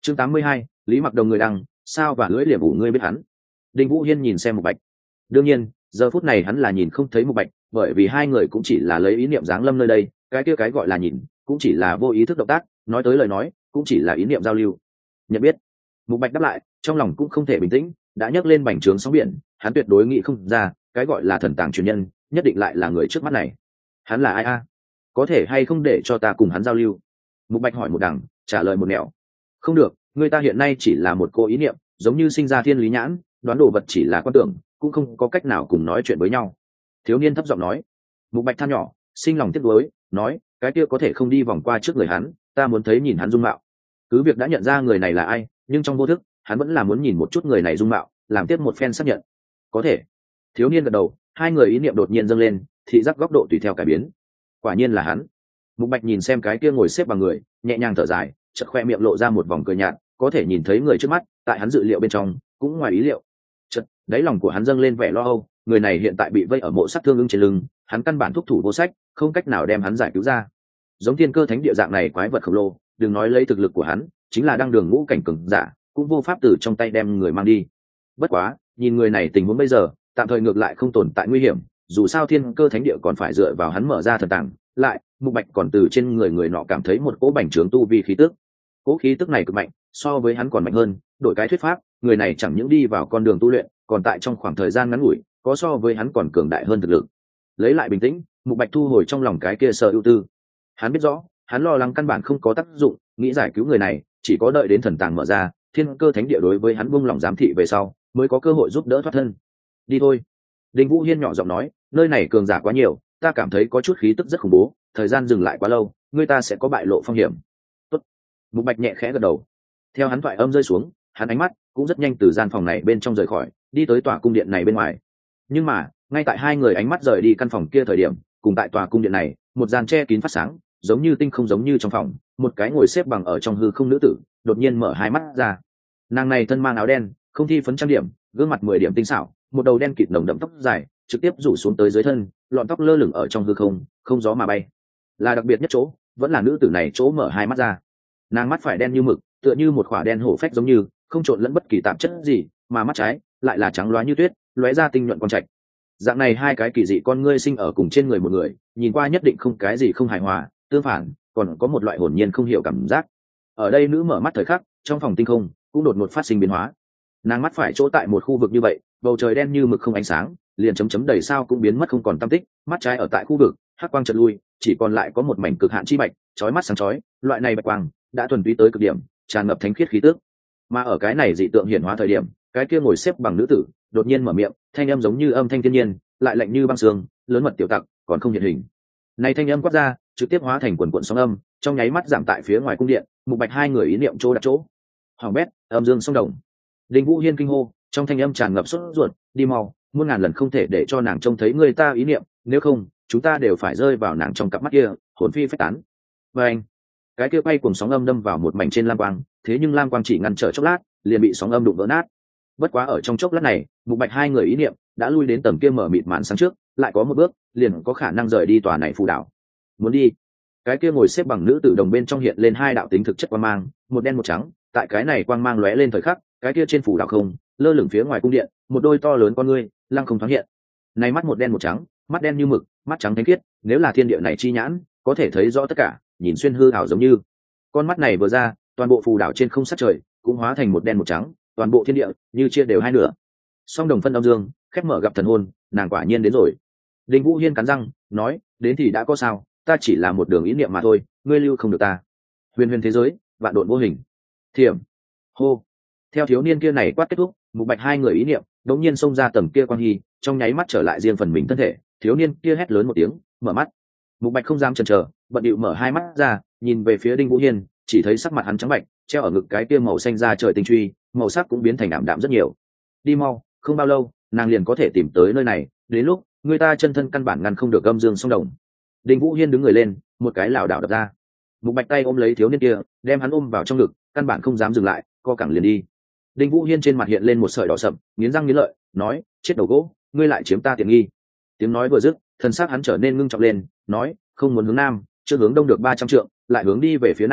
chương 82, Lý Mặc Đồng người đăng, sao và lưỡi liềm ủ ngươi biết hắn. Đinh Vũ Hiên nhìn xem Mục Bạch. Đương nhiên, giờ phút này hắn là nhìn không thấy Mục Bạch, bởi vì hai người cũng chỉ là lấy ý niệm giáng lâm nơi đây, cái kia cái gọi là nhìn, cũng chỉ là vô ý thức động tác, nói tới lời nói, cũng chỉ là ý niệm giao lưu. Nhận biết. Mục Bạch đáp lại, trong lòng cũng không thể bình tĩnh, đã nhấc lên bành trướng sóng biển, hắn tuyệt đối nghĩ không ra, cái gọi là thần tàng truyền nhân, nhất định lại là người trước mắt này. Hắn là ai a? Có thể hay không để cho ta cùng hắn giao lưu? Mục Bạch hỏi một đằng, trả lời một nẻo. Không được, người ta hiện nay chỉ là một cô ý niệm, giống như sinh ra thiên lý nhãn, đoán đồ vật chỉ là quan tưởng, cũng không có cách nào cùng nói chuyện với nhau. Thiếu niên thấp giọng nói. Mục Bạch than nhỏ, sinh lòng tiếc nuối, nói, cái kia có thể không đi vòng qua trước người hắn, ta muốn thấy nhìn hắn dung mạo. Cứ việc đã nhận ra người này là ai, nhưng trong vô thức, hắn vẫn là muốn nhìn một chút người này dung mạo, làm tiếp một phen xác nhận. Có thể. Thiếu niên gật đầu, hai người ý niệm đột nhiên dâng lên, thị giác góc độ tùy theo cải biến. Quả nhiên là hắn. Mục Bạch nhìn xem cái kia ngồi xếp bằng người, nhẹ nhàng thở dài, chợt khoe miệng lộ ra một vòng cười nhạt, có thể nhìn thấy người trước mắt, tại hắn dự liệu bên trong, cũng ngoài ý liệu. Chợt, đáy lòng của hắn dâng lên vẻ lo âu, người này hiện tại bị vây ở mộ sát thương ưng trên lưng, hắn căn bản thúc thủ vô sách, không cách nào đem hắn giải cứu ra. Giống thiên cơ thánh địa dạng này quái vật khổng lồ, đừng nói lấy thực lực của hắn, chính là đang đường ngũ cảnh cường giả, cũng vô pháp từ trong tay đem người mang đi. Bất quá, nhìn người này tình huống bây giờ, tạm thời ngược lại không tồn tại nguy hiểm, dù sao thiên cơ thánh địa còn phải dựa vào hắn mở ra thần tàng, lại Mục Bạch còn từ trên người nọ cảm thấy một cỗ bành trướng tu vi khí tức. Cỗ khí tức này cực mạnh, so với hắn còn mạnh hơn, đổi cái thuyết pháp, người này chẳng những đi vào con đường tu luyện, còn tại trong khoảng thời gian ngắn ngủi, có so với hắn còn cường đại hơn thực lực. Lấy lại bình tĩnh, Mục Bạch thu hồi trong lòng cái kia sợ ưu tư. Hắn biết rõ, hắn lo lắng căn bản không có tác dụng, nghĩ giải cứu người này, chỉ có đợi đến thần tàng mở ra, thiên cơ thánh địa đối với hắn buông lòng giám thị về sau, mới có cơ hội giúp đỡ thoát thân. Đi thôi. Đinh Vũ Hiên nhỏ giọng nói, nơi này cường giả quá nhiều, ta cảm thấy có chút khí tức rất khủng bố, thời gian dừng lại quá lâu, người ta sẽ có bại lộ phong hiểm. Tốt. Mục Bạch nhẹ khẽ gật đầu. Theo hắn thoại âm rơi xuống, hắn ánh mắt cũng rất nhanh từ gian phòng này bên trong rời khỏi, đi tới tòa cung điện này bên ngoài. Nhưng mà, ngay tại hai người ánh mắt rời đi căn phòng kia thời điểm, cùng tại tòa cung điện này, một dàn che kín phát sáng, giống như tinh không giống như trong phòng, một cái ngồi xếp bằng ở trong hư không nữ tử, đột nhiên mở hai mắt ra. Nàng này thân mang áo đen, không thi phấn trang điểm, gương mặt 10 điểm tinh xảo, một đầu đen kịt nồng đậm tóc dài, trực tiếp rủ xuống tới dưới thân, lọn tóc lơ lửng ở trong hư không, không gió mà bay. Là đặc biệt nhất chỗ, vẫn là nữ tử này chỗ mở hai mắt ra. Nàng mắt phải đen như mực, tựa như một khỏa đen hổ phách giống như, không trộn lẫn bất kỳ tạp chất gì, mà mắt trái lại là trắng loá như tuyết, lóe ra tinh nhuận quang trạch. Dạng này hai cái kỳ dị con ngươi sinh ở cùng trên người một người, nhìn qua nhất định không cái gì không hài hòa, tương phản, còn có một loại hồn nhiên không hiểu cảm giác. Ở đây nữ mở mắt thời khắc, trong phòng tinh không cũng đột ngột phát sinh biến hóa. Nàng mắt phải chỗ tại một khu vực như vậy, bầu trời đen như mực không ánh sáng, liền chấm chấm đầy sao cũng biến mất không còn tăm tích, mắt trái ở tại khu vực hắc quang chợt lui, chỉ còn lại có một mảnh cực hạn chi bạch, chói mắt sáng chói, loại này bạch quang đã thuần túy tới cực điểm, tràn ngập thánh khiết khí tức. Mà ở cái này dị tượng hiển hóa thời điểm, cái kia ngồi xếp bằng nữ tử đột nhiên mở miệng, thanh âm giống như âm thanh thiên nhiên, lại lạnh như băng sương, lớn mật tiểu tặc, còn không hiện hình. Này thanh âm quát ra, trực tiếp hóa thành quần quần sóng âm, trong nháy mắt giảm tại phía ngoài cung điện, Mục Bạch hai người ý niệm chỗ đặt chỗ. Hoàng bét, âm dương song đồng. Đinh Vũ Hiên kinh hô, trong thanh âm tràn ngập sốt ruột, đi mau, muôn ngàn lần không thể để cho nàng trông thấy người ta ý niệm, nếu không, chúng ta đều phải rơi vào nàng trong cặp mắt kia, hồn phi phách tán. Và anh, cái kia quay cuồng sóng âm đâm vào một mảnh trên lam quang, thế nhưng lam quang chỉ ngăn trở chốc lát, liền bị sóng âm đụng vỡ nát. Bất quá ở trong chốc lát này, Mục Bạch hai người ý niệm đã lui đến tầm kia mở mịt màn sáng trước, lại có một bước, liền có khả năng rời đi tòa này phù đảo. Muốn đi? Cái kia ngồi xếp bằng nữ tử đồng bên trong hiện lên hai đạo tính thực chất quang mang, một đen một trắng, tại cái này quang mang lóe lên thời khắc, cái kia trên phù đảo không, lơ lửng phía ngoài cung điện, một đôi to lớn con ngươi, lăng không thoáng hiện. Này mắt một đen một trắng, mắt đen như mực, mắt trắng thánh khiết, nếu là thiên địa này chi nhãn, có thể thấy rõ tất cả, nhìn xuyên hư ảo giống như. Con mắt này vừa ra, toàn bộ phù đảo trên không sát trời cũng hóa thành một đen một trắng, toàn bộ thiên địa như chia đều hai nửa. Song đồng phân âm dương, khép mở gặp thần hồn, nàng quả nhiên đến rồi. Đinh Vũ Hiên cắn răng, nói, đến thì đã có sao, ta chỉ là một đường ý niệm mà thôi, ngươi lưu không được ta. Huyền huyền thế giới, vạn độn vô hình. Thiểm. Hô. Theo thiếu niên kia này quát kết thúc, Mục Bạch hai người ý niệm đống nhiên xông ra tầng kia quang hy, trong nháy mắt trở lại riêng phần mình thân thể. Thiếu niên kia hét lớn một tiếng, mở mắt. Mục Bạch không dám chần chờ, bận điệu mở hai mắt ra, nhìn về phía Đinh Vũ Hiên, chỉ thấy sắc mặt hắn trắng bệch, treo ở ngực cái kia màu xanh da trời tinh truy, màu sắc cũng biến thành ảm đạm rất nhiều. Đi mau, không bao lâu, nàng liền có thể tìm tới nơi này, đến lúc người ta chân thân căn bản ngăn không được âm dương song đồng. Đinh Vũ Hiên đứng người lên, một cái lảo đảo đập ra. Mục Bạch tay ôm lấy thiếu niên kia, đem hắn ôm vào trong ngực, căn bản không dám dừng lại, co cẳng liền đi. Đinh Vũ Hiên trên mặt hiện lên một sợi đỏ sậm, nghiến răng nghiến lợi, nói, chết đầu gỗ, ngươi lại chiếm ta tiện nghi. Tiếng nói vừa dứt, thân xác hắn trở nên ngưng trọng lên, nói, không muốn hướng nam, chưa hướng đông được 300 trượng, lại hướng đi về phía nam,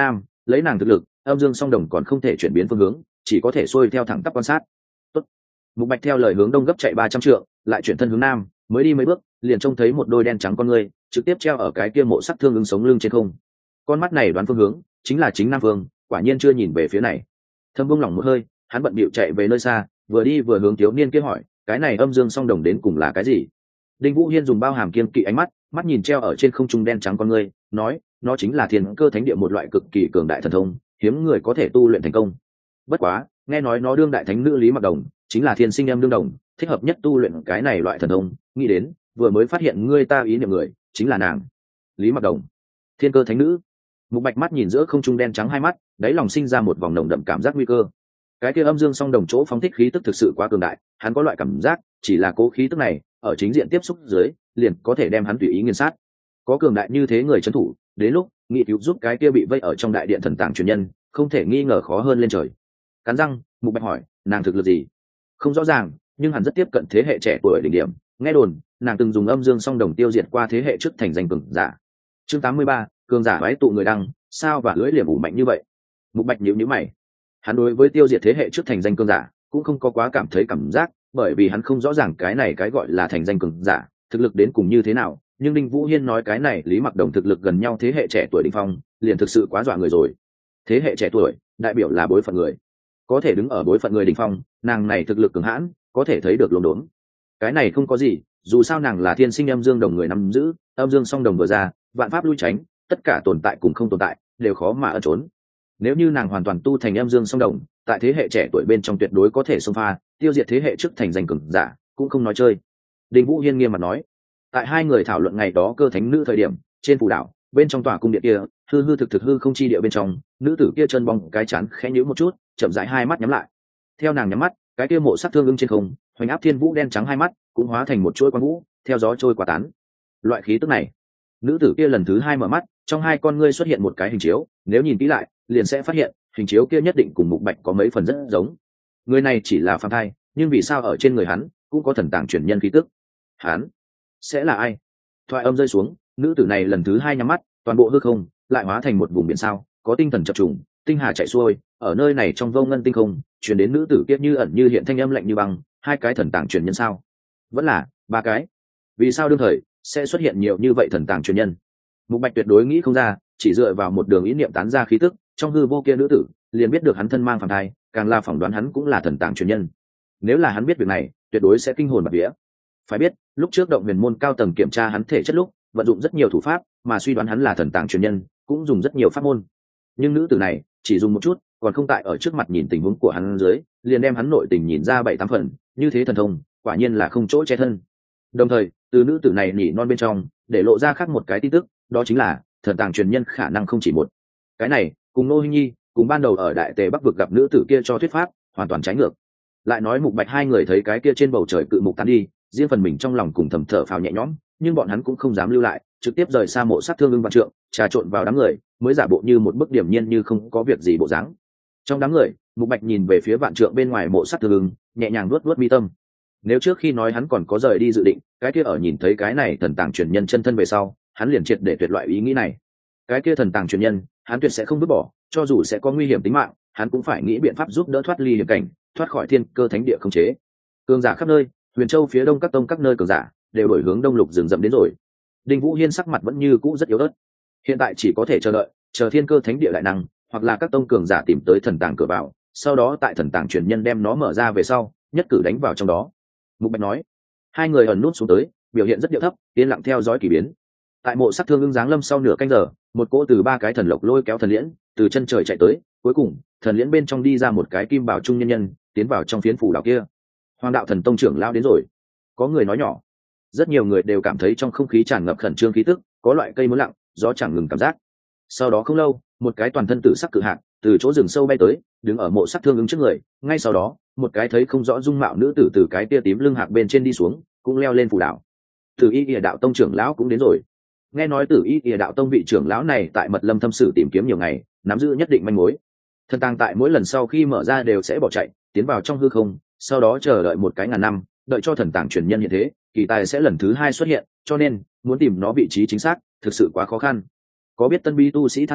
lấy nàng thực lực, âm dương song đồng còn không thể chuyển biến phương hướng, chỉ có thể xuôi theo thẳng tắp quan sát. Tốt. Mục Bạch theo lời hướng đông gấp chạy 300 trượng, lại chuyển thân hướng nam, mới đi mấy bước, liền trông thấy một đôi đen trắng con ngươi, trực tiếp treo ở cái kia mộ sắc thương ưng sống lưng trên không. Con mắt này đoán phương hướng, chính là chính nam phương, quả nhiên chưa nhìn về phía này. Thâm buông lỏng một hơi, hắn bận bịu chạy về nơi xa, vừa đi vừa hướng thiếu niên kia hỏi, cái này âm dương song đồng đến cùng là cái gì? Đinh Vũ Hiên dùng bao hàm kiên kỵ ánh mắt, mắt nhìn treo ở trên không trung đen trắng con ngươi, nói, nó chính là thiên cơ thánh địa một loại cực kỳ cường đại thần thông, hiếm người có thể tu luyện thành công. Bất quá, nghe nói nó đương đại thánh nữ Lý Mặc Đồng, chính là thiên sinh em đương đồng, thích hợp nhất tu luyện cái này loại thần thông, nghĩ đến, vừa mới phát hiện ngươi ta ý niệm người, chính là nàng. Lý Mặc Đồng, thiên cơ thánh nữ. Mục Bạch mắt nhìn giữa không trung đen trắng hai mắt, đáy lòng sinh ra một vòng nồng đậm cảm giác nguy cơ. Cái kia âm dương song đồng chỗ phóng thích khí tức thực sự quá cường đại, hắn có loại cảm giác, chỉ là cố khí tức này, ở chính diện tiếp xúc dưới, liền có thể đem hắn tùy ý nghiền sát. Có cường đại như thế người trấn thủ, đến lúc nghị cứu giúp cái kia bị vây ở trong đại điện thần tàng truyền nhân, không thể nghi ngờ khó hơn lên trời. Cắn răng, Mục Bạch hỏi, nàng thực lực gì? Không rõ ràng, nhưng hắn rất tiếp cận thế hệ trẻ tuổi đỉnh điểm. Nghe đồn, nàng từng dùng âm dương song đồng tiêu diệt qua thế hệ trước thành danh cường giả. Chương 83, cường giả vái tụ người đăng, sao và lưỡi liềm ủ mạnh như vậy? Mục Bạch nhíu mày. Hắn đối với tiêu diệt thế hệ trước thành danh cường giả cũng không có quá cảm thấy cảm giác, bởi vì hắn không rõ ràng cái này cái gọi là thành danh cường giả thực lực đến cùng như thế nào. Nhưng Đinh Vũ Hiên nói cái này Lý Mặc Đồng thực lực gần nhau thế hệ trẻ tuổi đỉnh phong, liền thực sự quá dọa người rồi. Thế hệ trẻ tuổi đại biểu là bối phận người, có thể đứng ở bối phận người đỉnh phong, nàng này thực lực cường hãn, có thể thấy được lồn đốn. Cái này không có gì, dù sao nàng là thiên sinh âm dương đồng người nắm giữ, âm dương song đồng vừa ra, vạn pháp lui tránh, tất cả tồn tại cùng không tồn tại đều khó mà ẩn trốn. Nếu như nàng hoàn toàn tu thành âm dương song đồng, tại thế hệ trẻ tuổi bên trong tuyệt đối có thể xông pha tiêu diệt thế hệ trước thành danh cường giả, cũng không nói chơi. Đinh Vũ Hiên nghiêm mặt nói. Tại hai người thảo luận ngày đó cơ thánh nữ thời điểm, trên phù đảo, bên trong tòa cung điện kia, hư hư thực thực hư không chi địa bên trong, nữ tử kia chân bong cái chán khẽ nhíu một chút, chậm rãi hai mắt nhắm lại. Theo nàng nhắm mắt, cái kia mộ sắc thương ưng trên không, hoành áp thiên vũ đen trắng hai mắt cũng hóa thành một chuỗi quang vũ, theo gió trôi qua tán. Loại khí tức này, nữ tử kia lần thứ hai mở mắt, trong hai con ngươi xuất hiện một cái hình chiếu, nếu nhìn kỹ lại, liền sẽ phát hiện hình chiếu kia nhất định cùng Mục Bạch có mấy phần rất giống. Người này chỉ là phàm thai, nhưng vì sao ở trên người hắn cũng có thần tàng truyền nhân khí tức? Hắn sẽ là ai? Thoại âm rơi xuống, nữ tử này lần thứ hai nhắm mắt, toàn bộ hư không lại hóa thành một vùng biển sao, có tinh thần chập trùng, tinh hà chạy xuôi, ở nơi này trong vô ngân tinh không, truyền đến nữ tử kia như ẩn như hiện thanh âm lạnh như băng, hai cái thần tàng truyền nhân sao? Vẫn là ba cái? Vì sao đương thời sẽ xuất hiện nhiều như vậy thần tàng truyền nhân? Mục Bạch tuyệt đối nghĩ không ra, chỉ dựa vào một đường ý niệm tán ra khí tức, trong hư vô kia nữ tử liền biết được hắn thân mang phàm thai, càng là phỏng đoán hắn cũng là thần tàng truyền nhân. Nếu là hắn biết việc này, tuyệt đối sẽ kinh hồn bạt vía. Phải biết, lúc trước động huyền môn cao tầng kiểm tra hắn thể chất lúc, vận dụng rất nhiều thủ pháp, mà suy đoán hắn là thần tàng truyền nhân, cũng dùng rất nhiều pháp môn. Nhưng nữ tử này chỉ dùng một chút, còn không tại ở trước mặt nhìn tình huống của hắn dưới, liền đem hắn nội tình nhìn ra 7-8 phần, như thế thần thông, quả nhiên là không chỗ che thân. Đồng thời, từ nữ tử này nhỉ non bên trong, để lộ ra khác một cái tin tức, đó chính là thần tàng truyền nhân khả năng không chỉ một. Cái này, cùng Nô Hinh Nhi, cùng ban đầu ở Đại Tề Bắc vực gặp nữ tử kia cho thuyết pháp, hoàn toàn trái ngược. Lại nói Mục Bạch hai người thấy cái kia trên bầu trời cự mục tán đi, riêng phần mình trong lòng cùng thầm thở phào nhẹ nhõm, nhưng bọn hắn cũng không dám lưu lại, trực tiếp rời xa mộ sát thương ưng vạn trượng, trà trộn vào đám người, mới giả bộ như một bức điểm nhiên như không có việc gì bộ dáng. Trong đám người, Mục Bạch nhìn về phía vạn trượng bên ngoài mộ sát thương ưng, nhẹ nhàng nuốt mi tâm. Nếu trước khi nói hắn còn có rời đi dự định, cái kia ở nhìn thấy cái này thần tàng truyền nhân chân thân về sau, hắn liền triệt để tuyệt loại ý nghĩ này. Cái kia thần tàng truyền nhân, hắn tuyệt sẽ không vứt bỏ, cho dù sẽ có nguy hiểm tính mạng, hắn cũng phải nghĩ biện pháp giúp đỡ thoát ly hiểm cảnh, thoát khỏi thiên cơ thánh địa không chế. Cường giả khắp nơi, Huyền Châu phía đông các tông các nơi cường giả đều đổi hướng đông lục rừng rậm đến rồi. Đinh Vũ Hiên sắc mặt vẫn như cũ rất yếu ớt, hiện tại chỉ có thể chờ đợi, chờ thiên cơ thánh địa đại năng, hoặc là các tông cường giả tìm tới thần tàng cửa vào, sau đó tại thần tàng truyền nhân đem nó mở ra về sau, nhất cử đánh vào trong đó. Mục Bạch nói. Hai người ẩn nút xuống tới, biểu hiện rất điệu thấp, yên lặng theo dõi kỳ biến. Tại mộ sát thương ưng giáng lâm sau nửa canh giờ, một cỗ từ ba cái thần lộc lôi kéo thần liễn từ chân trời chạy tới, cuối cùng thần liễn bên trong đi ra một cái kim bảo trung nhân nhân, tiến vào trong phiến phủ đảo kia. Hoàng đạo thần tông trưởng lao đến rồi. Có người nói nhỏ. Rất nhiều người đều cảm thấy trong không khí tràn ngập khẩn trương khí tức, có loại cây muốn lặng, gió chẳng ngừng cảm giác. Sau đó không lâu, một cái toàn thân tử sắc cự hạng từ chỗ rừng sâu bay tới, đứng ở mộ sát thương ưng trước người. Ngay sau đó, một cái thấy không rõ dung mạo nữ tử từ cái tia tím lưng hạc bên trên đi xuống, cũng leo lên phủ đảo. Tử Y Ỉa đạo tông trưởng lão cũng đến rồi. Nghe nói Tử Y Ỉa đạo tông vị trưởng lão này tại mật lâm thâm sử tìm kiếm nhiều ngày, nắm giữ nhất định manh mối. Thần tàng tại mỗi lần sau khi mở ra đều sẽ bỏ chạy, tiến vào trong hư không, sau đó chờ đợi một cái ngàn năm, đợi cho thần tàng truyền nhân hiện thế, kỳ tài sẽ lần thứ hai xuất hiện, cho nên muốn tìm nó vị trí chính xác thực sự quá khó khăn. Có biết tân bi tu sĩ than thở,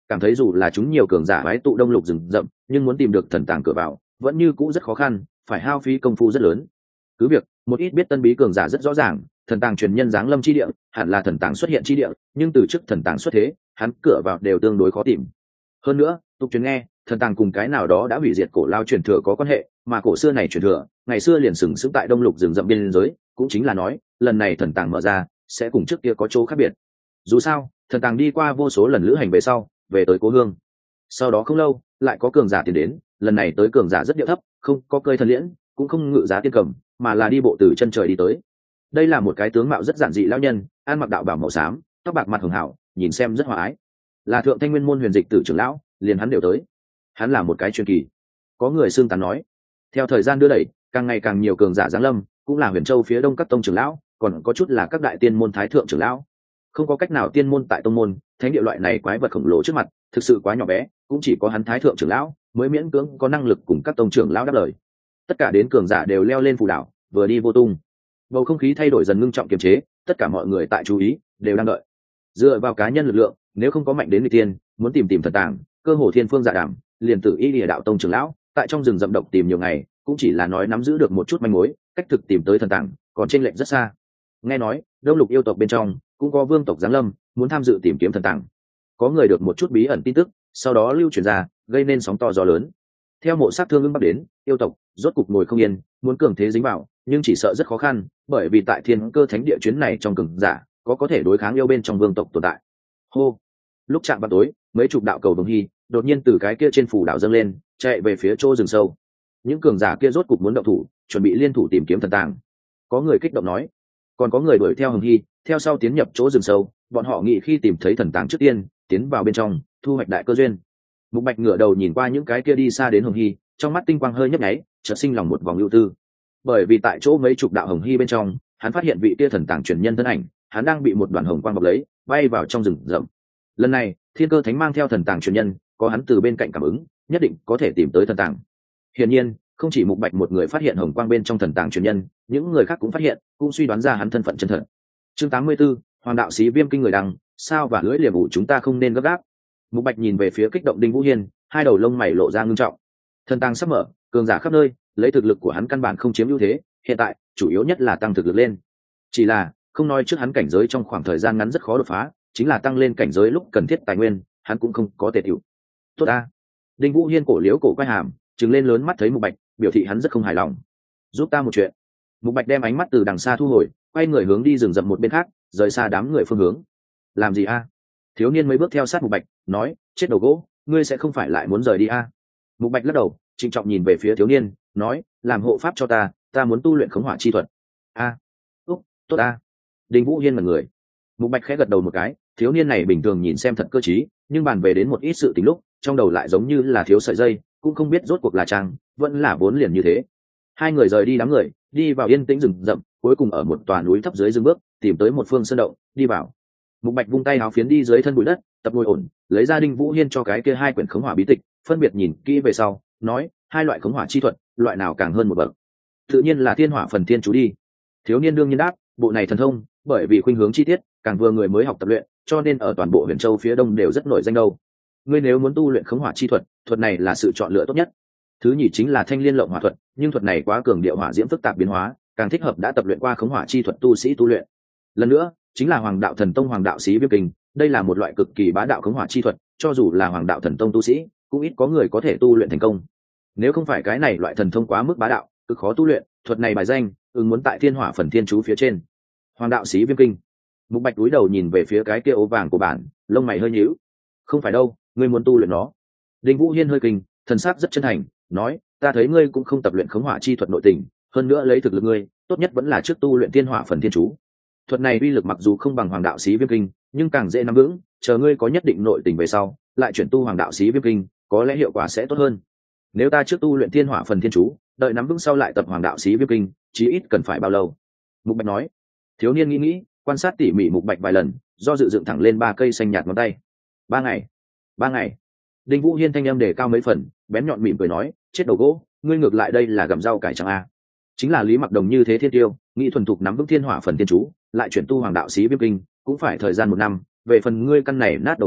cảm thấy dù là chúng nhiều cường giả bái tụ đông lục rừng rậm, nhưng muốn tìm được thần tàng cửa vào vẫn như cũ rất khó khăn, phải hao phí công phu rất lớn. Cứ việc một ít biết tân bí cường giả rất rõ ràng, thần tàng truyền nhân giáng lâm chi địa hẳn là thần tàng xuất hiện chi địa, nhưng từ trước thần tàng xuất thế, hắn cửa vào đều tương đối khó tìm. Hơn nữa, tục truyền nghe, thần tàng cùng cái nào đó đã hủy diệt cổ lao truyền thừa có quan hệ, mà cổ xưa này truyền thừa, ngày xưa liền sừng sững tại đông lục rừng rậm biên giới, cũng chính là nói, lần này thần tàng mở ra, sẽ cùng trước kia có chỗ khác biệt. Dù sao, thần tàng đi qua vô số lần lữ hành về sau, về tới cố hương. Sau đó không lâu, lại có cường giả tiến đến, lần này tới cường giả rất điệu thấp, không có cơi thần liễn, cũng không ngự giá tiên cầm, mà là đi bộ từ chân trời đi tới. Đây là một cái tướng mạo rất giản dị lão nhân, ăn mặc đạo bào màu xám, tóc bạc mặt hường hảo, nhìn xem rất hòa ái. Là thượng thanh nguyên môn huyền dịch tử trưởng lão, liền hắn đều tới. Hắn là một cái truyền kỳ. Có người xương tán nói. Theo thời gian đưa đẩy, càng ngày càng nhiều cường giả giáng lâm, cũng là huyền châu phía đông các tông trưởng lão, còn có chút là các đại tiên môn thái thượng trưởng lão. Không có cách nào, tiên môn tại tông môn, thánh địa loại này quái vật khổng lồ trước mặt, thực sự quá nhỏ bé, cũng chỉ có hắn thái thượng trưởng lão mới miễn cưỡng có năng lực cùng các tông trưởng lão đáp lời. Tất cả đến cường giả đều leo lên phù đảo, vừa đi vô tung. Bầu không khí thay đổi dần ngưng trọng kiềm chế, tất cả mọi người tại chú ý, đều đang đợi. Dựa vào cá nhân lực lượng, nếu không có mạnh đến người tiên, muốn tìm thần tàng, cơ hồ thiên phương dạ đảm, liền tự y lìa đạo tông trưởng lão, tại trong rừng rậm độc tìm nhiều ngày, cũng chỉ là nói nắm giữ được một chút manh mối, cách thực tìm tới thần tàng, còn chênh lệch rất xa. Nghe nói, đông lục yêu tộc bên trong cũng có vương tộc giáng lâm, muốn tham dự tìm kiếm thần tàng. Có người được một chút bí ẩn tin tức, sau đó lưu truyền ra, gây nên sóng to gió lớn. Theo mộ sát thương ưng bắc đến, yêu tộc rốt cục ngồi không yên, muốn cường thế dính vào, nhưng chỉ sợ rất khó khăn, bởi vì tại thiên cơ thánh địa chuyến này trong cường giả có thể đối kháng yêu bên trong vương tộc tồn tại. Hô! Lúc chạm vào tối, mấy chục đạo cầu vồng hy đột nhiên từ cái kia trên phủ đảo dâng lên, chạy về phía chỗ rừng sâu. Những cường giả kia rốt cục muốn động thủ, chuẩn bị liên thủ tìm kiếm thần tàng. Có người kích động nói, còn có người đuổi theo hồng hy, theo sau tiến nhập chỗ rừng sâu, bọn họ nghĩ khi tìm thấy thần tàng trước tiên, tiến vào bên trong, thu hoạch đại cơ duyên. Mục Bạch ngửa đầu nhìn qua những cái kia đi xa đến hồng hy, trong mắt tinh quang hơi nhấp nháy, chợt sinh lòng một vòng ưu tư. Bởi vì tại chỗ mấy chục đạo hồng hy bên trong, hắn phát hiện vị kia thần tàng truyền nhân thân ảnh, hắn đang bị một đoàn hồng quang bọc lấy, bay vào trong rừng rậm. Lần này, Thiên Cơ Thánh mang theo thần tàng truyền nhân, có hắn từ bên cạnh cảm ứng, nhất định có thể tìm tới thần tàng. Hiển nhiên, không chỉ Mục Bạch một người phát hiện hồng quang bên trong thần tàng truyền nhân, những người khác cũng phát hiện, cũng suy đoán ra hắn thân phận chân thật. Chương 84, Hoàng đạo sĩ Viêm Kinh người đằng, sao và lưỡi liềm ủ chúng ta không nên gấp gáp. Mục Bạch nhìn về phía kích động Đinh Vũ Hiên, hai đầu lông mày lộ ra ngưng trọng. Thần tàng sắp mở, cường giả khắp nơi, lấy thực lực của hắn căn bản không chiếm ưu thế, hiện tại chủ yếu nhất là tăng thực lực lên. Chỉ là không nói trước hắn cảnh giới trong khoảng thời gian ngắn rất khó đột phá, chính là tăng lên cảnh giới lúc cần thiết tài nguyên, hắn cũng không có tệ tiểu. Tốt a. Đinh Vũ Hiên cổ liếu cổ quay hàm, trừng lên lớn mắt thấy Mục Bạch, biểu thị hắn rất không hài lòng. Giúp ta một chuyện. Mục Bạch đem ánh mắt từ đằng xa thu hồi, quay người hướng đi rừng rậm một bên khác, rời xa đám người phương hướng. Làm gì a? Thiếu niên mấy bước theo sát Mục Bạch, nói, chết đầu gỗ, ngươi sẽ không phải lại muốn rời đi a? Mục Bạch lắc đầu, trịnh trọng nhìn về phía thiếu niên, nói, làm hộ pháp cho ta muốn tu luyện khống hỏa chi thuật. A. Tốt a. Đinh Vũ Hiên là người. Mục Bạch khẽ gật đầu một cái, thiếu niên này bình thường nhìn xem thật cơ trí, nhưng bàn về đến một ít sự tình lúc, trong đầu lại giống như là thiếu sợi dây, cũng không biết rốt cuộc là trang, vẫn là vốn liền như thế. Hai người rời đi đám người, đi vào yên tĩnh rừng rậm, cuối cùng ở một tòa núi thấp dưới rừng bước, tìm tới một phương sơn động, đi vào. Mục Bạch vung tay áo phiến đi dưới thân bụi đất, tập ngồi ổn, lấy ra Đinh Vũ Hiên cho cái kia hai quyển khống hỏa bí tịch, phân biệt nhìn kỹ về sau, nói, hai loại khống hỏa chi thuật, loại nào càng hơn một bậc? Tự nhiên là thiên hỏa phần thiên chú đi. Thiếu niên đương nhiên đáp, bộ này thần thông, bởi vì khuynh hướng chi tiết, càng vừa người mới học tập luyện, cho nên ở toàn bộ Huyền Châu phía đông đều rất nổi danh đâu. Ngươi nếu muốn tu luyện khống hỏa chi thuật, thuật này là sự chọn lựa tốt nhất. Thứ nhì chính là thanh liên lộng hỏa thuật, nhưng thuật này quá cường điệu hỏa diễm phức tạp biến hóa, càng thích hợp đã tập luyện qua khống hỏa chi thuật tu sĩ tu luyện. Lần nữa, chính là Hoàng đạo thần tông Hoàng đạo sĩ Viêm Kinh, đây là một loại cực kỳ bá đạo khống hỏa chi thuật, cho dù là Hoàng đạo thần tông tu sĩ, cũng ít có người có thể tu luyện thành công. Nếu không phải cái này loại thần thông quá mức bá đạo, cực khó tu luyện, thuật này bài danh, muốn tại thiên hỏa phần thiên chú phía trên. Hoàng đạo sĩ Viêm Kinh. Mục Bạch cúi đầu nhìn về phía cái kia ố vàng của bản, lông mày hơi nhíu. Không phải đâu, ngươi muốn tu luyện nó. Đinh Vũ Hiên hơi kinh, thần sắc rất chân thành, nói, ta thấy ngươi cũng không tập luyện khống hỏa chi thuật nội tình, hơn nữa lấy thực lực ngươi, tốt nhất vẫn là trước tu luyện thiên hỏa phần thiên chú. Thuật này uy lực mặc dù không bằng Hoàng đạo sĩ Viêm Kinh, nhưng càng dễ nắm vững, chờ ngươi có nhất định nội tình về sau, lại chuyển tu Hoàng đạo sĩ Viêm Kinh, có lẽ hiệu quả sẽ tốt hơn. Nếu ta trước tu luyện thiên hỏa phần thiên chú, đợi nắm vững sau lại tập Hoàng đạo sĩ Viêm Kinh, chí ít cần phải bao lâu? Mục Bạch nói. Thiếu niên nghĩ, quan sát tỉ mỉ Mục Bạch vài lần, do dự dựng thẳng lên 3 cây xanh nhạt ngón tay. 3 ngày. 3 ngày. Đinh Vũ Hiên thanh âm đề cao mấy phần, bén nhọn mỉm cười nói, chết đầu gỗ, ngươi ngược lại đây là gặm rau cải trắng a. Chính là Lý Mặc Đồng như thế thiên tiêu, nghĩ thuần thục nắm vững thiên hỏa phần thiên chú, lại chuyển tu Hoàng đạo sĩ Viêm Kinh, cũng phải thời gian 1 năm, về phần ngươi căn này nát đầu gỗ,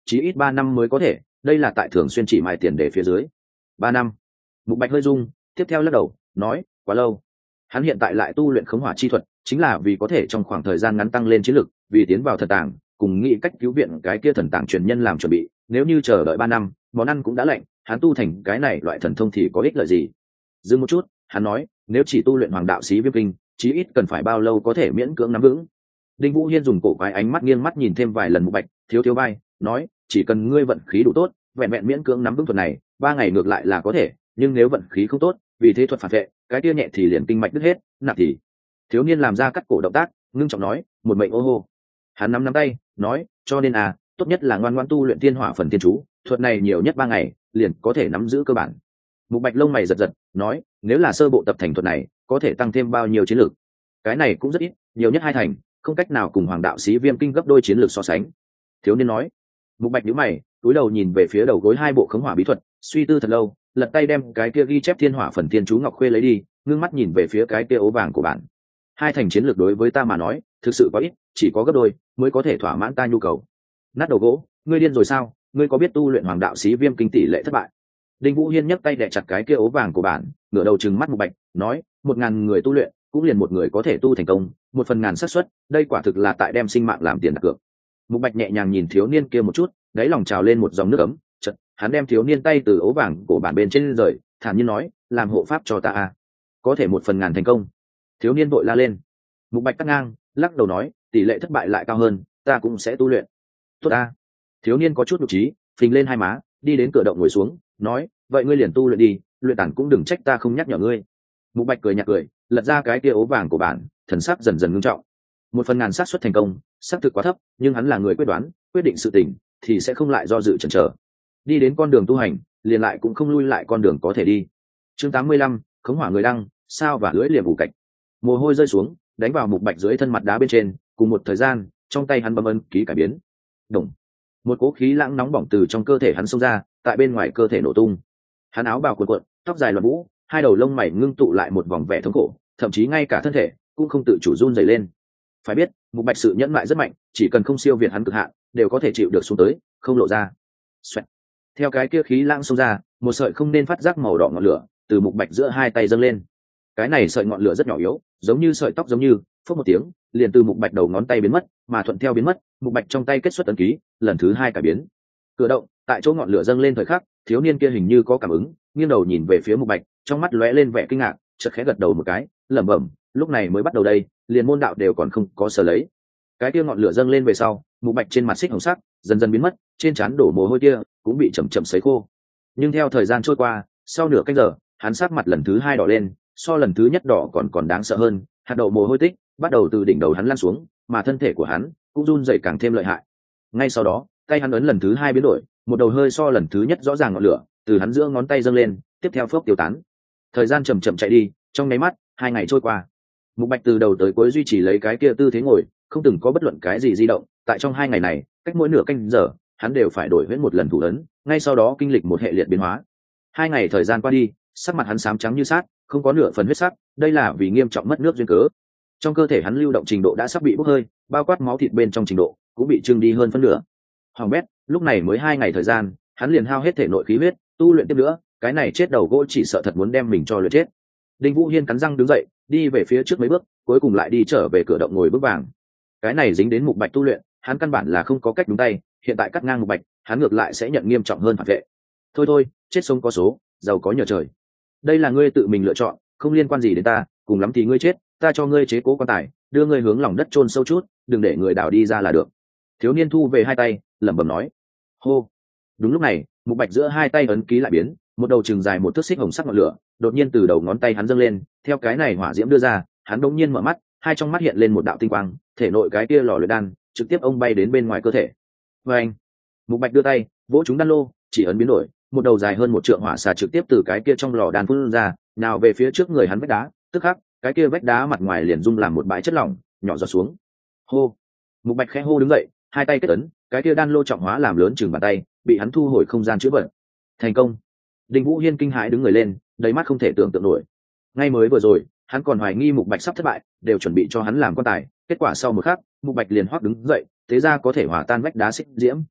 chí ít 3 năm mới có thể, đây là tại thường xuyên chỉ mài tiền để phía dưới. 3 năm. Mục Bạch hơi rung, tiếp theo lắc đầu nói quá lâu. Hắn hiện tại lại tu luyện khống hỏa chi thuật chính là vì có thể trong khoảng thời gian ngắn tăng lên chiến lực, vì tiến vào thần tàng cùng nghĩ cách cứu viện cái kia thần tàng truyền nhân làm chuẩn bị. Nếu như chờ đợi 3 năm, món ăn cũng đã lạnh, hắn tu thành cái này loại thần thông thì có ích lợi gì? Dừng một chút, hắn nói nếu chỉ tu luyện hoàng đạo xí viêm kinh chí ít cần phải bao lâu có thể miễn cưỡng nắm vững. Đinh Vũ Hiên dùng cổ quái ánh mắt nghiêng mắt nhìn thêm vài lần Mục Bạch, thiếu thiếu bay nói chỉ cần ngươi vận khí đủ tốt, vẹn vẹn miễn cưỡng nắm vững thuật này 3 ngày ngược lại là có thể, nhưng nếu vận khí không tốt, vì thế thuật phản vệ cái kia nhẹ thì liền kinh mạch đứt hết, nặng thì. Thiếu niên làm ra cắt cổ động tác, ngưng trọng nói một mệnh ô hô. Hắn nắm tay nói cho nên tốt nhất là ngoan ngoãn tu luyện thiên hỏa phần thiên chú, thuật này nhiều nhất 3 ngày liền có thể nắm giữ cơ bản. Mục Bạch lông mày giật giật nói nếu là sơ bộ tập thành thuật này có thể tăng thêm bao nhiêu chiến lược? Cái này cũng rất ít, nhiều nhất 2 thành, không cách nào cùng hoàng đạo xí viêm kinh gấp đôi chiến lược so sánh. Thiếu niên nói. Mục Bạch nhíu mày, cúi đầu nhìn về phía đầu gối 2 bộ khống hỏa bí thuật, suy tư thật lâu, lật tay đem cái kia ghi chép thiên hỏa phần thiên chú ngọc khuê lấy đi, ngưng mắt nhìn về phía cái kia ố vàng của bạn. 2 thành chiến lược đối với ta mà nói thực sự có ít, chỉ có gấp đôi mới có thể thỏa mãn ta nhu cầu. Nát đầu gỗ, ngươi điên rồi sao? Ngươi có biết tu luyện hoàng đạo xí viêm kinh tỷ lệ thất bại? Đinh Vũ Hiên nhấc tay đè chặt cái kia ố vàng của bạn, ngửa đầu trừng mắt Mục Bạch nói 1000 người tu luyện cũng liền một người có thể tu thành công, 1/1000 xác suất, đây quả thực là tại đem sinh mạng làm tiền đặt cược. Mục Bạch nhẹ nhàng nhìn thiếu niên kia một chút, đáy lòng trào lên một dòng nước ấm, chợt hắn đem thiếu niên tay từ ố vàng của bản bên trên rời, thản nhiên nói làm hộ pháp cho ta có thể 1/1000 thành công. Thiếu niên vội la lên. Mục Bạch cắt ngang, lắc đầu nói tỷ lệ thất bại lại cao hơn, ta cũng sẽ tu luyện. Tốt ta. Thiếu niên có chút nhục trí, phình lên 2 má, đi đến cửa động ngồi xuống, nói vậy ngươi liền tu luyện đi, luyện tản cũng đừng trách ta không nhắc nhở ngươi. Mục Bạch cười nhạt cười, lật ra cái kia ố vàng của bản, thần sắc dần dần ngưng trọng. 1/1000 xác suất thành công, xác thực quá thấp, nhưng hắn là người quyết đoán, quyết định sự tình thì sẽ không lại do dự chần chờ. Đi đến con đường tu hành, liền lại cũng không lui lại con đường có thể đi. Chương 85, khống hỏa người đăng, sao và lưỡi liềm ủ cạnh. Mồ hôi rơi xuống, đánh vào Mục Bạch dưới thân mặt đá bên trên, cùng một thời gian, trong tay hắn bấm ấn ký cải biến. Đồng. Một cỗ khí lãng nóng bỏng từ trong cơ thể hắn xông ra, tại bên ngoài cơ thể nổ tung. Hắn áo bào cuộn cuộn, tóc dài loạn vũ, 2 đầu lông mày ngưng tụ lại một vòng vẻ thống khổ, thậm chí ngay cả thân thể cũng không tự chủ run rẩy lên. Phải biết, Mục Bạch sự nhẫn nại rất mạnh, chỉ cần không siêu việt hắn cực hạn, đều có thể chịu được xuống tới, không lộ ra. Xoẹt. Theo cái kia khí lãng xông ra, một sợi không nên phát giác màu đỏ ngọn lửa từ Mục Bạch giữa 2 tay dâng lên. Cái này sợi ngọn lửa rất nhỏ yếu, giống như sợi tóc giống như, phốc một tiếng, liền từ Mục Bạch đầu ngón tay biến mất, mà thuận theo biến mất, Mục Bạch trong tay kết xuất ấn ký, lần thứ 2 cải biến. Cửa động, tại chỗ ngọn lửa dâng lên thời khắc, thiếu niên kia hình như có cảm ứng, nghiêng đầu nhìn về phía Mục Bạch, trong mắt lóe lên vẻ kinh ngạc, chợt khẽ gật đầu một cái, lẩm bẩm, lúc này mới bắt đầu đây, liền môn đạo đều còn không có sở lấy. Cái kia ngọn lửa dâng lên về sau, Mục Bạch trên mặt xích hồng sắc dần dần biến mất, trên trán đổ mồ hôi kia cũng bị chậm chậm sấy khô. Nhưng theo thời gian trôi qua, sau nửa canh giờ, hắn sắc mặt lần thứ 2 đỏ lên, so lần thứ nhất đỏ còn đáng sợ hơn, hạt đậu mồ hôi tích bắt đầu từ đỉnh đầu hắn lăn xuống, mà thân thể của hắn cũng run rẩy càng thêm lợi hại. Ngay sau đó, tay hắn ấn lần thứ 2 biến đổi, một đầu hơi so lần thứ nhất rõ ràng ngọn lửa từ hắn giữa ngón tay dâng lên, tiếp theo phước tiêu tán. Thời gian chậm chậm chạy đi, trong nháy mắt 2 ngày trôi qua. Mục Bạch từ đầu tới cuối duy trì lấy cái kia tư thế ngồi, không từng có bất luận cái gì di động. Tại trong 2 ngày này, cách mỗi nửa canh giờ, hắn đều phải đổi huyễn một lần thủ ấn, ngay sau đó kinh lịch một hệ liệt biến hóa. 2 ngày thời gian qua đi, sắc mặt hắn xám trắng như sát, không có nửa phần huyết sắc, đây là vì nghiêm trọng mất nước duyên cớ. Trong cơ thể hắn lưu động trình độ đã sắp bị bốc hơi, bao quát máu thịt bên trong trình độ cũng bị trưng đi hơn phân nửa. Hoàng bét, lúc này mới 2 ngày thời gian, hắn liền hao hết thể nội khí huyết, tu luyện tiếp nữa, cái này chết đầu gỗ chỉ sợ thật muốn đem mình cho luyện chết. Đinh Vũ Hiên cắn răng đứng dậy, đi về phía trước mấy bước, cuối cùng lại đi trở về cửa động ngồi bước vàng. Cái này dính đến Mục Bạch tu luyện, hắn căn bản là không có cách đúng tay, hiện tại cắt ngang Mục Bạch, hắn ngược lại sẽ nhận nghiêm trọng hơn phản vệ. Thôi, chết sống có số, giàu có nhờ trời. Đây là ngươi tự mình lựa chọn, không liên quan gì đến ta, cùng lắm thì ngươi chết, ta cho ngươi chế cố quan tài, đưa ngươi hướng lòng đất chôn sâu chút, đừng để người đào đi ra là được. Thiếu niên thu về 2 tay, lẩm bẩm nói. Hô. Đúng lúc này, Mục Bạch giữa 2 tay ấn ký lại biến, một đầu chừng dài 1 thước xích hồng sắc ngọn lửa, đột nhiên từ đầu ngón tay hắn dâng lên, theo cái này hỏa diễm đưa ra, hắn đột nhiên mở mắt, 2 trong mắt hiện lên một đạo tinh quang, thể nội cái kia lò luyện đan trực tiếp ông bay đến bên ngoài cơ thể. Anh. Mục Bạch đưa tay, vỗ chúng đan lô, chỉ ấn biến đổi, một đầu dài hơn 1 trượng hỏa xà trực tiếp từ cái kia trong lò đan phun ra, nào về phía trước người hắn vách đá, tức khắc, cái kia vách đá mặt ngoài liền rung làm một bãi chất lỏng, nhỏ giọt xuống. Hô. Mục Bạch khẽ hô đứng dậy, 2 tay kết ấn, cái kia đan lô trọng hóa làm lớn chừng bàn tay, bị hắn thu hồi không gian chữa bệnh. Thành công. Đinh Vũ Hiên kinh hãi đứng người lên, đầy mắt không thể tưởng tượng nổi. Ngay mới vừa rồi, hắn còn hoài nghi Mục Bạch sắp thất bại, đều chuẩn bị cho hắn làm quan tài, kết quả sau một khắc, Mục Bạch liền hoắc đứng dậy, thế ra có thể hòa tan vách đá xích diễm.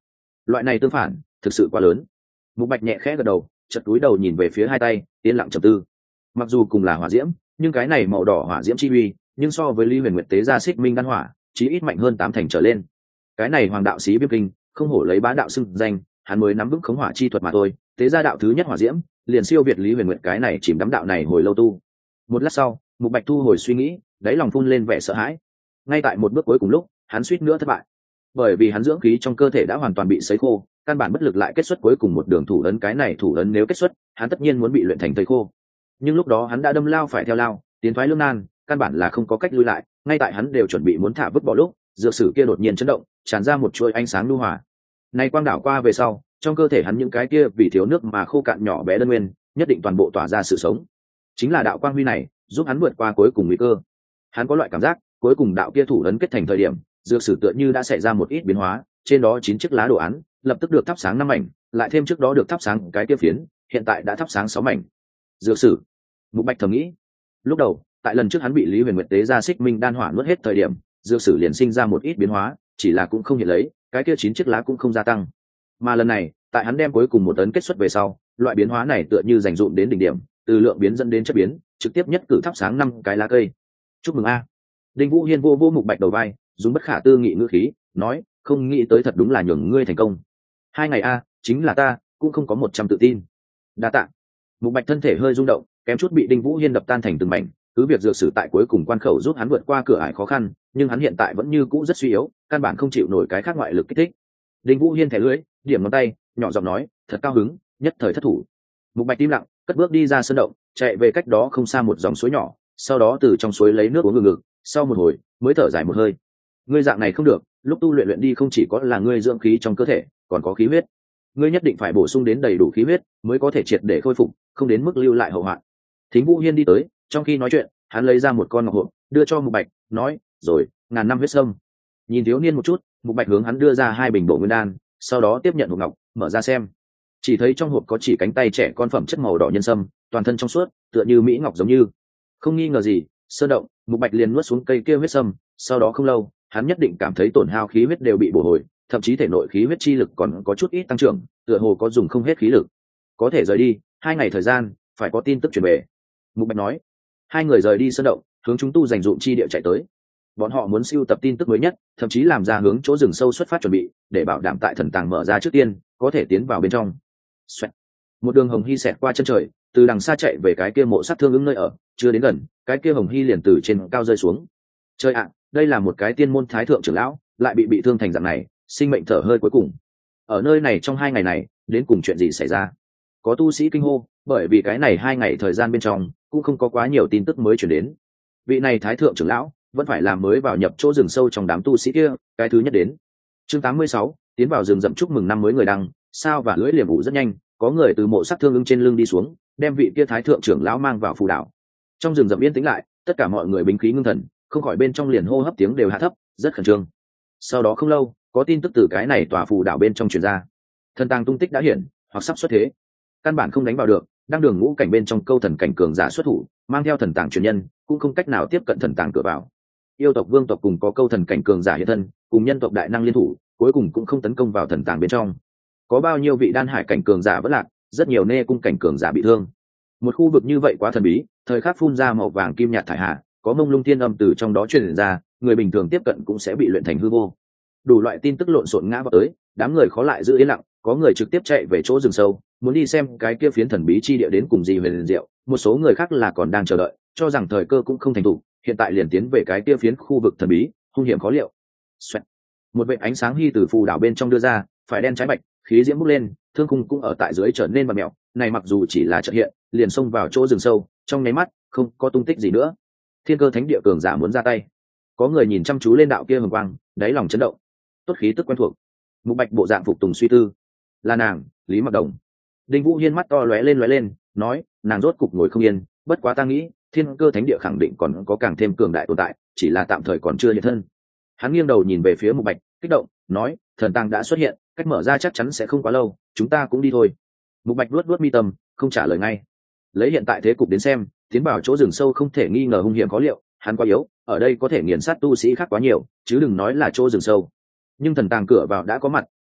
loại này tương phản thực sự quá lớn. Mục Bạch nhẹ khẽ gật đầu, chợt cúi đầu nhìn về phía hai tay, yên lặng trầm tư. Mặc dù cùng là hỏa diễm, nhưng cái này màu đỏ hỏa diễm chi uy, nhưng so với Lý Huyền Nguyệt tế ra xích minh đan hỏa, chí ít mạnh hơn 8 thành trở lên. Cái này Hoàng đạo sĩ Viêm Kinh, không hổ lấy bá đạo xưng danh, hắn mới nắm vững khống hỏa chi thuật mà thôi, tế ra đạo thứ nhất hỏa diễm, liền siêu việt Lý Huyền Nguyệt cái này chìm đắm đạo này hồi lâu tu. Một lát sau, Mục Bạch thu hồi suy nghĩ, đáy lòng phun lên vẻ sợ hãi. Ngay tại một bước cuối cùng lúc, hắn suýt nữa thất bại, bởi vì hắn dưỡng khí trong cơ thể đã hoàn toàn bị sấy khô, căn bản bất lực lại kết xuất cuối cùng một đường thủ ấn. Cái này thủ ấn nếu kết xuất, hắn tất nhiên muốn bị luyện thành thây khô. Nhưng lúc đó hắn đã đâm lao phải theo lao, tiến thoái lưỡng nan, căn bản là không có cách lui lại. Ngay tại hắn đều chuẩn bị muốn thả vứt bỏ lúc, dược sử kia đột nhiên chấn động, tràn ra một chuỗi ánh sáng nhu hòa. Này quang đảo qua về sau, trong cơ thể hắn những cái kia vì thiếu nước mà khô cạn nhỏ bé đơn nguyên, nhất định toàn bộ tỏa ra sự sống. Chính là đạo quang huy này, giúp hắn vượt qua cuối cùng nguy cơ. Hắn có loại cảm giác, cuối cùng đạo kia thủ ấn kết thành thời điểm, dược sử tựa như đã xảy ra một ít biến hóa, trên đó 9 chiếc lá đồ án lập tức được thắp sáng 5 mảnh, lại thêm trước đó được thắp sáng cái kia phiến, hiện tại đã thắp sáng 6 mảnh. Dược sử. Mục Bạch thầm nghĩ. Lúc đầu, tại lần trước hắn bị Lý Huyền Nguyệt tế ra xích minh đan hỏa nuốt hết thời điểm, dược sử liền sinh ra một ít biến hóa, chỉ là cũng không hiện lấy, cái kia 9 chiếc lá cũng không gia tăng. Mà lần này, tại hắn đem cuối cùng một ấn kết xuất về sau, loại biến hóa này tựa như dành dụm đến đỉnh điểm, từ lượng biến dẫn đến chất biến, trực tiếp nhất cử thắp sáng 5 cái lá cây. Chúc mừng a. Đinh Vũ Hiên vô Mục Bạch đầu vai, dùng bất khả tư nghị ngữ khí nói, không nghĩ tới thật đúng là nhường ngươi thành công. 2 ngày a, chính là ta cũng không có 100 tự tin. Đa tạ. Mục Bạch thân thể hơi rung động, kém chút bị Đinh Vũ Hiên đập tan thành từng mảnh. Cứ việc dược sử tại cuối cùng quan khẩu giúp hắn vượt qua cửa ải khó khăn, nhưng hắn hiện tại vẫn như cũ rất suy yếu, căn bản không chịu nổi cái khác ngoại lực kích thích. Đinh Vũ Hiên thẻ lưỡi, điểm ngón tay, nhỏ giọng nói, thật cao hứng, nhất thời thất thủ. Mục Bạch im lặng, cất bước đi ra sân động, chạy về cách đó không xa một dòng suối nhỏ, sau đó từ trong suối lấy nước uống ngực, sau một hồi mới thở dài một hơi. Ngươi dạng này không được, lúc tu luyện đi không chỉ có là ngươi dưỡng khí trong cơ thể, còn có khí huyết. Ngươi nhất định phải bổ sung đến đầy đủ khí huyết, mới có thể triệt để khôi phục, không đến mức lưu lại hậu hoạn. Thính Vũ Hiên đi tới, trong khi nói chuyện, hắn lấy ra một con ngọc hộp, đưa cho Mục Bạch, nói, rồi, 1000 năm huyết sâm. Nhìn thiếu niên một chút, Mục Bạch hướng hắn đưa ra 2 bình bổ nguyên đan, sau đó tiếp nhận hộp ngọc, mở ra xem. Chỉ thấy trong hộp có chỉ cánh tay trẻ con phẩm chất màu đỏ nhân sâm, toàn thân trong suốt, tựa như mỹ ngọc giống như. Không nghi ngờ gì, sơ động, Mục Bạch liền nuốt xuống cây kia huyết sâm, sau đó không lâu, hắn nhất định cảm thấy tổn hao khí huyết đều bị bổ hồi, thậm chí thể nội khí huyết chi lực còn có chút ít tăng trưởng, tựa hồ có dùng không hết khí lực. Có thể rời đi, 2 ngày thời gian, phải có tin tức truyền về. Mục Bạch nói. 2 người rời đi sơn động, hướng chúng tu dành dụm chi địa chạy tới. Bọn họ muốn siêu tập tin tức mới nhất, thậm chí làm ra hướng chỗ rừng sâu xuất phát chuẩn bị, để bảo đảm tại thần tàng mở ra trước tiên, có thể tiến vào bên trong. Xoẹt. Một đường hồng hy xẹt qua chân trời, từ đằng xa chạy về cái kia mộ sát thương ứng nơi ở, chưa đến gần, cái kia hồng hy liền từ trên cao rơi xuống. Trời ạ, đây là một cái tiên môn thái thượng trưởng lão, lại bị thương thành dạng này, sinh mệnh thở hơi cuối cùng. Ở nơi này trong 2 ngày này, đến cùng chuyện gì xảy ra? Có tu sĩ kinh hô, bởi vì cái này 2 ngày thời gian bên trong, cũng không có quá nhiều tin tức mới chuyển đến. Vị này thái thượng trưởng lão vẫn phải làm mới vào nhập chỗ rừng sâu trong đám tu sĩ kia, cái thứ nhất đến. Chương 86, tiến vào rừng rậm chúc mừng năm mới người đăng, sao và lưỡi liềm ủ rất nhanh, có người từ mộ sát thương ưng trên lưng đi xuống, đem vị kia thái thượng trưởng lão mang vào phù đảo. Trong rừng rậm yên tĩnh lại, tất cả mọi người bính khí ngưng thần, không khỏi bên trong liền hô hấp tiếng đều hạ thấp, rất khẩn trương. Sau đó không lâu, có tin tức từ cái này tòa phù đảo bên trong truyền ra. Thần tàng tung tích đã hiển, hoặc sắp xuất thế. Căn bản không đánh vào được, đang đường ngũ cảnh bên trong câu thần cảnh cường giả xuất thủ, mang theo thần tàng truyền nhân, cũng không cách nào tiếp cận thần tàng cửa vào. Yêu tộc vương tộc cùng có câu thần cảnh cường giả hiện thân, cùng nhân tộc đại năng liên thủ, cuối cùng cũng không tấn công vào thần tàng bên trong. Có bao nhiêu vị đan hải cảnh cường giả vẫn lạc, rất nhiều nê cung cảnh cường giả bị thương. Một khu vực như vậy quá thần bí, thời khắc phun ra màu vàng kim nhạt thải hạ, có mông lung thiên âm từ trong đó truyền ra, người bình thường tiếp cận cũng sẽ bị luyện thành hư vô. Đủ loại tin tức lộn xộn ngã vào tới, đám người khó lại giữ yên lặng, có người trực tiếp chạy về chỗ rừng sâu, muốn đi xem cái kia phiến thần bí chi địa đến cùng gì về liền diệu, một số người khác là còn đang chờ đợi, cho rằng thời cơ cũng không thành thủ, hiện tại liền tiến về cái kia phiến khu vực thần bí, hung hiểm khó liệu. Xoẹt. Một vệt ánh sáng hy từ phù đảo bên trong đưa ra, phải đen trái bạch, khí diễm bốc lên, thương khung cũng ở tại dưới trở nên bặm mèo, này mặc dù chỉ là chợt hiện, liền xông vào chỗ rừng sâu, trong nháy mắt, không có tung tích gì nữa. Thiên cơ thánh địa cường giả muốn ra tay. Có người nhìn chăm chú lên đạo kia hồng quang, đáy lòng chấn động. Tốt khí tức quen thuộc. Mục Bạch bộ dạng phục tùng suy tư. Là nàng, Lý Mặc Đồng. Đinh Vũ Hiên mắt to lóe lên, nói, nàng rốt cục ngồi không yên, bất quá ta nghĩ, thiên cơ thánh địa khẳng định còn có càng thêm cường đại tồn tại, chỉ là tạm thời còn chưa hiện thân. Hắn nghiêng đầu nhìn về phía Mục Bạch, kích động, nói, thần tàng đã xuất hiện, cách mở ra chắc chắn sẽ không quá lâu, chúng ta cũng đi thôi. Mục Bạch luốt mi tâm, không trả lời ngay. Lấy hiện tại thế cục đến xem, tiến vào chỗ rừng sâu không thể nghi ngờ hung hiểm khó liệu, hắn quá yếu, ở đây có thể nghiền sát tu sĩ khác quá nhiều, chứ đừng nói là chỗ rừng sâu. Nhưng thần tàng cửa vào đã có mặt,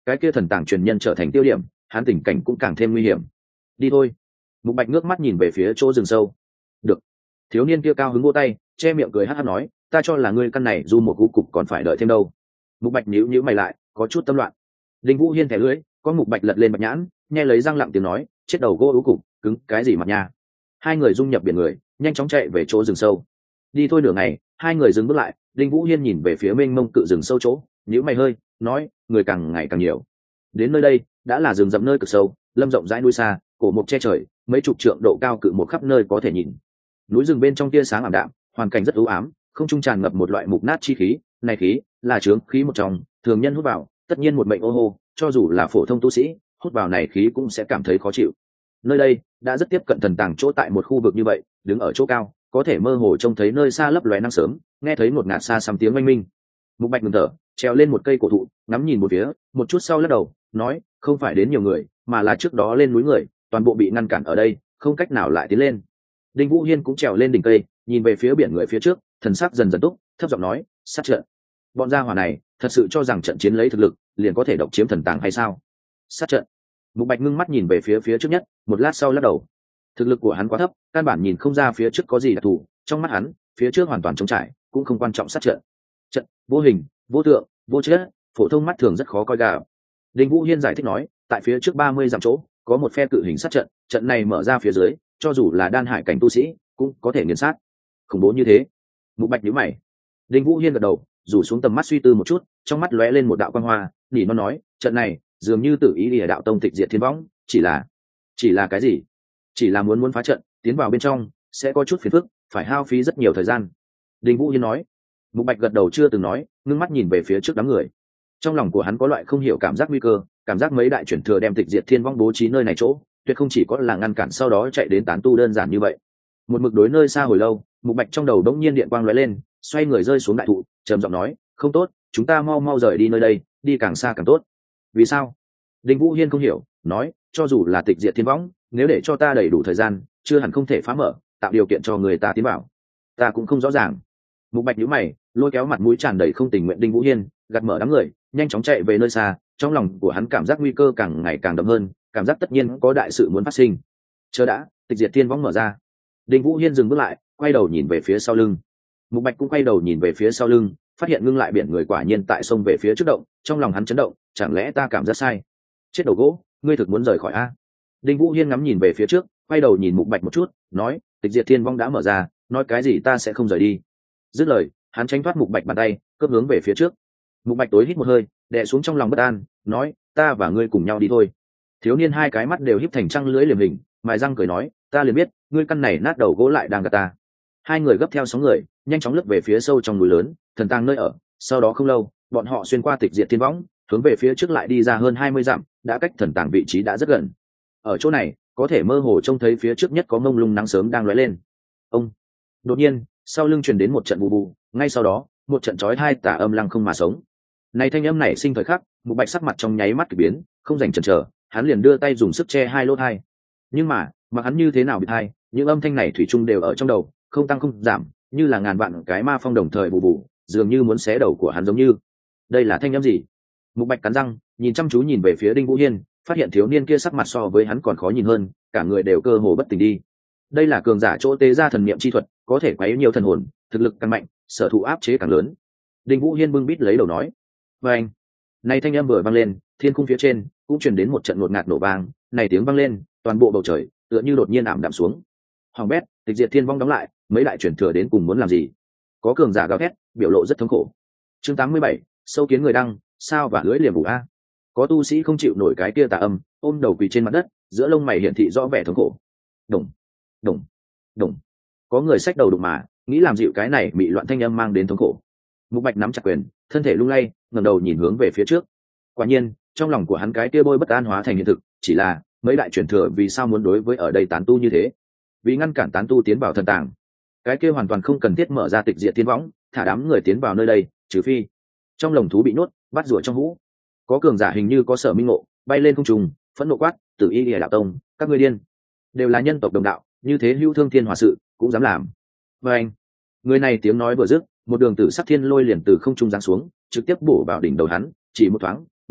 cái kia thần tàng truyền nhân trở thành tiêu điểm, hắn tình cảnh cũng càng thêm nguy hiểm. Đi thôi. Mục Bạch ngước mắt nhìn về phía chỗ rừng sâu. Được. Thiếu niên kia cao hứng vỗ tay, che miệng cười hắt hắt nói, ta cho là ngươi căn này du một cú cục còn phải đợi thêm đâu. Mục Bạch nhíu mày lại, có chút tâm loạn. Đinh Vũ Hiên thẻ lưỡi, có Mục Bạch lật lên bạch nhãn, nghe lấy răng lặng tiếng nói, chết đầu gỗ ú cục, cứng cái gì mặt nha. Hai người dung nhập biển người, nhanh chóng chạy về chỗ rừng sâu. Đi thôi nửa ngày, hai người dừng bước lại, Đinh Vũ Hiên nhìn về phía mênh mông cự rừng sâu chỗ, nhíu mày hơi, nói, người càng ngày càng nhiều. Đến nơi đây, đã là rừng rậm nơi cực sâu, lâm rộng rãi núi xa, cổ mục che trời, mấy chục trượng độ cao cự một khắp nơi có thể nhìn. Núi rừng bên trong tia sáng ảm đạm, hoàn cảnh rất u ám, không trung tràn ngập một loại mục nát chi khí, này khí là chướng khí một trong, thường nhân hút vào, tất nhiên một mệnh ô hô, cho dù là phổ thông tu sĩ, hút vào này khí cũng sẽ cảm thấy khó chịu. Nơi đây đã rất tiếp cận thần tàng chỗ tại một khu vực như vậy, đứng ở chỗ cao, có thể mơ hồ trông thấy nơi xa lấp lóe nắng sớm, nghe thấy một ngạt xa xăm tiếng oanh minh. Mục Bạch ngừng thở, trèo lên một cây cổ thụ, ngắm nhìn một phía, một chút sau lắc đầu, nói, không phải đến nhiều người, mà là trước đó lên núi người, toàn bộ bị ngăn cản ở đây, không cách nào lại tiến lên. Đinh Vũ Hiên cũng trèo lên đỉnh cây, nhìn về phía biển người phía trước, thần sắc dần dần túc, thấp giọng nói, sát trận. Bọn gia hỏa này, thật sự cho rằng trận chiến lấy thực lực, liền có thể độc chiếm thần tàng hay sao? Sát trận. Mục Bạch ngưng mắt nhìn về phía trước nhất, một lát sau lắc đầu. Thực lực của hắn quá thấp, căn bản nhìn không ra phía trước có gì đặc thù, trong mắt hắn, phía trước hoàn toàn trống trải, cũng không quan trọng sát trận. Trận vô hình, vô tượng, vô chất, phổ thông mắt thường rất khó coi gà. Đinh Vũ Hiên giải thích nói, tại phía trước 30 dặm chỗ, có một phe cự hình sát trận, trận này mở ra phía dưới, cho dù là đan hải cảnh tu sĩ, cũng có thể nghiền sát. Khủng bố như thế. Mục Bạch nhíu mày. Đinh Vũ Hiên gật đầu, rủ xuống tầm mắt suy tư một chút, trong mắt lóe lên một đạo quang hoa, nỉ nó nói, trận này, dường như tự ý Lìa đạo tông tịch diệt thiên võng, chỉ là cái gì? Chỉ là muốn phá trận, tiến vào bên trong, sẽ có chút phiền phức, phải hao phí rất nhiều thời gian. Đinh Vũ Hiên nói. Mục Bạch gật đầu chưa từng nói, ngưng mắt nhìn về phía trước đám người. Trong lòng của hắn có loại không hiểu cảm giác nguy cơ, cảm giác mấy đại chuyển thừa đem tịch diệt thiên vong bố trí nơi này chỗ, tuyệt không chỉ có là ngăn cản sau đó chạy đến tán tu đơn giản như vậy. Một mực đối nơi xa hồi lâu, Mục Bạch trong đầu đống nhiên điện quang lóe lên, xoay người rơi xuống đại thụ, trầm giọng nói, không tốt, chúng ta mau rời đi nơi đây, đi càng xa càng tốt. Vì sao? Đinh Vũ Hiên không hiểu, nói, cho dù là tịch diệt thiên võng, nếu để cho ta đầy đủ thời gian, chưa hẳn không thể phá mở, tạo điều kiện cho người ta tiến vào. Ta cũng không rõ ràng. Mục Bạch nhíu mày, lôi kéo mặt mũi tràn đầy không tình nguyện Đinh Vũ Hiên, gạt mở đám người, nhanh chóng chạy về nơi xa. Trong lòng của hắn cảm giác nguy cơ càng ngày càng đậm hơn, cảm giác tất nhiên có đại sự muốn phát sinh. Chờ đã, tịch diệt thiên võng mở ra. Đinh Vũ Hiên dừng bước lại, quay đầu nhìn về phía sau lưng. Mục Bạch cũng quay đầu nhìn về phía sau lưng, phát hiện ngưng lại biển người quả nhiên tại sông về phía trước động, trong lòng hắn chấn động, chẳng lẽ ta cảm giác sai? Chết đầu gỗ, ngươi thực muốn rời khỏi a? Đinh Vũ Hiên ngắm nhìn về phía trước, quay đầu nhìn Mục Bạch một chút, nói, tịch diệt thiên vong đã mở ra, nói cái gì ta sẽ không rời đi. Dứt lời, hắn tránh thoát Mục Bạch bàn tay, cướp hướng về phía trước. Mục Bạch tối hít một hơi, đè xuống trong lòng bất an, nói, ta và ngươi cùng nhau đi thôi. Thiếu niên hai cái mắt đều híp thành trăng lưỡi liềm hình, mài răng cười nói, ta liền biết, ngươi căn này nát đầu gỗ lại đang gạt ta. Hai người gấp theo sóng người, nhanh chóng lướt về phía sâu trong núi lớn, thần tàng nơi ở. Sau đó không lâu, bọn họ xuyên qua tịch diệt thiên võng, hướng về phía trước lại đi ra hơn 20 dặm, đã cách thần tàng vị trí đã rất gần. Ở chỗ này, có thể mơ hồ trông thấy phía trước nhất có mông lung nắng sớm đang lóe lên. Ông. Đột nhiên, sau lưng truyền đến một trận bù bù, ngay sau đó, một trận chói tai tà âm lăng không mà sống. Này thanh âm này sinh thời khắc, Mục Bạch sắc mặt trong nháy mắt kỳ biến, không dành chần chờ, hắn liền đưa tay dùng sức che hai lỗ tai. Nhưng mà, mặc hắn như thế nào bị tai, những âm thanh này thủy chung đều ở trong đầu, không tăng không giảm, như là ngàn vạn cái ma phong đồng thời bù bù, dường như muốn xé đầu của hắn giống như. Đây là thanh âm gì? Mục Bạch cắn răng, nhìn chăm chú nhìn về phía Đinh Vũ Hiên, phát hiện thiếu niên kia sắc mặt so với hắn còn khó nhìn hơn, cả người đều cơ hồ bất tỉnh đi. Đây là cường giả chỗ tế ra thần niệm chi thuật, có thể quấy nhiều thần hồn, thực lực càng mạnh, sở thụ áp chế càng lớn. Đinh Vũ Hiên bưng bít lấy đầu nói, và anh, này thanh âm vừa vang lên, thiên cung phía trên cũng truyền đến một trận ngột ngạt nổ vang, này tiếng vang lên, toàn bộ bầu trời tựa như đột nhiên ảm đạm xuống. Hoàng bét, tịch diệt thiên vong đóng lại, mấy đại truyền thừa đến cùng muốn làm gì? Có cường giả gào thét, biểu lộ rất thống khổ. Chương 87, sâu kiến người đăng, sao và lưỡi liềm vũ a. Có tu sĩ không chịu nổi cái kia tà âm, ôm đầu quỳ trên mặt đất, giữa lông mày hiển thị rõ vẻ thống khổ. Đùng, đùng, đùng. Có người xách đầu đụng mà, nghĩ làm dịu cái này bị loạn thanh âm mang đến thống khổ. Mục Bạch nắm chặt quyền, thân thể lung lay, ngẩng đầu nhìn hướng về phía trước. Quả nhiên, trong lòng của hắn cái kia bôi bất an hóa thành hiện thực, chỉ là mấy đại truyền thừa vì sao muốn đối với ở đây tán tu như thế? Vì ngăn cản tán tu tiến vào thần tàng. Cái kia hoàn toàn không cần thiết mở ra tịch diệt thiên võng, thả đám người tiến vào nơi đây, trừ phi trong lồng thú bị nhốt, bắt rùa trong hũ. Có cường giả hình như có sở minh ngộ, bay lên không trung, phẫn nộ quát, Tử Y Lìa đạo tông, các ngươi điên, đều là nhân tộc đồng đạo, như thế hữu thương thiên hòa sự cũng dám làm. Và anh, người này tiếng nói vừa dứt, một đường tử sắc thiên lôi liền từ không trung giáng xuống, trực tiếp bổ vào đỉnh đầu hắn, chỉ một thoáng,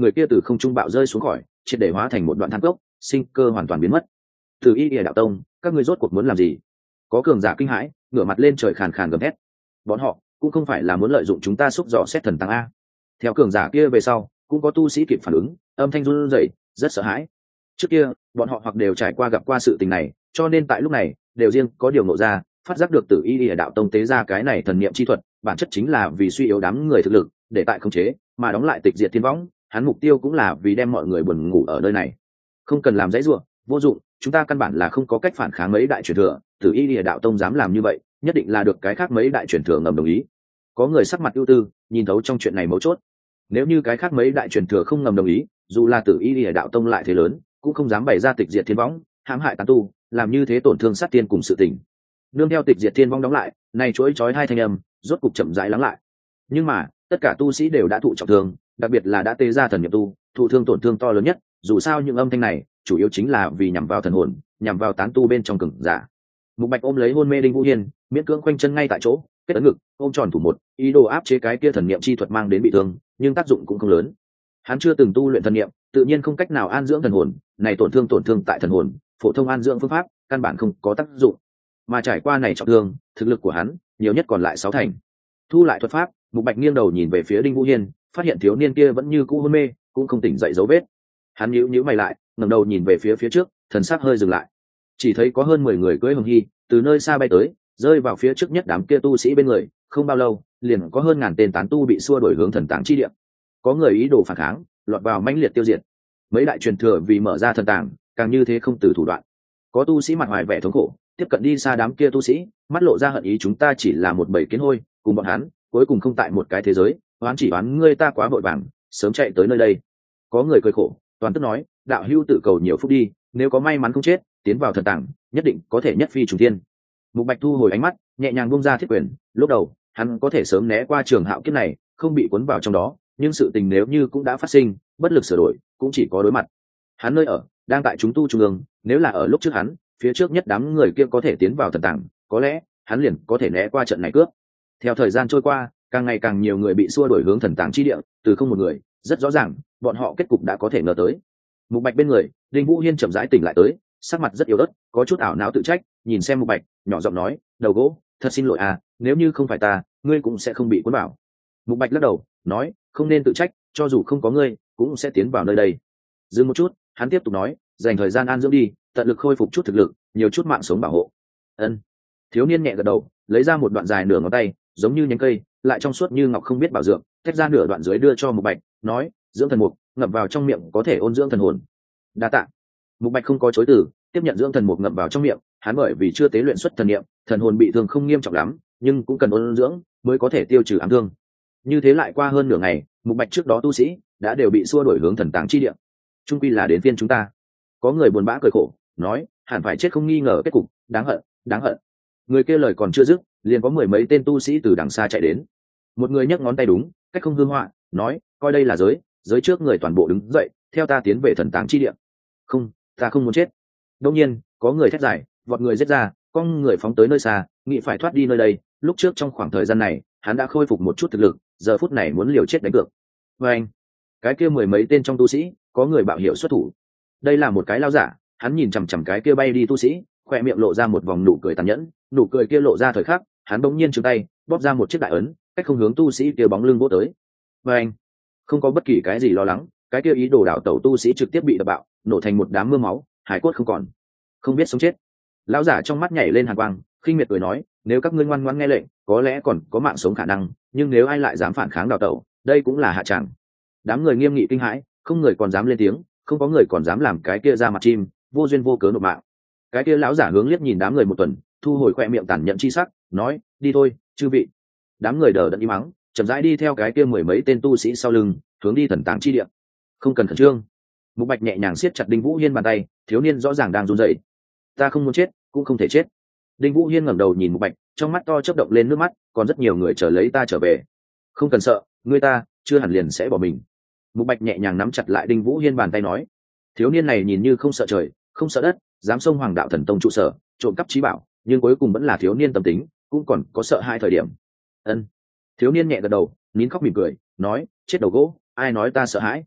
người kia từ không trung bạo rơi xuống khỏi, triệt để hóa thành một đoạn than cốc, sinh cơ hoàn toàn biến mất. Từ Y Lìa đạo tông, các ngươi rốt cuộc muốn làm gì? Có cường giả kinh hãi, ngửa mặt lên trời khàn khàn gầm thét. Bọn họ cũng không phải là muốn lợi dụng chúng ta xúc dò xét thần tăng a. Theo cường giả kia về sau, cũng có tu sĩ kịp phản ứng, âm thanh run rẩy, rất sợ hãi. Trước kia, bọn họ hoặc đều trải qua gặp qua sự tình này, cho nên tại lúc này, đều riêng có điều ngộ ra, phát giác được Tử Y Lìa đạo tông tế ra cái này thần niệm chi thuật, bản chất chính là vì suy yếu đám người thực lực, để tại khống chế, mà đóng lại tịch diệt thiên võng, hắn mục tiêu cũng là vì đem mọi người buồn ngủ ở nơi này. Không cần làm dãy rủa, vô dụng, chúng ta căn bản là không có cách phản kháng mấy đại truyền thừa, Tử Y Lìa đạo tông dám làm như vậy, nhất định là được cái khác mấy đại truyền thừa ngầm đồng ý. Có người sắc mặt ưu tư, nhìn thấu trong chuyện này mấu chốt. Nếu như cái khác mấy đại truyền thừa không ngầm đồng ý, dù là Tử Y Lìa đạo tông lại thế lớn, cũng không dám bày ra tịch diệt thiên võng, hãm hại tán tu, làm như thế tổn thương sát tiên cùng sự tình. Nương theo tịch diệt thiên võng đóng lại, này chuỗi chói hai thanh âm, rốt cục chậm rãi lắng lại. Nhưng mà, tất cả tu sĩ đều đã thụ trọng thương, đặc biệt là đã tế ra thần niệm tu, thụ thương tổn thương to lớn nhất, dù sao những âm thanh này, chủ yếu chính là vì nhằm vào thần hồn, nhằm vào tán tu bên trong cường giả. Mục Bạch ôm lấy hôn mê Đinh Vũ Hiên, miễn cưỡng khoanh chân ngay tại chỗ, kết ấn ngực, ôm tròn thủ một, ý đồ áp chế cái kia thần niệm chi thuật mang đến bị thương, nhưng tác dụng cũng không lớn. Hắn chưa từng tu luyện thần niệm, tự nhiên không cách nào an dưỡng thần hồn, này tổn thương tại thần hồn, phổ thông an dưỡng phương pháp, căn bản không có tác dụng. Mà trải qua này trọng thương, thực lực của hắn, nhiều nhất còn lại 6 thành. Thu lại thuật pháp, Mục Bạch nghiêng đầu nhìn về phía Đinh Vũ Hiên, phát hiện thiếu niên kia vẫn như cũ hôn mê, cũng không tỉnh dậy dấu vết. Hắn nhíu mày lại, ngẩng đầu nhìn về phía trước, thần sắc hơi dừng lại. Chỉ thấy có hơn 10 người cưỡi hồng hy, từ nơi xa bay tới, rơi vào phía trước nhất đám kia tu sĩ bên người, không bao lâu, liền có hơn ngàn tên tán tu bị xua đuổi hướng thần tàng chi địa. Có người ý đồ phản kháng, lọt vào mãnh liệt tiêu diệt. Mấy đại truyền thừa vì mở ra thần tàng, càng như thế không từ thủ đoạn. Có tu sĩ mặt hoài vẻ thống khổ, tiếp cận đi xa đám kia tu sĩ, mắt lộ ra hận ý, chúng ta chỉ là một bầy kiến hôi, cùng bọn hắn, cuối cùng không tại một cái thế giới, oán chỉ oán ngươi ta quá vội vàng, sớm chạy tới nơi đây. Có người cười khổ, toàn tức nói, đạo hữu tự cầu nhiều phúc đi, nếu có may mắn không chết, tiến vào thần tàng, nhất định có thể nhất phi trùng thiên. Mục Bạch thu hồi ánh mắt, nhẹ nhàng buông ra thiết quyền, lúc đầu, hắn có thể sớm né qua trường hạo kiếp này, không bị cuốn vào trong đó, nhưng sự tình nếu như cũng đã phát sinh, bất lực sửa đổi, cũng chỉ có đối mặt. Hắn nơi ở, đang tại chúng tu trung ương, nếu là ở lúc trước hắn, phía trước nhất đám người kia có thể tiến vào thần tàng, có lẽ hắn liền có thể né qua trận này cướp. Theo thời gian trôi qua, càng ngày càng nhiều người bị xua đuổi hướng thần tàng chi địa, từ không một người, rất rõ ràng, bọn họ kết cục đã có thể ngờ tới. Mục Bạch bên người, Đinh Vũ Hiên chậm rãi tỉnh lại tới, sắc mặt rất yếu ớt, có chút ảo não tự trách, nhìn xem Mục Bạch, nhỏ giọng nói, đầu gỗ, thật xin lỗi à, nếu như không phải ta, ngươi cũng sẽ không bị cuốn vào. Mục Bạch lắc đầu, nói, không nên tự trách, cho dù không có ngươi, cũng sẽ tiến vào nơi đây. Dừng một chút, hắn tiếp tục nói, dành thời gian an dưỡng đi, tận lực khôi phục chút thực lực, nhiều chút mạng sống bảo hộ. Ân. Thiếu niên nhẹ gật đầu, lấy ra một đoạn dài nửa ngón tay, giống như nhánh cây, lại trong suốt như ngọc không biết bảo dưỡng, tách ra nửa đoạn dưới đưa cho Mục Bạch, nói, dưỡng thần mục, ngậm vào trong miệng có thể ôn dưỡng thần hồn. Đa tạ. Mục Bạch không có chối từ, tiếp nhận dưỡng thần mục ngậm vào trong miệng, hắn bởi vì chưa tế luyện xuất thần niệm, thần hồn bị thương không nghiêm trọng lắm, nhưng cũng cần ôn dưỡng mới có thể tiêu trừ ám thương. Như thế lại qua hơn nửa ngày, Mục Bạch trước đó tu sĩ đã đều bị xua đuổi hướng thần tàng chi địa. Trung quy là đến phiên chúng ta. Có người buồn bã cười khổ, nói, hẳn phải chết không nghi ngờ kết cục, đáng hận, đáng hận. Người kia lời còn chưa dứt, liền có mười mấy tên tu sĩ từ đằng xa chạy đến. Một người nhấc ngón tay đúng, cách không hư họa, nói, coi đây là giới trước người toàn bộ đứng dậy, theo ta tiến về thần tàng chi địa. Không, ta không muốn chết. Đương nhiên, có người thét giải, vọt người giết ra, con người phóng tới nơi xa, nghĩ phải thoát đi nơi đây. Lúc trước trong khoảng thời gian này, hắn đã khôi phục một chút thực lực, giờ phút này muốn liều chết đánh cược. Và anh, cái kia mười mấy tên trong tu sĩ, có người bạo hiệu xuất thủ. Đây là một cái lao giả, hắn nhìn chằm chằm cái kia bay đi tu sĩ, khoe miệng lộ ra một vòng nụ cười tàn nhẫn, nụ cười kia lộ ra thời khắc, hắn bỗng nhiên giương tay, bóp ra một chiếc đại ấn, cách không hướng tu sĩ kia bóng lưng vỗ tới. Và anh, không có bất kỳ cái gì lo lắng, cái kia ý đồ đảo tẩu tu sĩ trực tiếp bị đập bạo, nổ thành một đám mưa máu, hải cốt không còn, không biết sống chết. Lão giả trong mắt nhảy lên hàn quang, khinh miệt cười nói, nếu các ngươi ngoan ngoãn nghe lệnh, có lẽ còn có mạng sống khả năng, nhưng nếu ai lại dám phản kháng đảo tẩu, đây cũng là hạ tràng. Đám người nghiêm nghị kinh hãi, không người còn dám lên tiếng, không có người còn dám làm cái kia ra mặt chim, vô duyên vô cớ nộp mạng. Cái kia lão giả hướng liếc nhìn đám người một tuần, thu hồi khoe miệng tàn nhẫn chi sắc, nói, đi thôi, chư vị. Đám người đờ đẫn im mắng, chậm rãi đi theo cái kia mười mấy tên tu sĩ sau lưng, hướng đi thần tàng chi địa. Không cần khẩn trương. Mục Bạch nhẹ nhàng siết chặt Đinh Vũ Hiên bàn tay, thiếu niên rõ ràng đang run rẩy. Ta không muốn chết, cũng không thể chết. Đinh Vũ Hiên ngẩng đầu nhìn Mục Bạch, trong mắt to chớp động lên nước mắt, còn rất nhiều người chờ lấy ta trở về. Không cần sợ, ngươi ta chưa hẳn liền sẽ bỏ mình. Mục Bạch nhẹ nhàng nắm chặt lại Đinh Vũ Hiên bàn tay nói. Thiếu niên này nhìn như không sợ trời, không sợ đất, dám xông Hoàng Đạo Thần Tông trụ sở, trộm cắp trí bảo, nhưng cuối cùng vẫn là thiếu niên tâm tính, cũng còn có sợ hai thời điểm. Ân. Thiếu niên nhẹ gật đầu, nín khóc mỉm cười, nói, chết đầu gỗ, ai nói ta sợ hãi?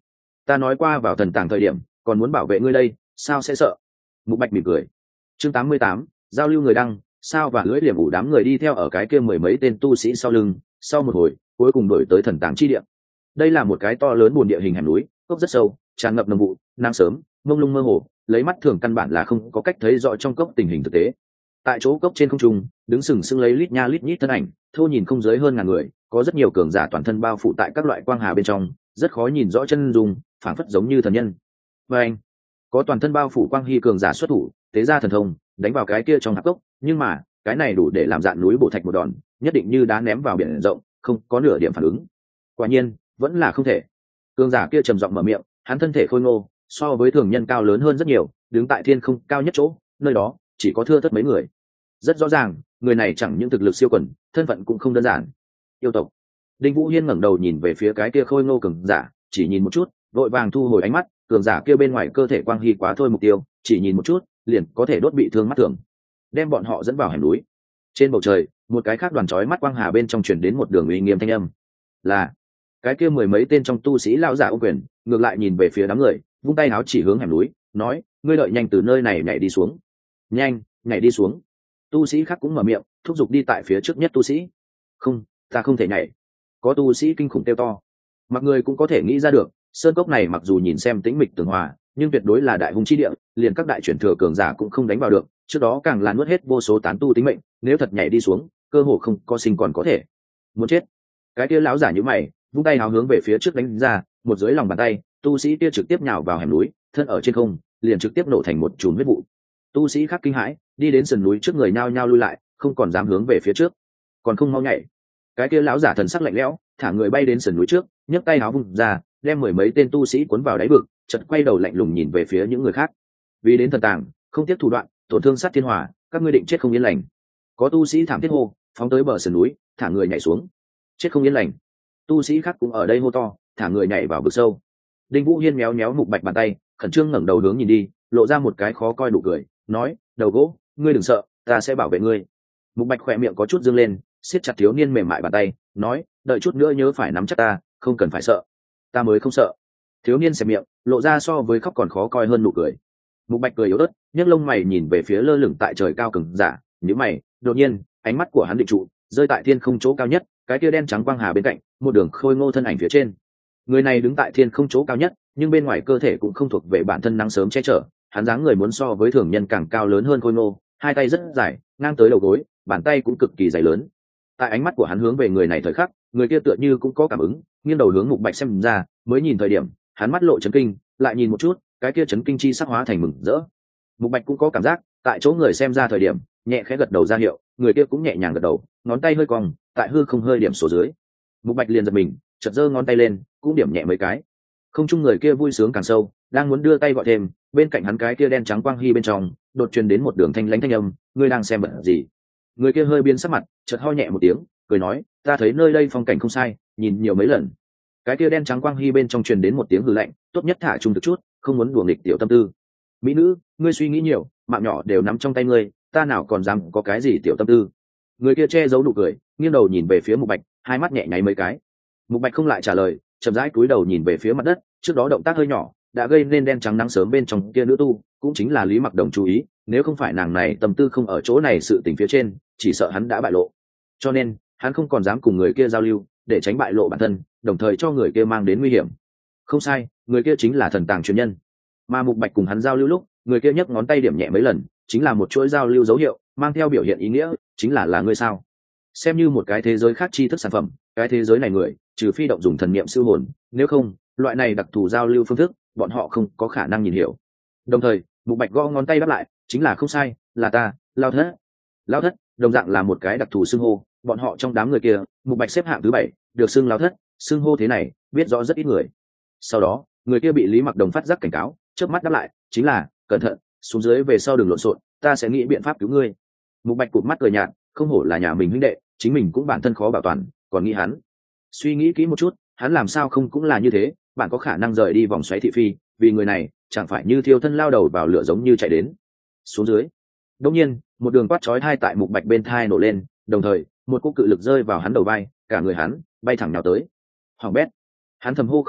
Ta nói qua vào thần tàng thời điểm còn muốn bảo vệ ngươi đây, sao sẽ sợ? Mục Bạch mỉm cười. Chương 88, giao lưu người đăng, sao và lưỡi liềm ủ đám người đi theo ở cái kia mười mấy tên tu sĩ sau lưng, sau một hồi cuối cùng đổi tới thần tàng chi địa. Đây là một cái to lớn bùn địa hình hẻm núi, cốc rất sâu, tràn ngập nồng vụ, nắng sớm mông lung mơ hồ, lấy mắt thường căn bản là không có cách thấy rõ trong cốc tình hình thực tế. Tại chỗ cốc trên không trung đứng sừng sững lấy lít nha lít nhít thân ảnh, thô nhìn không dưới hơn ngàn người, có rất nhiều cường giả toàn thân bao phủ tại các loại quang hà bên trong, rất khó nhìn rõ chân dung, phảng phất giống như thần nhân. Và anh có toàn thân bao phủ quang hy cường giả xuất thủ, tế ra thần thông đánh vào cái kia trong hạp cốc, nhưng mà cái này đủ để làm dạn núi bổ thạch một đòn, nhất định như đá ném vào biển rộng, không có nửa điểm phản ứng. Quả nhiên vẫn là không thể. Cường giả kia trầm giọng mở miệng, hắn thân thể khôi ngô, so với thường nhân cao lớn hơn rất nhiều, đứng tại thiên không cao nhất chỗ, nơi đó chỉ có thưa thớt mấy người. Rất rõ ràng người này chẳng những thực lực siêu quần, thân phận cũng không đơn giản. Yêu tộc. Đinh Vũ Hiên ngẩng đầu nhìn về phía cái kia khôi ngô cường giả, chỉ nhìn một chút vội vàng thu hồi ánh mắt. Cường giả kia bên ngoài cơ thể quang hy quá thôi, mục tiêu chỉ nhìn một chút liền có thể đốt bị thương mắt thường, đem bọn họ dẫn vào hẻm núi. Trên bầu trời một cái khác đoàn chói mắt quang hà bên trong truyền đến một đường uy nghiêm thanh âm, là cái kia mười mấy tên trong tu sĩ lão giả ô quyền, ngược lại nhìn về phía đám người, vung tay áo chỉ hướng hẻm núi, nói: ngươi đợi nhanh từ nơi này nhảy đi xuống, nhanh nhảy đi xuống. Tu sĩ khác cũng mở miệng thúc giục đi tại phía trước nhất tu sĩ. Không, ta không thể nhảy. Có tu sĩ kinh khủng kêu to. Mặc người cũng có thể nghĩ ra được, sơn cốc này mặc dù nhìn xem tĩnh mịch tường hòa, nhưng tuyệt đối là đại hung chi địa, liền các đại chuyển thừa cường giả cũng không đánh vào được, trước đó càng là nuốt hết vô số tán tu tính mệnh, nếu thật nhảy đi xuống cơ hồ không có sinh còn có thể. Muốn chết. Cái kia lão giả như mày, vung tay hào hướng về phía trước đánh ra, một dưới lòng bàn tay tu sĩ kia trực tiếp nhào vào hẻm núi, thân ở trên không liền trực tiếp nổ thành một chùm huyết vụ. Tu sĩ khác kinh hãi, đi đến sườn núi trước người nhao nhao lui lại, không còn dám hướng về phía trước. Còn không mau nhảy. Cái kia lão giả thần sắc lạnh lẽo, thả người bay đến sườn núi trước, nhấc tay áo vung ra, đem mười mấy tên tu sĩ cuốn vào đáy vực, chợt quay đầu lạnh lùng nhìn về phía những người khác. Vì đến thần tàng, không tiếp thủ đoạn, tổn thương sát thiên hỏa, các ngươi định chết không yên lành. Có tu sĩ thảm thiết hô, phóng tới bờ sườn núi, thả người nhảy xuống. Chết không yên lành. Tu sĩ khác cũng ở đây hô to, thả người nhảy vào vực sâu. Đinh Vũ Hiên méo méo Mục Bạch bàn tay, khẩn trương ngẩng đầu hướng nhìn đi, lộ ra một cái khó coi nụ cười, nói: đầu gỗ, ngươi đừng sợ, ta sẽ bảo vệ ngươi. Mục Bạch khỏe miệng có chút dương lên, siết chặt thiếu niên mềm mại bàn tay, nói: đợi chút nữa nhớ phải nắm chắc ta, không cần phải sợ. Ta mới không sợ. Thiếu niên xẹp miệng, lộ ra so với khóc còn khó coi hơn nụ cười. Mục Bạch cười yếu ớt, nhấc lông mày nhìn về phía lơ lửng tại trời cao cường giả, nhíu mày, đột nhiên ánh mắt của hắn định trụ, rơi tại thiên không chỗ cao nhất, cái kia đen trắng quang hà bên cạnh, một đường khôi ngô thân ảnh phía trên. Người này đứng tại thiên không chỗ cao nhất, nhưng bên ngoài cơ thể cũng không thuộc về bản thân nắng sớm che chở, hắn dáng người muốn so với thường nhân càng cao lớn hơn khôi ngô, hai tay rất dài, ngang tới đầu gối, bàn tay cũng cực kỳ dày lớn. Tại ánh mắt của hắn hướng về người này thời khắc, người kia tựa như cũng có cảm ứng, nghiêng đầu hướng Mục Bạch xem ra, mới nhìn thời điểm, hắn mắt lộ chấn kinh, lại nhìn một chút, cái kia chấn kinh chi sắc hóa thành mừng rỡ. Mục Bạch cũng có cảm giác, tại chỗ người xem ra thời điểm, nhẹ khẽ gật đầu ra hiệu, người kia cũng nhẹ nhàng gật đầu, ngón tay hơi cong, tại hư không hơi điểm số dưới. Mục Bạch liền giật mình, chợt giơ ngón tay lên, cũng điểm nhẹ mấy cái. Không trung người kia vui sướng càng sâu, đang muốn đưa tay gọi thêm, bên cạnh hắn cái kia đen trắng quang hy bên trong, đột truyền đến một đường thanh lãnh thanh âm, ngươi đang xem bẩn gì? Người kia hơi biến sắc mặt, chợt ho nhẹ một tiếng, cười nói, ta thấy nơi đây phong cảnh không sai, nhìn nhiều mấy lần. Cái kia đen trắng quang hy bên trong truyền đến một tiếng hừ lạnh, tốt nhất thả trung thực chút, không muốn đùa nghịch tiểu tâm tư. Mỹ nữ, ngươi suy nghĩ nhiều, mạng nhỏ đều nắm trong tay ngươi, ta nào còn dám có cái gì tiểu tâm tư. Người kia che giấu nụ cười, nghiêng đầu nhìn về phía Mục Bạch, hai mắt nhẹ nháy mấy cái. Mục Bạch không lại trả lời, chậm rãi cúi đầu nhìn về phía mặt đất, trước đó động tác hơi nhỏ đã gây nên đen trắng nắng sớm bên trong kia nữ tu, cũng chính là Lý Mặc Đồng chú ý, nếu không phải nàng này tâm tư không ở chỗ này sự tình phía trên, chỉ sợ hắn đã bại lộ. Cho nên hắn không còn dám cùng người kia giao lưu, để tránh bại lộ bản thân, đồng thời cho người kia mang đến nguy hiểm. Không sai, người kia chính là thần tàng truyền nhân. Mà Mục Bạch cùng hắn giao lưu lúc, người kia nhấc ngón tay điểm nhẹ mấy lần, chính là một chuỗi giao lưu dấu hiệu, mang theo biểu hiện ý nghĩa, chính là ngươi sao? Xem như một cái thế giới khác tri thức sản phẩm, cái thế giới này người, trừ phi động dùng thần niệm siêu hồn, nếu không, loại này đặc thù giao lưu phương thức, bọn họ không có khả năng nhìn hiểu. Đồng thời, Mục Bạch gõ ngón tay đáp lại, chính là không sai, là ta, Lao Thất. Lao Thất, đồng dạng là một cái đặc thù xưng hô, bọn họ trong đám người kia, Mục Bạch xếp hạng thứ 7, được xưng Lao Thất, xưng hô thế này, biết rõ rất ít người. Sau đó, người kia bị Lý Mặc Đồng phát giác cảnh cáo, chớp mắt đáp lại, chính là, cẩn thận, xuống dưới về sau đừng lộn xộn, ta sẽ nghĩ biện pháp cứu ngươi. Mục Bạch cụp mắt cười nhạt, không hổ là nhà mình huynh đệ, chính mình cũng bản thân khó bảo toàn, còn nghĩ hắn. Suy nghĩ kỹ một chút, hắn làm sao không cũng là như thế, bạn có khả năng rời đi vòng xoáy thị phi, vì người này, chẳng phải như thiêu thân lao đầu vào lửa giống như chạy đến. Xuống dưới. Đột nhiên, một đường quát chói tai tại Mục Bạch bên thai nổ lên, đồng thời, một cú cự lực rơi vào hắn đầu vai, cả người hắn bay thẳng nhào tới. Hoàng bét. Hắn thầm hô không ổn,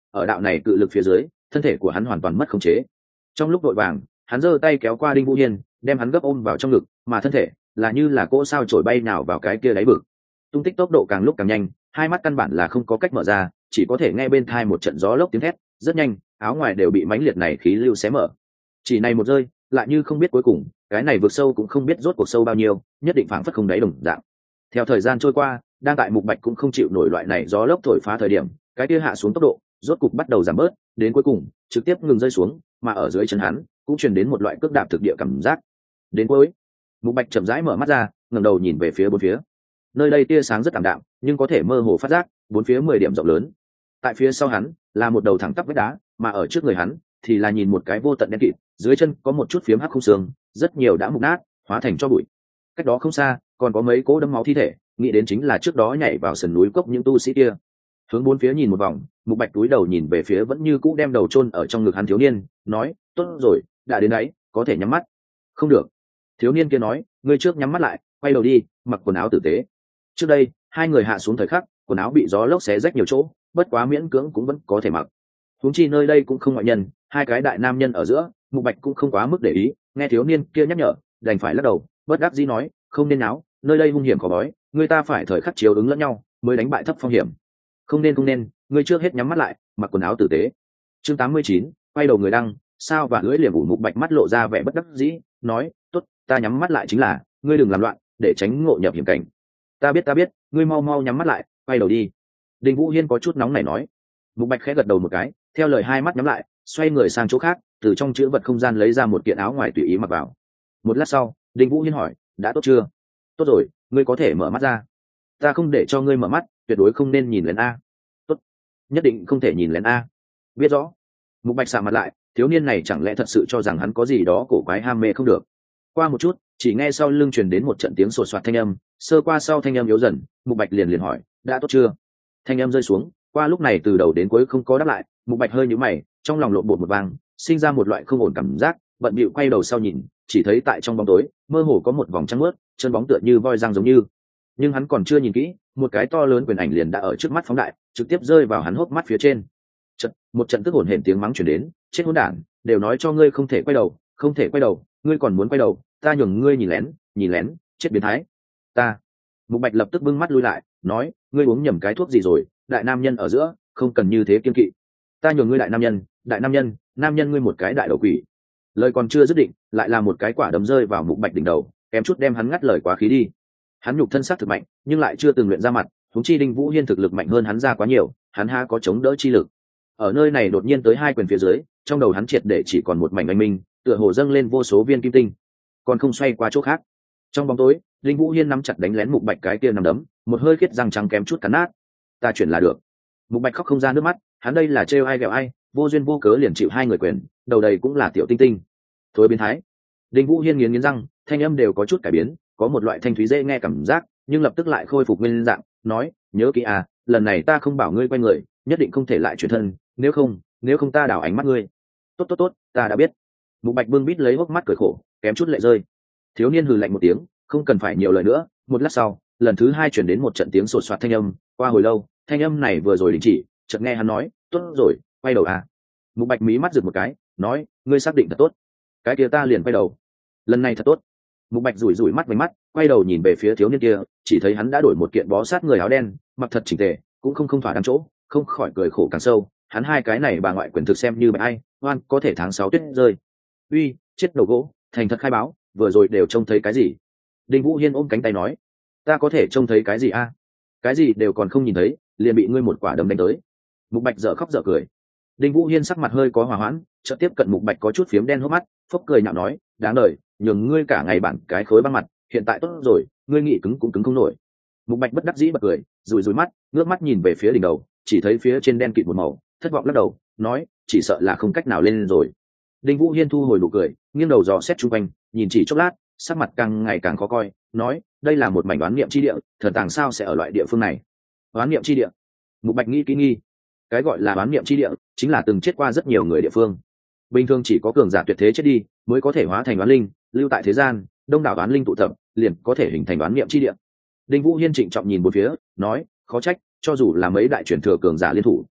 ở đạo này cự lực phía dưới thân thể của hắn hoàn toàn mất khống chế. Trong lúc vội vàng hắn giơ tay kéo qua đinh vũ hiên, đem hắn gấp ôm vào trong ngực, mà thân thể là như là cỗ sao trổi bay nào vào cái kia đáy vực. Tung tích tốc độ càng lúc càng nhanh, hai mắt căn bản là không có cách mở ra, chỉ có thể nghe bên thai một trận gió lốc tiếng thét. Rất nhanh áo ngoài đều bị mãnh liệt này khí lưu xé mở. Chỉ này một rơi lại như không biết cuối cùng, cái này vượt sâu cũng không biết rốt cuộc sâu bao nhiêu, nhất định phảng phất không đáy đồng dạng. Theo thời gian trôi qua, đang tại Mục Bạch cũng không chịu nổi loại này gió lốc thổi phá thời điểm, cái kia hạ xuống tốc độ rốt cục bắt đầu giảm bớt, đến cuối cùng trực tiếp ngừng rơi xuống, mà ở dưới chân hắn cũng truyền đến một loại cước đạp thực địa cảm giác. Đến cuối, Mục Bạch chậm rãi mở mắt ra, ngẩng đầu nhìn về phía bốn phía. Nơi đây tia sáng rất tạm đạm, nhưng có thể mơ hồ phát giác bốn phía 10 điểm rộng lớn. Tại phía sau hắn là một đầu thẳng tắp vách đá, mà ở trước người hắn thì là nhìn một cái vô tận đen kịt, dưới chân có một chút phiếm hắc không xương, rất nhiều đã mục nát, hóa thành tro bụi. Cách đó không xa còn có mấy cỗ đẫm máu thi thể, nghĩ đến chính là trước đó nhảy vào sườn núi cốc những tu sĩ kia. Hướng bốn phía nhìn một vòng, Mục Bạch túi đầu nhìn về phía vẫn như cũ đem đầu chôn ở trong ngực hắn thiếu niên, nói: tốt rồi, đã đến đấy, có thể nhắm mắt. Không được. Thiếu niên kia nói: ngươi trước nhắm mắt lại, quay đầu đi, mặc quần áo tử tế. Trước đây hai người hạ xuống thời khắc, quần áo bị gió lốc xé rách nhiều chỗ, bất quá miễn cưỡng cũng vẫn có thể mặc. Huống chi nơi đây cũng không ngoại nhân, hai cái đại nam nhân ở giữa, Mục Bạch cũng không quá mức để ý, nghe thiếu niên kia nhắc nhở, đành phải lắc đầu, bất đắc dĩ nói: không nên náo, nơi đây hung hiểm khó bói, người ta phải thời khắc chiếu ứng lẫn nhau mới đánh bại thấp phong hiểm. Không nên, ngươi trước hết nhắm mắt lại, mặc quần áo tử tế. Chương 89, quay đầu người đăng, sao và lưỡi liềm ủ. Mục Bạch mắt lộ ra vẻ bất đắc dĩ, nói: tốt, ta nhắm mắt lại chính là, ngươi đừng làm loạn, để tránh ngộ nhập hiểm cảnh. Ta biết, ngươi mau mau nhắm mắt lại, quay đầu đi. Đinh Vũ Hiên có chút nóng nảy nói. Mục Bạch khẽ gật đầu một cái, theo lời hai mắt nhắm lại, xoay người sang chỗ khác, từ trong chữ vật không gian lấy ra một kiện áo ngoài tùy ý mặc vào. Một lát sau, Đinh Vũ Hiên hỏi: đã tốt chưa? Tốt rồi, ngươi có thể mở mắt ra. Ta không để cho ngươi mở mắt, tuyệt đối không nên nhìn lén a. Tốt, nhất định không thể nhìn lén a. Biết rõ. Mục Bạch sạm mặt lại, thiếu niên này chẳng lẽ thật sự cho rằng hắn có gì đó cổ quái ham mê không được. Qua một chút, chỉ nghe sau lưng truyền đến một trận tiếng sột soạt thanh âm, sơ qua sau thanh âm yếu dần, Mục Bạch liền hỏi: đã tốt chưa? Thanh âm rơi xuống, qua lúc này từ đầu đến cuối không có đáp lại. Mục Bạch hơi nhíu mày, trong lòng lộn bột một vang, sinh ra một loại không ổn cảm giác, bận bịu quay đầu sau nhìn, chỉ thấy tại trong bóng tối mơ hồ có một vòng trắng mướt, chân bóng tựa như voi răng giống như. Nhưng hắn còn chưa nhìn kỹ, một cái to lớn quyền ảnh liền đã ở trước mắt phóng đại, trực tiếp rơi vào hắn hốc mắt phía trên. Một trận tức hổn hển tiếng mắng truyền đến: chết hỗn đản, đều nói cho ngươi không thể quay đầu, không thể quay đầu, ngươi còn muốn quay đầu, ta nhường ngươi nhìn lén, chết biến thái. Ta. Mục Bạch lập tức bưng mắt lui lại, nói: ngươi uống nhầm cái thuốc gì rồi, đại nam nhân ở giữa không cần như thế kiên kỵ. Ta nhường ngươi đại nam nhân, nam nhân ngươi một cái đại đầu quỷ. Lời còn chưa dứt định, lại là một cái quả đấm rơi vào Mục Bạch đỉnh đầu, kém chút đem hắn ngắt lời quá khí đi. Hắn nhục thân sắc thực mạnh, nhưng lại chưa từng luyện ra mặt, huống chi Đinh Vũ Hiên thực lực mạnh hơn hắn ra quá nhiều, hắn ha có chống đỡ chi lực. Ở nơi này đột nhiên tới hai quyền phía dưới, trong đầu hắn triệt để chỉ còn một mảnh anh minh, tựa hồ dâng lên vô số viên kim tinh, còn không xoay qua chỗ khác. Trong bóng tối, Đinh Vũ Hiên nắm chặt đánh lén Mục Bạch cái kia nằm đấm, một hơi khiết răng trắng kém chút cắn nát. Ta chuyển là được. Mục Bạch khóc không ra nước mắt, hắn đây là trêu ai ghẹo ai, vô duyên vô cớ liền chịu hai người quyền, đầu đầy cũng là tiểu tinh tinh. Thối biến thái. Đinh Vũ Hiên nghiến răng, thanh âm đều có chút cải biến, có một loại thanh thúy dễ nghe cảm giác, nhưng lập tức lại khôi phục nguyên dạng, nói: nhớ kỹ à, lần này ta không bảo ngươi quay người, nhất định không thể lại chuyển thân, nếu không ta đảo ánh mắt ngươi. Tốt, ta đã biết. Mục Bạch bưng bít lấy hốc mắt cười khổ, kém chút lệ rơi. Thiếu niên hừ lạnh một tiếng, không cần phải nhiều lời nữa. Một lát sau, lần thứ hai chuyển đến một trận tiếng sột soạt thanh âm, qua hồi lâu, thanh âm này vừa rồi đình chỉ, chợt nghe hắn nói: tốt rồi, quay đầu à. Mục Bạch mí mắt giật một cái, nói: ngươi xác định thật tốt. Cái kia ta liền quay đầu. Lần này thật tốt. Mục Bạch rủi mắt với mắt, quay đầu nhìn về phía thiếu niên kia, chỉ thấy hắn đã đổi một kiện bó sát người áo đen, mặc thật chỉnh tề, cũng không thỏa đáng chỗ, không khỏi cười khổ càng sâu. Hắn hai cái này bà ngoại quyền thực xem như bạch ai, oan có thể tháng 6 tuyết rơi. Uy, chết đầu gỗ, thành thật khai báo, vừa rồi đều trông thấy cái gì? Đinh Vũ Hiên ôm cánh tay nói: ta có thể trông thấy cái gì a? Cái gì đều còn không nhìn thấy, liền bị ngươi một quả đấm đánh tới. Mục Bạch dở khóc dở cười. Đinh Vũ Hiên sắc mặt hơi có hòa hoãn, chợt tiếp cận Mục Bạch có chút phiếm đen hốc mắt, phốc cười nhạo nói: đáng đời, nhường ngươi cả ngày bản cái khối băng mặt, hiện tại tốt rồi, ngươi nghĩ cứng cũng cứng không nổi. Mục Bạch bất đắc dĩ bật cười, rủi mắt, ngước mắt nhìn về phía đỉnh đầu, chỉ thấy phía trên đen kịt một màu, thất vọng lắc đầu, nói: chỉ sợ là không cách nào lên rồi. Đinh Vũ Hiên thu hồi nụ cười, nghiêng đầu dò xét chung quanh, nhìn chỉ chốc lát, sắc mặt càng ngày càng khó coi, nói: đây là một mảnh đoán niệm chi địa, thần tàng sao sẽ ở loại địa phương này? Đoán niệm chi địa? Mục Bạch nghĩ kỹ nghi. Cái gọi là đoán niệm chi địa, chính là từng chết qua rất nhiều người địa phương. Bình thường chỉ có cường giả tuyệt thế chết đi, mới có thể hóa thành đoán linh, lưu tại thế gian, đông đảo đoán linh tụ tập, liền có thể hình thành đoán niệm chi địa. Đinh Vũ Hiên trịnh trọng nhìn bốn phía, nói: khó trách, cho dù là mấy đại truyền thừa cường giả liên thủ,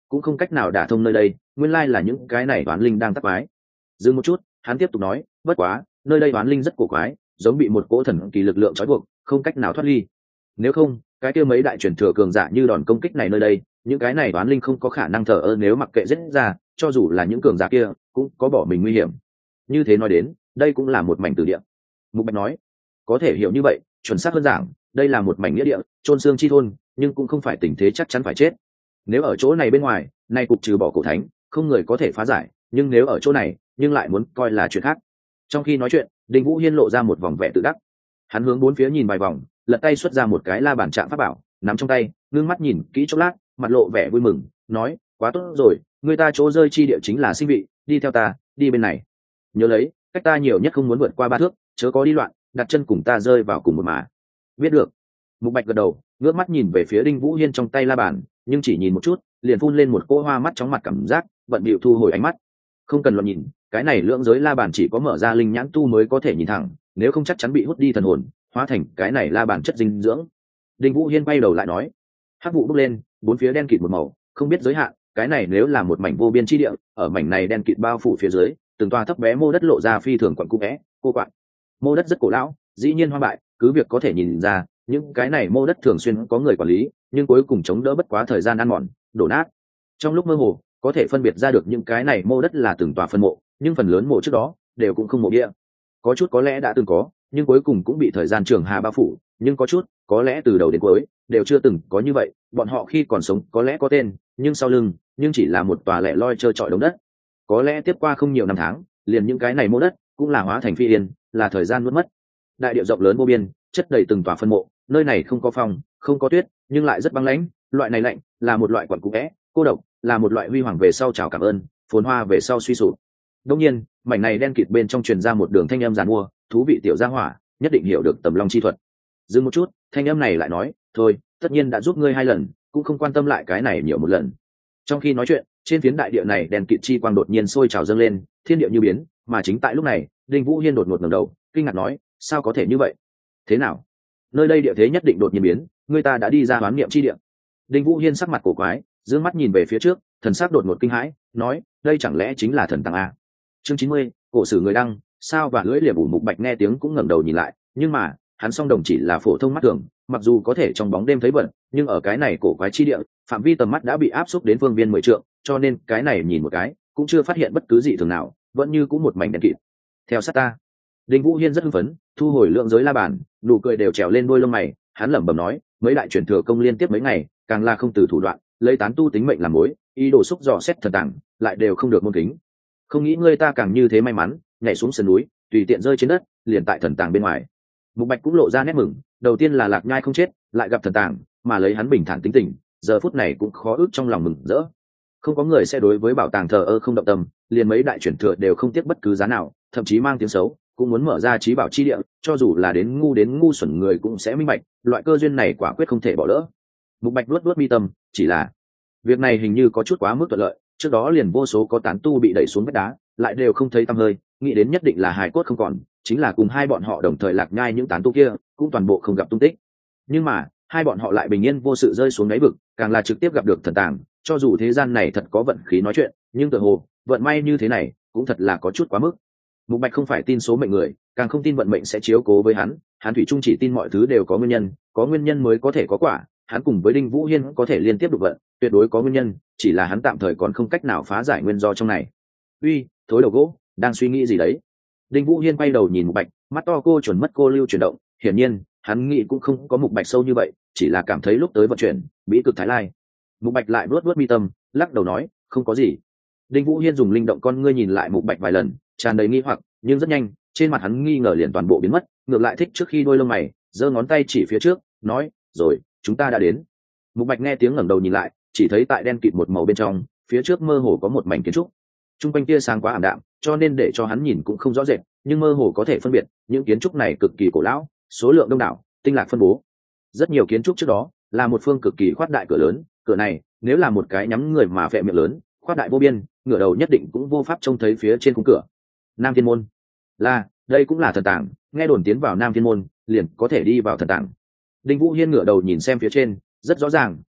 cũng không cách nào đả thông nơi đây, nguyên lai là những cái này oán linh đang tác quái. Dừng một chút, hắn tiếp tục nói, bất quá nơi đây oán linh rất cổ quái, giống bị một cỗ thần kỳ lực lượng trói buộc, không cách nào thoát ly. Nếu không cái kia mấy đại truyền thừa cường giả như đòn công kích này nơi đây, những cái này oán linh không có khả năng thờ ơ, nếu mặc kệ giết ra, cho dù là những cường giả kia cũng có bỏ mình nguy hiểm. Như thế nói đến, đây cũng là một mảnh tử địa. Mục Bạch nói, có thể hiểu như vậy, chuẩn xác hơn giảng, đây là một mảnh nghĩa địa, chôn xương chi thôn, nhưng cũng không phải tình thế chắc chắn phải chết. Nếu ở chỗ này bên ngoài, nay cục trừ bỏ cổ thánh, không người có thể phá giải, nhưng nếu ở chỗ này, nhưng lại muốn coi là chuyện khác. Trong khi nói chuyện, Đinh Vũ Hiên lộ ra một vòng vẻ tự đắc. Hắn hướng bốn phía nhìn vài vòng, lật tay xuất ra một cái la bàn trạng pháp bảo, nắm trong tay, ngưng mắt nhìn kỹ chốc lát, mặt lộ vẻ vui mừng, nói, quá tốt rồi, người ta chỗ rơi chi địa chính là sinh vị, đi theo ta, đi bên này. Nhớ lấy, cách ta nhiều nhất không muốn vượt qua 3 thước, chớ có đi loạn, đặt chân cùng ta rơi vào cùng một mà. Biết được. Mục Bạch gật đầu, ngước mắt nhìn về phía Đinh Vũ Hiên trong tay la bàn, nhưng chỉ nhìn một chút, liền phun lên một cỗ hoa mắt chóng mặt cảm giác, bận bịu thu hồi ánh mắt. Không cần loạn nhìn, cái này lưỡng giới la bàn chỉ có mở ra linh nhãn tu mới có thể nhìn thẳng, nếu không chắc chắn bị hút đi thần hồn, hóa thành cái này la bàn chất dinh dưỡng. Đinh Vũ Hiên quay đầu lại nói, hắc vụ bốc lên, bốn phía đen kịt một màu, không biết giới hạn, cái này nếu là một mảnh vô biên chi địa, ở mảnh này đen kịt bao phủ phía dưới, từng toa thấp bé mô đất lộ ra phi thường quặn cũ é, cô quặn. Mô đất rất cổ lão, dĩ nhiên hoang bại, cứ việc có thể nhìn ra, những cái này mô đất thường xuyên có người quản lý, nhưng cuối cùng chống đỡ bất quá thời gian ăn mòn, đổ nát. Trong lúc mơ hồ, có thể phân biệt ra được những cái này mô đất là từng tòa phân mộ, nhưng phần lớn mộ trước đó đều cũng không mộ địa. Có chút có lẽ đã từng có, nhưng cuối cùng cũng bị thời gian trường hà bao phủ, nhưng có chút có lẽ từ đầu đến cuối đều chưa từng có như vậy, bọn họ khi còn sống có lẽ có tên, nhưng sau lưng nhưng chỉ là một tòa lẻ loi trơ trọi đống đất. Có lẽ tiếp qua không nhiều năm tháng, liền những cái này mô đất cũng là hóa thành phi yên, là thời gian nuốt mất. Đại địa rộng lớn vô biên, chất đầy từng tòa phân mộ, nơi này không có phong, không có tuyết, nhưng lại rất băng lãnh, loại này lạnh là một loại quặn cũ é, cô độc, là một loại huy hoàng về sau chào cảm ơn, phồn hoa về sau suy sụp. Đương nhiên, mảnh này đen kịt bên trong truyền ra một đường thanh âm giàn mua, thú vị tiểu gia hỏa, nhất định hiểu được tầm long chi thuật. Dừng một chút, thanh âm này lại nói, thôi, tất nhiên đã giúp ngươi 2 lần, cũng không quan tâm lại cái này nhiều một lần. Trong khi nói chuyện, trên phiến đại địa này đen kịt chi quang đột nhiên sôi trào dâng lên, thiên địa như biến, mà chính tại lúc này, Đinh Vũ Hiên đột ngột ngẩng đầu, kinh ngạc nói, sao có thể như vậy? Thế nào? Nơi đây địa thế nhất định đột nhiên biến, người ta đã đi ra hoán niệm chi địa. Đinh Vũ Hiên sắc mặt cổ quái, dương mắt nhìn về phía trước, thần sắc đột ngột kinh hãi, nói, đây chẳng lẽ chính là thần tàng a? Chương 90, cổ sử người đăng, sao và lưỡi liềm ủ. Mục Bạch nghe tiếng cũng ngẩng đầu nhìn lại, nhưng mà hắn song đồng chỉ là phổ thông mắt thường, mặc dù có thể trong bóng đêm thấy bẩn, nhưng ở cái này cổ quái chi địa, phạm vi tầm mắt đã bị áp xúc đến phương viên 10 trượng, cho nên cái này nhìn một cái cũng chưa phát hiện bất cứ gì thường nào, vẫn như cũng một mảnh đen kịt. Theo sát ta. Đinh Vũ Hiên rất hưng phấn, thu hồi lượng giới la bàn, nụ cười đều trèo lên đôi lông mày, hắn lẩm bẩm nói, mấy đại truyền thừa công liên tiếp mấy ngày, càng là không từ thủ đoạn, lấy tán tu tính mệnh làm mối, ý đồ xúc dò xét thần tàng, lại đều không được môn kính. Không nghĩ ngươi ta càng như thế may mắn, nhảy xuống sườn núi, tùy tiện rơi trên đất, liền tại thần tàng bên ngoài. Mục Bạch cũng lộ ra nét mừng, đầu tiên là Lạc Nhai không chết, lại gặp thần tàng, mà lấy hắn bình thản tính tình, giờ phút này cũng khó ức trong lòng mừng rỡ. Không có người sẽ đối với bảo tàng thờ ơ không động tâm, liền mấy đại truyền thừa đều không tiếc bất cứ giá nào, thậm chí mang tiếng xấu, cũng muốn mở ra trí bảo chi địa, cho dù là đến ngu xuẩn người cũng sẽ minh bạch, loại cơ duyên này quả quyết không thể bỏ lỡ. Mục Bạch luốt mi tâm, chỉ là việc này hình như có chút quá mức thuận lợi, trước đó liền vô số có tán tu bị đẩy xuống vách đá, lại đều không thấy tăm hơi, nghĩ đến nhất định là hài cốt không còn, chính là cùng hai bọn họ đồng thời Lạc Nhai những tán tu kia, cũng toàn bộ không gặp tung tích. Nhưng mà hai bọn họ lại bình yên vô sự rơi xuống đáy vực, càng là trực tiếp gặp được thần tàng, cho dù thế gian này thật có vận khí nói chuyện, nhưng tựa hồ vận may như thế này cũng thật là có chút quá mức. Mục Bạch không phải tin số mệnh người, càng không tin vận mệnh sẽ chiếu cố với hắn thủy chung chỉ tin mọi thứ đều có nguyên nhân mới có thể có quả. Hắn cùng với Đinh Vũ Hiên có thể liên tiếp đục vận, tuyệt đối có nguyên nhân, chỉ là hắn tạm thời còn không cách nào phá giải nguyên do trong này. Uy, thối đầu gỗ, đang suy nghĩ gì đấy? Đinh Vũ Hiên quay đầu nhìn Mục Bạch, mắt to cô chuẩn mất cô lưu chuyển động, hiển nhiên hắn nghĩ cũng không có Mục Bạch sâu như vậy, chỉ là cảm thấy lúc tới vận chuyển bí cực thái lai. Mục Bạch lại vuốt mi tâm, lắc đầu nói, không có gì. Đinh Vũ Hiên dùng linh động con ngươi nhìn lại Mục Bạch vài lần, tràn đầy nghi hoặc, nhưng rất nhanh trên mặt hắn nghi ngờ liền toàn bộ biến mất, ngược lại thích trước khi đôi lông mày giơ ngón tay chỉ phía trước, nói, rồi, chúng ta đã đến. Mục Bạch nghe tiếng ngẩng đầu nhìn lại, chỉ thấy tại đen kịt một màu bên trong, phía trước mơ hồ có một mảnh kiến trúc. Trung quanh tia sáng quá ảm đạm, cho nên để cho hắn nhìn cũng không rõ rệt, nhưng mơ hồ có thể phân biệt, những kiến trúc này cực kỳ cổ lão, số lượng đông đảo, tinh lạc phân bố. Rất nhiều kiến trúc trước đó là một phương cực kỳ khoát đại cửa lớn, cửa này nếu là một cái nhắm người mà phệ miệng lớn, khoát đại vô biên, ngửa đầu nhất định cũng vô pháp trông thấy phía trên khung cửa. Nam Thiên môn, là, đây cũng là thần tàng, nghe đồn tiến vào Nam Thiên môn liền có thể đi vào thần tàng. Đinh Vũ Hiên ngửa đầu nhìn xem phía trên, rất rõ ràng,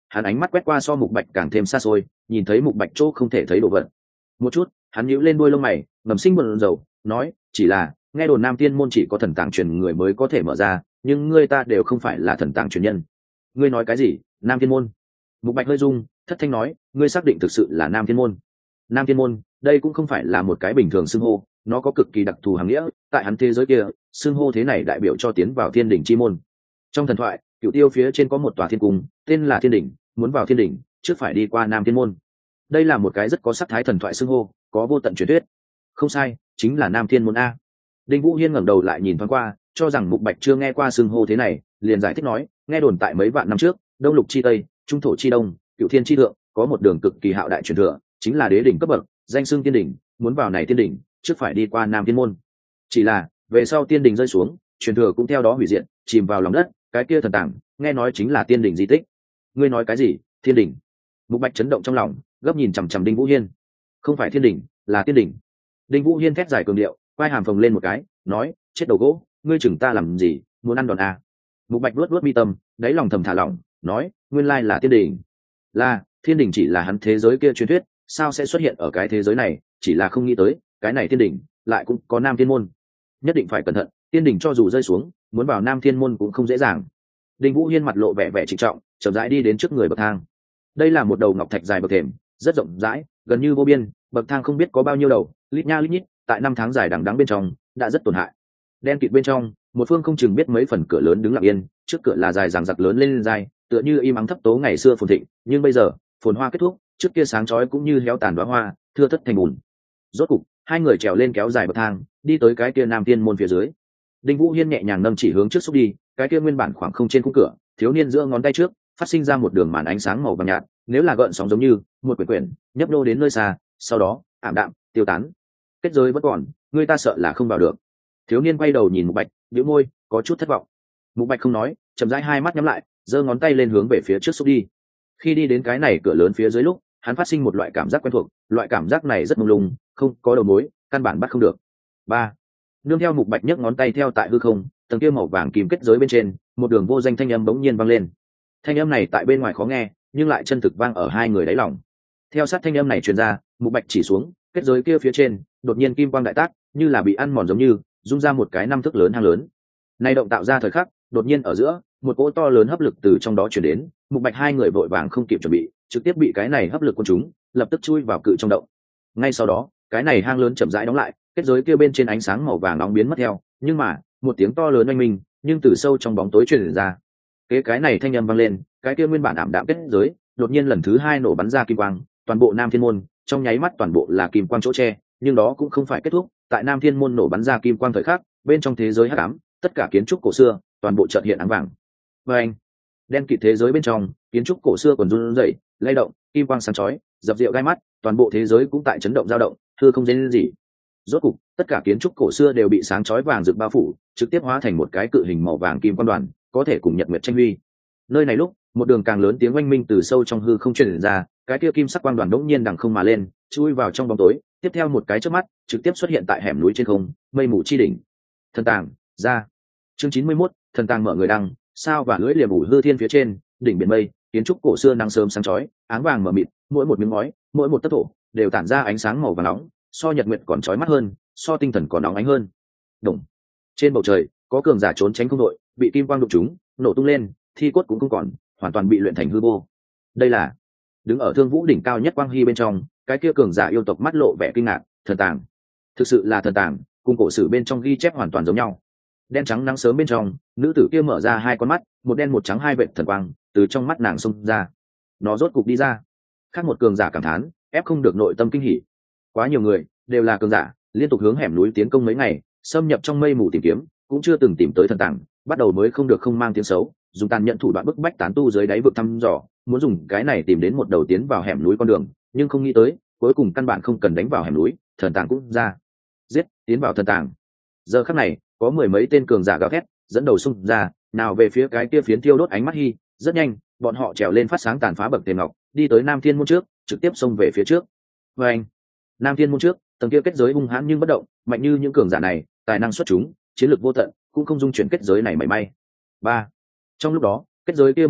hắn ánh mắt quét qua so Mục Bạch càng thêm xa xôi, nhìn thấy Mục Bạch chỗ không thể thấy đồ vật. Một chút, hắn nhíu lên đuôi lông mày, ngầm sinh buồn rầu, nói, chỉ là nghe đồn Nam Tiên môn chỉ có thần tàng truyền người mới có thể mở ra, nhưng ngươi ta đều không phải là thần tàng truyền nhân. Ngươi nói cái gì? Nam Tiên môn? Mục Bạch hơi rung, thất thanh nói, ngươi xác định thực sự là Nam Tiên môn? Nam Tiên môn, đây cũng không phải là một cái bình thường xưng hô, nó có cực kỳ đặc thù hàm nghĩa, tại hắn thế giới kia, xưng hô thế này đại biểu cho tiến vào Thiên đỉnh chi môn. Trong thần thoại, Cửu Tiêu phía trên có một tòa thiên cung, tên là Thiên đỉnh, muốn vào Thiên đỉnh, trước phải đi qua Nam Tiên môn. Đây là một cái rất có sắc thái thần thoại xưng hô, có vô tận truyền thuyết. Không sai, chính là Nam Thiên môn a. Đinh Vũ Hiên ngẩng đầu lại nhìn thoáng qua, cho rằng Mục Bạch chưa nghe qua xưng hô thế này, liền giải thích nói, nghe đồn tại mấy vạn năm trước, Đông Lục chi Tây, Trung Thổ chi Đông, Cửu Thiên chi Thượng, có một đường cực kỳ hạo đại truyền thừa, chính là đế đỉnh cấp bậc, danh xưng Tiên đỉnh, muốn vào này Tiên đỉnh, trước phải đi qua Nam Thiên môn. Chỉ là, về sau Tiên đỉnh rơi xuống, truyền thừa cũng theo đó hủy diệt, chìm vào lòng đất, cái kia thần tàng, nghe nói chính là Tiên đỉnh di tích. Ngươi nói cái gì? Thiên đỉnh? Mục Bạch chấn động trong lòng, gấp nhìn chằm chằm Đinh Vũ Hiên. Không phải Thiên đỉnh, là Tiên đỉnh. Đinh Vũ Hiên thét dài cường điệu, quay hàm phồng lên một cái, nói, chết đầu gỗ, ngươi chừng ta làm gì, muốn ăn đòn à? Mục Bạch luốt mi tâm, đáy lòng thầm thả lỏng, nói, nguyên lai là Tiên đỉnh. Là, Thiên đỉnh chỉ là hắn thế giới kia truyền thuyết, sao sẽ xuất hiện ở cái thế giới này, chỉ là không nghĩ tới, cái này Tiên đỉnh lại cũng có Nam Thiên môn. Nhất định phải cẩn thận, Tiên đỉnh cho dù rơi xuống, muốn vào Nam Thiên môn cũng không dễ dàng. Đinh Vũ Hiên mặt lộ vẻ vẻ trịnh trọng, chậm rãi đi đến trước người bậc thang. Đây là một đầu ngọc thạch dài bậc thềm, rất rộng rãi, gần như vô biên, bậc thang không biết có bao nhiêu đầu, lít nha lít nhít, tại năm tháng dài đằng đẵng bên trong, đã rất tổn hại. Đen kịt bên trong, một phương không chừng biết mấy phần cửa lớn đứng lặng yên, trước cửa là dài dằng dặc lớn lên dài, tựa như im ắng thấp tố ngày xưa phồn thịnh, nhưng bây giờ, phồn hoa kết thúc, trước kia sáng chói cũng như héo tàn đóa hoa, thưa thất thành bùn. Rốt cục, hai người trèo lên kéo dài bậc thang, đi tới cái kia Nam Tiên môn phía dưới. Đinh Vũ Hiên nhẹ nhàng nâng chỉ hướng trước xúc đi, cái kia nguyên bản khoảng không trên khung cửa, thiếu niên giữa ngón tay trước, phát sinh ra một đường màn ánh sáng màu vàng nhạt, nếu là gợn sóng giống như một quyển quyển nhấp nô đến nơi xa, sau đó ảm đạm tiêu tán. Kết giới vẫn còn, người ta sợ là không vào được. Thiếu niên quay đầu nhìn Mục Bạch, nhíu môi, có chút thất vọng. Mục Bạch không nói, chậm rãi hai mắt nhắm lại, giơ ngón tay lên hướng về phía trước xúc đi. Khi đi đến cái này cửa lớn phía dưới lúc, hắn phát sinh một loại cảm giác quen thuộc, loại cảm giác này rất mông lung, không có đầu mối, căn bản bắt không được. Ba, nương theo Mục Bạch nhấc ngón tay theo tại hư không, tầng kia màu vàng kìm kết giới bên trên, một đường vô danh thanh âm bỗng nhiên vang lên. Thanh âm này tại bên ngoài khó nghe, nhưng lại chân thực vang ở hai người đáy lòng. Theo sát thanh âm này truyền ra, Mục Bạch chỉ xuống, kết giới kia phía trên, đột nhiên kim quang đại tác, như là bị ăn mòn giống như, rung ra một cái năm thước lớn hang lớn. Nay động tạo ra thời khắc, đột nhiên ở giữa, một cỗ to lớn hấp lực từ trong đó truyền đến, Mục Bạch hai người vội vàng không kịp chuẩn bị, trực tiếp bị cái này hấp lực cuốn trúng, lập tức chui vào cự trong động. Ngay sau đó, cái này hang lớn chậm rãi đóng lại, kết giới kia bên trên ánh sáng màu vàng nóng biến mất theo, nhưng mà, một tiếng to lớn oanh minh, nhưng từ sâu trong bóng tối truyền ra. Cái này thanh âm vang lên, cái kia nguyên bản ảm đạm kết giới, đột nhiên lần thứ hai nổ bắn ra kim quang, toàn bộ Nam Thiên môn, trong nháy mắt toàn bộ là kim quang chỗ che, nhưng đó cũng không phải kết thúc, tại Nam Thiên môn nổ bắn ra kim quang thời khắc, bên trong thế giới hắc ám, tất cả kiến trúc cổ xưa, toàn bộ chợt hiện áng vàng. Và anh, đen kịt thế giới bên trong, kiến trúc cổ xưa còn run rẩy, lay động, kim quang sáng chói, dập dịu gai mắt, toàn bộ thế giới cũng tại chấn động dao động, thưa không dễ gì. Rốt cục, tất cả kiến trúc cổ xưa đều bị sáng chói vàng rực bao phủ, trực tiếp hóa thành một cái cự hình màu vàng kim quan đoàn, có thể cùng nhật nguyệt tranh huy. Nơi này lúc, một đường càng lớn tiếng oanh minh từ sâu trong hư không truyền ra, cái kia kim sắc quang đoàn đống nhiên đằng không mà lên, chui vào trong bóng tối, tiếp theo một cái chớp mắt, trực tiếp xuất hiện tại hẻm núi trên không, mây mù chi đỉnh. Thần tàng, ra. Chương 91, thần tàng mở người đăng, sao và lưỡi liềm ủ hư thiên phía trên, đỉnh biển mây, kiến trúc cổ xưa nắng sớm sáng chói, áng vàng mở mịt, mỗi một miếng ngói, mỗi một tấc thổ, đều tản ra ánh sáng màu vàng nóng, so nhật nguyệt còn chói mắt hơn, so tinh thần còn nóng ánh hơn. Đồng. Trên bầu trời, có cường giả trốn tránh không đội, bị kim quang đụng trúng, nổ tung lên, thi cốt cũng không còn, hoàn toàn bị luyện thành hư vô. Đây là đứng ở Thương Vũ đỉnh cao nhất quang hy bên trong, cái kia cường giả yêu tộc mắt lộ vẻ kinh ngạc, thần tàng, thực sự là thần tàng, cùng cổ sử bên trong ghi chép hoàn toàn giống nhau. Đen trắng nắng sớm bên trong, nữ tử kia mở ra hai con mắt, một đen một trắng hai vệt thần quang từ trong mắt nàng xông ra. Nó rốt cục đi ra. Khác một cường giả cảm thán, ép không được nội tâm kinh hỉ. Quá nhiều người, đều là cường giả, liên tục hướng hẻm núi tiến công mấy ngày, xâm nhập trong mây mù tìm kiếm, cũng chưa từng tìm tới thần tàng, bắt đầu mới không được không mang tiếng xấu, dùng tàn nhẫn thủ đoạn bức bách tán tu dưới đáy vực thăm dò, muốn dùng cái này tìm đến một đầu tiến vào hẻm núi con đường, nhưng không nghĩ tới, cuối cùng căn bản không cần đánh vào hẻm núi, thần tàng cũng ra. Giết, tiến vào thần tàng. Giờ khắc này, có mười mấy tên cường giả gào thét, dẫn đầu xung ra, nào về phía cái kia phiến thiêu đốt ánh mắt hy, rất nhanh, bọn họ trèo lên phát sáng tàn phá bậc thềm ngọc, đi tới Nam Thiên môn trước, trực tiếp xông về phía trước. Và anh, Nam Thiên môn trước, tầng kia kết giới hung hãn nhưng bất động, mạnh như những cường giả này, tài năng xuất chúng, chiến lược vô tận, cũng không dung chuyển kết giới này mảy may. Ba. Trong lúc đó, kết giới kia một trận,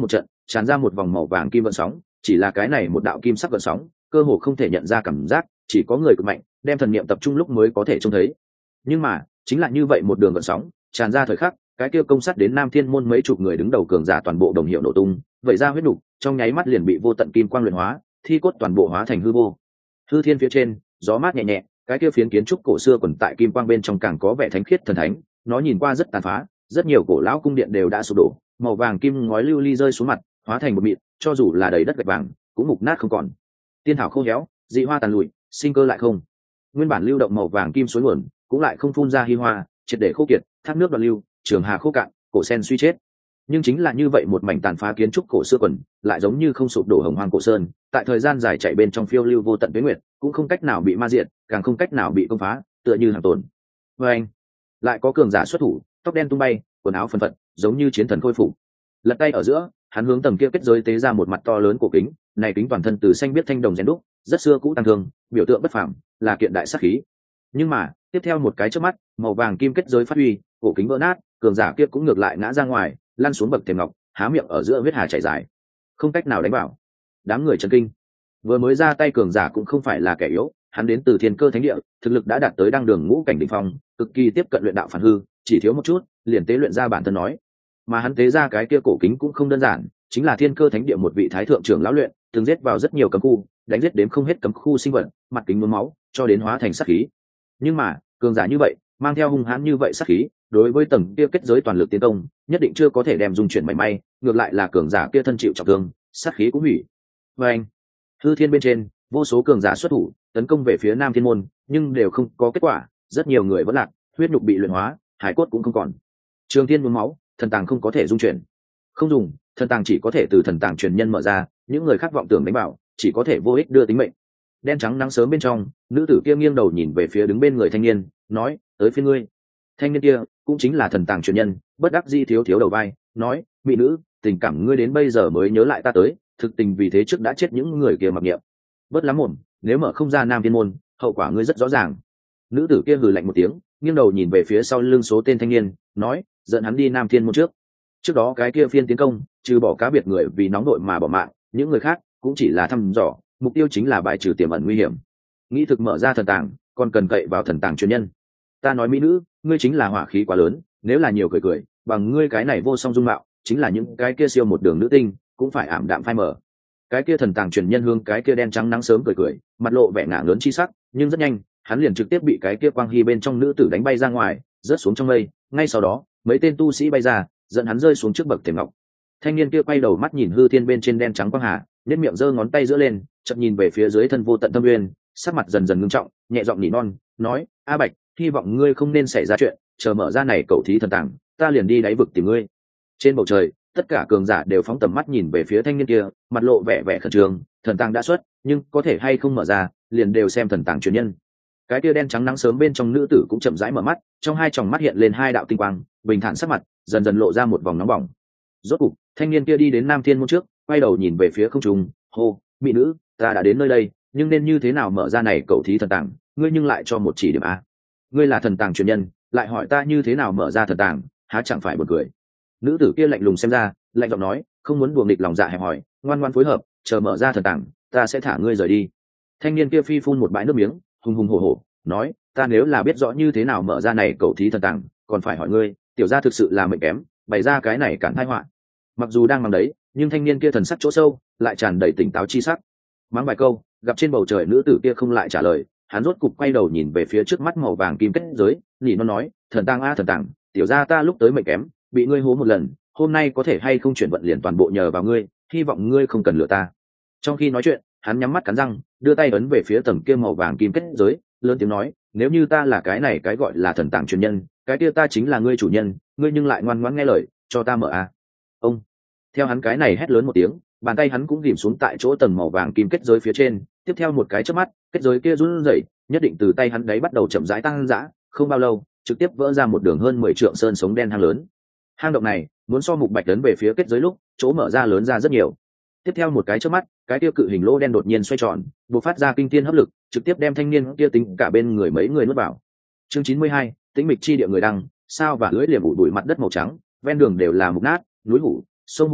tràn ra một vòng màu vàng kim vận sóng, chỉ là cái này một đạo kim sắc vận sóng cơ hồ không thể nhận ra cảm giác, chỉ có người cực mạnh đem thần niệm tập trung lúc mới có thể trông thấy. Nhưng mà chính là như vậy một đường vận sóng tràn ra thời khắc, cái kia công sát đến Nam Thiên môn mấy chục người đứng đầu cường giả toàn bộ đồng hiệu nổ tung, vậy ra huyết nục trong nháy mắt liền bị vô tận kim quang luyện hóa, thi cốt toàn bộ hóa thành hư vô. Hư thiên phía trên gió mát nhẹ nhẹ, cái kia phiến kiến trúc cổ xưa quần tại kim quang bên trong càng có vẻ thánh khiết thần thánh, nó nhìn qua rất tàn phá, rất nhiều cổ lão cung điện đều đã sụp đổ, màu vàng kim ngói lưu ly rơi xuống mặt hóa thành một mịn, cho dù là đầy đất gạch vàng cũng mục nát không còn. Tiên thảo khô héo, dị hoa tàn lụi, sinh cơ lại không. Nguyên bản lưu động màu vàng kim suối nguồn cũng lại không phun ra hi hoa, triệt để khô kiệt, thác nước đoạn lưu, trường hà khô cạn, cổ sen suy chết. Nhưng chính là như vậy một mảnh tàn phá kiến trúc cổ xưa quần lại giống như không sụp đổ hồng hoang cổ sơn, tại thời gian dài chạy bên trong phiêu lưu vô tận tuyết nguyệt cũng không cách nào bị ma diệt, càng không cách nào bị công phá, tựa như hàng tồn. Và anh lại có cường giả xuất thủ, tóc đen tung bay, quần áo phân phật giống như chiến thần khôi phục. Lật tay ở giữa, hắn hướng tầng kia kết giới tế ra một mặt to lớn cổ kính, này kính toàn thân từ xanh biết thanh đồng rèn đúc, rất xưa cũ tăng thương, biểu tượng bất phàm, là kiện đại sát khí. Nhưng mà tiếp theo một cái chớp mắt, màu vàng kim kết giới phát huy, cổ kính vỡ nát, cường giả kia cũng ngược lại ngã ra ngoài, lăn xuống bậc thềm ngọc, há miệng ở giữa huyết hà chảy dài, không cách nào đánh vào. Đám người chấn kinh. Vừa mới ra tay cường giả cũng không phải là kẻ yếu, hắn đến từ thiên cơ thánh địa, thực lực đã đạt tới đăng đường ngũ cảnh đỉnh phong, cực kỳ tiếp cận luyện đạo phản hư, chỉ thiếu một chút liền tế luyện ra bản thân nói. Mà hắn tế ra cái kia cổ kính cũng không đơn giản, chính là thiên cơ thánh địa một vị thái thượng trưởng lão luyện, từng giết vào rất nhiều cấm khu, đánh giết đếm không hết cấm khu sinh vật, mặt kính mướm máu cho đến hóa thành sát khí. Nhưng mà cường giả như vậy mang theo hung hãn như vậy sát khí, đối với tầng kia kết giới toàn lực tiến công nhất định chưa có thể đem dung chuyển mảy may, ngược lại là cường giả kia thân chịu trọng thương, sát khí cũng hủy. Và anh hư thiên bên trên vô số cường giả xuất thủ tấn công về phía Nam Thiên môn, nhưng đều không có kết quả, rất nhiều người vẫn lạc, huyết nhục bị luyện hóa, hải cốt cũng không còn. Trường thiên mướm máu, thần tàng không có thể dung chuyển, không dùng, thần tàng chỉ có thể từ thần tàng truyền nhân mở ra, những người khác vọng tưởng đánh bảo chỉ có thể vô ích đưa tính mệnh. Đen trắng nắng sớm bên trong, nữ tử kia nghiêng đầu nhìn về phía đứng bên người thanh niên, nói, tới phía ngươi. Thanh niên kia cũng chính là thần tàng truyền nhân, bất đắc dĩ thiếu thiếu đầu vai, nói, mỹ nữ, tình cảm ngươi đến bây giờ mới nhớ lại ta tới, thực tình vì thế trước đã chết những người kia mặc niệm. Bớt lắm mồm, nếu mở không ra Nam Thiên môn, hậu quả ngươi rất rõ ràng. Nữ tử kia hừ lạnh một tiếng, nghiêng đầu nhìn về phía sau lưng số tên thanh niên, nói, dẫn hắn đi Nam Thiên môn trước. Trước đó cái kia phiên tiến công, trừ bỏ cá biệt người vì nóng nội mà bỏ mạng, những người khác cũng chỉ là thăm dò, mục tiêu chính là bài trừ tiềm ẩn nguy hiểm. Nghĩ thực mở ra thần tàng, còn cần cậy vào thần tàng truyền nhân. Ta nói mỹ nữ, ngươi chính là hỏa khí quá lớn, nếu là nhiều cười cười, bằng ngươi cái này vô song dung mạo, chính là những cái kia siêu một đường nữ tinh, cũng phải ảm đạm phai mờ. Cái kia thần tàng truyền nhân hương cái kia đen trắng nắng sớm cười cười, mặt lộ vẻ ngả lớn chi sắc, nhưng rất nhanh, hắn liền trực tiếp bị cái kia quang hy bên trong nữ tử đánh bay ra ngoài, rớt xuống trong mây. Ngay sau đó, mấy tên tu sĩ bay ra, dẫn hắn rơi xuống trước bậc thềm ngọc. Thanh niên kia quay đầu mắt nhìn hư thiên bên trên đen trắng quang hà, nét miệng giơ ngón tay giữa lên, chợt nhìn về phía dưới thân vô tận thâm uyên, sắc mặt dần dần ngưng trọng, nhẹ giọng nỉ non, nói: "A Bạch, hy vọng ngươi không nên xảy ra chuyện, chờ mở ra này cậu thí thần tàng, ta liền đi đáy vực tìm ngươi." Trên bầu trời, tất cả cường giả đều phóng tầm mắt nhìn về phía thanh niên kia, mặt lộ vẻ vẻ khẩn trương. Thần tàng đã xuất, nhưng có thể hay không mở ra, liền đều xem thần tàng truyền nhân. Cái kia đen trắng nắng sớm bên trong nữ tử cũng chậm rãi mở mắt, trong hai tròng mắt hiện lên hai đạo tinh quang, bình thản sắc mặt dần dần lộ ra một vòng nóng bỏng. Rốt cục, thanh niên kia đi đến Nam Thiên môn trước, quay đầu nhìn về phía không trung, hô: "Mỹ nữ, ta đã đến nơi đây, nhưng nên như thế nào mở ra này cậu thí thần tàng, ngươi nhưng lại cho một chỉ điểm a. Ngươi là thần tàng truyền nhân, lại hỏi ta như thế nào mở ra thần tàng, há chẳng phải buồn cười." Nữ tử kia lạnh lùng xem ra, lạnh giọng nói: "Không muốn đùa nghịch lòng dạ hẹp hòi, ngoan ngoãn phối hợp, chờ mở ra thần tàng, ta sẽ thả ngươi rời đi." Thanh niên kia phi phun một bãi nước miếng, hùng hùng hổ hổ, nói: "Ta nếu là biết rõ như thế nào mở ra này cậu thí thần tàng, còn phải hỏi ngươi, tiểu gia thực sự là mệnh kém, bày ra cái này cản tai họa." Mặc dù đang mắng đấy, nhưng thanh niên kia thần sắc chỗ sâu lại tràn đầy tỉnh táo chi sắc. Mắng vài câu, gặp trên bầu trời nữ tử kia không lại trả lời, hắn rốt cục quay đầu nhìn về phía trước mắt màu vàng kim kết giới, nỉ non nói: "Thần tàng a thần tàng, tiểu gia ta lúc tới mệnh kém, bị ngươi hố một lần, hôm nay có thể hay không chuyển vận liền toàn bộ nhờ vào ngươi, hy vọng ngươi không cần lừa ta." Trong khi nói chuyện, hắn nhắm mắt cắn răng, đưa tay ấn về phía tầng kia màu vàng kim kết giới, lớn tiếng nói: "Nếu như ta là cái này cái gọi là thần tàng truyền nhân, cái kia ta chính là ngươi chủ nhân, ngươi nhưng lại ngoan ngoãn nghe lời, cho ta mở a." Ông theo hắn cái này hét lớn một tiếng, bàn tay hắn cũng ghìm xuống tại chỗ tầng màu vàng kim kết giới phía trên, tiếp theo một cái chớp mắt, kết giới kia run rẩy, nhất định từ tay hắn đấy bắt đầu chậm rãi tăng dã, không bao lâu, trực tiếp vỡ ra một đường hơn 10 trượng sơn sống đen hang lớn. Hang động này, muốn so mục bạch lớn về phía kết giới lúc, chỗ mở ra lớn ra rất nhiều. Tiếp theo một cái chớp mắt, cái kia cự hình lỗ đen đột nhiên xoay tròn, bộc phát ra kinh thiên hấp lực, trực tiếp đem thanh niên kia tính cả bên người mấy người nuốt vào. Chương 92, tĩnh mịch chi địa người đăng, sao và lưỡi liềm ủ bụi mặt đất màu trắng, ven đường đều là mục nát, núi hủ, sông hủ,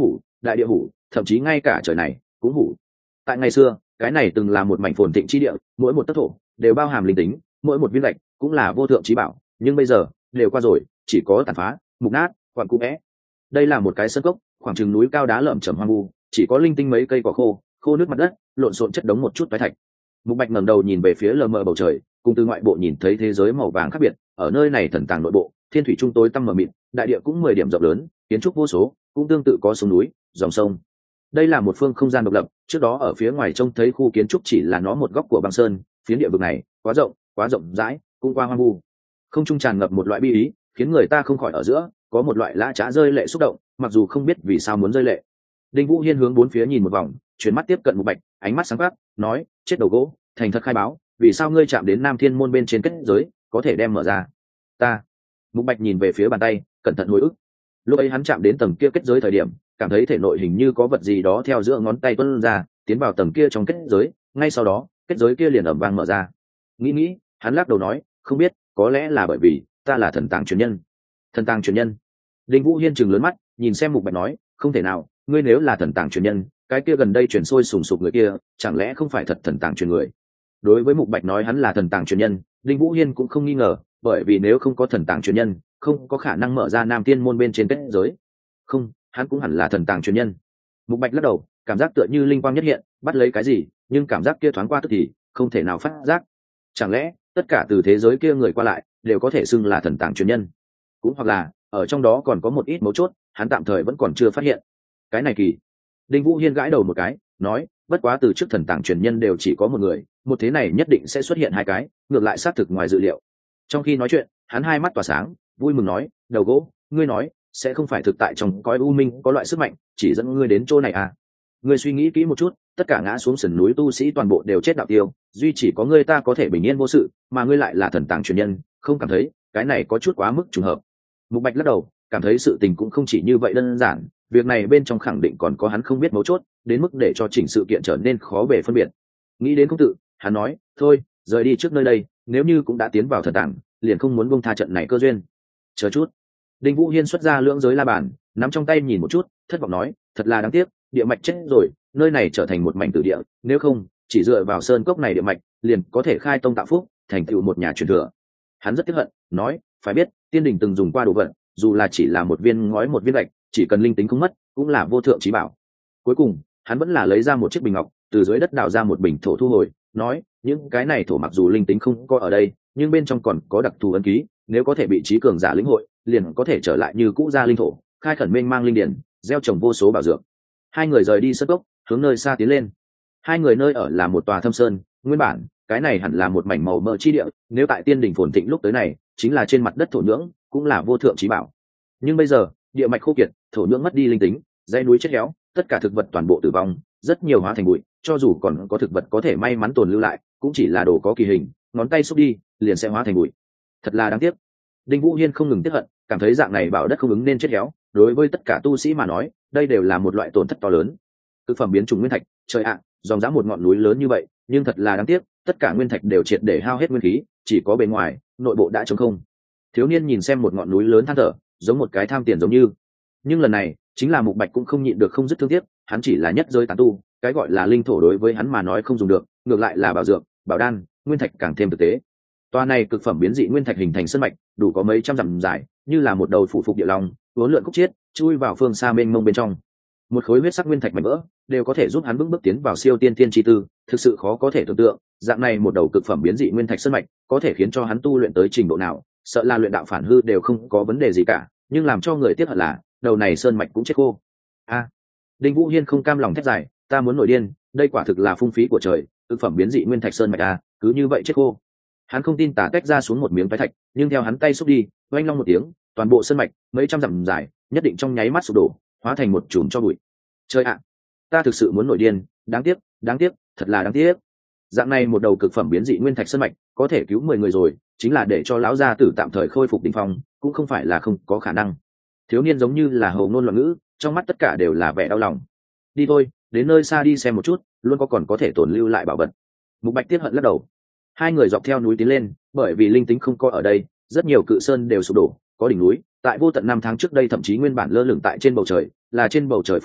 đại địa hủ, thậm chí ngay cả trời này cũng hủ. Tại ngày xưa, cái này từng là một mảnh phồn thịnh chi địa, mỗi một tấc thổ đều bao hàm linh tính, mỗi một viên gạch cũng là vô thượng trí bảo, nhưng bây giờ đều qua rồi, chỉ có tàn phá, mục nát, quặn cũ vẽ. Đây là một cái sơn cốc, khoảng chừng núi cao đá lởm chởm hoang vu, chỉ có linh tinh mấy cây cỏ khô, khô nước mặt đất, lộn xộn chất đống một chút toái thạch. Mục Bạch ngẩng đầu nhìn về phía lờ mờ bầu trời, cùng từ ngoại bộ nhìn thấy thế giới màu vàng khác biệt. Ở nơi này thần tàng nội bộ, thiên thủy trung tối tăm mờ mịt, đại địa cũng 10 điểm rộng lớn, kiến trúc vô số, cũng tương tự có sông núi, dòng sông. Đây là một phương không gian độc lập, trước đó ở phía ngoài trông thấy khu kiến trúc chỉ là nó một góc của băng sơn, phiến địa vực này quá rộng rãi, cũng qua hoang vu. Không trung tràn ngập một loại bi ý, khiến người ta không khỏi ở giữa có một loại lã chã rơi lệ xúc động, mặc dù không biết vì sao muốn rơi lệ. Đinh Vũ Hiên hướng bốn phía nhìn một vòng, chuyển mắt tiếp cận Mục Bạch, ánh mắt sáng quắc, nói: "Chết đầu gỗ, thành thật khai báo, vì sao ngươi chạm đến Nam Thiên môn bên trên kết giới, có thể đem mở ra?" Ta. Mục Bạch nhìn về phía bàn tay, cẩn thận hồi ức. Lúc ấy hắn chạm đến tầng kia kết giới thời điểm, cảm thấy thể nội hình như có vật gì đó theo giữa ngón tay tuôn ra, tiến vào tầng kia trong kết giới, ngay sau đó, kết giới kia liền ầm vang mở ra. Nghĩ, hắn lắc đầu nói: "Không biết, có lẽ là bởi vì ta là thần tàng truyền nhân." Thần tàng truyền nhân? Đinh Vũ Hiên trừng lớn mắt, nhìn xem Mục Bạch nói: "Không thể nào, ngươi nếu là thần tàng truyền nhân, cái kia gần đây truyền sôi sùng sục người kia, chẳng lẽ không phải thật thần tàng truyền người?" Đối với Mục Bạch nói hắn là thần tàng truyền nhân, Đinh Vũ Hiên cũng không nghi ngờ, bởi vì nếu không có thần tàng truyền nhân, không có khả năng mở ra Nam Tiên môn bên trên kết giới. Không, hắn cũng hẳn là thần tàng truyền nhân. Mục Bạch lắc đầu, cảm giác tựa như linh quang nhất hiện, bắt lấy cái gì, nhưng cảm giác kia thoáng qua tức thì không thể nào phát giác. Chẳng lẽ tất cả từ thế giới kia người qua lại đều có thể xưng là thần tàng truyền nhân? Cũng hoặc là ở trong đó còn có một ít mấu chốt, hắn tạm thời vẫn còn chưa phát hiện. Cái này kỳ. Đinh Vũ Hiên gãi đầu một cái, nói: "Bất quá từ trước thần tàng truyền nhân đều chỉ có một người, một thế này nhất định sẽ xuất hiện hai cái, ngược lại xác thực ngoài dự liệu." Trong khi nói chuyện, hắn hai mắt tỏa sáng, vui mừng nói: "Đầu gỗ, ngươi nói sẽ không phải thực tại trong cõi u minh có loại sức mạnh chỉ dẫn ngươi đến chỗ này à? Ngươi suy nghĩ kỹ một chút, tất cả ngã xuống sườn núi tu sĩ toàn bộ đều chết đạo tiêu, duy chỉ có ngươi ta có thể bình yên vô sự, mà ngươi lại là thần tàng truyền nhân, không cảm thấy cái này có chút quá mức trùng hợp?" Mục Bạch lắc đầu, cảm thấy sự tình cũng không chỉ như vậy đơn giản, việc này bên trong khẳng định còn có hắn không biết mấu chốt, đến mức để cho chỉnh sự kiện trở nên khó bề phân biệt. Nghĩ đến công tự, hắn nói: "Thôi, rời đi trước nơi đây, nếu như cũng đã tiến vào thần tàng, liền không muốn buông tha trận này cơ duyên." Chờ chút. Đinh Vũ Hiên xuất ra lưỡng giới la bàn, nắm trong tay nhìn một chút, thất vọng nói: "Thật là đáng tiếc, địa mạch chết rồi, nơi này trở thành một mảnh tử địa, nếu không, chỉ dựa vào sơn cốc này địa mạch, liền có thể khai tông tạo phúc, thành tựu một nhà truyền thừa." Hắn rất tiếc hận, nói: "Phải biết, tiên đình từng dùng qua đồ vật, dù là chỉ là một viên ngói một viên gạch, chỉ cần linh tính không mất, cũng là vô thượng chí bảo." Cuối cùng, hắn vẫn là lấy ra một chiếc bình ngọc, từ dưới đất đào ra một bình thổ thu hồi, nói: "Những cái này thổ mặc dù linh tính không có ở đây, nhưng bên trong còn có đặc thù ấn ký, nếu có thể bị trí cường giả lĩnh hội, liền có thể trở lại như cũ gia linh thổ, khai khẩn mênh mang linh điển, gieo trồng vô số bảo dược." Hai người rời đi sơn cốc, hướng nơi xa tiến lên. Hai người nơi ở là một tòa thâm sơn, nguyên bản cái này hẳn là một mảnh màu mỡ chi địa, nếu tại tiên đỉnh phồn thịnh lúc tới này, chính là trên mặt đất thổ nhưỡng, cũng là vô thượng chí bảo. Nhưng bây giờ, địa mạch khô kiệt, thổ nhưỡng mất đi linh tính, dãy núi chết héo, tất cả thực vật toàn bộ tử vong, rất nhiều hóa thành bụi, cho dù còn có thực vật có thể may mắn tồn lưu lại, cũng chỉ là đồ có kỳ hình, ngón tay xúc đi, liền sẽ hóa thành bụi. Thật là đáng tiếc. Đinh Vũ Hiên không ngừng tiếc hận, cảm thấy dạng này bảo đất không ứng nên chết héo, đối với tất cả tu sĩ mà nói, đây đều là một loại tổn thất to lớn. Thực phẩm biến chủng nguyên thạch, trời ạ, dòng dã một ngọn núi lớn như vậy, nhưng thật là đáng tiếc, tất cả nguyên thạch đều triệt để hao hết nguyên khí, chỉ có bề ngoài, nội bộ đã trống không. Thiếu niên nhìn xem một ngọn núi lớn than thở, giống một cái tham tiền giống như. Nhưng lần này, chính là Mục Bạch cũng không nhịn được không dứt thương tiếc, hắn chỉ là nhất giới tán tu, cái gọi là linh thổ đối với hắn mà nói không dùng được, ngược lại là bảo dược, bảo đan, nguyên thạch càng thêm thực tế. Toa này cực phẩm biến dị nguyên thạch hình thành sơn mạch, đủ có mấy trăm dặm dài, như là một đầu phủ phục địa long, uốn lượn khúc chiết, chui vào phương xa mênh mông bên trong. Một khối huyết sắc nguyên thạch mảnh vỡ, đều có thể giúp hắn vững bước tiến vào siêu tiên tiên chi tư, thực sự khó có thể tưởng tượng, dạng này một đầu cực phẩm biến dị nguyên thạch sơn mạch, có thể khiến cho hắn tu luyện tới trình độ nào, sợ là luyện đạo phản hư đều không có vấn đề gì cả, nhưng làm cho người tiếc hận là, đầu này sơn mạch cũng chết khô. A. Đinh Vũ Hiên không cam lòng thét dài, ta muốn nổi điên, đây quả thực là phung phí của trời, cực phẩm biến dị nguyên thạch sơn mạch a, cứ như vậy chết khô. Hắn không tin tả tách ra xuống một miếng phái thạch, nhưng theo hắn tay xúc đi, oanh long một tiếng, toàn bộ sơn mạch mấy trăm dặm dài, nhất định trong nháy mắt sụp đổ, hóa thành một chùm cho bụi. Trời ạ, ta thực sự muốn nổi điên, đáng tiếc, thật là đáng tiếc. Dạng này một đầu cực phẩm biến dị nguyên thạch sơn mạch, có thể cứu 10 người rồi, chính là để cho lão gia tử tạm thời khôi phục đỉnh phong, cũng không phải là không có khả năng. Thiếu niên giống như là hồ ngôn loạn ngữ, trong mắt tất cả đều là vẻ đau lòng. Đi thôi, đến nơi xa đi xem một chút, luôn còn có thể tồn lưu lại bảo vật. Mục Bạch tiếc hận lắc đầu. Hai người dọc theo núi tiến lên, bởi vì linh tính không có ở đây, rất nhiều cự sơn đều sụp đổ, có đỉnh núi, tại vô tận năm tháng trước đây thậm chí nguyên bản lơ lửng tại trên bầu trời, là trên bầu trời phù đảo,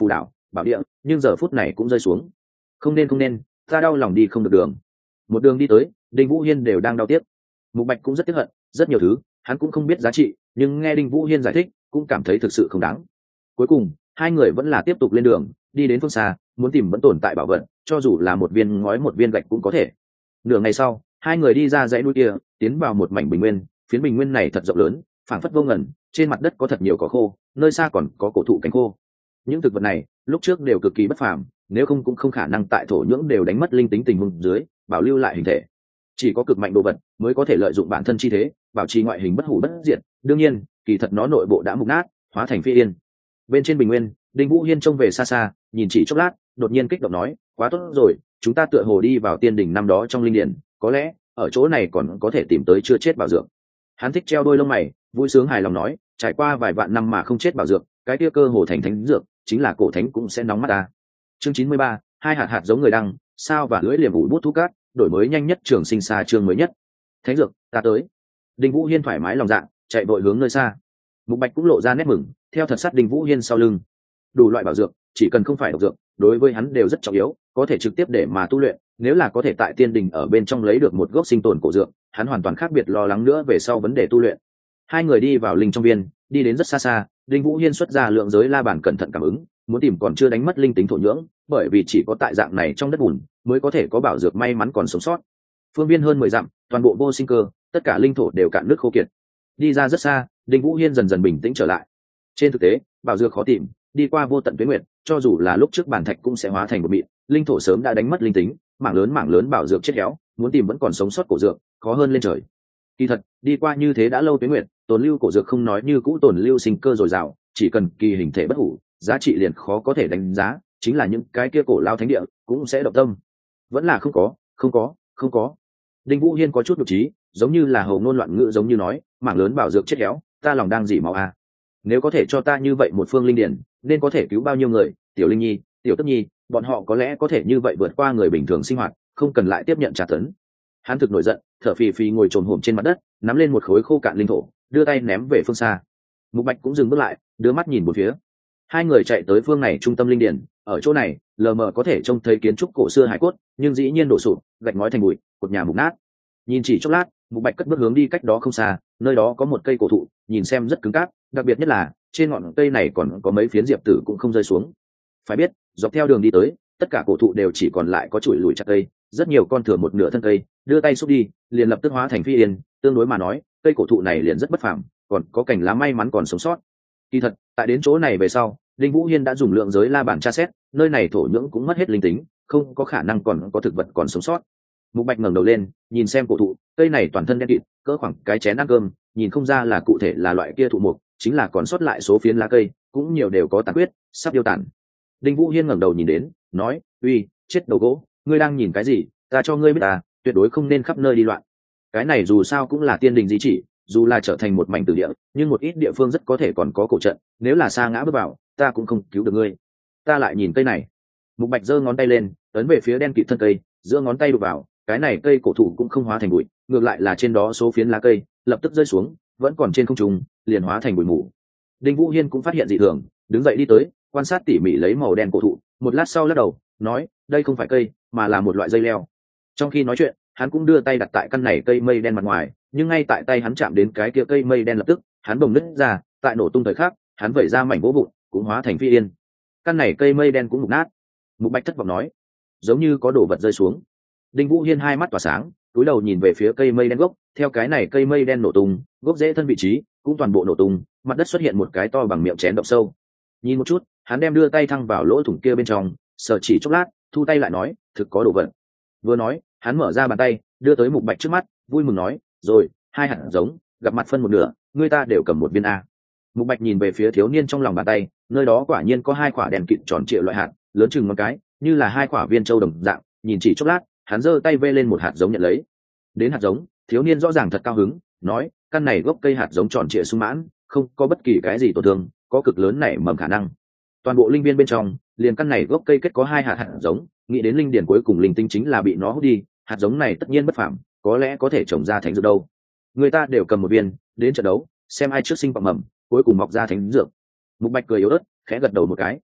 bảo địa, nhưng giờ phút này cũng rơi xuống. Không nên, ta đau lòng đi không được đường. Một đường đi tới, Đinh Vũ Hiên đều đang đau tiếc. Mục Bạch cũng rất tiếc hận, rất nhiều thứ hắn cũng không biết giá trị, nhưng nghe Đinh Vũ Hiên giải thích cũng cảm thấy thực sự không đáng. Cuối cùng hai người vẫn là tiếp tục lên đường, đi đến phương xa, muốn tìm vẫn tồn tại bảo vật, cho dù là một viên ngói một viên gạch cũng có thể. Nửa ngày sau, hai người đi ra dãy núi kia, tiến vào một mảnh bình nguyên. Phiến bình nguyên này thật rộng lớn, phảng phất vô ngần, trên mặt đất có thật nhiều cỏ khô, nơi xa còn có cổ thụ cánh khô. Những thực vật này lúc trước đều cực kỳ bất phàm, nếu không cũng không khả năng tại thổ nhưỡng đều đánh mất linh tính tình huống dưới bảo lưu lại hình thể. Chỉ có cực mạnh đồ vật mới có thể lợi dụng bản thân chi thế bảo trì ngoại hình bất hủ bất diệt. Đương nhiên kỳ thật nó nội bộ đã mục nát, hóa thành phi yên. Bên trên bình nguyên, Đinh Vũ Hiên trông về xa xa, nhìn chỉ chốc lát, đột nhiên kích động nói, quá tốt rồi, chúng ta tựa hồ đi vào tiên đỉnh năm đó trong linh điển, có lẽ ở chỗ này còn có thể tìm tới chưa chết bảo dược. Hắn thích treo đôi lông mày, vui sướng hài lòng nói, trải qua vài vạn năm mà không chết bảo dược, cái kia cơ hồ thành thánh dược, chính là cổ thánh cũng sẽ nóng mắt ta. Chương 93, hai hạt giống người đăng, sao và lưỡi liềm ủi bút thú cát, đổi mới nhanh nhất trường sinh xa chương mới nhất. Thánh dược, ta tới. Đinh Vũ Hiên thoải mái lòng dạ, chạy vội hướng nơi xa. Mục Bạch cũng lộ ra nét mừng, theo thật sát Đinh Vũ Hiên sau lưng. Đủ loại bảo dược, chỉ cần không phải độc dược, đối với hắn đều rất trọng yếu, có thể trực tiếp để mà tu luyện. Nếu là có thể tại tiên đình ở bên trong lấy được một gốc sinh tồn cổ dược, hắn hoàn toàn khác biệt lo lắng nữa về sau vấn đề tu luyện. Hai người đi vào linh trong viên, đi đến rất xa xa. Đinh Vũ Hiên xuất ra lượng giới la bàn cẩn thận cảm ứng, muốn tìm còn chưa đánh mất linh tính thổ nhưỡng, bởi vì chỉ có tại dạng này trong đất bùn mới có thể có bảo dược may mắn còn sống sót. Phương viên hơn 10 dặm, toàn bộ vô sinh cơ, tất cả linh thổ đều cạn nước khô kiệt. Đi ra rất xa, Đinh Vũ Hiên dần dần bình tĩnh trở lại. Trên thực tế, bảo dược khó tìm, đi qua vô tận tuyết nguyệt, cho dù là lúc trước bản thạch cũng sẽ hóa thành một mịn, linh thổ sớm đã đánh mất linh tính, mảng lớn bảo dược chết héo, muốn tìm vẫn còn sống sót cổ dược, khó hơn lên trời. Kỳ thật, đi qua như thế đã lâu tuyết nguyệt, tồn lưu cổ dược không nói như cũ tồn lưu sinh cơ dồi dào, chỉ cần kỳ hình thể bất hủ, giá trị liền khó có thể đánh giá, chính là những cái kia cổ lao thánh địa cũng sẽ động tâm. Vẫn là không có. Đinh Vũ Hiên có chút nhục trí, giống như là hầu ngôn loạn ngữ, giống như nói, mảng lớn bảo dược chết héo, ta lòng đang dỉ máu à. Nếu có thể cho ta như vậy một phương linh điển, nên có thể cứu bao nhiêu người, tiểu linh nhi, tiểu tức nhi, bọn họ có lẽ có thể như vậy vượt qua người bình thường sinh hoạt, không cần lại tiếp nhận trả tấn. Hắn thực nổi giận, thở phì phì ngồi trồm hổm trên mặt đất, nắm lên một khối khô cạn linh thổ, đưa tay ném về phương xa. Mục Bạch cũng dừng bước lại, đưa mắt nhìn một phía. Hai người chạy tới phương này trung tâm linh điển, ở chỗ này lờ mờ có thể trông thấy kiến trúc cổ xưa hải cốt, nhưng dĩ nhiên đổ sụp, gạch ngói thành bụi, cột nhà mục nát. Nhìn chỉ chốc lát, Mục Bạch cất bước hướng đi cách đó không xa, nơi đó có một cây cổ thụ, nhìn xem rất cứng cáp, đặc biệt nhất là trên ngọn cây này còn có mấy phiến diệp tử cũng không rơi xuống. Phải biết, dọc theo đường đi tới, tất cả cổ thụ đều chỉ còn lại có chuỗi lùi chặt cây, rất nhiều con thừa một nửa thân cây, đưa tay xúc đi, liền lập tức hóa thành phi yên. Tương đối mà nói, cây cổ thụ này liền rất bất phàm, còn có cành lá may mắn còn sống sót. Kỳ thật, tại đến chỗ này về sau, Đinh Vũ Hiên đã dùng lượng giới la bản tra xét, nơi này thổ nhưỡng cũng mất hết linh tính, không có khả năng còn có thực vật còn sống sót. Mục Bạch ngẩng đầu lên, nhìn xem cổ thụ, cây này toàn thân đen kịt, cỡ khoảng cái chén ăn cơm, nhìn không ra là cụ thể là loại kia thụ mục, chính là còn sót lại số phiến lá cây, cũng nhiều đều có tàn huyết, sắp tiêu tàn. Đinh Vũ Hiên ngẩng đầu nhìn đến, nói, "Uy, chết đầu gỗ, ngươi đang nhìn cái gì? Ta cho ngươi biết à, tuyệt đối không nên khắp nơi đi loạn. Cái này dù sao cũng là tiên đình di chỉ, dù là trở thành một mảnh tử địa, nhưng một ít địa phương rất có thể còn có cổ trận, nếu là sa ngã bước vào, ta cũng không cứu được ngươi." Ta lại nhìn cây này. Mục Bạch giơ ngón tay lên, ấn về phía đen kịt thân cây, giữa ngón tay đụng vào, cái này cây cổ thụ cũng không hóa thành bụi, ngược lại là trên đó số phiến lá cây lập tức rơi xuống, vẫn còn trên không trung, liền hóa thành bụi mù. Đinh Vũ Hiên cũng phát hiện dị thường, đứng dậy đi tới, quan sát tỉ mỉ lấy màu đen cổ thụ, một lát sau lắc đầu, nói, đây không phải cây, mà là một loại dây leo. Trong khi nói chuyện, hắn cũng đưa tay đặt tại căn này cây mây đen mặt ngoài, nhưng ngay tại tay hắn chạm đến cái kia cây mây đen lập tức, hắn bồng nứt ra, tại nổ tung thời khắc, hắn vẩy ra mảnh gỗ vụn, cũng hóa thành phi yên. Căn này cây mây đen cũng mục nát. Mục Bạch thất vọng nói, giống như có đồ vật rơi xuống. Đinh Vũ Hiên hai mắt tỏa sáng, cúi đầu nhìn về phía cây mây đen gốc, theo cái này cây mây đen nổ tung, gốc rễ thân vị trí cũng toàn bộ nổ tung, mặt đất xuất hiện một cái to bằng miệng chén động sâu. Nhìn một chút, hắn đem đưa tay thăng vào lỗ thủng kia bên trong, sờ chỉ chốc lát, thu tay lại nói, thực có đồ vật. Vừa nói, hắn mở ra bàn tay, đưa tới Mục Bạch trước mắt, vui mừng nói, rồi, hai hạt giống, gặp mặt phân một nửa, người ta đều cầm một viên a. Mục Bạch nhìn về phía thiếu niên trong lòng bàn tay, nơi đó quả nhiên có hai quả đèn kịt tròn trịa loại hạt, lớn chừng ngón cái, như là hai quả viên châu đồng dạng. Nhìn chỉ chốc lát, hắn giơ tay vê lên một hạt giống nhận lấy. Đến hạt giống, thiếu niên rõ ràng thật cao hứng, nói, căn này gốc cây hạt giống tròn trịa sung mãn, không có bất kỳ cái gì tổn thương, có cực lớn nảy mầm khả năng. Toàn bộ linh viên bên trong, liền căn này gốc cây kết có hai hạt giống, nghĩ đến linh điển cuối cùng linh tinh chính là bị nó hút đi, hạt giống này tất nhiên bất phàm, có lẽ có thể trồng ra thành dược đâu. Người ta đều cầm một viên, đến trận đấu, xem ai trước sinh bọc mầm, cuối cùng mọc ra thành dược. Mục Bạch cười yếu ớt, khẽ gật đầu một cái.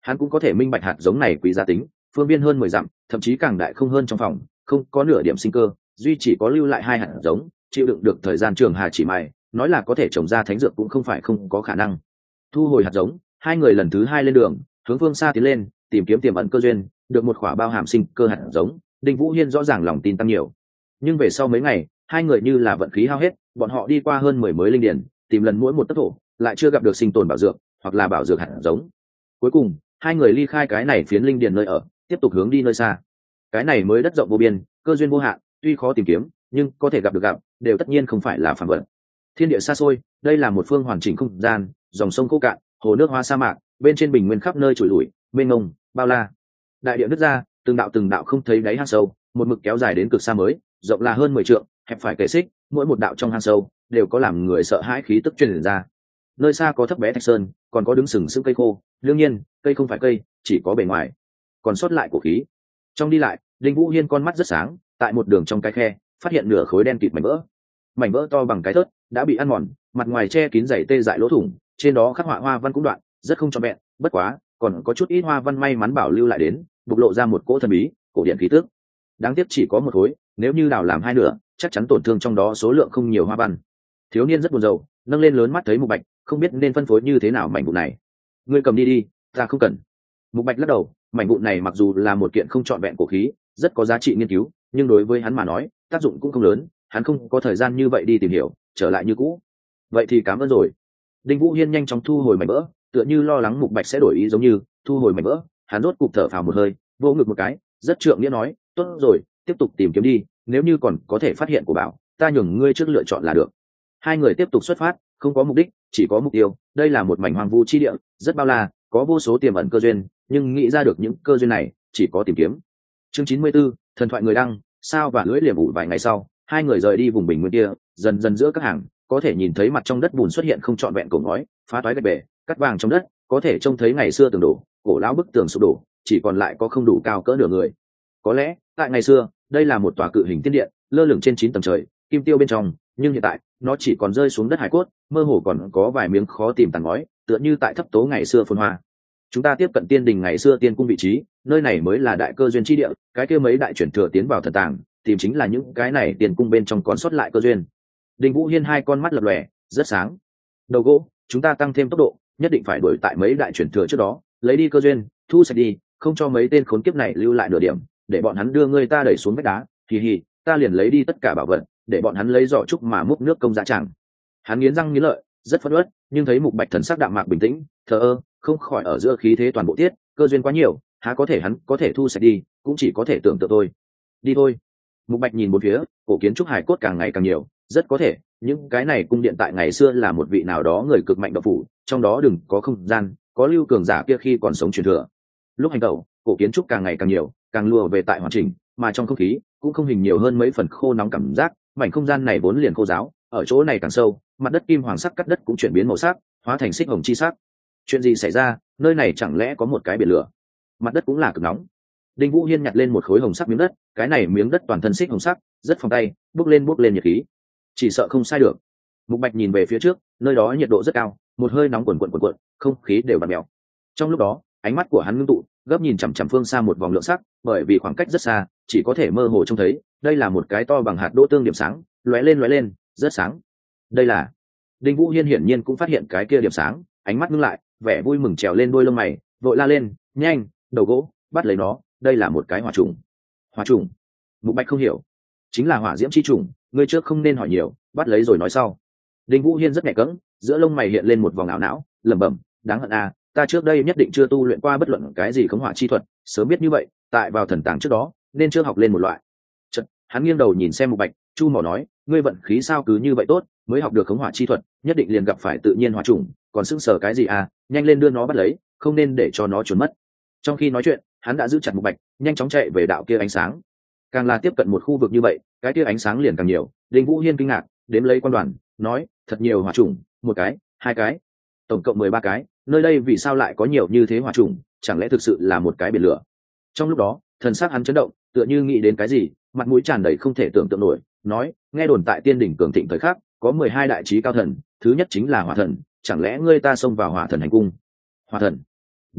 hắn cũng có thể minh bạch hạt giống này quý giá tính, phương viên hơn 10 dặm, thậm chí càng đại không hơn trong phòng, không có nửa điểm sinh cơ, duy chỉ có lưu lại 2 hạt giống, chịu đựng được thời gian trường hà chỉ mài, nói là có thể trồng ra thánh dược cũng không phải không có khả năng. Thu hồi hạt giống, hai người lần thứ 2 lên đường, hướng phương xa tiến lên, tìm kiếm tiềm ẩn cơ duyên, được một quả bao hàm sinh cơ hạt giống, Đinh Vũ Hiên rõ ràng lòng tin tăng nhiều. Nhưng về sau mấy ngày, hai người như là vận khí hao hết, bọn họ đi qua hơn 10 mới linh điển, tìm lần mỗi một tấc thổ, lại chưa gặp được sinh tồn bảo dược, hoặc là bảo dược hạt giống. Cuối cùng, hai người ly khai cái này phiến linh điển nơi ở, tiếp tục hướng đi nơi xa. Cái này mới đất rộng vô biên, cơ duyên vô hạn, tuy khó tìm kiếm, nhưng có thể gặp được đều tất nhiên không phải là phàm vật. Thiên địa xa xôi, đây là một phương hoàn chỉnh không gian, dòng sông khô cạn, hồ nước hoa sa mạc, bên trên bình nguyên khắp nơi trụi lủi, mênh mông, bao la. Đại địa nứt ra, từng đạo không thấy đáy hang sâu, một mực kéo dài đến cực xa mới, rộng là hơn 10 trượng, hẹp phải kệ xích, mỗi một đạo trong hang sâu đều có làm người sợ hãi khí tức truyền ra. Nơi xa có thấp bé thạch sơn, còn có đứng sừng sững cây khô, đương nhiên, cây không phải cây, chỉ có bề ngoài, còn sót lại của khí. Trong đi lại, Đinh Vũ Hiên con mắt rất sáng, tại một đường trong cái khe, phát hiện nửa khối đen kịt mảnh vỡ to bằng cái thớt, đã bị ăn mòn, mặt ngoài che kín dày tê dại lỗ thủng, trên đó khắc họa hoa văn cũng đoạn, rất không trọn vẹn, bất quá, còn có chút ít hoa văn may mắn bảo lưu lại đến, bộc lộ ra một cỗ thần bí, cổ điện khí tức. Đáng tiếc chỉ có một khối, nếu như đào làm hai nửa, chắc chắn tổn thương trong đó số lượng không nhiều hoa văn. Thiếu niên rất buồn rầu, nâng lên lớn mắt thấy Mục Bạch, không biết nên phân phối như thế nào mảnh vụn này. Ngươi cầm đi đi, ta không cần. Mục Bạch lắc đầu, mảnh vụn này mặc dù là một kiện không trọn vẹn cổ khí, rất có giá trị nghiên cứu, nhưng đối với hắn mà nói, tác dụng cũng không lớn, hắn không có thời gian như vậy đi tìm hiểu, trở lại như cũ. Vậy thì cảm ơn rồi. Đinh Vũ Hiên nhanh chóng thu hồi mảnh vỡ, tựa như lo lắng Mục Bạch sẽ đổi ý giống như, thu hồi mảnh vỡ, hắn rốt cục thở phào một hơi, vỗ ngực một cái, rất trượng nghĩa nói, tốt rồi, tiếp tục tìm kiếm đi, nếu như còn có thể phát hiện của bảo, ta nhường ngươi trước lựa chọn là được. Hai người tiếp tục xuất phát, không có mục đích, chỉ có mục tiêu. Đây là một mảnh hoang vu chi địa, rất bao la, có vô số tiềm ẩn cơ duyên, nhưng nghĩ ra được những cơ duyên này, chỉ có tìm kiếm. Chương 94, thần thoại người đăng, sao và lưỡi liềm ủ vài ngày sau, hai người rời đi vùng bình nguyên kia, dần dần giữa các hàng, có thể nhìn thấy mặt trong đất bùn xuất hiện không trọn vẹn cổ ngói, phá toái gạch bể, cắt vàng trong đất, có thể trông thấy ngày xưa tường đổ, cổ lão bức tường sụp đổ, chỉ còn lại có không đủ cao cỡ nửa người. Có lẽ, tại ngày xưa, đây là một tòa cự hình tiên điện, lơ lửng trên 9 tầng trời, kim tiêu bên trong, nhưng hiện tại, nó chỉ còn rơi xuống đất hải cốt, mơ hồ còn có vài miếng khó tìm tàn ngói, tựa như tại thấp tố ngày xưa phồn hoa. Chúng ta tiếp cận tiên đình ngày xưa tiên cung vị trí, nơi này mới là đại cơ duyên chi địa, cái kia mấy đại chuyển thừa tiến vào thần tàng, tìm chính là những cái này tiên cung bên trong còn sót lại cơ duyên. Đinh Vũ Hiên hai con mắt lập lòe, rất sáng. Đầu gỗ, chúng ta tăng thêm tốc độ, nhất định phải đuổi tại mấy đại chuyển thừa trước đó, lấy đi cơ duyên, thu sạch đi, không cho mấy tên khốn kiếp này lưu lại nửa điểm, để bọn hắn đưa người ta đẩy xuống vách đá, hì, ta liền lấy đi tất cả bảo vật, để bọn hắn lấy giỏ trúc mà múc nước công dạ chẳng. Hắn nghiến răng nghiến lợi, rất phẫn uất, nhưng thấy Mục Bạch thần sắc đạm mạc bình tĩnh, thờ ơ, không khỏi ở giữa khí thế toàn bộ tiết, cơ duyên quá nhiều, há có thể hắn có thể thu sạch đi, cũng chỉ có thể tưởng tượng thôi. Đi thôi. Mục Bạch nhìn bốn phía, cổ kiến trúc hải cốt càng ngày càng nhiều, rất có thể những cái này cung điện tại ngày xưa là một vị nào đó người cực mạnh độc phủ, trong đó đừng có không gian, có lưu cường giả kia khi còn sống truyền thừa. Lúc hành tẩu, cổ kiến trúc càng ngày càng nhiều, càng lùa về tại hoàn chỉnh, mà trong không khí cũng không hình nhiều hơn mấy phần khô nóng cảm giác, mảnh không gian này vốn liền khô ráo, ở chỗ này càng sâu, mặt đất kim hoàng sắc cắt đất cũng chuyển biến màu sắc, hóa thành xích hồng chi sắc. Chuyện gì xảy ra, nơi này chẳng lẽ có một cái biển lửa? Mặt đất cũng là cực nóng. Đinh Vũ Hiên nhặt lên một khối hồng sắc miếng đất, cái này miếng đất toàn thân xích hồng sắc, rất phòng tay, bốc lên nhiệt khí. Chỉ sợ không sai được. Mục Bạch nhìn về phía trước, nơi đó nhiệt độ rất cao, một hơi nóng cuồn cuộn, không khí đều bặm mèo. Trong lúc đó, ánh mắt của hắn ngưng tụ, gấp nhìn chằm chằm phương xa một vòng lượng sắc, bởi vì khoảng cách rất xa, chỉ có thể mơ hồ trông thấy, đây là một cái to bằng hạt đỗ tương điểm sáng, lóe lên, rất sáng. Đây là. Đinh Vũ Hiên hiển nhiên cũng phát hiện cái kia điểm sáng, ánh mắt ngưng lại, vẻ vui mừng trèo lên đôi lông mày, vội la lên, nhanh, đầu gỗ, bắt lấy nó, đây là một cái hỏa trùng. Hỏa trùng? Mục Bạch không hiểu. Chính là hỏa diễm chi trùng, ngươi trước không nên hỏi nhiều, bắt lấy rồi nói sau. Đinh Vũ Hiên rất nhẹ cẫng, giữa lông mày hiện lên một vòng ảo não, lẩm bẩm, đáng hận à, ta trước đây nhất định chưa tu luyện qua bất luận cái gì khống hỏa chi thuật, sớm biết như vậy, tại vào thần tàng trước đó, nên chưa học lên một loại. Chợt, hắn nghiêng đầu nhìn xem Mục Bạch, chu mỏ nói, ngươi vận khí sao cứ như vậy tốt, mới học được khống hỏa chi thuật, nhất định liền gặp phải tự nhiên hỏa trùng, còn sững sờ cái gì à, nhanh lên đưa nó bắt lấy, không nên để cho nó trốn mất. Trong khi nói chuyện, hắn đã giữ chặt Mục Bạch, nhanh chóng chạy về đạo kia ánh sáng. Càng là tiếp cận một khu vực như vậy, cái kia ánh sáng liền càng nhiều. Đinh Vũ Hiên kinh ngạc, đếm lấy quan đoàn, nói, thật nhiều hỏa trùng, một cái, hai cái, tổng cộng 13 cái, nơi đây vì sao lại có nhiều như thế hỏa trùng, chẳng lẽ thực sự là một cái biển lửa? Trong lúc đó, thần sắc hắn chấn động, tựa như nghĩ đến cái gì, mặt mũi tràn đầy không thể tưởng tượng nổi, nói, nghe đồn tại tiên đỉnh cường thịnh thời khắc, có 12 đại chí cao thần, thứ nhất chính là hỏa thần, chẳng lẽ ngươi ta xông vào hỏa thần hành cung? Hỏa thần? Đúng,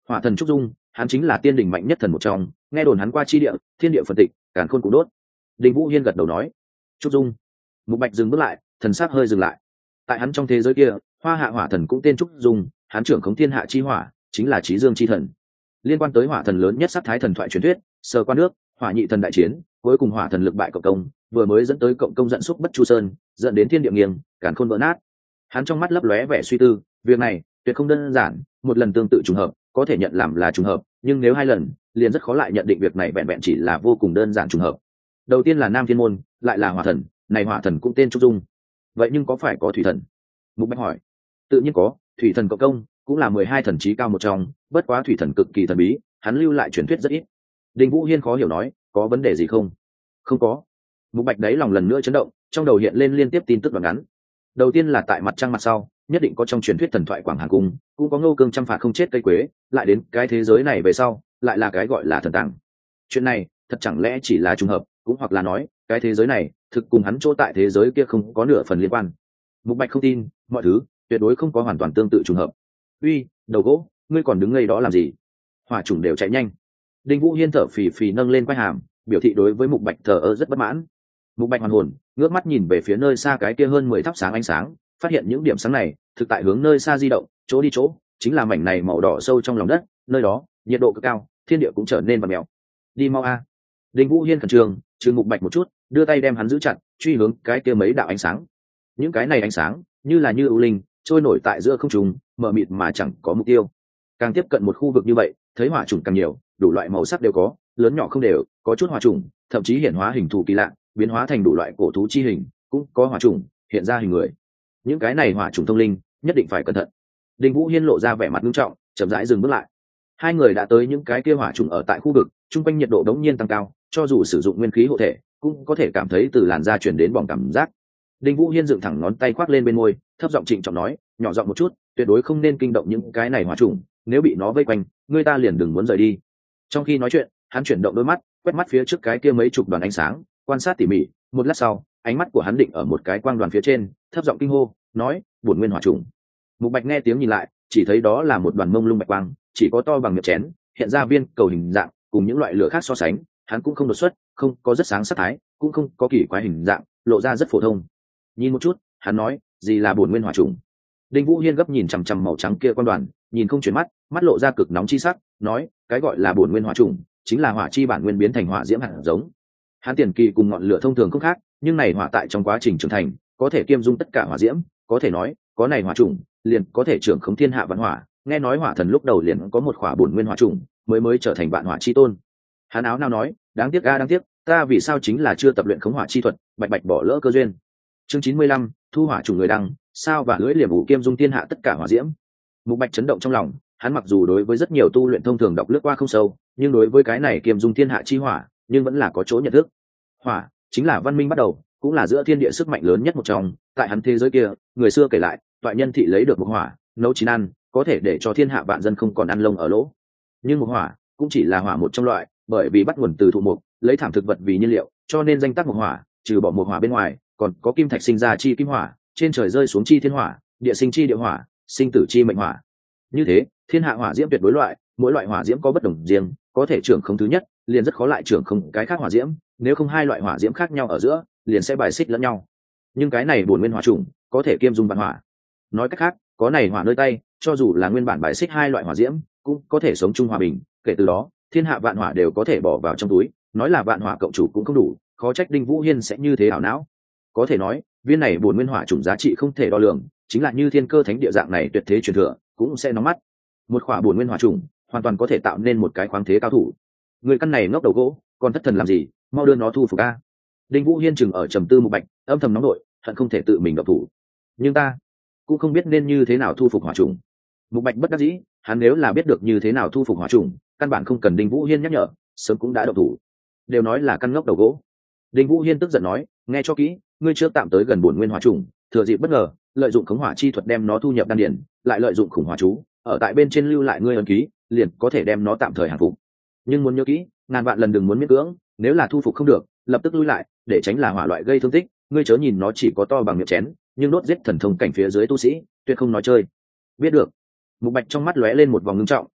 Hỏa thần trúc dung, hắn chính là tiên đình mạnh nhất thần một trong, nghe đồn hắn qua chi địa, thiên địa phân tịch, càn khôn cũng đốt. Đinh Vũ Hiên gật đầu nói, trúc dung. Mục Bạch dừng bước lại, thần sắc hơi dừng lại. Tại hắn trong thế giới kia, Hoa Hạ Hỏa thần cũng tên trúc dung, hắn trưởng khống thiên hạ chi hỏa, chính là chí dương chi thần. Liên quan tới hỏa thần lớn nhất sắc thái thần thoại truyền thuyết, sơ qua nước, hỏa nhị thần đại chiến, cuối cùng hỏa thần lực bại cộng công, vừa mới dẫn tới cộng công giận xúc bất chu sơn, dẫn đến thiên địa nghiêng, càn khôn vỡ nát. Hắn trong mắt lấp lóe vẻ suy tư, việc này tuyệt không đơn giản, một lần tương tự trùng hợp có thể nhận làm là trùng hợp, nhưng nếu hai lần liền rất khó lại nhận định việc này vẹn vẹn chỉ là vô cùng đơn giản trùng hợp. Đầu tiên là Nam Thiên môn, lại là hỏa thần, này hỏa thần cũng tên trúc dung, vậy nhưng có phải có thủy thần? Mục Bạch hỏi. Tự nhiên có, thủy thần cộng công cũng là 12 thần trí cao một trong, bất quá thủy thần cực kỳ thần bí, hắn lưu lại truyền thuyết rất ít. Đinh Vũ Hiên khó hiểu nói, có vấn đề gì không? Không có. Mục Bạch đấy lòng lần nữa chấn động, trong đầu hiện lên liên tiếp tin tức đoạn ngắn. Đầu tiên là tại mặt trăng mặt sau, nhất định có trong truyền thuyết thần thoại Quảng Hàn cung, cũng có Ngô Cương trăm phạt không chết cây quế, lại đến cái thế giới này về sau, lại là cái gọi là thần tàng. Chuyện này, thật chẳng lẽ chỉ là trùng hợp, cũng hoặc là nói, cái thế giới này thực cùng hắn chỗ tại thế giới kia không có nửa phần liên quan. Mục Bạch không tin, mọi thứ tuyệt đối không có hoàn toàn tương tự trùng hợp. Uy, đầu gỗ, ngươi còn đứng ngây đó làm gì? Hỏa trùng đều chạy nhanh. Đinh Vũ Hiên thở phì phì nâng lên quai hàm, biểu thị đối với Mục Bạch thờ ơ rất bất mãn. Mục Bạch hoàn hồn, ngước mắt nhìn về phía nơi xa cái kia hơn 10 thắp sáng ánh sáng, phát hiện những điểm sáng này thực tại hướng nơi xa di động, chỗ đi chỗ chính là mảnh này màu đỏ sâu trong lòng đất, nơi đó nhiệt độ cực cao, thiên địa cũng trở nên vặn mèo. Đi mau a! Đinh Vũ Hiên khẩn trương, trừng Mục Bạch một chút, đưa tay đem hắn giữ chặt, truy hướng cái kia mấy đạo ánh sáng. Những cái này ánh sáng như là như ưu linh, trôi nổi tại giữa không trung, mờ mịt mà chẳng có mục tiêu. Càng tiếp cận một khu vực như vậy, thấy hỏa trùng càng nhiều, đủ loại màu sắc đều có, lớn nhỏ không đều, có chút hỏa trùng thậm chí hiện hóa hình thù kỳ lạ, biến hóa thành đủ loại cổ thú chi hình, cũng có hỏa trùng hiện ra hình người. Những cái này hỏa trùng thông linh, nhất định phải cẩn thận. Đinh Vũ Hiên lộ ra vẻ mặt nghiêm trọng, chậm rãi dừng bước lại. Hai người đã tới những cái kia hỏa trùng ở tại khu vực, trung quanh nhiệt độ đống nhiên tăng cao, cho dù sử dụng nguyên khí hộ thể, cũng có thể cảm thấy từ làn da truyền đến bỏng cảm giác. Đinh Vũ Hiên dựng thẳng ngón tay khoác lên bên môi, thấp giọng trịnh trọng nói, nhỏ giọng một chút, tuyệt đối không nên kinh động những cái này hỏa trùng, nếu bị nó vây quanh, người ta liền đừng muốn rời đi. Trong khi nói chuyện, hắn chuyển động đôi mắt, quét mắt phía trước cái kia mấy chục đoàn ánh sáng, quan sát tỉ mỉ. Một lát sau, ánh mắt của hắn định ở một cái quang đoàn phía trên, thấp giọng kinh hô, nói, bổn nguyên hỏa trùng. Mục Bạch nghe tiếng nhìn lại, chỉ thấy đó là một đoàn mông lung bạch quang, chỉ có to bằng miệng chén, hiện ra viên cầu hình dạng, cùng những loại lửa khác so sánh, hắn cũng không đột xuất, không có rất sáng sắc thái, cũng không có kỳ quái hình dạng, lộ ra rất phổ thông. Nhìn một chút, hắn nói, gì là bổn nguyên hỏa trùng? Đinh Vũ Hiên gấp nhìn chằm chằm màu trắng kia quan đoàn, nhìn không chuyển mắt, mắt lộ ra cực nóng chi sắc, nói, cái gọi là bổn nguyên hỏa trùng, chính là hỏa chi bản nguyên biến thành hỏa diễm hạt giống. Hắn tiền kỳ cùng ngọn lửa thông thường không khác, nhưng này hỏa tại trong quá trình trưởng thành, có thể kiêm dung tất cả hỏa diễm, có thể nói, có này hỏa trùng, liền có thể trưởng khống thiên hạ vạn hỏa. Nghe nói hỏa thần lúc đầu liền có một khỏa bổn nguyên hỏa trùng, mới trở thành vạn hỏa chi tôn. Hắn áo nào nói, đáng tiếc đáng tiếc, ta vì sao chính là chưa tập luyện khống hỏa chi thuật, bạch bỏ lỡ cơ duyên. Chương 95, thu hỏa trùng người đăng, sao và lưỡi liềm ủ kiêm dung thiên hạ tất cả hỏa diễm. Mục Bạch chấn động trong lòng, hắn mặc dù đối với rất nhiều tu luyện thông thường đọc lướt qua không sâu, nhưng đối với cái này kiêm dung thiên hạ chi hỏa, nhưng vẫn là có chỗ nhận thức. Hỏa chính là văn minh bắt đầu, cũng là giữa thiên địa sức mạnh lớn nhất một trong. Tại hắn thế giới kia, người xưa kể lại, toại nhân thị lấy được một hỏa, nấu chín ăn, có thể để cho thiên hạ vạn dân không còn ăn lông ở lỗ. Nhưng một hỏa cũng chỉ là hỏa một trong loại, bởi vì bắt nguồn từ thụ mục, lấy thảm thực vật vì nhiên liệu, cho nên danh tác một hỏa, trừ bỏ một hỏa bên ngoài, còn có kim thạch sinh ra chi kim hỏa, trên trời rơi xuống chi thiên hỏa, địa sinh chi địa hỏa, sinh tử chi mệnh hỏa. Như thế, thiên hạ hỏa diễm tuyệt đối loại, mỗi loại hỏa diễm có bất đồng riêng, có thể trưởng không thứ nhất, liền rất khó lại trưởng không cái khác hỏa diễm, nếu không hai loại hỏa diễm khác nhau ở giữa, liền sẽ bài xích lẫn nhau. Nhưng cái này bổn nguyên hỏa trùng, có thể kiêm dung vạn hỏa. Nói cách khác, có này hỏa nơi tay, cho dù là nguyên bản bài xích hai loại hỏa diễm, cũng có thể sống chung hòa bình, kể từ đó, thiên hạ vạn hỏa đều có thể bỏ vào trong túi, nói là vạn hỏa cộng chủ cũng không đủ, khó trách Đinh Vũ Hiên sẽ như thế ảo não. Có thể nói, viên này bổn nguyên hỏa trùng giá trị không thể đo lường, chính là như thiên cơ thánh địa dạng này tuyệt thế truyền thừa, cũng sẽ nóng mắt. Một khỏa bổn nguyên hỏa trùng, hoàn toàn có thể tạo nên một cái khoáng thế cao thủ. Người căn này ngốc đầu gỗ, còn thất thần làm gì, mau đưa nó thu phục a. Đinh Vũ Hiên chừng ở trầm tư Mục Bạch, âm thầm nóng nổi, hận không thể tự mình động thủ. Nhưng ta cũng không biết nên như thế nào thu phục hỏa trùng. Mục Bạch bất đắc dĩ, hắn nếu là biết được như thế nào thu phục hỏa trùng, căn bản không cần Đinh Vũ Hiên nhắc nhở, sớm cũng đã động thủ. Đều nói là căn ngốc đầu gỗ. Đinh Vũ Hiên tức giận nói, nghe cho kỹ, ngươi trước tạm tới gần bổn nguyên hỏa trùng, thừa dịp bất ngờ, lợi dụng khống hỏa chi thuật đem nó thu nhập đan điển, lại lợi dụng khủng hỏa chú, ở tại bên trên lưu lại ngươi ấn ký, liền có thể đem nó tạm thời hàng phục. Nhưng muốn nhớ kỹ, ngàn vạn lần đừng muốn miễn cưỡng, nếu là thu phục không được, lập tức lui lại, để tránh là hỏa loại gây thương tích. Ngươi chớ nhìn nó chỉ có to bằng miệng chén, nhưng đốt giết thần thông cảnh phía dưới tu sĩ, tuyệt không nói chơi. Biết được. Mục Bạch trong mắt lóe lên một vòng ngưng trọng,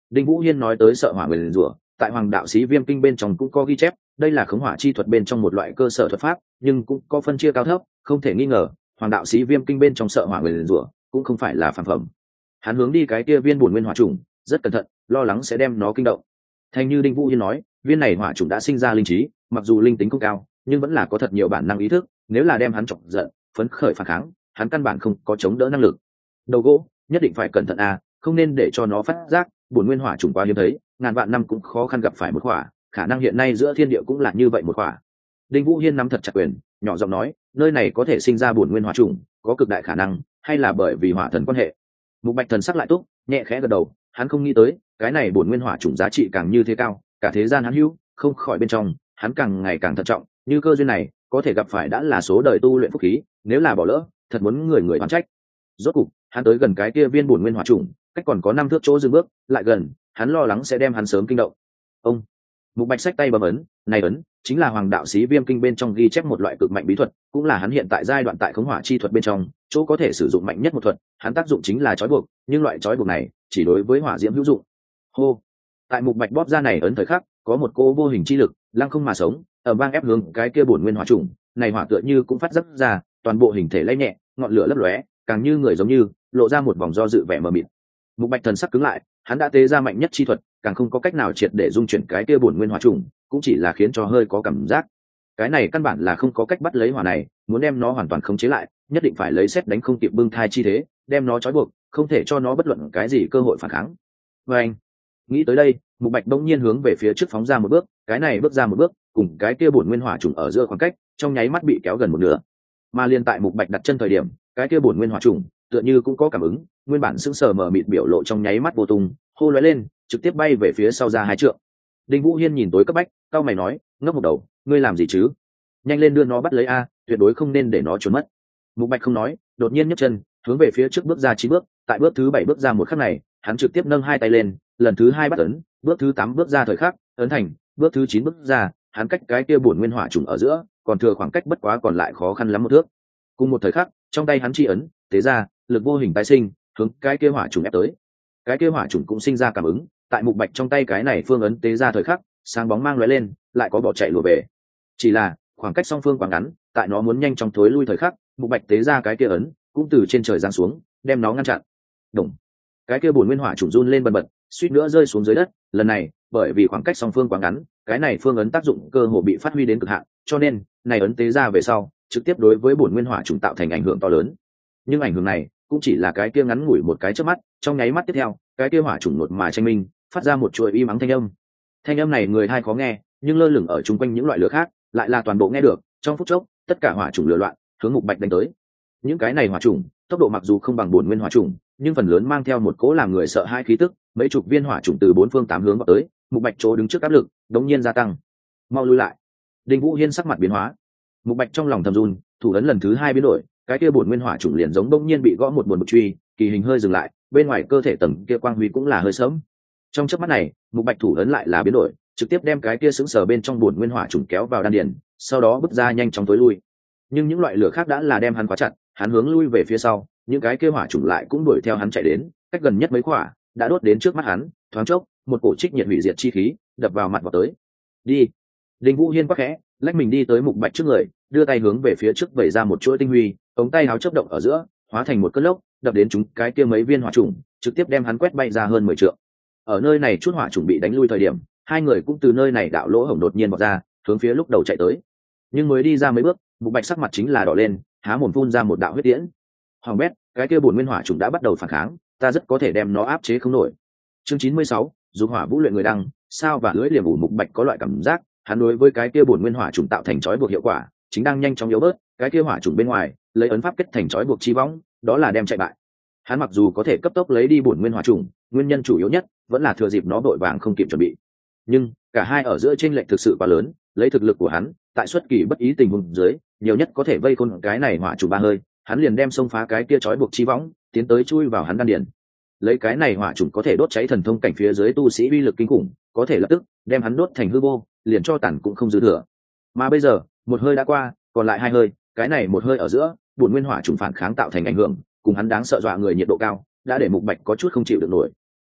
Đinh Vũ Hiên nói tới sợ hỏa nguyền rủa, tại Hoàng đạo sĩ Viêm Kinh bên trong cũng có ghi chép, đây là khống hỏa chi thuật bên trong một loại cơ sở thuật pháp, nhưng cũng có phân chia cao thấp, không thể nghi ngờ, Hoàng đạo sĩ Viêm Kinh bên trong sợ hỏa nguyền rủa cũng không phải là phàm phẩm. Hắn hướng đi cái kia viên bổn nguyên hỏa trùng, rất cẩn thận, lo lắng sẽ đem nó kinh động. Thành như Đinh Vũ Hiên nói, viên này hỏa trùng đã sinh ra linh trí, mặc dù linh tính không cao, nhưng vẫn là có thật nhiều bản năng ý thức, nếu là đem hắn chọc giận, phấn khởi phản kháng, hắn căn bản không có chống đỡ năng lực. Đầu gỗ, nhất định phải cẩn thận không nên để cho nó phát giác, bổn nguyên hỏa trùng quá hiếm thấy, ngàn vạn năm cũng khó khăn gặp phải một quả, khả năng hiện nay giữa thiên địa cũng là như vậy một quả. Đinh Vũ Hiên nắm thật chặt quyền, nhỏ giọng nói, nơi này có thể sinh ra bổn nguyên hỏa trùng, có cực đại khả năng, hay là bởi vì hỏa thần quan hệ. Mục Bạch thần sắc lại túc, nhẹ khẽ gật đầu, hắn không nghĩ tới, cái này bổn nguyên hỏa trùng giá trị càng như thế cao, cả thế gian hắn hữu, không khỏi bên trong, hắn càng ngày càng thận trọng, như cơ duyên này, có thể gặp phải đã là số đời tu luyện phúc khí, nếu là bỏ lỡ, thật muốn người người oán trách. Rốt cục, hắn tới gần cái kia viên bổn nguyên hỏa trùng, cách còn có 5 thước chỗ dừng bước, lại gần, hắn lo lắng sẽ đem hắn sớm kinh động. Ông Mục Bạch xách tay bấm ấn, này ấn chính là Hoàng đạo sĩ Viêm Kinh bên trong ghi chép một loại cực mạnh bí thuật, cũng là hắn hiện tại giai đoạn tại khống hỏa chi thuật bên trong, chỗ có thể sử dụng mạnh nhất một thuật, hắn tác dụng chính là trói buộc, nhưng loại trói buộc này chỉ đối với hỏa diễm hữu dụng. Hô. Tại Mục Bạch bóp ra này ấn thời khắc, có một cô vô hình chi lực, lăng không mà sống, ở bang ép hướng cái kia bổn nguyên hỏa trùng, này hỏa tựa như cũng phát rất ra, toàn bộ hình thể lay nhẹ, ngọn lửa lấp lóe, càng như người giống như lộ ra một vòng do dự vẻ mờ mịt. Mục Bạch thần sắc cứng lại, hắn đã tế ra mạnh nhất chi thuật, càng không có cách nào triệt để dung chuyển cái kia bổn nguyên hỏa trùng, cũng chỉ là khiến cho hơi có cảm giác. Cái này căn bản là không có cách bắt lấy hỏa này, muốn đem nó hoàn toàn khống chế lại, nhất định phải lấy xét đánh không kịp bưng thai chi thế, đem nó trói buộc, không thể cho nó bất luận cái gì cơ hội phản kháng. Và anh nghĩ tới đây, Mục Bạch bỗng nhiên hướng về phía trước phóng ra một bước, cái này bước ra một bước, cùng cái kia bổn nguyên hỏa trùng ở giữa khoảng cách, trong nháy mắt bị kéo gần một nửa. Mà liên tại Mục Bạch đặt chân thời điểm, cái kia bổn nguyên hỏa trùng tựa như cũng có cảm ứng, nguyên bản sững sờ mờ mịt biểu lộ trong nháy mắt vô tung, hô lóe lên, trực tiếp bay về phía sau ra 2 trượng. Đinh Vũ Hiên nhìn tối cấp bách, cao mày nói, ngốc một đầu, ngươi làm gì chứ? Nhanh lên đưa nó bắt lấy tuyệt đối không nên để nó trốn mất. Mục Bạch không nói, đột nhiên nhấc chân, hướng về phía trước bước ra 9 bước, tại bước thứ 7 bước ra một khắc này, hắn trực tiếp nâng 2 tay lên, lần thứ 2 bắt ấn, bước thứ 8 bước ra thời khắc, ấn thành, bước thứ 9 bước ra, hắn cách cái kia bổn nguyên hỏa trùng ở giữa, còn thừa khoảng cách bất quá còn lại khó khăn lắm một thước. Cùng một thời khắc, trong tay hắn chi ấn, tế ra, lực vô hình tái sinh, hướng cái kia hỏa trùng ép tới. Cái kia hỏa trùng cũng sinh ra cảm ứng, tại Mục Bạch trong tay cái này phương ấn tế ra thời khắc, sáng bóng mang lóe lên, lại có bỏ chạy lùa về. Chỉ là khoảng cách song phương quá ngắn, tại nó muốn nhanh chóng thối lui thời khắc, Mục Bạch tế ra cái kia ấn, cũng từ trên trời giáng xuống, đem nó ngăn chặn. Đùng. Cái kia bổn nguyên hỏa trùng run lên bần bật, suýt nữa rơi xuống dưới đất. Lần này, bởi vì khoảng cách song phương quá ngắn, cái này phương ấn tác dụng cơ hồ bị phát huy đến cực hạn, cho nên này ấn tế ra về sau, trực tiếp đối với bổn nguyên hỏa trùng tạo thành ảnh hưởng to lớn. Nhưng ảnh hưởng này cũng chỉ là cái kia ngắn ngủi một cái chớp mắt, trong nháy mắt tiếp theo, cái kia hỏa trùng nột mà tranh minh, phát ra một chuỗi im ắng thanh âm. Thanh âm này người tai khó nghe, nhưng lơ lửng ở chung quanh những loại lửa khác, lại là toàn bộ nghe được. Trong phút chốc, tất cả hỏa trùng lửa loạn, hướng Mục Bạch đánh tới. Những cái này hỏa trùng, tốc độ mặc dù không bằng bổn nguyên hỏa trùng, nhưng phần lớn mang theo một cỗ làm người sợ hãi khí tức, mấy chục viên hỏa trùng từ 4 phương 8 hướng vào tới, Mục Bạch chỗ đứng trước áp lực, đống nhiên gia tăng. Mau lui lại. Đinh Vũ Hiên sắc mặt biến hóa. Mục Bạch trong lòng thầm run, thủ ấn lần thứ 2 biến đổi, cái kia bổn nguyên hỏa trùng liền giống bỗng nhiên bị gõ một buồn bực truy, kỳ hình hơi dừng lại, bên ngoài cơ thể tầng kia quang huy cũng là hơi sớm. Trong chớp mắt này, Mục Bạch thủ ấn lại là biến đổi, trực tiếp đem cái kia sững sờ bên trong bổn nguyên hỏa trùng kéo vào đan điền, sau đó bước ra nhanh chóng tối lui. Nhưng những loại lửa khác đã là đem hắn khóa chặt, hắn hướng lui về phía sau, những cái kia hỏa trùng lại cũng đuổi theo hắn chạy đến, cách gần nhất mấy quả, đã đốt đến trước mắt hắn, thoáng chốc, một cổ trích nhiệt hủy diệt chi khí đập vào mặt vào tới. Đi. Đinh Vũ Hiên quắc khẽ, lách mình đi tới Mục Bạch trước người, đưa tay hướng về phía trước vẩy ra một chuỗi tinh huy, ống tay áo chớp động ở giữa, hóa thành một cơn lốc, đập đến chúng cái kia mấy viên hỏa trùng, trực tiếp đem hắn quét bay ra hơn 10 trượng. Ở nơi này chút hỏa trùng bị đánh lui thời điểm, hai người cũng từ nơi này đạo lỗ hổng đột nhiên vọt ra, hướng phía lúc đầu chạy tới. Nhưng mới đi ra mấy bước, Mục Bạch sắc mặt chính là đỏ lên, há mồm phun ra một đạo huyết tiễn. Hoàng bét, cái kia bổn nguyên hỏa trùng đã bắt đầu phản kháng, ta rất có thể đem nó áp chế không nổi. Chương 96, dùng hỏa vũ luyện người đăng, sao và lưỡi liềm ủ. Mục Bạch có loại cảm giác, hắn đối với cái kia bổn nguyên hỏa trùng tạo thành trói buộc hiệu quả, chính đang nhanh chóng yếu bớt, cái kia hỏa trùng bên ngoài, lấy ấn pháp kết thành trói buộc chi võng, đó là đem chạy bại. Hắn mặc dù có thể cấp tốc lấy đi bổn nguyên hỏa trùng, nguyên nhân chủ yếu nhất vẫn là thừa dịp nó vội vàng không kịp chuẩn bị. Nhưng cả hai ở giữa chênh lệch thực sự quá lớn, lấy thực lực của hắn, tại xuất kỳ bất ý tình huống dưới, nhiều nhất có thể vây khốn cái này hỏa trùng 3 hơi, hắn liền đem xông phá cái kia trói buộc chi võng, tiến tới chui vào hắn đan điền. Lấy cái này hỏa trùng có thể đốt cháy thần thông cảnh phía dưới tu sĩ uy lực kinh khủng, có thể lập tức đem hắn đốt thành hư vô, liền cho tàn cũng không dư thừa. Mà bây giờ, một hơi đã qua, còn lại 2 hơi, cái này một hơi ở giữa, bổn nguyên hỏa trùng phản kháng tạo thành ảnh hưởng, cùng hắn đáng sợ dọa người nhiệt độ cao, đã để Mục Bạch có chút không chịu được nổi.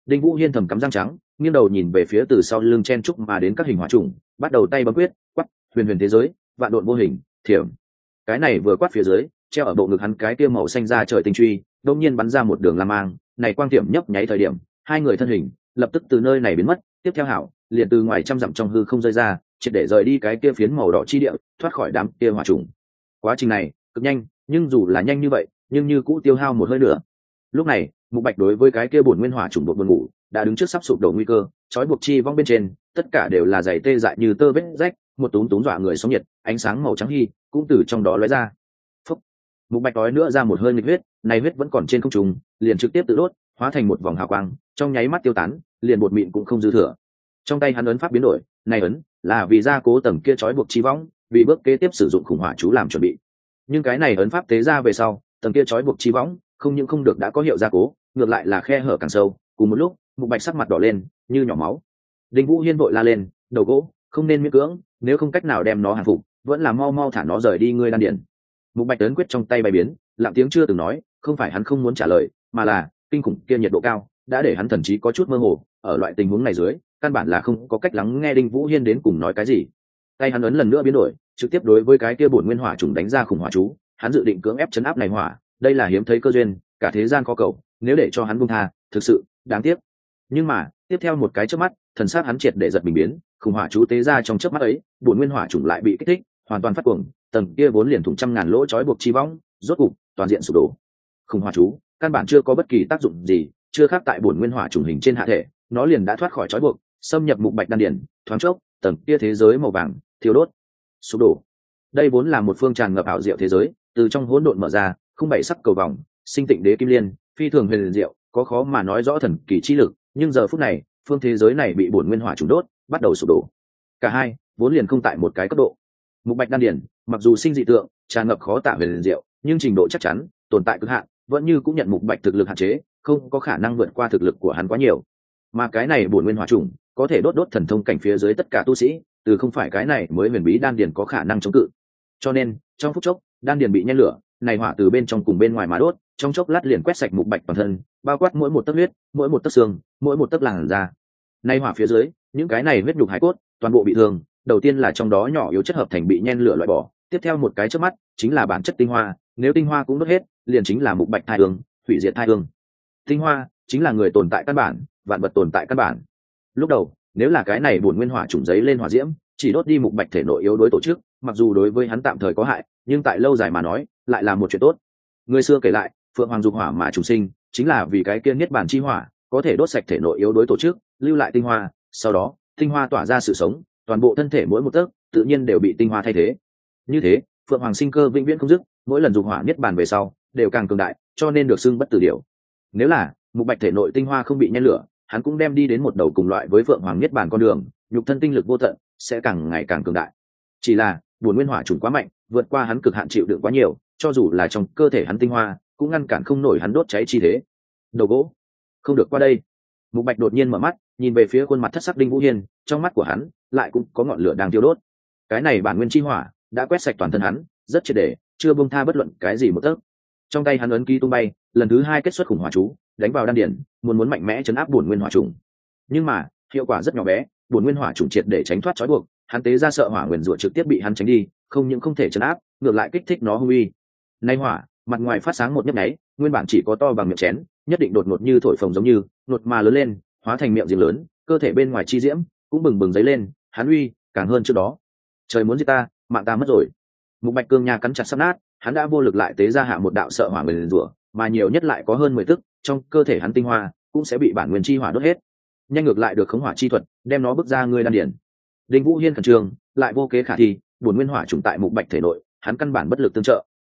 Đinh Vũ Hiên thầm cắm răng trắng, nghiêng đầu nhìn về phía từ sau lưng chen trúc mà đến các hình hỏa trùng, bắt đầu tay bấm quyết, quát, huyền huyền thế giới, vạn độn vô hình, thiểm. Cái này vừa quát phía dưới, treo ở bộ ngực hắn cái kia màu xanh da trời tinh truy, đột nhiên bắn ra một đường lam mang, này quang tiệm nhấp nháy thời điểm, hai người thân hình lập tức từ nơi này biến mất, tiếp theo hảo, liền từ ngoài trăm dặm trong hư không rơi ra, triệt để rời đi cái kia phiến màu đỏ chi địa, thoát khỏi đám kia hỏa trùng. Quá trình này cực nhanh, nhưng dù là nhanh như vậy, nhưng như cũ tiêu hao một hơi nữa. Lúc này, Mục Bạch đối với cái kia bổn nguyên hỏa trùng đột buồn ngủ, đã đứng trước sắp sụp đổ nguy cơ, trói buộc chi vong bên trên, tất cả đều là giày tê dại như tơ vết rách, một túm túm dọa người sóng nhiệt, ánh sáng màu trắng hy cũng từ trong đó lóe ra. Phúc. Mục Bạch đói nữa ra một hơi nghịch huyết, này huyết vẫn còn trên không trung, liền trực tiếp tự đốt, hóa thành một vòng hào quang, trong nháy mắt tiêu tán, liền bột mịn cũng không dư thừa. Trong tay hắn ấn pháp biến đổi, này ấn là vì gia cố tầng kia trói buộc chi vong, vì bước kế tiếp sử dụng khủng hỏa chú làm chuẩn bị. Nhưng cái này ấn pháp tế ra về sau, tầng kia trói buộc chi võng không những không được đã có hiệu gia cố, ngược lại là khe hở càng sâu. Cùng một lúc, Mục Bạch sắc mặt đỏ lên như nhỏ máu. Đinh Vũ Hiên vội la lên, đầu gỗ không nên miễn cưỡng, nếu không cách nào đem nó hàng phục, vẫn là mau mau thả nó rời đi ngươi đan điển. Mục Bạch ấn quyết trong tay bay biến, lặng tiếng chưa từng nói, không phải hắn không muốn trả lời, mà là kinh khủng kia nhiệt độ cao đã để hắn thần trí có chút mơ hồ. Ở loại tình huống này dưới, căn bản là không có cách lắng nghe Đinh Vũ Hiên đến cùng nói cái gì. Tay hắn ấn lần nữa biến đổi, trực tiếp đối với cái kia bổn nguyên hỏa trùng đánh ra khủng hỏa chú. Hắn dự định cưỡng ép chấn áp này hỏa, đây là hiếm thấy cơ duyên, cả thế gian có cầu, nếu để cho hắn buông tha, thực sự đáng tiếc. Nhưng mà, tiếp theo một cái chớp mắt, thần sắc hắn triệt để giật mình biến, khủng hỏa chú tế ra trong chớp mắt ấy, bổn nguyên hỏa trùng lại bị kích thích, hoàn toàn phát cuồng, tầng kia vốn liền thủng trăm ngàn lỗ trói buộc chi võng, rốt cục toàn diện sụp đổ. Khủng hỏa chú, căn bản chưa có bất kỳ tác dụng gì, chưa khác tại bổn nguyên hỏa trùng hình trên hạ thể, nó liền đã thoát khỏi trói buộc, xâm nhập Mục Bạch đan điển, thoáng chốc, tầng kia thế giới màu vàng thiêu đốt, sụp đổ. Đây vốn là một phương tràn ngập ảo diệu thế giới, từ trong hỗn độn mở ra, không bảy sắc cầu vòng, sinh tịnh đế kim liên, phi thường huyền diệu, có khó mà nói rõ thần kỳ chi lực, nhưng giờ phút này, phương thế giới này bị bổn nguyên hỏa trùng đốt, bắt đầu sụp đổ. Cả hai vốn liền không tại một cái cấp độ. Mục Bạch đan điển, mặc dù sinh dị tượng, tràn ngập khó tả huyền diệu, nhưng trình độ chắc chắn, tồn tại cực hạn, vẫn như cũng nhận Mục Bạch thực lực hạn chế, không có khả năng vượt qua thực lực của hắn quá nhiều. Mà cái này bổn nguyên hỏa trùng, có thể đốt thần thông cảnh phía dưới tất cả tu sĩ, từ không phải cái này mới huyền bí đan điển có khả năng chống cự. Cho nên, trong phút chốc, đan điển bị nhen lửa, này hỏa từ bên trong cùng bên ngoài mà đốt, trong chốc lát liền quét sạch Mục Bạch toàn thân, bao quát mỗi một tấc huyết, mỗi một tấc xương, mỗi một tấc làn da. Này hỏa phía dưới, những cái này huyết nhục hải cốt, toàn bộ bị thương, đầu tiên là trong đó nhỏ yếu chất hợp thành bị nhen lửa loại bỏ, tiếp theo một cái chớp mắt, chính là bản chất tinh hoa, nếu tinh hoa cũng đốt hết, liền chính là Mục Bạch thai hương, hủy diệt thai hương. Tinh hoa chính là người tồn tại căn bản, vạn vật tồn tại căn bản. Lúc đầu, nếu là cái này bổn nguyên hỏa trùng giấy lên hỏa diễm, chỉ đốt đi Mục Bạch thể nội yếu đối tổ chức, mặc dù đối với hắn tạm thời có hại, nhưng tại lâu dài mà nói, lại là một chuyện tốt. Người xưa kể lại, Phượng Hoàng dục hỏa mà trùng sinh, chính là vì cái kia niết bàn chi hỏa, có thể đốt sạch thể nội yếu đối tổ chức, lưu lại tinh hoa, sau đó, tinh hoa tỏa ra sự sống, toàn bộ thân thể mỗi một tấc, tự nhiên đều bị tinh hoa thay thế. Như thế, Phượng Hoàng sinh cơ vĩnh viễn không dứt, mỗi lần dục hỏa niết bàn về sau, đều càng cường đại, cho nên được xưng bất tử điểu. Nếu là Mục Bạch thể nội tinh hoa không bị nhen lửa, hắn cũng đem đi đến một đầu cùng loại với Phượng Hoàng niết bàn con đường, nhục thân tinh lực vô tận, sẽ càng ngày càng cường đại. Chỉ là, buồn nguyên hỏa trùng quá mạnh, vượt qua hắn cực hạn chịu đựng quá nhiều, cho dù là trong cơ thể hắn tinh hoa, cũng ngăn cản không nổi hắn đốt cháy chi thế. Đầu gỗ, không được qua đây. Mục Bạch đột nhiên mở mắt, nhìn về phía khuôn mặt thất sắc Đinh Vũ Hiên, trong mắt của hắn lại cũng có ngọn lửa đang thiêu đốt. Cái này bản nguyên chi hỏa đã quét sạch toàn thân hắn, rất triệt để, chưa buông tha bất luận cái gì một tấc. Trong tay hắn ấn ký tung bay, lần thứ hai kết xuất khủng hỏa chú, đánh vào đan điển, muốn mạnh mẽ chấn áp bổn nguyên hỏa trùng. Nhưng mà, hiệu quả rất nhỏ bé, bổn nguyên hỏa trùng triệt để tránh thoát trói buộc, hắn tế ra sợ hỏa nguyên rủa trực tiếp bị hắn tránh đi, không những không thể chấn áp, ngược lại kích thích nó hung uy. Nay hỏa, mặt ngoài phát sáng một nhấp nháy, nguyên bản chỉ có to bằng miệng chén, nhất định đột ngột như thổi phồng giống như, nột mà lớn lên, hóa thành miệng giếng lớn, cơ thể bên ngoài chi diễm cũng bừng bừng dấy lên, hắn uy càng hơn trước đó. Trời muốn giết ta, mạng ta mất rồi. Mục Bạch cương nha cắn chặt sắp nát, hắn đã vô lực lại tế ra hạ một đạo sợ hỏa nguyên rủa, mà nhiều nhất lại có hơn 10 tức, trong cơ thể hắn tinh hoa cũng sẽ bị bản nguyên chi hỏa đốt hết. Nhanh ngược lại được khống hỏa chi thuật, đem nó bước ra ngươi đan điển. Đinh Vũ Hiên khẩn trương, lại vô kế khả thi, buồn nguyên hỏa trùng tại Mục Bạch thể nội, hắn căn bản bất lực tương trợ.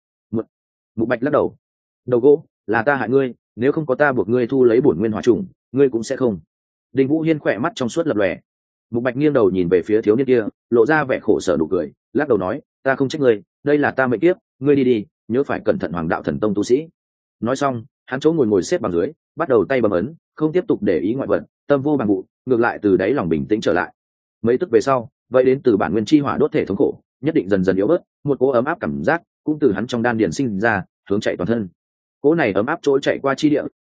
Mục Bạch lắc đầu. Đầu gỗ, là ta hại ngươi, nếu không có ta buộc ngươi thu lấy buồn nguyên hỏa trùng, ngươi cũng sẽ không. Đinh Vũ Hiên khỏe mắt trong suốt lập lòe. Mục Bạch nghiêng đầu nhìn về phía thiếu niên kia, lộ ra vẻ khổ sở nụ cười, lắc đầu nói, ta không trách ngươi, đây là ta mệnh kiếp, ngươi đi đi, nhớ phải cẩn thận Hoàng đạo thần tông tu sĩ. Nói xong, hắn chỗ ngồi xếp bằng dưới, bắt đầu tay bấm ấn, không tiếp tục để ý ngoại vật, tâm vô bằng vụ, ngược lại từ đáy lòng bình tĩnh trở lại. Mấy tức về sau, vậy đến từ bản nguyên chi hỏa đốt thể thống khổ, nhất định dần dần yếu bớt, một cỗ ấm áp cảm giác cũng từ hắn trong đan điền sinh ra, hướng chạy toàn thân. Cỗ này ấm áp trỗi chạy qua chi địa,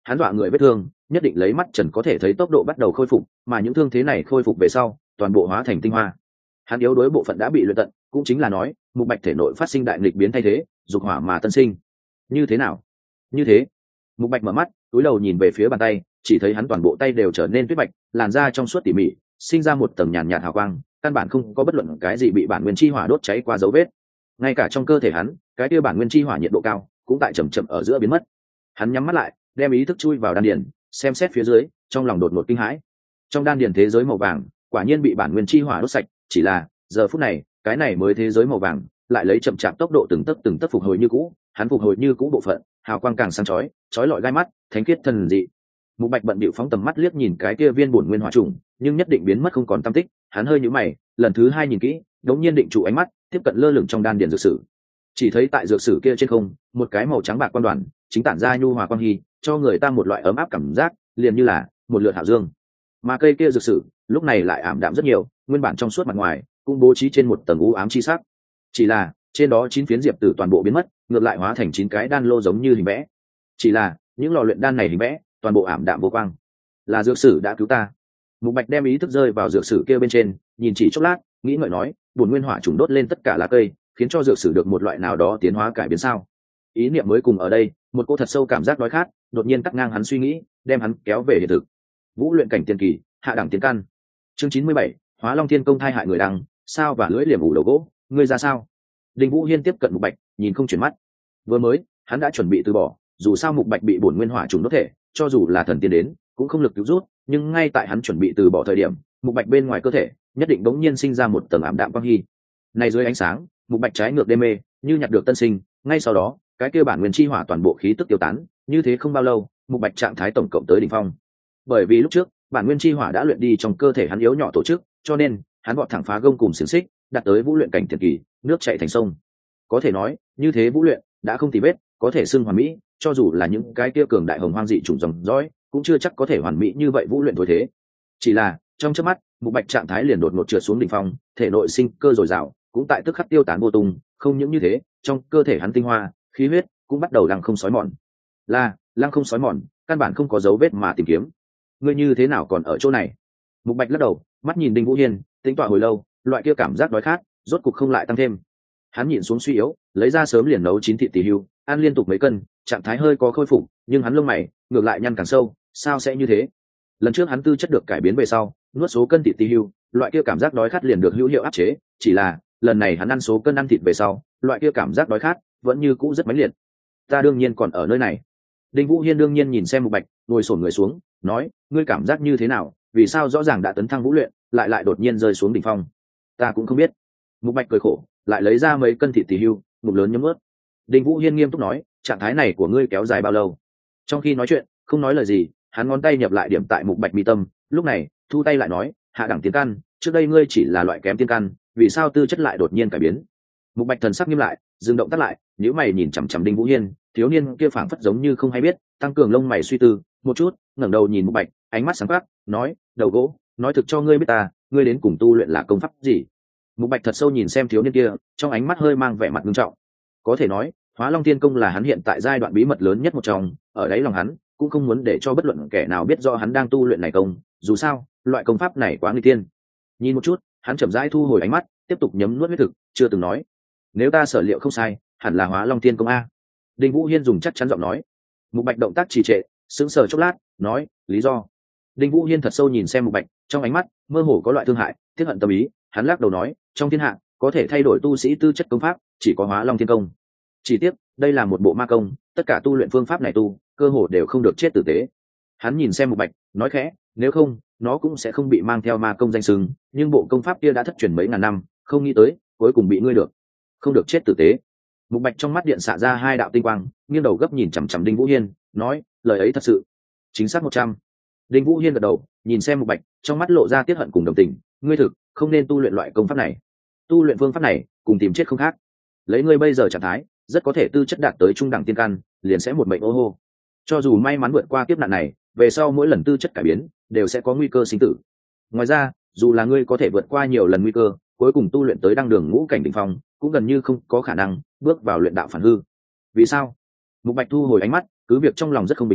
hắn dọa người vết thương nhất định lấy mắt trần có thể thấy tốc độ bắt đầu khôi phục, mà những thương thế này khôi phục về sau toàn bộ hóa thành tinh hoa. Hắn yếu đối bộ phận đã bị luyện tận, cũng chính là nói Mục Bạch thể nội phát sinh đại nghịch biến thay thế, dục hỏa mà tân sinh. Như thế nào? Như thế. Mục Bạch mở mắt, cúi đầu nhìn về phía bàn tay, chỉ thấy hắn toàn bộ tay đều trở nên tuyết bạch, làn da trong suốt tỉ mỉ, sinh ra một tầng nhàn nhạt hào quang, căn bản không có bất luận cái gì bị bản nguyên chi hỏa đốt cháy qua dấu vết. Ngay cả trong cơ thể hắn, cái kia bản nguyên chi hỏa nhiệt độ cao cũng tại chậm chậm ở giữa biến mất. Hắn nhắm mắt lại, đem ý thức chui vào đan điền, xem xét phía dưới, trong lòng đột ngột kinh hãi. Trong đan điền thế giới màu vàng, quả nhiên bị bản nguyên chi hỏa đốt sạch, chỉ là giờ phút này, cái này mới thế giới màu vàng lại lấy chậm chạp tốc độ từng tấc phục hồi như cũ, hắn phục hồi như cũ bộ phận, hào quang càng sáng chói, chói lọi gai mắt, thánh khiết thần dị. Mục Bạch bận bịu phóng tầm mắt liếc nhìn cái kia viên bổn nguyên hỏa trùng, nhưng nhất định biến mất không còn tăm tích. Hắn hơi nhíu mày, lần thứ hai nhìn kỹ, đống nhiên định trụ ánh mắt, tiếp cận lơ lửng trong đan điền dược sử. Chỉ thấy tại dược sử kia trên không, một cái màu trắng bạc quan đoàn, chính tản ra nhu hòa quang hy, cho người ta một loại ấm áp cảm giác, liền như là một lượt hạo dương. Mà cây kia dược sử, lúc này lại ảm đạm rất nhiều, nguyên bản trong suốt mặt ngoài, cũng bố trí trên một tầng u ám chi sắc. Chỉ là, trên đó 9 phiến diệp tử toàn bộ biến mất, ngược lại hóa thành 9 cái đan lô giống như hình vẽ. Chỉ là, những lò luyện đan này hình vẽ, toàn bộ ảm đạm vô quang. Là dược sử đã cứu ta. Mục Bạch đem ý thức rơi vào dược sử kia bên trên, nhìn chỉ chốc lát, nghĩ ngợi nói, bổn nguyên hỏa trùng đốt lên tất cả lá cây, khiến cho dược sử được một loại nào đó tiến hóa cải biến sao? Ý niệm mới cùng ở đây, một cô thật sâu cảm giác đói khát, đột nhiên cắt ngang hắn suy nghĩ, đem hắn kéo về hiện thực. Vũ luyện cảnh tiên kỳ, hạ đẳng tiến căn. Chương 97, Hóa Long Thiên Công thai hại người đăng, sao và lưỡi liềm ủ đầu gỗ, ngươi ra sao? Đinh Vũ Hiên tiếp cận Mục Bạch, nhìn không chuyển mắt. Vừa mới, hắn đã chuẩn bị từ bỏ, dù sao Mục Bạch bị bổn nguyên hỏa trùng đốt thể, cho dù là thần tiên đến, cũng không lực cứu rút, nhưng ngay tại hắn chuẩn bị từ bỏ thời điểm, Mục Bạch bên ngoài cơ thể, nhất định bỗng nhiên sinh ra một tầng ảm đạm quang hy. Này dưới ánh sáng, Mục Bạch trái ngược đê mê, như nhặt được tân sinh, ngay sau đó, cái kia bản nguyên chi hỏa toàn bộ khí tức tiêu tán, như thế không bao lâu, Mục Bạch trạng thái tổng cộng tới đỉnh phong. Bởi vì lúc trước, bản nguyên chi hỏa đã luyện đi trong cơ thể hắn yếu nhỏ tổ chức, cho nên hắn vọt thẳng phá gông cùng xiềng xích, đạt tới vũ luyện cảnh tiền kỳ, nước chảy thành sông. Có thể nói, như thế vũ luyện đã không tì vết, có thể xưng hoàn mỹ, cho dù là những cái kia cường đại hồng hoang dị chủng dòng dõi, cũng chưa chắc có thể hoàn mỹ như vậy vũ luyện tối thế. Chỉ là, trong chớp mắt, Mục Bạch trạng thái liền đột ngột trượt xuống đỉnh phong, thể nội sinh cơ dồi dào, cũng tại tức khắc tiêu tán vô tung, không những như thế, trong cơ thể hắn tinh hoa, khí huyết cũng bắt đầu lăng không sói mòn. Lăng không sói mòn, căn bản không có dấu vết mà tìm kiếm. Ngươi như thế nào còn ở chỗ này? Mục Bạch lắc đầu, mắt nhìn Đinh Vũ Hiên, tính tọa hồi lâu, loại kia cảm giác đói khát, rốt cục không lại tăng thêm. Hắn nhịn xuống suy yếu, lấy ra sớm liền nấu 9 thịt tỉ hưu, ăn liên tục mấy cân, trạng thái hơi có khôi phục, nhưng hắn lông mày ngược lại nhăn càng sâu, sao sẽ như thế? Lần trước hắn tư chất được cải biến về sau, nuốt số cân thịt tỉ hưu, loại kia cảm giác đói khát liền được hữu hiệu áp chế, chỉ là lần này hắn ăn số cân ăn thịt về sau, loại kia cảm giác đói khát vẫn như cũ rất mãnh liệt. Ta đương nhiên còn ở nơi này. Đinh Vũ Hiên đương nhiên nhìn xem Mục Bạch, ngồi xổm người xuống, nói, ngươi cảm giác như thế nào? Vì sao rõ ràng đã tấn thăng vũ luyện, lại đột nhiên rơi xuống đỉnh phong? Ta cũng không biết. Mục Bạch cười khổ, lại lấy ra mấy cân thịt tỉ hưu, ngụm lớn nhấm ướt. Đinh Vũ Hiên nghiêm túc nói, trạng thái này của ngươi kéo dài bao lâu? Trong khi nói chuyện, không nói lời gì, hắn ngón tay nhập lại điểm tại Mục Bạch mi tâm, lúc này, thu tay lại nói, hạ đẳng tiến căn, trước đây ngươi chỉ là loại kém tiên căn, vì sao tư chất lại đột nhiên cải biến? Mục Bạch thần sắc nghiêm lại, dừng động tác lại, nếu mày nhìn chằm chằm Đinh Vũ Hiên, thiếu niên kia phảng phất giống như không hay biết, tăng cường lông mày suy tư một chút, ngẩng đầu nhìn Mục Bạch, ánh mắt sáng quắc, nói, đầu gỗ, nói thực cho ngươi biết ta, ngươi đến cùng tu luyện là công pháp gì? Mục Bạch thật sâu nhìn xem thiếu niên kia, trong ánh mắt hơi mang vẻ mặt nghiêm trọng. Có thể nói, Hóa Long Thiên Công là hắn hiện tại giai đoạn bí mật lớn nhất một trong, ở đấy lòng hắn cũng không muốn để cho bất luận kẻ nào biết rõ hắn đang tu luyện này công, dù sao, loại công pháp này quá nguy tiên. Nhìn một chút, hắn chậm rãi thu hồi ánh mắt, tiếp tục nhấm nuốt huyết thực, chưa từng nói. Nếu ta sở liệu không sai, hẳn là Hóa Long Thiên Công a. Đinh Vũ Hiên dùng chắc chắn giọng nói. Mục Bạch động tác trì trệ, sững sờ chốc lát, nói, lý do. Đinh Vũ Hiên thật sâu nhìn xem Mục Bạch, trong ánh mắt mơ hồ có loại thương hại, tiếc hận tâm ý, hắn lắc đầu nói, trong thiên hạ có thể thay đổi tu sĩ tư chất công pháp, chỉ có Hóa Long Thiên Công. Chỉ tiếc, đây là một bộ ma công, tất cả tu luyện phương pháp này tu, cơ hồ đều không được chết tử tế. Hắn nhìn xem Mục Bạch, nói khẽ, nếu không, nó cũng sẽ không bị mang theo ma công danh xưng, nhưng bộ công pháp kia đã thất truyền mấy ngàn năm, không nghĩ tới, cuối cùng bị ngươi được. Không được chết tử tế. Mục Bạch trong mắt điện xạ ra 2 đạo tinh quang, nghiêng đầu gấp nhìn chằm chằm Đinh Vũ Hiên, nói, lời ấy thật sự. Chính xác 100. Đinh Vũ Hiên gật đầu, nhìn xem Mục Bạch, trong mắt lộ ra tiếc hận cùng đồng tình, ngươi thực không nên tu luyện loại công pháp này. Tu luyện phương pháp này, cùng tìm chết không khác. Lấy ngươi bây giờ trạng thái, rất có thể tư chất đạt tới trung đẳng tiên căn, liền sẽ một mệnh ô hô. Cho dù may mắn vượt qua kiếp nạn này, về sau mỗi lần tư chất cải biến, đều sẽ có nguy cơ sinh tử. Ngoài ra, dù là ngươi có thể vượt qua nhiều lần nguy cơ, cuối cùng tu luyện tới đăng đường ngũ cảnh đỉnh phong, cũng gần như không có khả năng bước vào luyện đạo phản hư. Vì sao? Mục Bạch thu hồi ánh mắt, cứ việc trong lòng rất không bình tĩnh,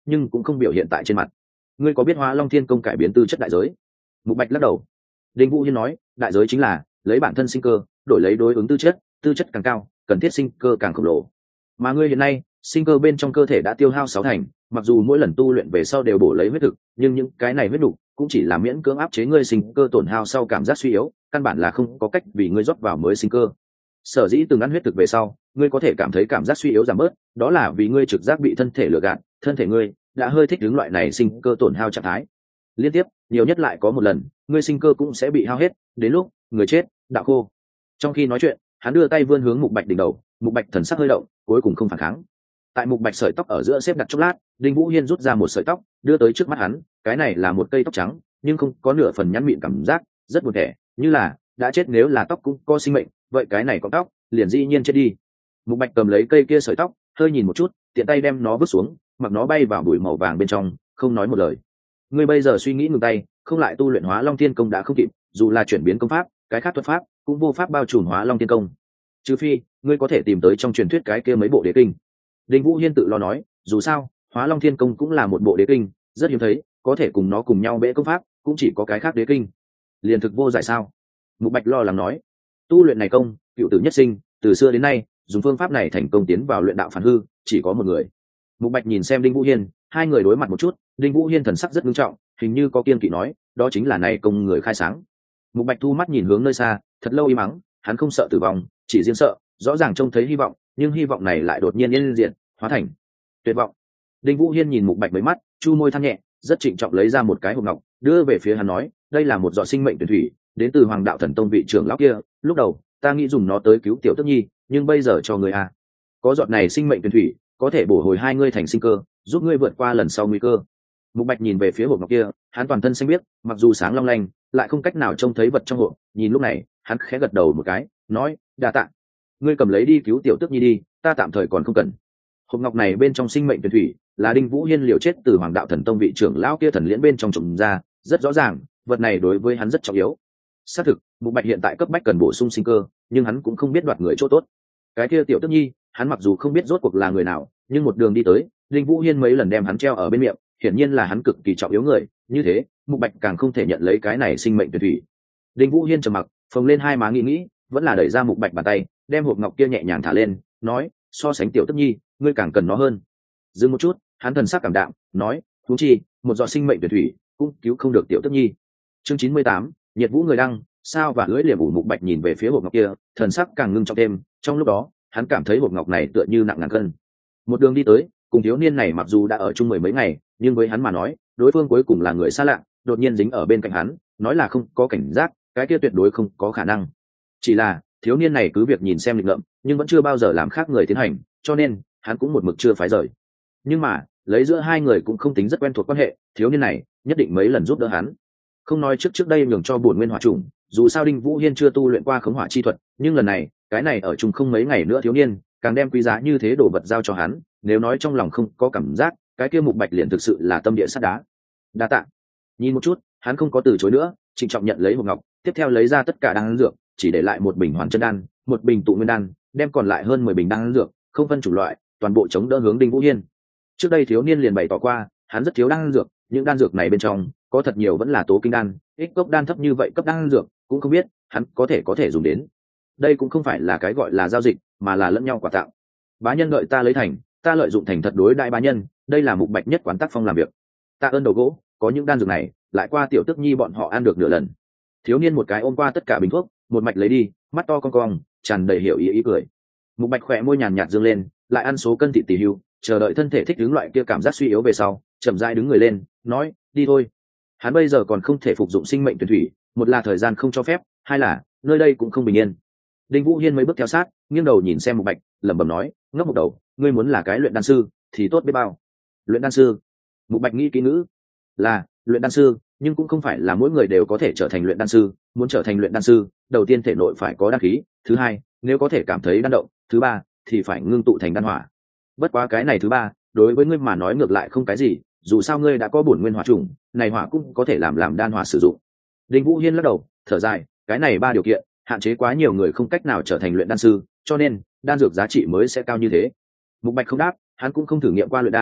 nhưng cũng không biểu hiện tại trên mặt. Ngươi có biết Hóa Long Thiên Công cải biến tư chất đại giới? Mục Bạch lắc đầu. Đinh Vũ Hiên nói, đại giới chính là lấy bản thân sinh cơ đổi lấy đối ứng tư chất càng cao cần thiết sinh cơ càng khổng lồ, mà ngươi hiện nay sinh cơ bên trong cơ thể đã tiêu hao 6 thành, mặc dù mỗi lần tu luyện về sau đều bổ lấy huyết thực, nhưng những cái này huyết đủ cũng chỉ là miễn cưỡng áp chế ngươi sinh cơ tổn hao sau cảm giác suy yếu, căn bản là không có cách vì ngươi rót vào mới sinh cơ. Sở dĩ từng ăn huyết thực về sau ngươi có thể cảm thấy cảm giác suy yếu giảm bớt, đó là vì ngươi trực giác bị thân thể lừa gạt, thân thể ngươi đã hơi thích ứng loại này sinh cơ tổn hao trạng thái. Liên tiếp nhiều nhất lại có một lần ngươi sinh cơ cũng sẽ bị hao hết, đến lúc người chết đạo khô. Trong khi nói chuyện hắn đưa tay vươn hướng Mục Bạch đỉnh đầu, Mục Bạch thần sắc hơi động, cuối cùng không phản kháng. Tại Mục Bạch sợi tóc ở giữa xếp đặt chốc lát, Đinh Vũ Hiên rút ra một sợi tóc đưa tới trước mắt hắn, cái này là một cây tóc trắng nhưng không có nửa phần nhẵn mịn cảm giác, rất buồn tẻ, như là đã chết. Nếu là tóc cũng có sinh mệnh, vậy cái này có tóc liền dĩ nhiên chết đi. Mục Bạch cầm lấy cây kia sợi tóc hơi nhìn một chút, tiện tay đem nó vứt xuống, mặc nó bay vào bụi màu vàng bên trong, không nói một lời. Ngươi bây giờ suy nghĩ ngừng tay, không lại tu luyện Hóa Long Thiên Công đã không kịp, dù là chuyển biến công pháp, cái khác thuật pháp cũng vô pháp bao trùm Hóa Long Thiên Công, trừ phi ngươi có thể tìm tới trong truyền thuyết cái kia mấy bộ đế kinh. Đinh Vũ Hiên tự lo nói, dù sao Hóa Long Thiên Công cũng là một bộ đế kinh, rất hiếm thấy, có thể cùng nó cùng nhau bẽ công pháp cũng chỉ có cái khác đế kinh. Liền thực vô giải sao? Mục Bạch lo lắng nói, tu luyện này công cựu tử nhất sinh, từ xưa đến nay dùng phương pháp này thành công tiến vào luyện đạo phản hư chỉ có một người. Mục Bạch nhìn xem Đinh Vũ Hiên, hai người đối mặt một chút, Đinh Vũ Hiên thần sắc rất nghiêm trọng, hình như có kiên kỵ nói, đó chính là này công người khai sáng. Mục Bạch thu mắt nhìn hướng nơi xa, thật lâu im mắng, hắn không sợ tử vong, chỉ riêng sợ rõ ràng trông thấy hy vọng, nhưng hy vọng này lại đột nhiên yên diệt, hóa thành tuyệt vọng. Đinh Vũ Hiên nhìn Mục Bạch mấy mắt, chu môi than nhẹ, rất trịnh trọng lấy ra một cái hộp ngọc đưa về phía hắn, nói, đây là một giọt sinh mệnh tuyển thủy, đến từ Hoàng Đạo Thần Tông vị trưởng lão kia, lúc đầu ta nghĩ dùng nó tới cứu tiểu Tức Nhi, nhưng bây giờ cho người a, có giọt này sinh mệnh tuyển thủy có thể bổ hồi hai ngươi thành sinh cơ, giúp ngươi vượt qua lần sau nguy cơ. Mục Bạch nhìn về phía hộp ngọc kia, hắn toàn thân xanh biếc, mặc dù sáng long lanh, lại không cách nào trông thấy vật trong hộp. Nhìn lúc này, hắn khẽ gật đầu một cái, nói, đa tạ. Ngươi cầm lấy đi cứu tiểu Tức Nhi đi, ta tạm thời còn không cần. Hộp ngọc này bên trong sinh mệnh tuyển thủy là Đinh Vũ Hiên liều chết từ Hoàng Đạo Thần Tông vị trưởng lão kia thần liễn bên trong trồng ra, rất rõ ràng, vật này đối với hắn rất trọng yếu. Xác thực, Mục Bạch hiện tại cấp bách cần bổ sung sinh cơ, nhưng hắn cũng không biết đoạt người chỗ tốt. Cái kia tiểu Tức Nhi, hắn mặc dù không biết rốt cuộc là người nào, nhưng một đường đi tới, Đinh Vũ Hiên mấy lần đem hắn treo ở bên miệng, hiển nhiên là hắn cực kỳ trọng yếu người, như thế, Mục Bạch càng không thể nhận lấy cái này sinh mệnh tuyệt thủy. Đinh Vũ Hiên trầm mặc, phồng lên hai má nghĩ, vẫn là đẩy ra Mục Bạch bàn tay, đem hộp ngọc kia nhẹ nhàng thả lên, nói, so sánh tiểu Tức Nhi, ngươi càng cần nó hơn. Dừng một chút, hắn thần sắc cảm đạm, nói, huống chi, một giọt sinh mệnh tuyệt thủy cũng cứu không được tiểu Tức Nhi. Chương 98, Nhiệt Vũ người đăng, sao và lưỡi liềm ủ. Mục Bạch nhìn về phía hộp ngọc kia, thần sắc càng ngưng trọng thêm, trong lúc đó, hắn cảm thấy hộp ngọc này tựa như nặng ngàn cân. Một đường đi tới, cùng thiếu niên này mặc dù đã ở chung mười mấy ngày, nhưng với hắn mà nói, đối phương cuối cùng là người xa lạ, đột nhiên dính ở bên cạnh hắn, nói là không có cảnh giác, cái kia tuyệt đối không có khả năng. Chỉ là thiếu niên này cứ việc nhìn xem lịch ngợm, nhưng vẫn chưa bao giờ làm khác người tiến hành, cho nên hắn cũng một mực chưa phái rời. Nhưng mà lấy giữa hai người cũng không tính rất quen thuộc quan hệ, thiếu niên này nhất định mấy lần giúp đỡ hắn. Không nói trước đây nhường cho bổn nguyên hỏa trùng, dù sao Đinh Vũ Hiên chưa tu luyện qua khống hỏa chi thuật, nhưng lần này cái này ở chung không mấy ngày nữa thiếu niên càng đem quý giá như thế đồ vật giao cho hắn, nếu nói trong lòng không có cảm giác, cái kia Mục Bạch liền thực sự là tâm địa sắt đá. Đa tạ. Nhìn một chút, hắn không có từ chối nữa, trịnh trọng nhận lấy hộp ngọc, tiếp theo lấy ra tất cả đan dược, chỉ để lại một bình hoàn chân đan, một bình tụ nguyên đan, đem còn lại hơn 10 bình đan dược, không phân chủng loại, toàn bộ chống đỡ hướng Đinh Vũ Hiên. Trước đây thiếu niên liền bày tỏ qua, hắn rất thiếu đan dược, những đan dược này bên trong có thật nhiều vẫn là tố kinh đan, ích cốc đan thấp như vậy cấp đan dược cũng không biết hắn có thể dùng đến. Đây cũng không phải là cái gọi là giao dịch, mà là lẫn nhau quà tặng. Bá nhân đợi ta lấy thành, ta lợi dụng thành thật đối đại bá nhân, đây là Mục Bạch nhất quán tác phong làm việc. Ta ơn đầu gỗ, có những đan dược này, lại qua tiểu Tức Nhi bọn họ ăn được nửa lần. Thiếu niên một cái ôm qua tất cả bình thuốc, một mạch lấy đi, mắt to cong cong, tràn đầy hiểu ý cười. Mục Bạch khỏe môi nhàn nhạt dương lên, lại ăn số cân thịt tỉ hưu, chờ đợi thân thể thích ứng loại kia cảm giác suy yếu về sau, chậm rãi đứng người lên, nói, đi thôi. Hắn bây giờ còn không thể phục dụng sinh mệnh tuyển thủy, một là thời gian không cho phép, hai là nơi đây cũng không bình yên. Đinh Vũ Hiên mấy bước theo sát, nghiêng đầu nhìn xem Mục Bạch, lẩm bẩm nói, ngốc một đầu, ngươi muốn là cái luyện đan sư thì tốt biết bao. Luyện đan sư? Mục Bạch nghĩ kỹ ngữ, là luyện đan sư, nhưng cũng không phải là mỗi người đều có thể trở thành luyện đan sư. Muốn trở thành luyện đan sư, đầu tiên thể nội phải có đan khí, thứ hai, nếu có thể cảm thấy đan động, thứ ba thì phải ngưng tụ thành đan hỏa. Bất quá cái này thứ ba, đối với ngươi mà nói ngược lại không cái gì, dù sao ngươi đã có bổn nguyên hỏa trùng, này hỏa cũng có thể làm đan hỏa sử dụng. Đinh Vũ Hiên lắc đầu, thở dài, cái này ba điều kiện hạn chế quá nhiều người không cách nào trở thành luyện đan sư, cho nên đan dược giá trị mới sẽ cao như thế. Mục Bạch không đáp, hắn cũng không thử nghiệm qua luyện đan,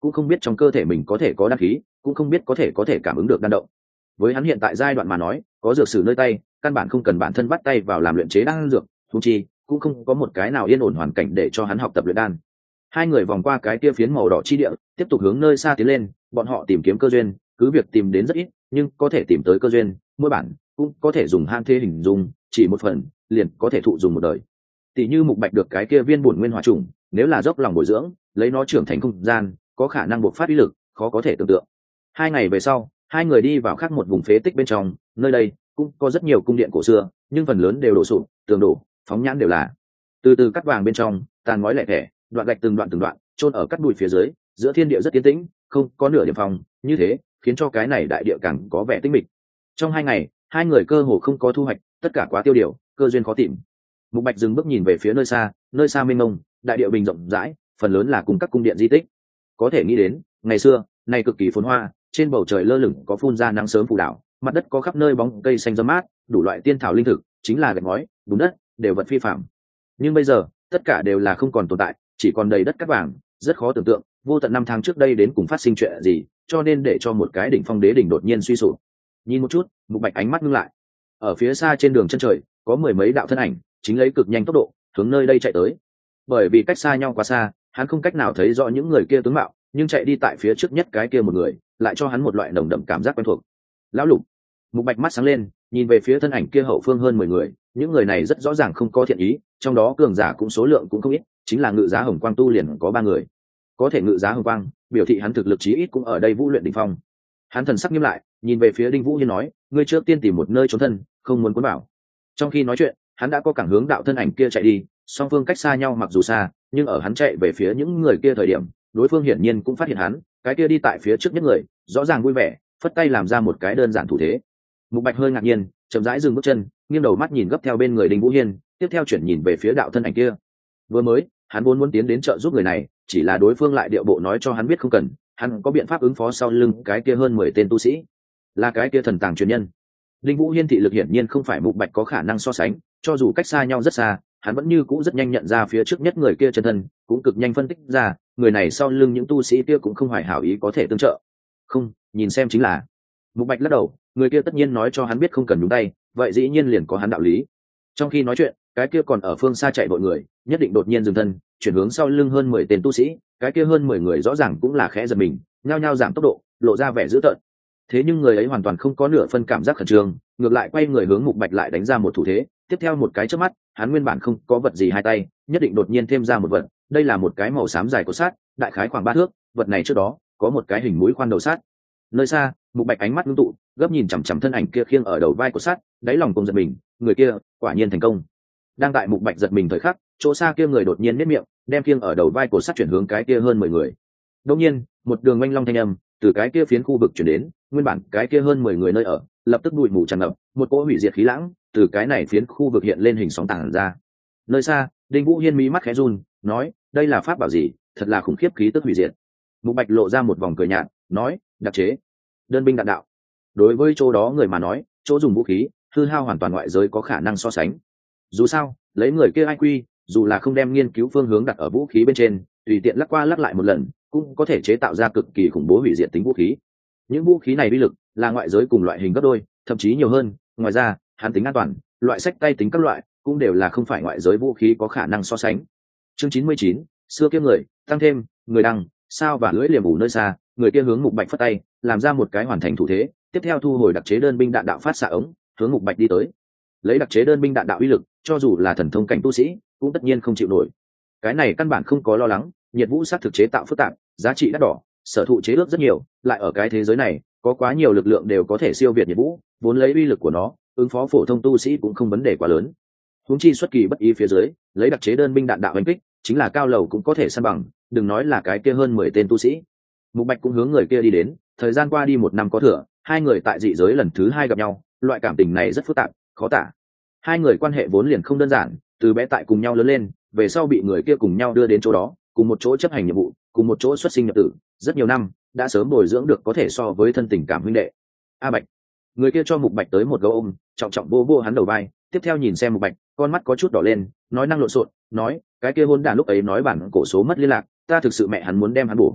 cũng không biết trong cơ thể mình có thể có đan khí, cũng không biết có thể cảm ứng được đan động. Với hắn hiện tại giai đoạn mà nói, có dược sử nơi tay, căn bản không cần bản thân bắt tay vào làm luyện chế đan dược, thú chi cũng không có một cái nào yên ổn hoàn cảnh để cho hắn học tập luyện đan. Hai người vòng qua cái kia phiến màu đỏ chi địa, tiếp tục hướng nơi xa tiến lên. Bọn họ tìm kiếm cơ duyên, cứ việc tìm đến rất ít, nhưng có thể tìm tới cơ duyên, mỗi bản cũng có thể dùng han thế hình dung, chỉ một phần liền có thể thụ dùng một đời. Tỷ như Mục Bạch được cái kia viên bổn nguyên hỏa trùng, nếu là dốc lòng bồi dưỡng, lấy nó trưởng thành không gian, có khả năng bộc phát uy lực, khó có thể tưởng tượng. 2 ngày về sau, hai người đi vào khác một vùng phế tích bên trong, nơi đây cũng có rất nhiều cung điện cổ xưa, nhưng phần lớn đều đổ sụp, tường đổ, phóng nhãn đều là từ từ cắt vàng bên trong, tàn ngói lẻ tẻ, đoạn gạch từng đoạn chôn ở cắt bụi phía dưới, giữa thiên địa rất yên tĩnh, không có nửa điểm phòng, như thế khiến cho cái này đại địa càng có vẻ tĩnh mịch. Trong 2 ngày, hai người cơ hồ không có thu hoạch, tất cả quá tiêu điều, cơ duyên khó tìm. Mục Bạch dừng bước nhìn về phía nơi xa mênh mông, đại địa bình rộng rãi, phần lớn là cùng các cung điện di tích. Có thể nghĩ đến, ngày xưa, này cực kỳ phồn hoa, trên bầu trời lơ lửng có phun ra nắng sớm phủ đảo, mặt đất có khắp nơi bóng cây xanh rậm mát, đủ loại tiên thảo linh thực, chính là gạch ngói, bùn đất, đều vật phi phạm. Nhưng bây giờ, tất cả đều là không còn tồn tại, chỉ còn đầy đất cát vàng, rất khó tưởng tượng, vô tận năm tháng trước đây đến cùng phát sinh chuyện gì, cho nên để cho một cái đỉnh phong đế đỉnh đột nhiên suy sụp. Nhìn một chút, Mục Bạch ánh mắt ngưng lại. Ở phía xa trên đường chân trời, có mười mấy đạo thân ảnh, chính lấy cực nhanh tốc độ, hướng nơi đây chạy tới. Bởi vì cách xa nhau quá xa, hắn không cách nào thấy rõ những người kia tướng mạo, nhưng chạy đi tại phía trước nhất cái kia một người, lại cho hắn một loại nồng đậm cảm giác quen thuộc. Lão Lục. Mục Bạch mắt sáng lên, nhìn về phía thân ảnh kia hậu phương hơn 10 người, những người này rất rõ ràng không có thiện ý, trong đó cường giả cũng số lượng cũng không ít, chính là Ngự Giá Hồng Quang tu liền có 3 người. Có thể Ngự Giá Hồng Quang, biểu thị hắn thực lực chí ít cũng ở đây vũ luyện đỉnh phong. Hắn thần sắc nghiêm lại, nhìn về phía Đinh Vũ Hiên nói, ngươi trước tiên tìm một nơi trốn thân, không muốn cuốn bảo. Trong khi nói chuyện, hắn đã có cảng hướng đạo thân ảnh kia chạy đi, song phương cách xa nhau mặc dù xa, nhưng ở hắn chạy về phía những người kia thời điểm, đối phương hiển nhiên cũng phát hiện hắn, cái kia đi tại phía trước nhất người, rõ ràng vui vẻ, phất tay làm ra một cái đơn giản thủ thế. Mục Bạch hơi ngạc nhiên, chậm rãi dừng bước chân, nghiêng đầu mắt nhìn gấp theo bên người Đinh Vũ Hiên, tiếp theo chuyển nhìn về phía đạo thân ảnh kia. Vừa mới, hắn vốn muốn tiến đến trợ giúp người này, chỉ là đối phương lại điệu bộ nói cho hắn biết không cần, hắn có biện pháp ứng phó sau lưng cái kia hơn 10 tên tu sĩ, là cái kia thần tàng truyền nhân. Đinh Vũ Hiên thị lực hiển nhiên không phải Mục Bạch có khả năng so sánh, cho dù cách xa nhau rất xa, hắn vẫn như cũ rất nhanh nhận ra phía trước nhất người kia chân thân, cũng cực nhanh phân tích ra, người này sau lưng những tu sĩ kia cũng không phải hảo ý có thể tương trợ. Không, nhìn xem chính là. Mục Bạch lắc đầu, người kia tất nhiên nói cho hắn biết không cần nhúng tay, vậy dĩ nhiên liền có hắn đạo lý. Trong khi nói chuyện, cái kia còn ở phương xa chạy vội người, nhất định đột nhiên dừng thân, chuyển hướng sau lưng hơn 10 tên tu sĩ, cái kia hơn 10 người rõ ràng cũng là khẽ giật mình, nhao nhao giảm tốc độ, lộ ra vẻ dữ tợn. Thế nhưng người ấy hoàn toàn không có nửa phân cảm giác khẩn trương, ngược lại quay người hướng Mục Bạch lại đánh ra một thủ thế, tiếp theo một cái chớp mắt, hắn nguyên bản không có vật gì hai tay, nhất định đột nhiên thêm ra một vật, đây là một cái màu xám dài của sắt, đại khái khoảng 3 thước, vật này trước đó có một cái hình mũi khoan đầu sắt. Nơi xa, Mục Bạch ánh mắt ngưng tụ, gấp nhìn chằm chằm thân ảnh kia khiêng ở đầu vai của sắt, đáy lòng cùng giật mình, người kia quả nhiên thành công. Đang tại Mục Bạch giật mình thời khắc, chỗ xa kia người đột nhiên nhếch miệng, đem khiêng ở đầu vai của sắt chuyển hướng cái kia hơn 10 người. Đột nhiên, một đường oanh long thanh âm từ cái kia phiến khu vực chuyển đến, nguyên bản cái kia hơn 10 người nơi ở, lập tức bụi mù tràn ngập, một cỗ hủy diệt khí lãng từ cái này phiến khu vực hiện lên hình sóng tàng ra. Nơi xa, Đinh Vũ Hiên mí mắt khẽ run, nói, đây là pháp bảo gì, thật là khủng khiếp khí tức hủy diệt. Mục Bạch lộ ra một vòng cười nhạt, nói, đặc chế, đơn binh đạn đạo. Đối với chỗ đó người mà nói, chỗ dùng vũ khí, hư hao hoàn toàn ngoại giới có khả năng so sánh. Dù sao, lấy người kia IQ, dù là không đem nghiên cứu phương hướng đặt ở vũ khí bên trên, tùy tiện lắc qua lắc lại một lần, cũng có thể chế tạo ra cực kỳ khủng bố hủy diệt tính vũ khí. Những vũ khí này uy lực là ngoại giới cùng loại hình gấp đôi, thậm chí nhiều hơn. Ngoài ra, hắn tính an toàn, loại sách tay tính các loại cũng đều là không phải ngoại giới vũ khí có khả năng so sánh. Chương 99, xưa kia người, tăng thêm người đăng, sao và lưỡi liềm ủ nơi xa, người kia hướng Mục Bạch phất tay, làm ra một cái hoàn thành thủ thế, tiếp theo thu hồi đặc chế đơn binh đạn đạo phát xạ ống, hướng Mục Bạch đi tới. Lấy đặc chế đơn binh đạn đạo uy lực, cho dù là thần thông cảnh tu sĩ, cũng tất nhiên không chịu nổi. Cái này căn bản không có lo lắng, nhiệt vũ sát thực chế tạo phức tạp, giá trị đắt đỏ, sở thụ chế ước rất nhiều, lại ở cái thế giới này, có quá nhiều lực lượng đều có thể siêu việt nhiệt vũ, vốn lấy uy lực của nó, ứng phó phổ thông tu sĩ cũng không vấn đề quá lớn. Huống chi xuất kỳ bất ý phía dưới, lấy đặc chế đơn binh đạn đạo đánh kích, chính là cao lầu cũng có thể săn bằng, đừng nói là cái kia hơn 10 tên tu sĩ. Mục Bạch cũng hướng người kia đi đến, thời gian qua đi 1 năm có thừa, hai người tại dị giới lần thứ 2 gặp nhau, loại cảm tình này rất phức tạp, khó tả. Hai người quan hệ vốn liền không đơn giản, từ bé tại cùng nhau lớn lên, về sau bị người kia cùng nhau đưa đến chỗ đó, cùng một chỗ chấp hành nhiệm vụ, cùng một chỗ xuất sinh nhập tử, rất nhiều năm, đã sớm bồi dưỡng được có thể so với thân tình cảm huynh đệ. A Bạch, người kia cho Mục Bạch tới một gấu ôm, trọng trọng vô vô hắn đầu vai, tiếp theo nhìn xem Mục Bạch, con mắt có chút đỏ lên, nói năng lộn xộn, nói, cái kia hôn đản lúc ấy nói bản cổ số mất liên lạc, ta thực sự mẹ hắn muốn đem hắn bổ.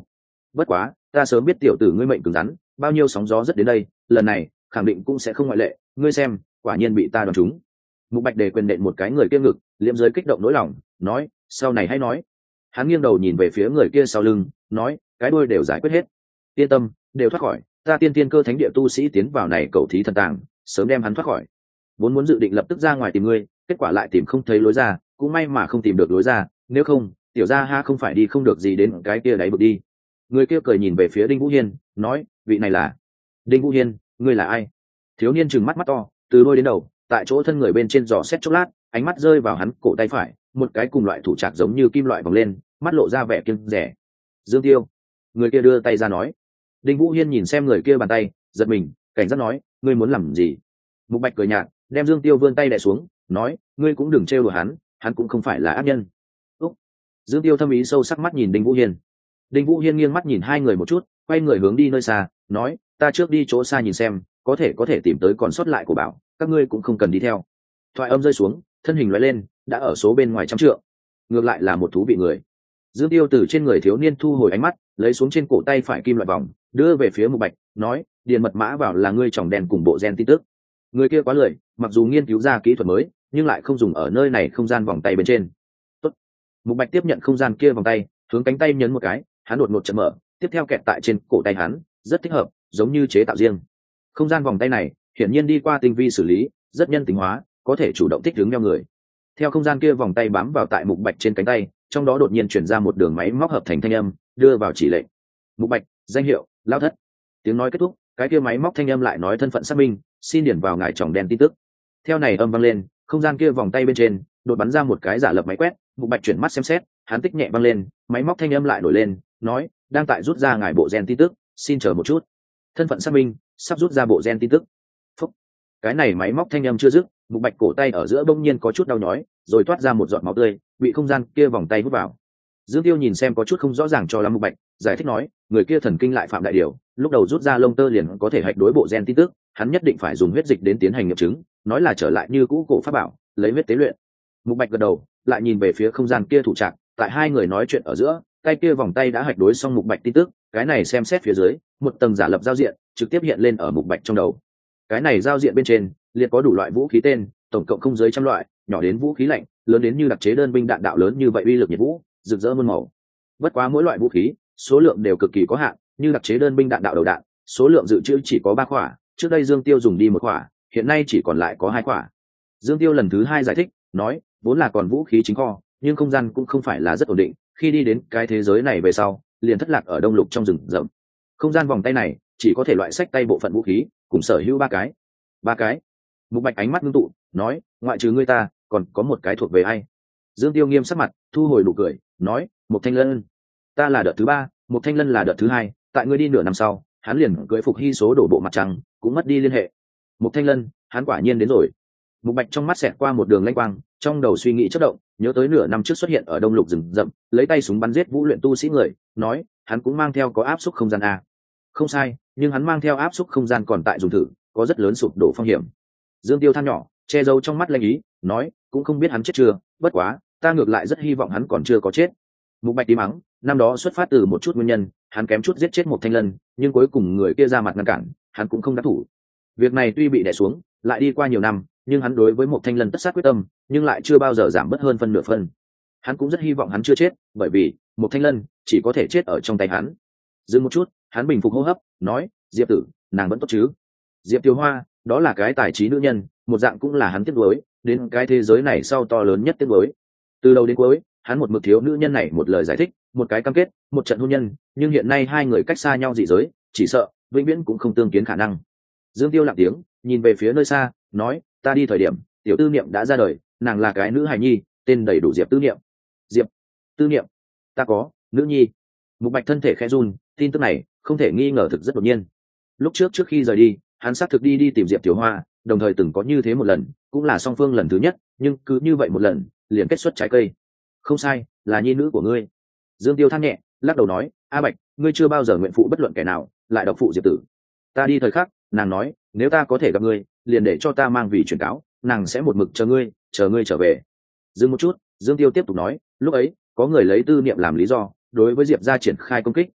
bất quá ta sớm biết tiểu tử ngươi mệnh cứng rắn, bao nhiêu sóng gió rất đến đây, lần này khẳng định cũng sẽ không ngoại lệ, ngươi xem, quả nhiên bị ta đoán trúng. Mục Bạch Đề quyền nện một cái người kia ngực, liễm giới kích động nỗi lòng, nói, sau này hãy nói. Hắn nghiêng đầu nhìn về phía người kia sau lưng, nói, cái đuôi đều giải quyết hết, yên tâm, đều thoát khỏi, ta tiên tiên cơ thánh địa tu sĩ tiến vào này cầu thí thần tàng, sớm đem hắn thoát khỏi. Vốn muốn dự định lập tức ra ngoài tìm ngươi, kết quả lại tìm không thấy lối ra, cũng may mà không tìm được lối ra, nếu không, tiểu gia ha không phải đi không được gì đến cái kia đáy vực đi. Người kia cười nhìn về phía Đinh Vũ Hiên, nói, vị này là Đinh Vũ Hiên, ngươi là ai? Thiếu niên trừng mắt mắt to, từ đôi đến đầu, tại chỗ thân người bên trên dò xét chốc lát, ánh mắt rơi vào hắn cổ tay phải, một cái cùng loại thủ trạc giống như kim loại vòng lên, mắt lộ ra vẻ kiêng rẻ. Dương Tiêu. Người kia đưa tay ra nói. Đinh Vũ Hiên nhìn xem người kia bàn tay, giật mình, cảnh giác nói, ngươi muốn làm gì? Mục Bạch cười nhạt, đem Dương Tiêu vươn tay đè xuống, nói, ngươi cũng đừng trêu đùa hắn cũng không phải là ác nhân. Úc. Dương Tiêu thâm ý sâu sắc mắt nhìn Đinh Vũ Hiên. Đinh Vũ Hiên nghiêng mắt nhìn hai người một chút, quay người hướng đi nơi xa, nói, ta trước đi chỗ xa nhìn xem, có thể tìm tới còn sót lại của bảo, các ngươi cũng không cần đi theo. Thoại âm rơi xuống, thân hình lóe lên, đã ở số bên ngoài trăm trượng. Ngược lại là một thú vị người. Dương Tiêu từ trên người thiếu niên thu hồi ánh mắt, lấy xuống trên cổ tay phải kim loại vòng, đưa về phía Mục Bạch, nói, điền mật mã vào là ngươi tròng đèn cùng bộ gen tin tức. Người kia quá lười, mặc dù nghiên cứu ra kỹ thuật mới, nhưng lại không dùng ở nơi này không gian vòng tay bên trên. Tốt. Mục Bạch tiếp nhận không gian kia vòng tay, hướng cánh tay nhấn một cái, hắn đột ngột chợt mở, tiếp theo kẹt tại trên cổ tay hắn, rất thích hợp, giống như chế tạo riêng. Không gian vòng tay này, hiển nhiên đi qua tinh vi xử lý, rất nhân tính hóa, có thể chủ động thích ứng theo người. Theo không gian kia vòng tay bám vào tại Mục Bạch trên cánh tay, trong đó đột nhiên chuyển ra một đường máy móc hợp thành thanh âm, đưa vào chỉ lệnh. Mục Bạch, danh hiệu, Lão Thất. Tiếng nói kết thúc, cái kia máy móc thanh âm lại nói thân phận xác minh, xin điền vào ngài tròng đen tin tức. Theo này âm vang lên, không gian kia vòng tay bên trên đột bắn ra một cái giả lập máy quét. Mục Bạch chuyển mắt xem xét, hắn tích nhẹ vang lên, máy móc thanh âm lại nổi lên, nói, đang tại rút ra ngài bộ gen tin tức, xin chờ một chút. Thân phận xác minh, sắp rút ra bộ gen tin tức. Phúc. Cái này máy móc thanh âm chưa dứt, Mục Bạch cổ tay ở giữa bỗng nhiên có chút đau nhói, rồi toát ra một giọt máu tươi, bị không gian kia vòng tay hút vào. Dương Tiêu nhìn xem có chút không rõ ràng cho lắm Mục Bạch, giải thích nói, người kia thần kinh lại phạm đại điều, lúc đầu rút ra lông tơ liền có thể hạch đối bộ gen tin tức, hắn nhất định phải dùng huyết dịch đến tiến hành nghiệm chứng, nói là trở lại như cũ cổ pháp bảo, lấy huyết tế luyện. Mục Bạch gật đầu, lại nhìn về phía không gian kia thủ trạc, tại hai người nói chuyện ở giữa, tay kia vòng tay đã hạch đối xong Mục Bạch tin tức, cái này xem xét phía dưới, một tầng giả lập giao diện trực tiếp hiện lên ở Mục Bạch trong đầu. Cái này giao diện bên trên liệt có đủ loại vũ khí tên, tổng cộng không dưới trăm loại, nhỏ đến vũ khí lạnh, lớn đến như đặc chế đơn binh đạn đạo lớn như vậy uy lực nhiệt vũ, rực rỡ muôn màu. Bất quá mỗi loại vũ khí, số lượng đều cực kỳ có hạn, như đặc chế đơn binh đạn đạo đầu đạn, số lượng dự trữ chỉ có 3 quả, trước đây Dương Tiêu dùng đi 1 quả, hiện nay chỉ còn lại có 2 quả. Dương Tiêu lần thứ 2 giải thích, nói, vốn là còn vũ khí chính kho, nhưng không gian cũng không phải là rất ổn định, khi đi đến cái thế giới này về sau, liền thất lạc ở đông lục trong rừng rậm. Không gian vòng tay này chỉ có thể loại sách tay bộ phận vũ khí, cùng sở hữu 3 cái. 3 cái? Mục Bạch ánh mắt ngưng tụ, nói, ngoại trừ ngươi ta, còn có một cái thuộc về ai? Dương Tiêu nghiêm sắc mặt, thu hồi nụ cười, nói, Mục Thanh Lân. Ta là đợt thứ 3, Mục Thanh Lân là đợt thứ 2, tại ngươi đi nửa năm sau, hắn liền cưỡi phục hy số đổ bộ mặt trăng, cũng mất đi liên hệ. Mục Thanh Lân, hắn quả nhiên đến rồi. Mục Bạch trong mắt xẹt qua một đường lanh quang, trong đầu suy nghĩ chớp động, nhớ tới nửa năm trước xuất hiện ở đông lục rừng rậm, lấy tay súng bắn giết vũ luyện tu sĩ người, nói, hắn cũng mang theo có áp suất không gian a. Không sai, nhưng hắn mang theo áp suất không gian còn tại dùng thử, có rất lớn sụp đổ phong hiểm. Dương Tiêu than nhỏ, che giấu trong mắt lanh ý, nói, cũng không biết hắn chết chưa, bất quá, ta ngược lại rất hy vọng hắn còn chưa có chết. Mục Bạch tí mắng, năm đó xuất phát từ một chút nguyên nhân, hắn kém chút giết chết một Thanh Lân, nhưng cuối cùng người kia ra mặt ngăn cản, hắn cũng không đắc thủ. Việc này tuy bị đè xuống, lại đi qua nhiều năm, nhưng hắn đối với một Thanh Lân tất sát quyết tâm, nhưng lại chưa bao giờ giảm bớt hơn phân nửa phân. Hắn cũng rất hy vọng hắn chưa chết, bởi vì một Thanh Lân chỉ có thể chết ở trong tay hắn. Dừng một chút, hắn bình phục hô hấp, nói, Diệp tử, nàng vẫn tốt chứ? Diệp Tiêu Hoa, đó là cái tài trí nữ nhân, một dạng cũng là hắn tiếc nuối, đến cái thế giới này sau to lớn nhất tiếc nuối. Từ đầu đến cuối, hắn một mực thiếu nữ nhân này một lời giải thích, một cái cam kết, một trận hôn nhân, nhưng hiện nay hai người cách xa nhau dị giới, chỉ sợ vĩnh viễn cũng không tương kiến khả năng. Dương Tiêu lặng tiếng, nhìn về phía nơi xa, nói, ta đi thời điểm, tiểu tư niệm đã ra đời, nàng là cái nữ hài nhi, tên đầy đủ Diệp Tư Niệm. Diệp Tư Niệm, ta có nữ nhi. Mục Bạch thân thể khẽ run, tin tức này không thể nghi ngờ thực rất đột nhiên. Lúc trước khi rời đi, hắn xác thực đi tìm Diệp Tiểu Hoa, đồng thời từng có như thế một lần, cũng là song phương lần thứ nhất, nhưng cứ như vậy một lần, liền kết xuất trái cây. Không sai, là nhi nữ của ngươi. Dương Tiêu than nhẹ, lắc đầu nói, A Bạch, ngươi chưa bao giờ nguyện phụ bất luận kẻ nào, lại độc phụ Diệp tử. Ta đi thời khắc, nàng nói, nếu ta có thể gặp ngươi, liền để cho ta mang vì truyền cáo, nàng sẽ một mực chờ ngươi trở về. Dừng một chút, Dương Tiêu tiếp tục nói, lúc ấy có người lấy tư niệm làm lý do, đối với Diệp gia triển khai công kích,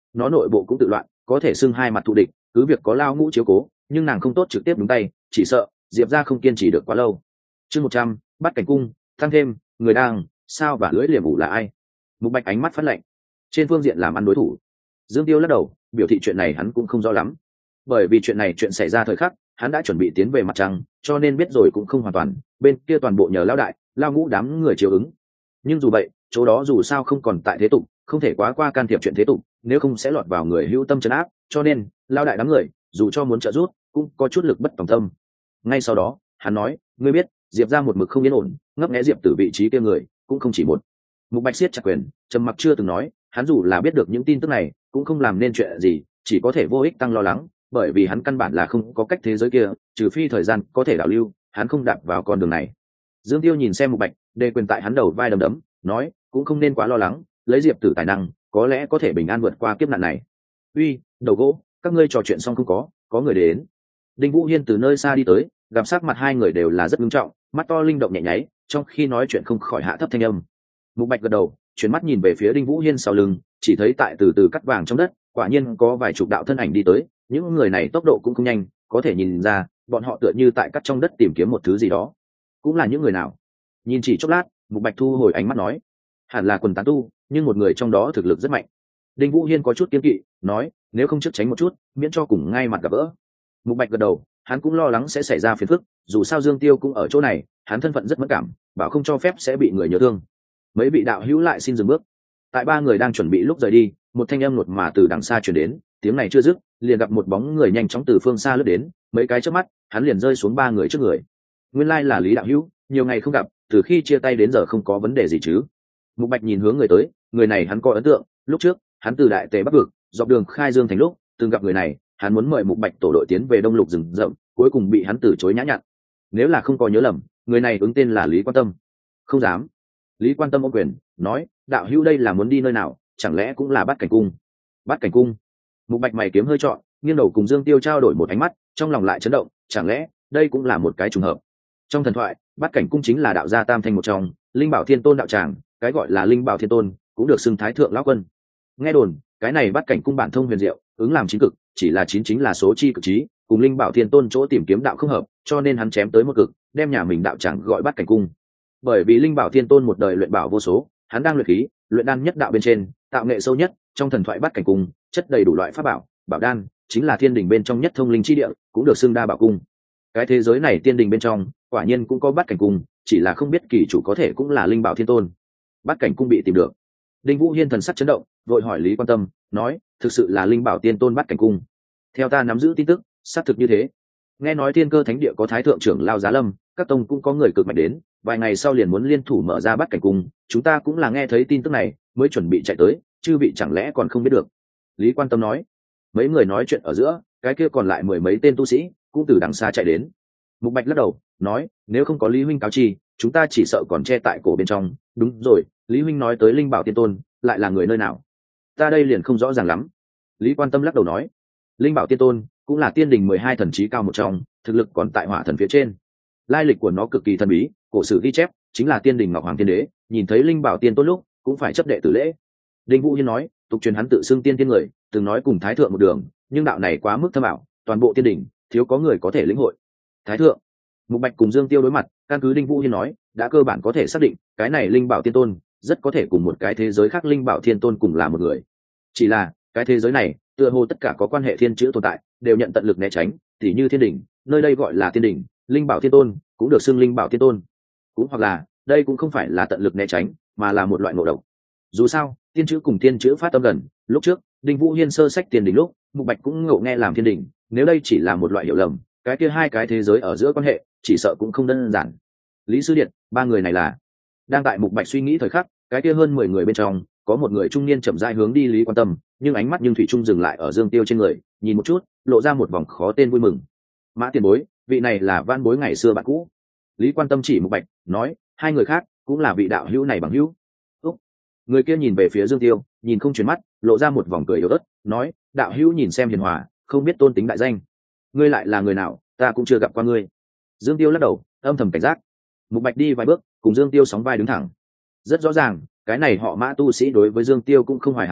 nó nội bộ cũng tự loạn, có thể xưng hai mặt thù địch, cứ việc có Lao Ngũ chiếu cố, nhưng nàng không tốt trực tiếp đúng tay, chỉ sợ Diệp gia không kiên trì được quá lâu. Chương 100, bắt cảnh cung, tăng thêm, người đang, sao và lưỡi liềm ủ là ai? Mục Bạch ánh mắt phát lạnh. Trên phương diện làm ăn đối thủ, Dương Tiêu lắc đầu, biểu thị chuyện này hắn cũng không rõ lắm. Bởi vì chuyện xảy ra thời khắc, hắn đã chuẩn bị tiến về mặt trăng, cho nên biết rồi cũng không hoàn toàn, bên kia toàn bộ nhờ Lao đại, Lao Ngũ đám người chiếu ứng. Nhưng dù vậy, chỗ đó dù sao không còn tại thế tục, không thể quá qua can thiệp chuyện thế tục, nếu không sẽ lọt vào người hữu tâm trấn áp, cho nên Lao đại đám người dù cho muốn trợ giúp cũng có chút lực bất tòng tâm. Ngay sau đó hắn nói, ngươi biết Diệp ra một mực không yên ổn, ngấp nghé Diệp Tử vị trí kia người cũng không chỉ một. Mục Bạch siết chặt quyền, trầm mặc chưa từng nói, hắn dù là biết được những tin tức này cũng không làm nên chuyện gì, chỉ có thể vô ích tăng lo lắng, bởi vì hắn căn bản là không có cách thế giới kia, trừ phi thời gian có thể đảo lưu, hắn không đạp vào con đường này. Dương Tiêu nhìn xem Mục Bạch, đề quyền tại hắn đầu vai đấm đấm, nói, cũng không nên quá lo lắng, lấy Diệp Tử tài năng có lẽ có thể bình an vượt qua kiếp nạn này. Uy, đầu gỗ, các ngươi trò chuyện xong không có người đến. Đinh Vũ Hiên từ nơi xa đi tới, gặp sắc mặt hai người đều là rất nghiêm trọng, mắt to linh động nhẹ nháy, trong khi nói chuyện không khỏi hạ thấp thanh âm. Mục Bạch gật đầu, chuyển mắt nhìn về phía Đinh Vũ Hiên sau lưng, chỉ thấy tại từ từ cắt vàng trong đất, quả nhiên có vài chục đạo thân ảnh đi tới, những người này tốc độ cũng không nhanh, có thể nhìn ra, bọn họ tựa như tại cắt trong đất tìm kiếm một thứ gì đó. Cũng là những người nào? Nhìn chỉ chốc lát, Mục Bạch thu hồi ánh mắt nói, hẳn là quần tán tu, nhưng một người trong đó thực lực rất mạnh. Đinh Vũ Hiên có chút kiên kỵ, nói, nếu không trước tránh một chút, miễn cho cùng ngay mặt gặp gỡ. Mục Bạch gật đầu, hắn cũng lo lắng sẽ xảy ra phiền phức, dù sao Dương Tiêu cũng ở chỗ này, hắn thân phận rất mẫn cảm, bảo không cho phép sẽ bị người nhớ thương. Mấy vị đạo hữu lại xin dừng bước. Tại ba người đang chuẩn bị lúc rời đi, một thanh âm ngột mà từ đằng xa truyền đến, tiếng này chưa dứt, liền gặp một bóng người nhanh chóng từ phương xa lướt đến, mấy cái chớp mắt, hắn liền rơi xuống ba người trước người. Nguyên lai là Lý đạo hữu, nhiều ngày không gặp, từ khi chia tay đến giờ không có vấn đề gì chứ? Mục Bạch nhìn hướng người tới, người này hắn có ấn tượng, lúc trước hắn từ Đại Tề Bắc vực dọc đường khai Dương thành lúc từng gặp người này, hắn muốn mời Mục Bạch tổ đội tiến về Đông Lục rừng rậm, cuối cùng bị hắn từ chối nhã nhặn. Nếu là không có nhớ lầm, người này ứng tên là Lý Quan Tâm. Không dám. Lý Quan Tâm ôm quyền, nói, đạo hữu đây là muốn đi nơi nào, chẳng lẽ cũng là Bát Cảnh cung? Bát Cảnh cung? Mục Bạch mày kiếm hơi trọn, nghiêng đầu cùng Dương Tiêu trao đổi một ánh mắt, trong lòng lại chấn động, chẳng lẽ đây cũng là một cái trùng hợp? Trong thần thoại, Bát Cảnh cung chính là đạo gia tam thanh một trong, Linh Bảo Thiên Tôn đạo tràng, cái gọi là Linh Bảo Thiên Tôn cũng được xưng Thái thượng lão quân. Nghe đồn, cái này Bát Cảnh cung bản thông huyền diệu, ứng làm chín cực, chỉ là chín chính là số chi cực trí, cùng Linh Bảo Thiên Tôn chỗ tìm kiếm đạo không hợp, cho nên hắn chém tới một cực, đem nhà mình đạo tràng gọi Bát Cảnh cung. Bởi vì Linh Bảo Thiên Tôn một đời luyện bảo vô số, hắn đang luyện khí, luyện đan nhất đạo bên trên, tạo nghệ sâu nhất, trong thần thoại Bát Cảnh cung, chất đầy đủ loại pháp bảo, bảo đan, chính là thiên đình bên trong nhất thông linh chi địa, cũng được xưng Đa Bảo cung. Cái thế giới này tiên đình bên trong, quả nhiên cũng có Bát Cảnh cung, chỉ là không biết kỳ chủ có thể cũng là Linh Bảo Thiên Tôn. Bát Cảnh cung bị tìm được. Đinh Vũ Hiên thần sắc chấn động, vội hỏi Lý Quan Tâm, nói, thực sự là Linh Bảo Tiên Tôn Bát Cảnh cung? Theo ta nắm giữ tin tức, xác thực như thế. Nghe nói Thiên Cơ Thánh địa có Thái thượng trưởng Lao Giá Lâm, các tông cũng có người cực mạnh đến, vài ngày sau liền muốn liên thủ mở ra Bát Cảnh cung, chúng ta cũng là nghe thấy tin tức này mới chuẩn bị chạy tới, chư vị chẳng lẽ còn không biết được? Lý Quan Tâm nói. Mấy người nói chuyện ở giữa, cái kia còn lại mười mấy tên tu sĩ cũng từ đằng xa chạy đến. Mục Bạch lắc đầu, nói, nếu không có Lý huynh cáo chi, chúng ta chỉ sợ còn che tại cổ bên trong. Đúng rồi, Lý huynh nói tới Linh Bảo Tiên Tôn, lại là người nơi nào? Ta đây liền không rõ ràng lắm. Lý Quan Tâm lắc đầu nói, Linh Bảo Tiên Tôn cũng là tiên đình 12 thần trí cao một trong, thực lực còn tại Hỏa thần phía trên. Lai lịch của nó cực kỳ thần bí, cổ sử ghi chép chính là tiên đình Ngọc Hoàng Thiên Đế, nhìn thấy Linh Bảo Tiên Tôn lúc cũng phải chấp đệ tử lễ. Đinh Vũ Hiên nói, tục truyền hắn tự xưng tiên tiên người, từng nói cùng Thái thượng một đường, nhưng đạo này quá mức thâm ảo, toàn bộ tiên đình thiếu có người có thể lĩnh hội. Thái thượng. Mục Bạch cùng Dương Tiêu đối mặt, căn cứ Đinh Vũ Hiên nói, đã cơ bản có thể xác định, cái này Linh Bảo Tiên Tôn rất có thể cùng một cái thế giới khác Linh Bảo Thiên Tôn cùng là một người. Chỉ là, cái thế giới này, tựa hồ tất cả có quan hệ thiên chữ tồn tại, đều nhận tận lực né tránh, tỉ như thiên đình, nơi đây gọi là tiên đình, Linh Bảo Thiên Tôn cũng được xưng Linh Bảo Thiên Tôn. Cũng hoặc là, đây cũng không phải là tận lực né tránh, mà là một loại ngộ độc. Dù sao, tiên chữ cùng tiên chữ phát tâm gần, lúc trước, Đinh Vũ Hiên sơ sách tiên đình lúc, Mục Bạch cũng ngộ nghe làm thiên đình, nếu đây chỉ là một loại hiểu lầm, cái kia hai cái thế giới ở giữa quan hệ chỉ sợ cũng không đơn giản. Lý Sư Điện, ba người này là? Đang tại Mục Bạch suy nghĩ thời khắc, cái kia hơn 10 người bên trong có một người trung niên chậm rãi hướng đi Lý Quan Tâm, nhưng ánh mắt thủy chung dừng lại ở Dương Tiêu trên người, nhìn một chút, lộ ra một vòng khó tên vui mừng. Mã tiền bối, vị này là van bối ngày xưa bạn cũ. Lý Quan Tâm chỉ Mục Bạch, nói, hai người khác cũng là vị đạo hữu này bằng hữu. Người kia nhìn về phía Dương Tiêu, nhìn không chuyển mắt, lộ ra một vòng cười yếu ớt, nói, đạo hữu nhìn xem hiền hòa, không biết tôn tính đại danh. Ngươi lại là người nào, ta cũng chưa gặp qua ngươi. Dương Tiêu lắc đầu, âm thầm cảnh giác. Mục Bạch đi vài bước, cùng Dương Tiêu sóng vai đứng thẳng. Rất rõ ràng, cái này họ Mã tu sĩ đối với Dương Tiêu cũng không hoài hảo ý,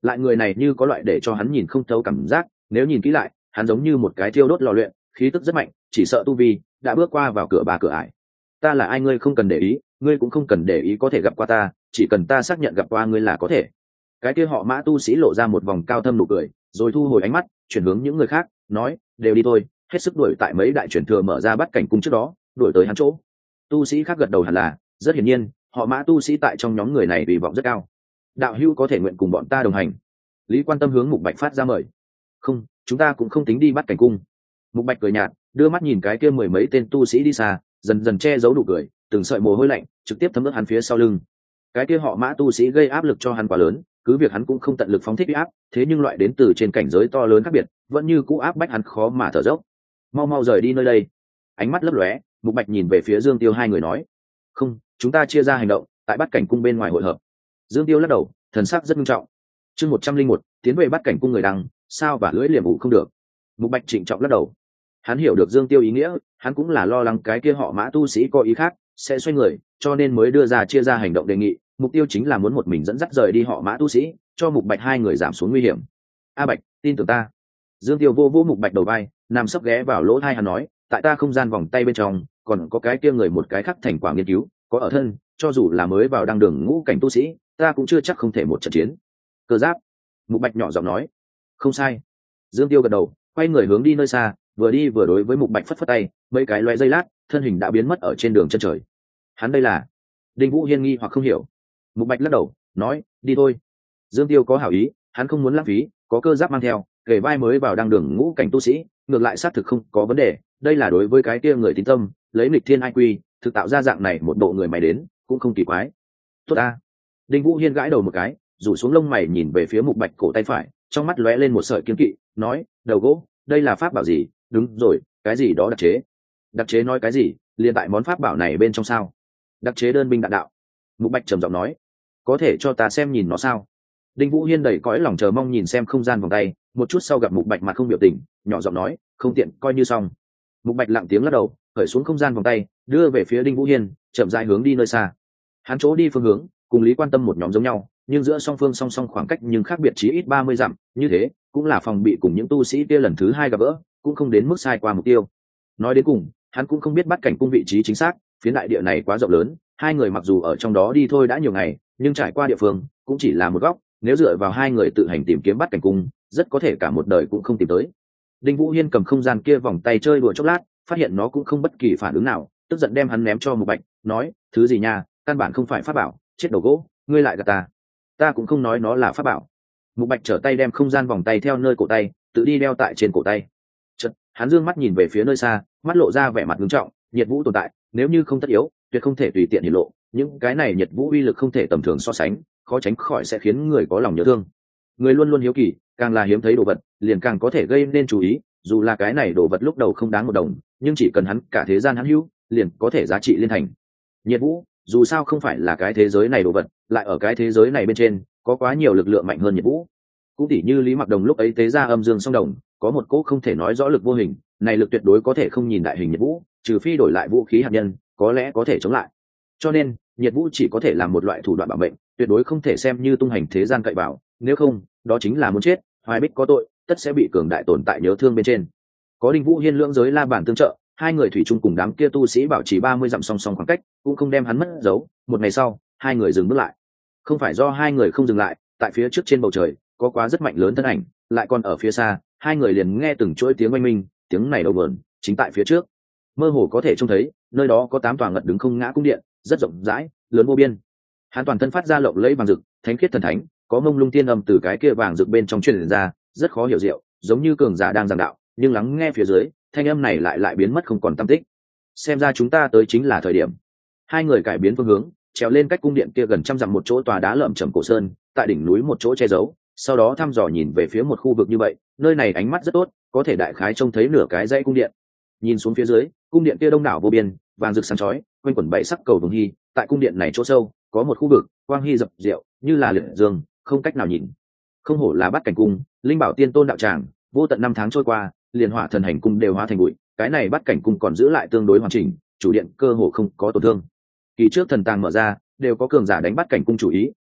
lại người này như có loại để cho hắn nhìn không thấu cảm giác, nếu nhìn kỹ lại hắn giống như một cái thiêu đốt lò luyện, khí tức rất mạnh, chỉ sợ tu vi đã bước qua vào cửa cửa ải. Ta là ai ngươi không cần để ý, ngươi cũng không cần để ý có thể gặp qua ta, chỉ cần ta xác nhận gặp qua ngươi là có thể. Cái kia họ Mã tu sĩ lộ ra một vòng cao thâm nụ cười, rồi thu hồi ánh mắt chuyển hướng những người khác, nói đều đi thôi, hết sức đuổi tại mấy đại truyền thừa mở ra bắt cảnh cung trước đó đuổi tới hắn chỗ. Tu sĩ khác gật đầu hẳn là, rất hiển nhiên họ Mã tu sĩ tại trong nhóm người này kỳ vọng rất cao. Đạo hữu có thể nguyện cùng bọn ta đồng hành. Lý Quan Tâm hướng Mục Bạch phát ra mời. Không, chúng ta cũng không tính đi bắt cảnh cung. Mục Bạch cười nhạt, đưa mắt nhìn cái kia mười mấy tên tu sĩ đi xa, dần dần che giấu nụ cười, từng sợi mồ hôi lạnh trực tiếp thấm ướt hắn phía sau lưng. Cái kia họ Mã tu sĩ gây áp lực cho hắn quá lớn, cứ việc hắn cũng không tận lực phóng thích uy áp, thế nhưng loại đến từ trên cảnh giới to lớn khác biệt vẫn như cũ áp bách hắn khó mà thở dốc. Mau mau rời đi nơi đây. Ánh mắt lấp lóe, Mục Bạch nhìn về phía Dương Tiêu hai người nói. Không, chúng ta chia ra hành động, tại bắt cảnh cung bên ngoài hội hợp. Dương Tiêu lắc đầu, thần sắc rất nghiêm trọng. Chương 101, tiến về bắt cảnh cung người đăng, sao và lưỡi liềm ủ không được. Mục Bạch trịnh trọng lắc đầu. Hắn hiểu được Dương Tiêu ý nghĩa, hắn cũng là lo lắng cái kia họ Mã tu sĩ có ý khác sẽ xoay người, cho nên mới đưa ra chia ra hành động đề nghị, mục tiêu chính là muốn một mình dẫn dắt rời đi họ Mã tu sĩ, cho Mục Bạch hai người giảm xuống nguy hiểm. A Bạch, tin tưởng ta. Dương Tiêu vô vô Mục Bạch đầu vai, nằm sấp ghé vào lỗ tai hắn nói, tại ta không gian vòng tay bên trong còn có cái kia người một cái khắc thành quả nghiên cứu, có ở thân, cho dù là mới vào đăng đường ngũ cảnh tu sĩ, ta cũng chưa chắc không thể một trận chiến. Cơ giáp. Mục Bạch nhỏ giọng nói. Không sai. Dương Tiêu gật đầu, quay người hướng đi nơi xa, vừa đi vừa đối với Mục Bạch phất phất tay, mấy cái loé giây lát thân hình đã biến mất ở trên đường chân trời. Hắn đây là? Đinh Vũ Hiên nghi hoặc không hiểu. Mục Bạch lắc đầu nói, đi thôi. Dương Tiêu có hảo ý, hắn không muốn lãng phí, có cơ giáp mang theo, kể vai mới vào đăng đường ngũ cảnh tu sĩ, ngược lại xác thực không có vấn đề, đây là đối với cái kia người tín tâm, lấy nghịch thiên ai quy thực tạo ra dạng này một bộ người mày đến cũng không kỳ quái. Tốt ta. Đinh Vũ Hiên gãi đầu một cái, rủ xuống lông mày nhìn về phía Mục Bạch cổ tay phải, trong mắt lóe lên một sợi kiên kỵ, nói, đầu gỗ, đây là pháp bảo gì? Đúng rồi, cái gì đó đặc chế. Đặc chế nói cái gì? Liên tại món pháp bảo này bên trong sao? Đặc chế đơn binh đạn đạo. Mục Bạch trầm giọng nói, có thể cho ta xem nhìn nó sao? Đinh Vũ Hiên đầy cõi lòng chờ mong nhìn xem không gian vòng tay, một chút sau gặp Mục Bạch mặt không biểu tình, nhỏ giọng nói, không tiện, coi như xong. Mục Bạch lặng tiếng lắc đầu, khởi xuống không gian vòng tay, đưa về phía Đinh Vũ Hiên, chậm rãi hướng đi nơi xa. Hắn chỗ đi phương hướng cùng Lý Quan Tâm một nhóm giống nhau, nhưng giữa song phương song song khoảng cách nhưng khác biệt chí ít 30 dặm, như thế cũng là phòng bị cùng những tu sĩ kia lần thứ hai gặp gỡ, cũng không đến mức sai qua mục tiêu. Nói đến cùng, hắn cũng không biết bắt cảnh cung vị trí chính xác, phía đại địa này quá rộng lớn, hai người mặc dù ở trong đó đi thôi đã nhiều ngày, nhưng trải qua địa phương cũng chỉ là một góc, nếu dựa vào hai người tự hành tìm kiếm bắt cảnh cung, rất có thể cả một đời cũng không tìm tới. Đinh Vũ Hiên cầm không gian kia vòng tay chơi đùa chốc lát, phát hiện nó cũng không bất kỳ phản ứng nào, tức giận đem hắn ném cho Mục Bạch, nói, thứ gì nha, căn bản không phải pháp bảo, chết đầu gỗ, ngươi lại gạt ta. Ta cũng không nói nó là pháp bảo. Mục Bạch trở tay đem không gian vòng tay theo nơi cổ tay, tự đi đeo tại trên cổ tay. Chợt, hắn dương mắt nhìn về phía nơi xa, mắt lộ ra vẻ mặt nghiêm trọng, nhiệt vũ tồn tại, nếu như không tất yếu, tuyệt không thể tùy tiện hiển lộ, những cái này nhiệt vũ uy lực không thể tầm thường so sánh, khó tránh khỏi sẽ khiến người có lòng nhớ thương. Người luôn luôn hiếu kỳ, càng là hiếm thấy đồ vật, liền càng có thể gây nên chú ý, dù là cái này đồ vật lúc đầu không đáng một đồng, nhưng chỉ cần hắn cả thế gian hắn hữu, liền có thể giá trị liên thành. Nhiệt vũ, dù sao không phải là cái thế giới này đồ vật, lại ở cái thế giới này bên trên có quá nhiều lực lượng mạnh hơn nhiệt vũ. Cũng tỉ như Lý Mặc Đồng lúc ấy tế ra âm dương song đồng, có một cỗ không thể nói rõ lực vô hình, này lực tuyệt đối có thể không nhìn đại hình nhiệt vũ, trừ phi đổi lại vũ khí hạt nhân, có lẽ có thể chống lại. Cho nên, nhiệt vũ chỉ có thể là một loại thủ đoạn bảo mệnh, tuyệt đối không thể xem như tung hành thế gian cậy vào, nếu không, đó chính là muốn chết, Hoài Bích có tội, tất sẽ bị cường đại tồn tại nhớ thương bên trên. Có Đinh Vũ Hiên lưỡng giới la bản tương trợ, hai người thủy chung cùng đám kia tu sĩ bảo trì 30 dặm song song khoảng cách, cũng không đem hắn mất dấu. Một ngày sau, hai người dừng bước lại. Không phải do hai người không dừng lại, tại phía trước trên bầu trời có quá rất mạnh lớn thân ảnh, lại còn ở phía xa, hai người liền nghe từng chuỗi tiếng oanh minh, tiếng này đâu vờn, chính tại phía trước. Mơ hồ có thể trông thấy, nơi đó có 8 tòa ngật đứng không ngã cung điện, rất rộng rãi, lớn vô biên. Hắn toàn thân phát ra lộng lẫy vàng rực, thánh khiết thần thánh, có mông lung tiên âm từ cái kia vàng rực bên trong truyền ra, rất khó hiểu diệu, giống như cường giả đang giảng đạo, nhưng lắng nghe phía dưới, thanh âm này lại biến mất không còn tăm tích. Xem ra chúng ta tới chính là thời điểm. Hai người cải biến phương hướng, trèo lên cách cung điện kia gần trăm dặm một chỗ tòa đá lởm chởm cổ sơn, tại đỉnh núi một chỗ che giấu, sau đó thăm dò nhìn về phía một khu vực như vậy, nơi này ánh mắt rất tốt, có thể đại khái trông thấy nửa cái dãy cung điện. Nhìn xuống phía dưới, cung điện kia đông đảo vô biên, vàng rực sáng chói, quanh quẩn bảy sắc cầu vồng hy, tại cung điện này chỗ sâu, có một khu vực, quang hy dập dịu, như là liệt dương, không cách nào nhìn. Không hổ là Bắt Cảnh cung, linh bảo tiên tôn đạo tràng, vô tận năm tháng trôi qua, liền hỏa thần hành cung đều hóa thành bụi, cái này Bắt Cảnh cung còn giữ lại tương đối hoàn chỉnh, chủ điện cơ hồ không có tổn thương. Kỳ trước thần tàng mở ra, đều có cường giả đánh Bắt Cảnh cung chủ ý,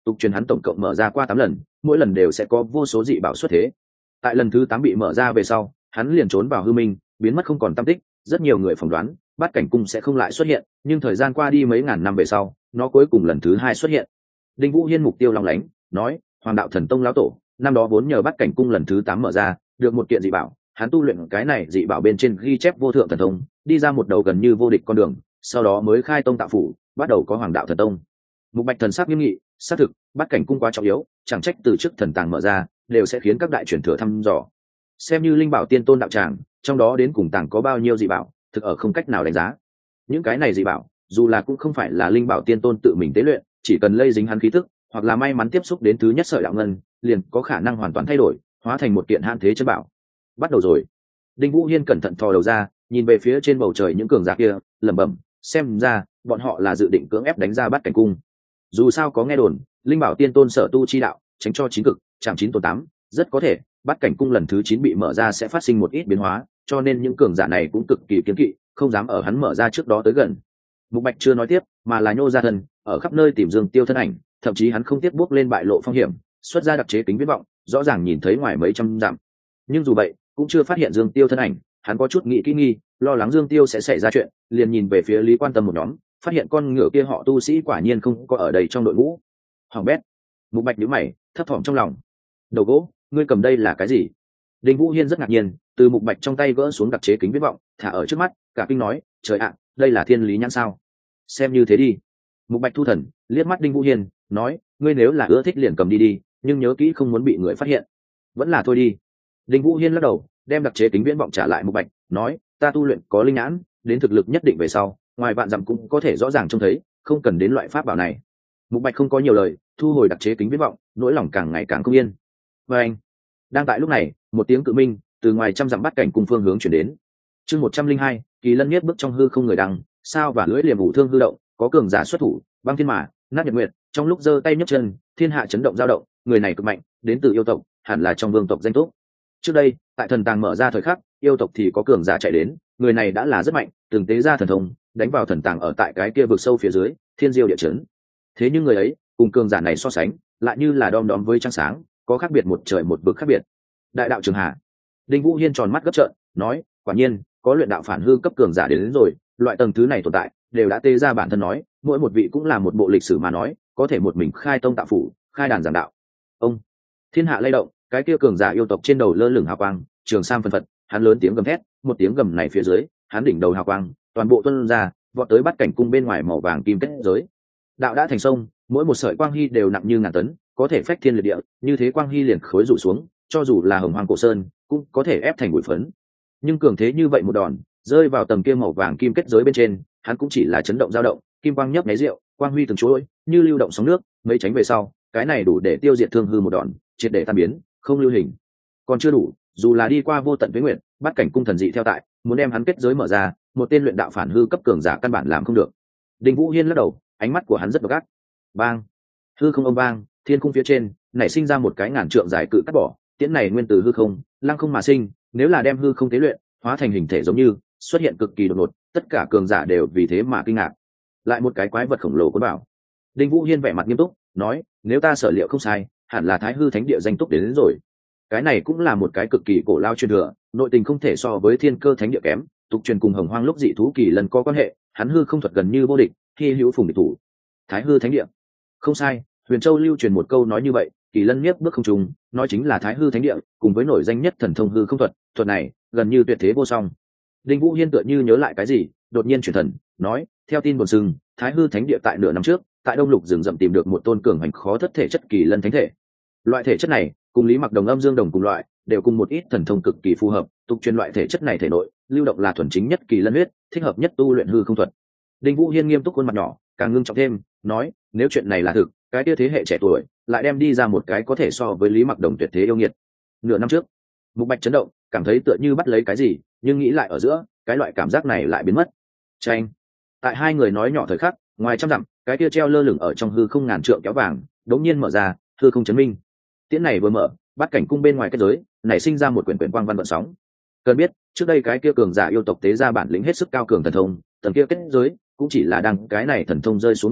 tục truyền hắn tổng cộng mở ra qua 8 lần, mỗi lần đều sẽ có vô số dị bảo xuất thế. Tại lần thứ 8 bị mở ra về sau, hắn liền trốn vào hư minh, biến mất không còn tăm tích. Rất nhiều người phỏng đoán bát cảnh cung sẽ không lại xuất hiện, nhưng thời gian qua đi mấy ngàn năm về sau, nó cuối cùng lần thứ 2 xuất hiện. Đinh Vũ Hiên mục tiêu long lánh, nói: Hoàng đạo thần tông lão tổ năm đó vốn nhờ bát cảnh cung lần thứ 8 mở ra, được một kiện dị bảo, hắn tu luyện cái này dị bảo bên trên ghi chép vô thượng thần thông, đi ra một đầu gần như vô địch con đường, sau đó mới khai tông tạo phủ, bắt đầu có Hoàng đạo thần tông. Mục Bạch thần sắc nghiêm nghị, xác thực bát cảnh cung quá trọng yếu, chẳng trách từ trước thần tàng mở ra đều sẽ khiến các đại truyền thừa thăm dò. Xem như linh bảo tiên tôn đạo tràng, trong đó đến cùng tàng có bao nhiêu dị bảo, thực ở không cách nào đánh giá. Những cái này dị bảo, dù là cũng không phải là linh bảo tiên tôn tự mình tế luyện, chỉ cần lây dính hắn khí tức, hoặc là may mắn tiếp xúc đến thứ nhất sợi đạo ngân, liền có khả năng hoàn toàn thay đổi, hóa thành một kiện hạn thế chân bảo. Bắt đầu rồi. Đinh Vũ Hiên cẩn thận thò đầu ra, nhìn về phía trên bầu trời những cường giả kia, lẩm bẩm, xem ra bọn họ là dự định cưỡng ép đánh ra bát cảnh cung. Dù sao có nghe đồn, linh bảo tiên tôn sở tu chi đạo, tránh cho chín cực, chạm chín tổ tám, rất có thể bát cảnh cung lần thứ 9 bị mở ra sẽ phát sinh một ít biến hóa, cho nên những cường giả này cũng cực kỳ kiêng kỵ, không dám ở hắn mở ra trước đó tới gần. Mục Bạch chưa nói tiếp, mà là nhô ra thân, ở khắp nơi tìm Dương Tiêu thân ảnh, thậm chí hắn không tiếc bước lên bại lộ phong hiểm, xuất ra đặc chế kính viễn vọng, rõ ràng nhìn thấy ngoài mấy trăm dặm. Nhưng dù vậy, cũng chưa phát hiện Dương Tiêu thân ảnh, hắn có chút nghĩ kỹ nghi, lo lắng Dương Tiêu sẽ xảy ra chuyện, liền nhìn về phía Lý Quan Tâm một nhóm, phát hiện con ngựa kia họ tu sĩ quả nhiên không có ở đây trong đội ngũ. Hoàng bét. Mục Bạch nhíu mày, thấp thỏm trong lòng. Đầu gỗ, ngươi cầm đây là cái gì? Đinh Vũ Hiên rất ngạc nhiên, từ Mục Bạch trong tay gỡ xuống đặc chế kính viễn vọng, thả ở trước mắt, cả kinh nói, trời ạ, đây là thiên lý nhãn sao? Xem như thế đi. Mục Bạch thu thần, liếc mắt Đinh Vũ Hiên, nói, ngươi nếu là ưa thích liền cầm đi đi, nhưng nhớ kỹ không muốn bị người phát hiện. Vẫn là thôi đi. Đinh Vũ Hiên lắc đầu, đem đặc chế kính viễn vọng trả lại Mục Bạch, nói, ta tu luyện có linh nhãn, đến thực lực nhất định về sau, ngoài vạn dặm cũng có thể rõ ràng trông thấy, không cần đến loại pháp bảo này. Mục Bạch không có nhiều lời, thu hồi đặc chế kính viễn vọng, nỗi lòng càng ngày càng không yên. Và anh, đang tại lúc này, một tiếng cự minh từ ngoài trăm dặm bát cảnh cùng phương hướng chuyển đến. Chương 102, Kỳ Lân Niết bước trong hư không người đằng, sao và lưỡi liềm vũ thương hư động, có cường giả xuất thủ, băng thiên mã, nát nhật nguyệt, trong lúc giơ tay nhấc chân, thiên hạ chấn động dao động, người này cực mạnh, đến từ yêu tộc, hẳn là trong vương tộc danh túc. Trước đây, tại thần tàng mở ra thời khắc, yêu tộc thì có cường giả chạy đến, người này đã là rất mạnh, từng tế ra thần thông, đánh vào thần tàng ở tại cái kia vực sâu phía dưới, thiên diêu địa chấn. Thế nhưng người ấy, cùng cường giả này so sánh, lại như là đom đóm với trăng sáng, có khác biệt một trời một vực khác biệt. Đại đạo Trường Hà. Đinh Vũ Hiên tròn mắt gấp trợn, nói, quả nhiên, có luyện đạo phản hư cấp cường giả đến rồi, loại tầng thứ này tồn tại, đều đã tê ra bản thân nói, mỗi một vị cũng là một bộ lịch sử mà nói, có thể một mình khai tông tạo phủ, khai đàn giảng đạo. Ông, thiên hạ lay động, cái kia cường giả yêu tộc trên đầu lơ lửng hào quang, trường sam phân phật, hắn lớn tiếng gầm thét, một tiếng gầm này phía dưới, hắn đỉnh đầu hào quang, toàn bộ tuôn ra, vọt tới bát cảnh cung bên ngoài màu vàng kim kết giới. Đạo đã thành sông, mỗi một sợi quang hy đều nặng như ngàn tấn, có thể phách thiên liệt địa, như thế quang hy liền khối rủ xuống, cho dù là hồng hoàng cổ sơn, cũng có thể ép thành bụi phấn. Nhưng cường thế như vậy một đòn, rơi vào tầng kia màu vàng kim kết giới bên trên, hắn cũng chỉ là chấn động dao động, kim quang nhấp nháy rượu, quang huy từng chuỗi, như lưu động sóng nước, mấy tránh về sau, cái này đủ để tiêu diệt thương hư một đòn, triệt để tan biến, không lưu hình. Còn chưa đủ, dù là đi qua vô tận với nguyện, bát cảnh cung thần dị theo tại, muốn đem hắn kết giới mở ra, một tên luyện đạo phản hư cấp cường giả căn bản làm không được. Đinh Vũ Hiên lắc đầu, ánh mắt của hắn rất độc ác. Bang, hư không âm vang, thiên cung phía trên nảy sinh ra một cái ngàn trượng dài cự cắt bỏ, tiễn này nguyên từ hư không, lăng không mà sinh, nếu là đem hư không tế luyện, hóa thành hình thể giống như, xuất hiện cực kỳ đột ngột, tất cả cường giả đều vì thế mà kinh ngạc. Lại một cái quái vật khổng lồ cuốn bảo. Đinh Vũ Hiên vẻ mặt nghiêm túc, nói, nếu ta sở liệu không sai, hẳn là Thái Hư Thánh Địa danh túc đến rồi. Cái này cũng là một cái cực kỳ cổ lao truyền thừa, nội tình không thể so với Thiên Cơ Thánh Địa kém, tục truyền cùng Hồng Hoang lúc dị thú kỳ lần có quan hệ, hắn hư không thuật gần như vô địch, khi hữu phùng địch thủ. Thái Hư Thánh Địa. Không sai, Huyền Châu lưu truyền một câu nói như vậy, Kỳ Lân Niếp bước không trùng, nói chính là Thái Hư Thánh Địa, cùng với nổi danh nhất thần thông hư không thuật, thuật này gần như tuyệt thế vô song. Đinh Vũ Hiên tựa như nhớ lại cái gì, đột nhiên chuyển thần, nói, theo tin đồn sừng, Thái Hư Thánh Địa tại nửa năm trước, tại Đông Lục rừng rậm tìm được một tôn cường hành khó thất thể chất Kỳ Lân Thánh Thể. Loại thể chất này, cùng Lý Mặc Đồng âm dương đồng cùng loại, đều cùng một ít thần thông cực kỳ phù hợp, tục truyền loại thể chất này thể nội, lưu động là thuần chính nhất Kỳ Lân huyết, thích hợp nhất tu luyện hư không thuật. Đinh Vũ Hiên nghiêm túc khuôn mặt nhỏ, càng ngưng trọng thêm, nói, nếu chuyện này là thực, cái kia thế hệ trẻ tuổi lại đem đi ra một cái có thể so với Lý Mặc Đồng tuyệt thế yêu nghiệt. Nửa năm trước, Mục Bạch chấn động, cảm thấy tựa như bắt lấy cái gì, nhưng nghĩ lại ở giữa, cái loại cảm giác này lại biến mất. Chanh. Tại hai người nói nhỏ thời khắc, ngoài trăm dặm, cái kia treo lơ lửng ở trong hư không ngàn trượng kéo vàng, đống nhiên mở ra, hư không chấn minh. Tiễn này vừa mở, bát cảnh cung bên ngoài kết giới, nảy sinh ra một quyển quyển quang văn vận sóng. Cần biết, trước đây cái kia cường giả yêu tộc tế ra bản lĩnh hết sức cao cường thần thông, tầng kia kết giới cũng chỉ là đăng cái này thần thông rơi xuống thời khắc,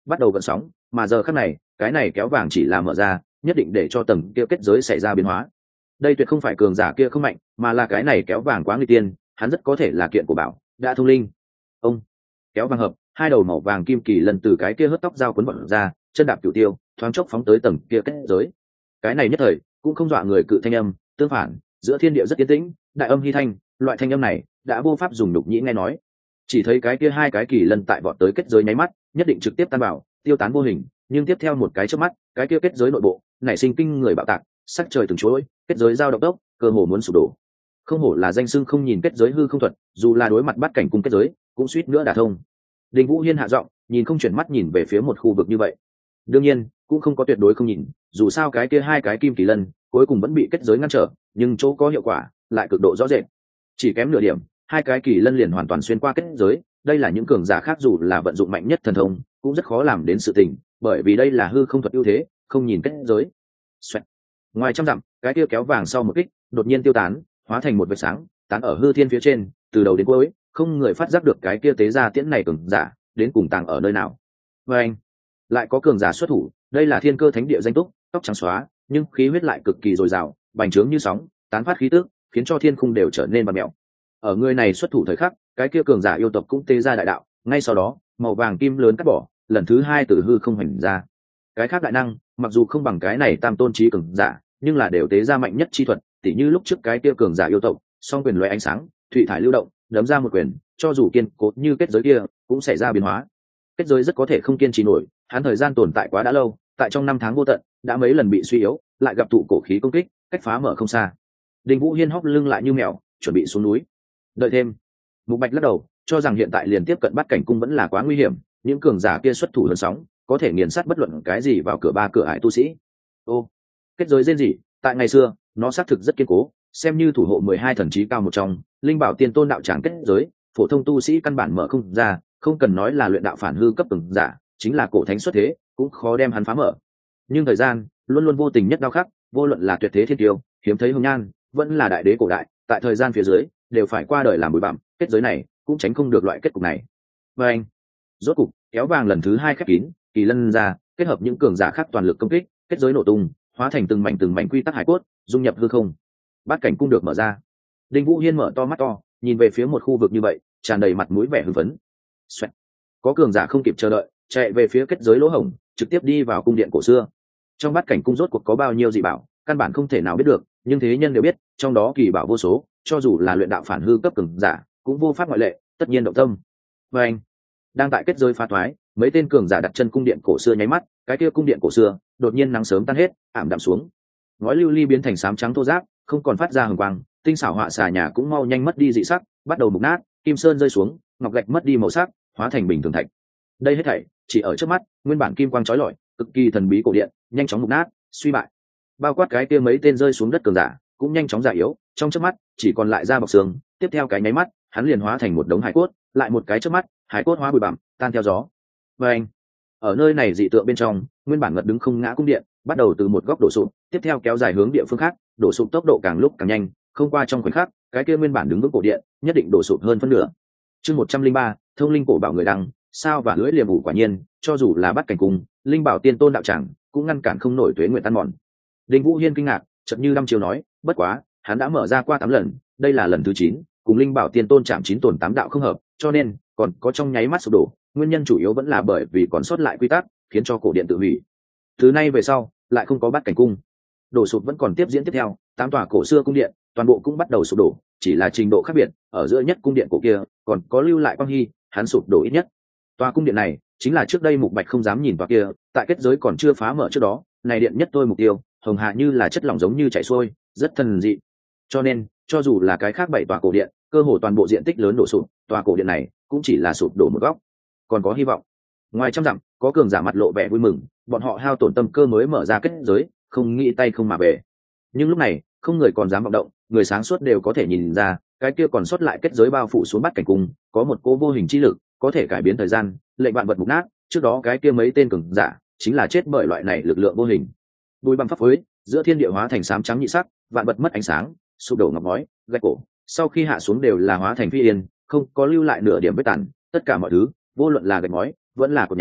bắt đầu gợn sóng, mà giờ khắc này cái này kéo vàng chỉ là mở ra, nhất định để cho tầng kia kết giới xảy ra biến hóa. Đây tuyệt không phải cường giả kia không mạnh, mà là cái này kéo vàng quá nguy tiên, hắn rất có thể là kiện của bảo đã thông linh. Ông kéo vàng hợp, hai đầu màu vàng kim kỳ lần từ cái kia hớt tóc dao cuốn bật ra, chân đạp cửu tiêu, thoáng chốc phóng tới tầng kia kết giới. Cái này nhất thời cũng không dọa người cự thanh âm, tương phản, giữa thiên địa rất yên tĩnh, đại âm hy thanh, loại thanh âm này đã vô pháp dùng nhục nhĩ nghe nói. Chỉ thấy cái kia hai cái kỳ lân tại vọt tới kết giới nháy mắt, nhất định trực tiếp tan bảo, tiêu tán vô hình, nhưng tiếp theo một cái chớp mắt, cái kia kết giới nội bộ nảy sinh kinh người bạo tạc, sắc trời từng chuỗi, kết giới giao động tốc, cơ hồ muốn sụp đổ. Không hổ là danh xưng không nhìn kết giới hư không thuật, dù là đối mặt bắt cảnh cung kết giới, cũng suýt nữa đả thông. Đình Vũ Hiên hạ giọng, nhìn không chuyển mắt nhìn về phía một khu vực như vậy. Đương nhiên, cũng không có tuyệt đối không nhìn, dù sao cái kia hai cái kim kỳ lân cuối cùng vẫn bị kết giới ngăn trở, nhưng chỗ có hiệu quả lại cực độ rõ rệt. Chỉ kém nửa điểm, hai cái kỳ lân liền hoàn toàn xuyên qua kết giới, đây là những cường giả khác dù là vận dụng mạnh nhất thần thông, cũng rất khó làm đến sự tình, bởi vì đây là hư không thuật ưu thế, không nhìn kết giới. Xoẹt. Ngoài trăm dặm, cái kia kéo vàng sau một kích, đột nhiên tiêu tán, hóa thành một vệt sáng, tán ở hư thiên phía trên, từ đầu đến cuối, không người phát giác được cái kia tế gia tiễn này cường giả đến cùng tàng ở nơi nào. Và anh lại có cường giả xuất thủ, đây là thiên cơ thánh địa danh túc, tóc trắng xóa, nhưng khí huyết lại cực kỳ dồi dào, bành trướng như sóng, tán phát khí tức, khiến cho thiên khung đều trở nên bạt mèo. Ở người này xuất thủ thời khắc, cái kia cường giả yêu tộc cũng tế ra đại đạo, ngay sau đó, màu vàng kim lớn cắt bỏ, lần thứ hai từ hư không hành ra. Cái khác đại năng, mặc dù không bằng cái này tam tôn trí cường giả, nhưng là đều tế ra mạnh nhất chi thuật, tỉ như lúc trước cái kia cường giả yêu tộc, song quyền lóe ánh sáng, thủy thải lưu động, đấm ra một quyền, cho dù kiên cố như kết giới kia, cũng xảy ra biến hóa. Kết giới rất có thể không kiên trì nổi, hắn thời gian tồn tại quá đã lâu, tại trong năm tháng vô tận, đã mấy lần bị suy yếu, lại gặp tụ cổ khí công kích, cách phá mở không xa. Đình Vũ Hiên hóc lưng lại như mèo, chuẩn bị xuống núi. Đợi thêm. Mục Bạch lắc đầu, cho rằng hiện tại liền tiếp cận bắt cảnh cung vẫn là quá nguy hiểm, những cường giả kia xuất thủ lớn sóng, có thể nghiền sát bất luận cái gì vào cửa ba cửa ải tu sĩ. Ô, kết giới rên gì? Tại ngày xưa, nó xác thực rất kiên cố, xem như thủ hộ 12 thần trí cao một trong, linh bảo tiên tôn đạo tràng kết giới, phổ thông tu sĩ căn bản mở không ra, không cần nói là luyện đạo phản hư cấp cường giả, chính là cổ thánh xuất thế, cũng khó đem hắn phá mở. Nhưng thời gian luôn luôn vô tình nhất đao khắc, vô luận là tuyệt thế thiên tiêu, hiếm thấy hồng nhan, vẫn là đại đế cổ đại, tại thời gian phía dưới đều phải qua đời làm bụi bặm, kết giới này cũng tránh không được loại kết cục này. Và anh, rốt cục kéo vàng lần thứ hai khép kín, kỳ lân ra, kết hợp những cường giả khác toàn lực công kích, kết giới nổ tung, hóa thành từng mảnh quy tắc hải cốt, dung nhập hư không. Bát cảnh cung được mở ra. Đinh Vũ Hiên mở to mắt to, nhìn về phía một khu vực như vậy, tràn đầy mặt mũi vẻ hưng phấn. Xoẹt. Có cường giả không kịp chờ đợi, chạy về phía kết giới lỗ hổng, trực tiếp đi vào cung điện cổ xưa. Trong bát cảnh cung rốt cuộc có bao nhiêu dị bảo, căn bản không thể nào biết được, nhưng thế nhân đều biết, trong đó kỳ bảo vô số, cho dù là luyện đạo phản hư cấp cường giả, cũng vô pháp ngoại lệ, tất nhiên động tâm. Và anh, đang tại kết giới phá thoái, mấy tên cường giả đặt chân cung điện cổ xưa nháy mắt, cái kia cung điện cổ xưa đột nhiên nắng sớm tan hết, ảm đạm xuống. Ngói lưu ly biến thành xám trắng thô ráp, không còn phát ra hừng quang, tinh xảo họa xà nhà cũng mau nhanh mất đi dị sắc, bắt đầu mục nát, kim sơn rơi xuống, ngọc gạch mất đi màu sắc, hóa thành bình thường thạch. Đây hết thảy chỉ ở trước mắt, nguyên bản kim quang chói lọi, cực kỳ thần bí cổ điện, nhanh chóng mục nát, suy bại. Bao quát cái kia mấy tên rơi xuống đất cường giả, cũng nhanh chóng già yếu, trong chớp mắt chỉ còn lại da bọc xương, tiếp theo cái nháy mắt, hắn liền hóa thành một đống hải cốt, lại một cái chớp mắt, hải cốt hóa bụi bặm, tan theo gió. Và anh, ở nơi này dị tượng bên trong, nguyên bản ngật đứng không ngã cung điện, bắt đầu từ một góc đổ sụp, tiếp theo kéo dài hướng địa phương khác, đổ sụp tốc độ càng lúc càng nhanh, không qua trong khoảnh khắc, cái kia nguyên bản đứng vững cổ điện, nhất định đổ sụp hơn phân nửa. Chương 103, thông linh cổ bảo người đăng, sao và lưỡi liềm ủ quả nhiên, cho dù là bắt cảnh cung, linh bảo tiên tôn đạo tràng, cũng ngăn cản không nổi tuế nguyện tan mòn. Đinh Vũ Hiên kinh ngạc, chợt như đăm chiều nói, bất quá, hắn đã mở ra qua 8 lần, đây là lần thứ 9, cùng linh bảo tiên tôn chạm 9 tồn 8 đạo không hợp, cho nên còn có trong nháy mắt sụp đổ, nguyên nhân chủ yếu vẫn là bởi vì còn sót lại quy tắc, khiến cho cổ điện tự hủy. Từ nay về sau, lại không có bắt cảnh cung. Đổ sụp vẫn còn tiếp diễn tiếp theo, 8 tòa cổ xưa cung điện, toàn bộ cũng bắt đầu sụp đổ, chỉ là trình độ khác biệt, ở giữa nhất cung điện cổ kia, còn có lưu lại quang hy, hắn sụp đổ ít nhất. Tòa cung điện này, chính là trước đây Mục Bạch không dám nhìn tòa kia, tại kết giới còn chưa phá mở trước đó, này điện nhất tôi mục tiêu, hồng hạ như là chất lỏng giống như chảy xuôi, rất thần dị. Cho nên, cho dù là cái khác 7 tòa cổ điện, cơ hồ toàn bộ diện tích lớn đổ sụp, tòa cổ điện này cũng chỉ là sụp đổ một góc, còn có hy vọng. Ngoài trăm dặm, có cường giả mặt lộ vẻ vui mừng, bọn họ hao tổn tâm cơ mới mở ra kết giới, không nghĩ tay không mà về. Nhưng lúc này, không người còn dám vọng động, người sáng suốt đều có thể nhìn ra, cái kia còn sót lại kết giới bao phủ xuống bắt cảnh cung, có một cô vô hình chi lực, có thể cải biến thời gian, lệnh vạn vật mục nát. Trước đó cái kia mấy tên cường giả, chính là chết bởi loại này lực lượng vô hình. Bùi băng pháp phối, giữa thiên địa hóa thành xám trắng nhị sắc, vạn vật mất ánh sáng, sụp đổ ngọc ngói, gạch cổ, sau khi hạ xuống đều là hóa thành phi yên, không có lưu lại nửa điểm vết tàn. Tất cả mọi thứ, vô luận là gạch ngói, vẫn là của nhà,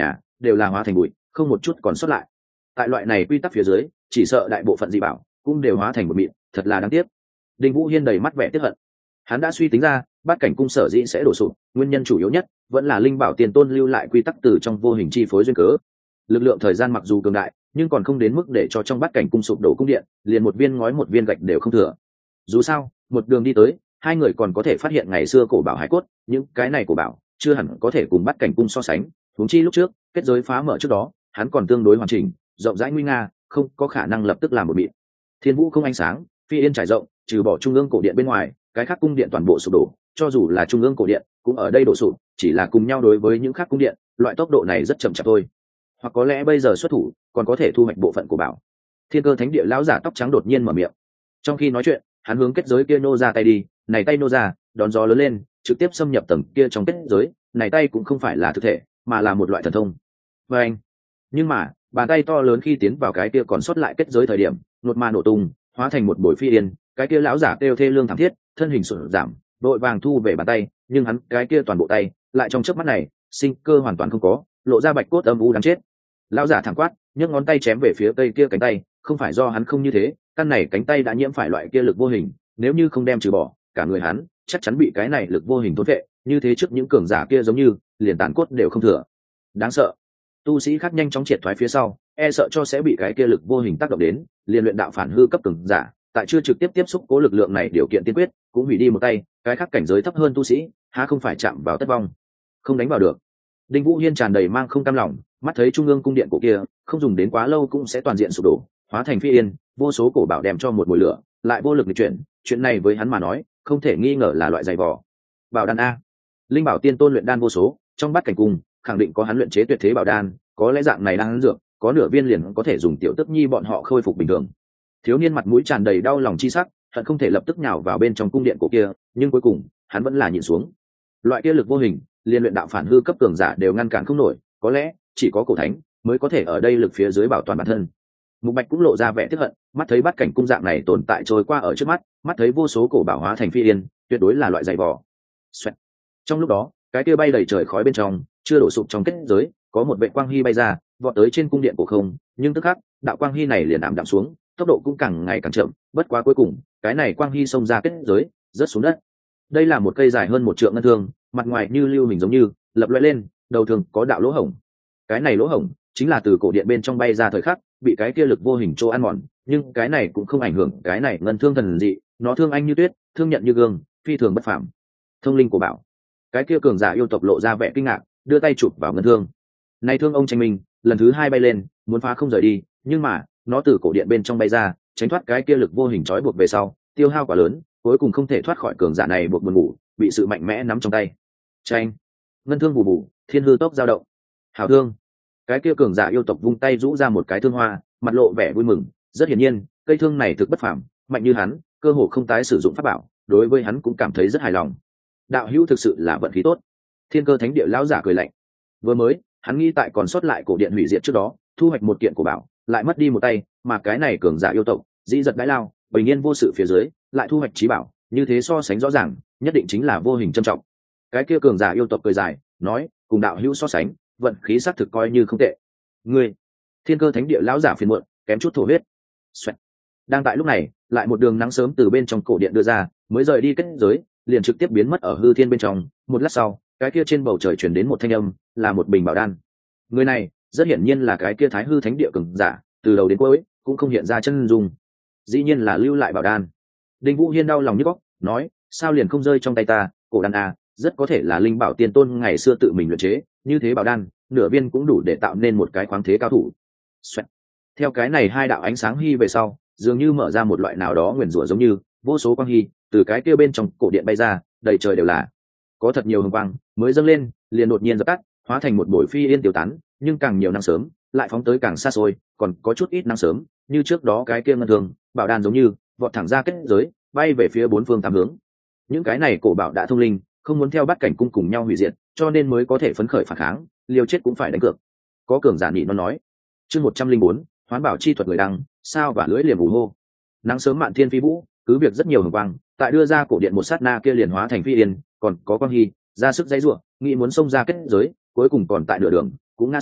đều là hóa thành bụi, không một chút còn sót lại. Tại loại này quy tắc phía dưới, chỉ sợ đại bộ phận dị bảo cũng đều hóa thành một mịn, thật là đáng tiếc. Đinh Vũ Hiên đầy mắt vẻ tiếc hận. Hắn đã suy tính ra, bát cảnh cung sở dĩ sẽ đổ sụp, nguyên nhân chủ yếu nhất vẫn là linh bảo tiền tôn lưu lại quy tắc từ trong vô hình chi phối duyên cớ. Lực lượng thời gian mặc dù cường đại, nhưng còn không đến mức để cho trong bát cảnh cung sụp đổ cung điện, liền một viên ngói một viên gạch đều không thừa. Dù sao, một đường đi tới, hai người còn có thể phát hiện ngày xưa cổ bảo hải cốt, những cái này cổ bảo chưa hẳn có thể cùng bát cảnh cung so sánh. Huống chi lúc trước, kết giới phá mở trước đó, hắn còn tương đối hoàn chỉnh, rộng rãi nguy nga, không có khả năng lập tức làm một mịn. Thiên vũ không ánh sáng, phi yên trải rộng, trừ bỏ trung ương cổ điện bên ngoài, cái khác cung điện toàn bộ sụp đổ, cho dù là trung ương cổ điện cũng ở đây đổ sụp, chỉ là cùng nhau đối với những khác cung điện, loại tốc độ này rất chậm chạp thôi. Hoặc có lẽ bây giờ xuất thủ, còn có thể thu hoạch bộ phận của bảo. Thiên Cơ Thánh Địa lão giả tóc trắng đột nhiên mở miệng. Trong khi nói chuyện, hắn hướng kết giới kia nô ra tay đi, này tay nô ra, đón gió lớn lên, trực tiếp xâm nhập tầng kia trong kết giới, này tay cũng không phải là thực thể, mà là một loại thần thông. Và anh, nhưng mà, bàn tay to lớn khi tiến vào cái kia còn sót lại kết giới thời điểm, nột ma nổ tung, hóa thành một bụi phi yên, cái kia lão giả kêu thê lương thảm thiết, thân hình sụt giảm, đội vàng thu về bàn tay, nhưng hắn cái kia toàn bộ tay, lại trong chớp mắt này, sinh cơ hoàn toàn không có, lộ ra bạch cốt âm u đáng chết. Lão giả thẳng quát, nhấc ngón tay chém về phía cây kia cánh tay, không phải do hắn không như thế, căn này cánh tay đã nhiễm phải loại kia lực vô hình, nếu như không đem trừ bỏ, cả người hắn chắc chắn bị cái này lực vô hình thôn vệ, như thế trước những cường giả kia giống như liền tàn cốt đều không thừa. Đáng sợ. Tu sĩ khác nhanh chóng triệt thoái phía sau, e sợ cho sẽ bị cái kia lực vô hình tác động đến, liền luyện đạo phản hư cấp cường giả, tại chưa trực tiếp tiếp xúc cố lực lượng này điều kiện tiên quyết, cũng hủy đi một tay, cái khác cảnh giới thấp hơn tu sĩ, há không phải chạm vào tất vong. Không đánh vào được. Đinh Vũ Hiên tràn đầy mang không cam lòng, mắt thấy trung ương cung điện cổ kia, không dùng đến quá lâu cũng sẽ toàn diện sụp đổ, hóa thành phi yên, vô số cổ bảo đem cho một mùi lửa, lại vô lực di chuyển, chuyện này với hắn mà nói, không thể nghi ngờ là loại dày vò. Bảo đan a, linh bảo tiên tôn luyện đan vô số, trong bát cảnh cung, khẳng định có hắn luyện chế tuyệt thế bảo đan, có lẽ dạng này đang ăn dược, có nửa viên liền có thể dùng tiểu tức nhi bọn họ khôi phục bình thường. Thiếu niên mặt mũi tràn đầy đau lòng chi sắc, hận không thể lập tức nhào vào bên trong cung điện cổ kia, nhưng cuối cùng, hắn vẫn là nhìn xuống. Loại kia lực vô hình, liên luyện đạo phản hư cấp cường giả đều ngăn cản không nổi, có lẽ chỉ có cổ thánh mới có thể ở đây lực phía dưới bảo toàn bản thân. Mục Bạch cũng lộ ra vẻ tiếc hận, mắt thấy bát cảnh cung dạng này tồn tại trôi qua ở trước mắt, mắt thấy vô số cổ bảo hóa thành phi yên, tuyệt đối là loại dày vò. Xoẹt. Trong lúc đó, cái kia bay đầy trời khói bên trong, chưa đổ sụp trong kết giới, có một vệ quang hy bay ra, vọt tới trên cung điện của không, nhưng tức khắc, đạo quang hy này liền ảm đạm xuống, tốc độ cũng càng ngày càng chậm, bất quá cuối cùng, cái này quang hy xông ra kết giới, rớt xuống đất. Đây là một cây dài hơn 1 trượng ngân thương, mặt ngoài như lưu hình giống như, lập lòe lên, đầu thường có đạo lỗ hổng. Cái này lỗ hổng chính là từ cổ điện bên trong bay ra thời khắc, bị cái kia lực vô hình trô ăn mòn, nhưng cái này cũng không ảnh hưởng cái này ngân thương thần dị, nó thương anh như tuyết, thương nhận như gương, phi thường bất phàm. Thông linh của bảo. Cái kia cường giả yêu tộc lộ ra vẻ kinh ngạc, đưa tay chụp vào ngân thương. Này thương ông tranh minh, lần thứ 2 bay lên, muốn phá không rời đi, nhưng mà, nó từ cổ điện bên trong bay ra, tránh thoát cái kia lực vô hình trói buộc về sau, tiêu hao quá lớn, cuối cùng không thể thoát khỏi cường giả này buộc buồn ngủ, bị sự mạnh mẽ nắm trong tay. Tranh, ngân thương bù bù, thiên hư tốc dao động. Hảo thương. Cái kia cường giả yêu tộc vung tay rũ ra một cái thương hoa, mặt lộ vẻ vui mừng, rất hiển nhiên, cây thương này thực bất phàm, mạnh như hắn, cơ hồ không tái sử dụng pháp bảo, đối với hắn cũng cảm thấy rất hài lòng. Đạo hữu thực sự là vận khí tốt. Thiên Cơ Thánh Địa lão giả cười lạnh. Vừa mới, hắn nghĩ tại còn sót lại cổ điện hủy diệt trước đó, thu hoạch một kiện cổ bảo, lại mất đi một tay, mà cái này cường giả yêu tộc, dĩ giật đãi lao, bình yên vô sự phía dưới, lại thu hoạch chí bảo, như thế so sánh rõ ràng, nhất định chính là vô hình trân trọng. Cái kia cường giả yêu tộc cười dài, nói, cùng đạo hữu so sánh, vận khí xác thực coi như không tệ. Ngươi, Thiên Cơ Thánh Địa lão giả phiền muộn, kém chút thổ huyết. Xoẹt. Đang tại lúc này, lại một đường nắng sớm từ bên trong cổ điện đưa ra, mới rời đi kết giới, liền trực tiếp biến mất ở hư thiên bên trong. Một lát sau, cái kia trên bầu trời truyền đến một thanh âm, là một bình bảo đan. Người này, rất hiển nhiên là cái kia Thái Hư Thánh Địa cường giả, từ đầu đến cuối cũng không hiện ra chân dung. Dĩ nhiên là lưu lại bảo đan. Đinh Vũ Hiên đau lòng như góc, nói, sao liền không rơi trong tay ta, cổ đan à, rất có thể là linh bảo tiên tôn ngày xưa tự mình luyện chế, như thế bảo đan, nửa viên cũng đủ để tạo nên một cái khoáng thế cao thủ. Xoẹt. Theo cái này hai đạo ánh sáng hy về sau, dường như mở ra một loại nào đó nguyền rủa giống như, vô số quang hy từ cái kia bên trong cổ điện bay ra, đầy trời đều là. Có thật nhiều hồng quang mới dâng lên, liền đột nhiên dập tắt, hóa thành một bụi phi yên tiêu tán, nhưng càng nhiều nắng sớm, lại phóng tới càng xa xôi, còn có chút ít nắng sớm, như trước đó cái kia ngân thường, bảo đan giống như vọt thẳng ra kết giới, bay về phía bốn phương tám hướng. Những cái này cổ bảo đã thông linh, không muốn theo bắt cảnh cung cùng nhau hủy diệt, cho nên mới có thể phấn khởi phản kháng, liều chết cũng phải đánh cược. Có cường giả nhị nó nói. Chương 104, hoán bảo chi thuật người đăng, sao và lưỡi liềm ù hô. Nắng sớm mạn thiên phi vũ, cứ việc rất nhiều hồng quang, tại đưa ra cổ điện một sát na kia liền hóa thành phi yên, còn có quang hy ra sức dãy rủa, nghĩ muốn xông ra kết giới, cuối cùng còn tại nửa đường cũng ngã xuống,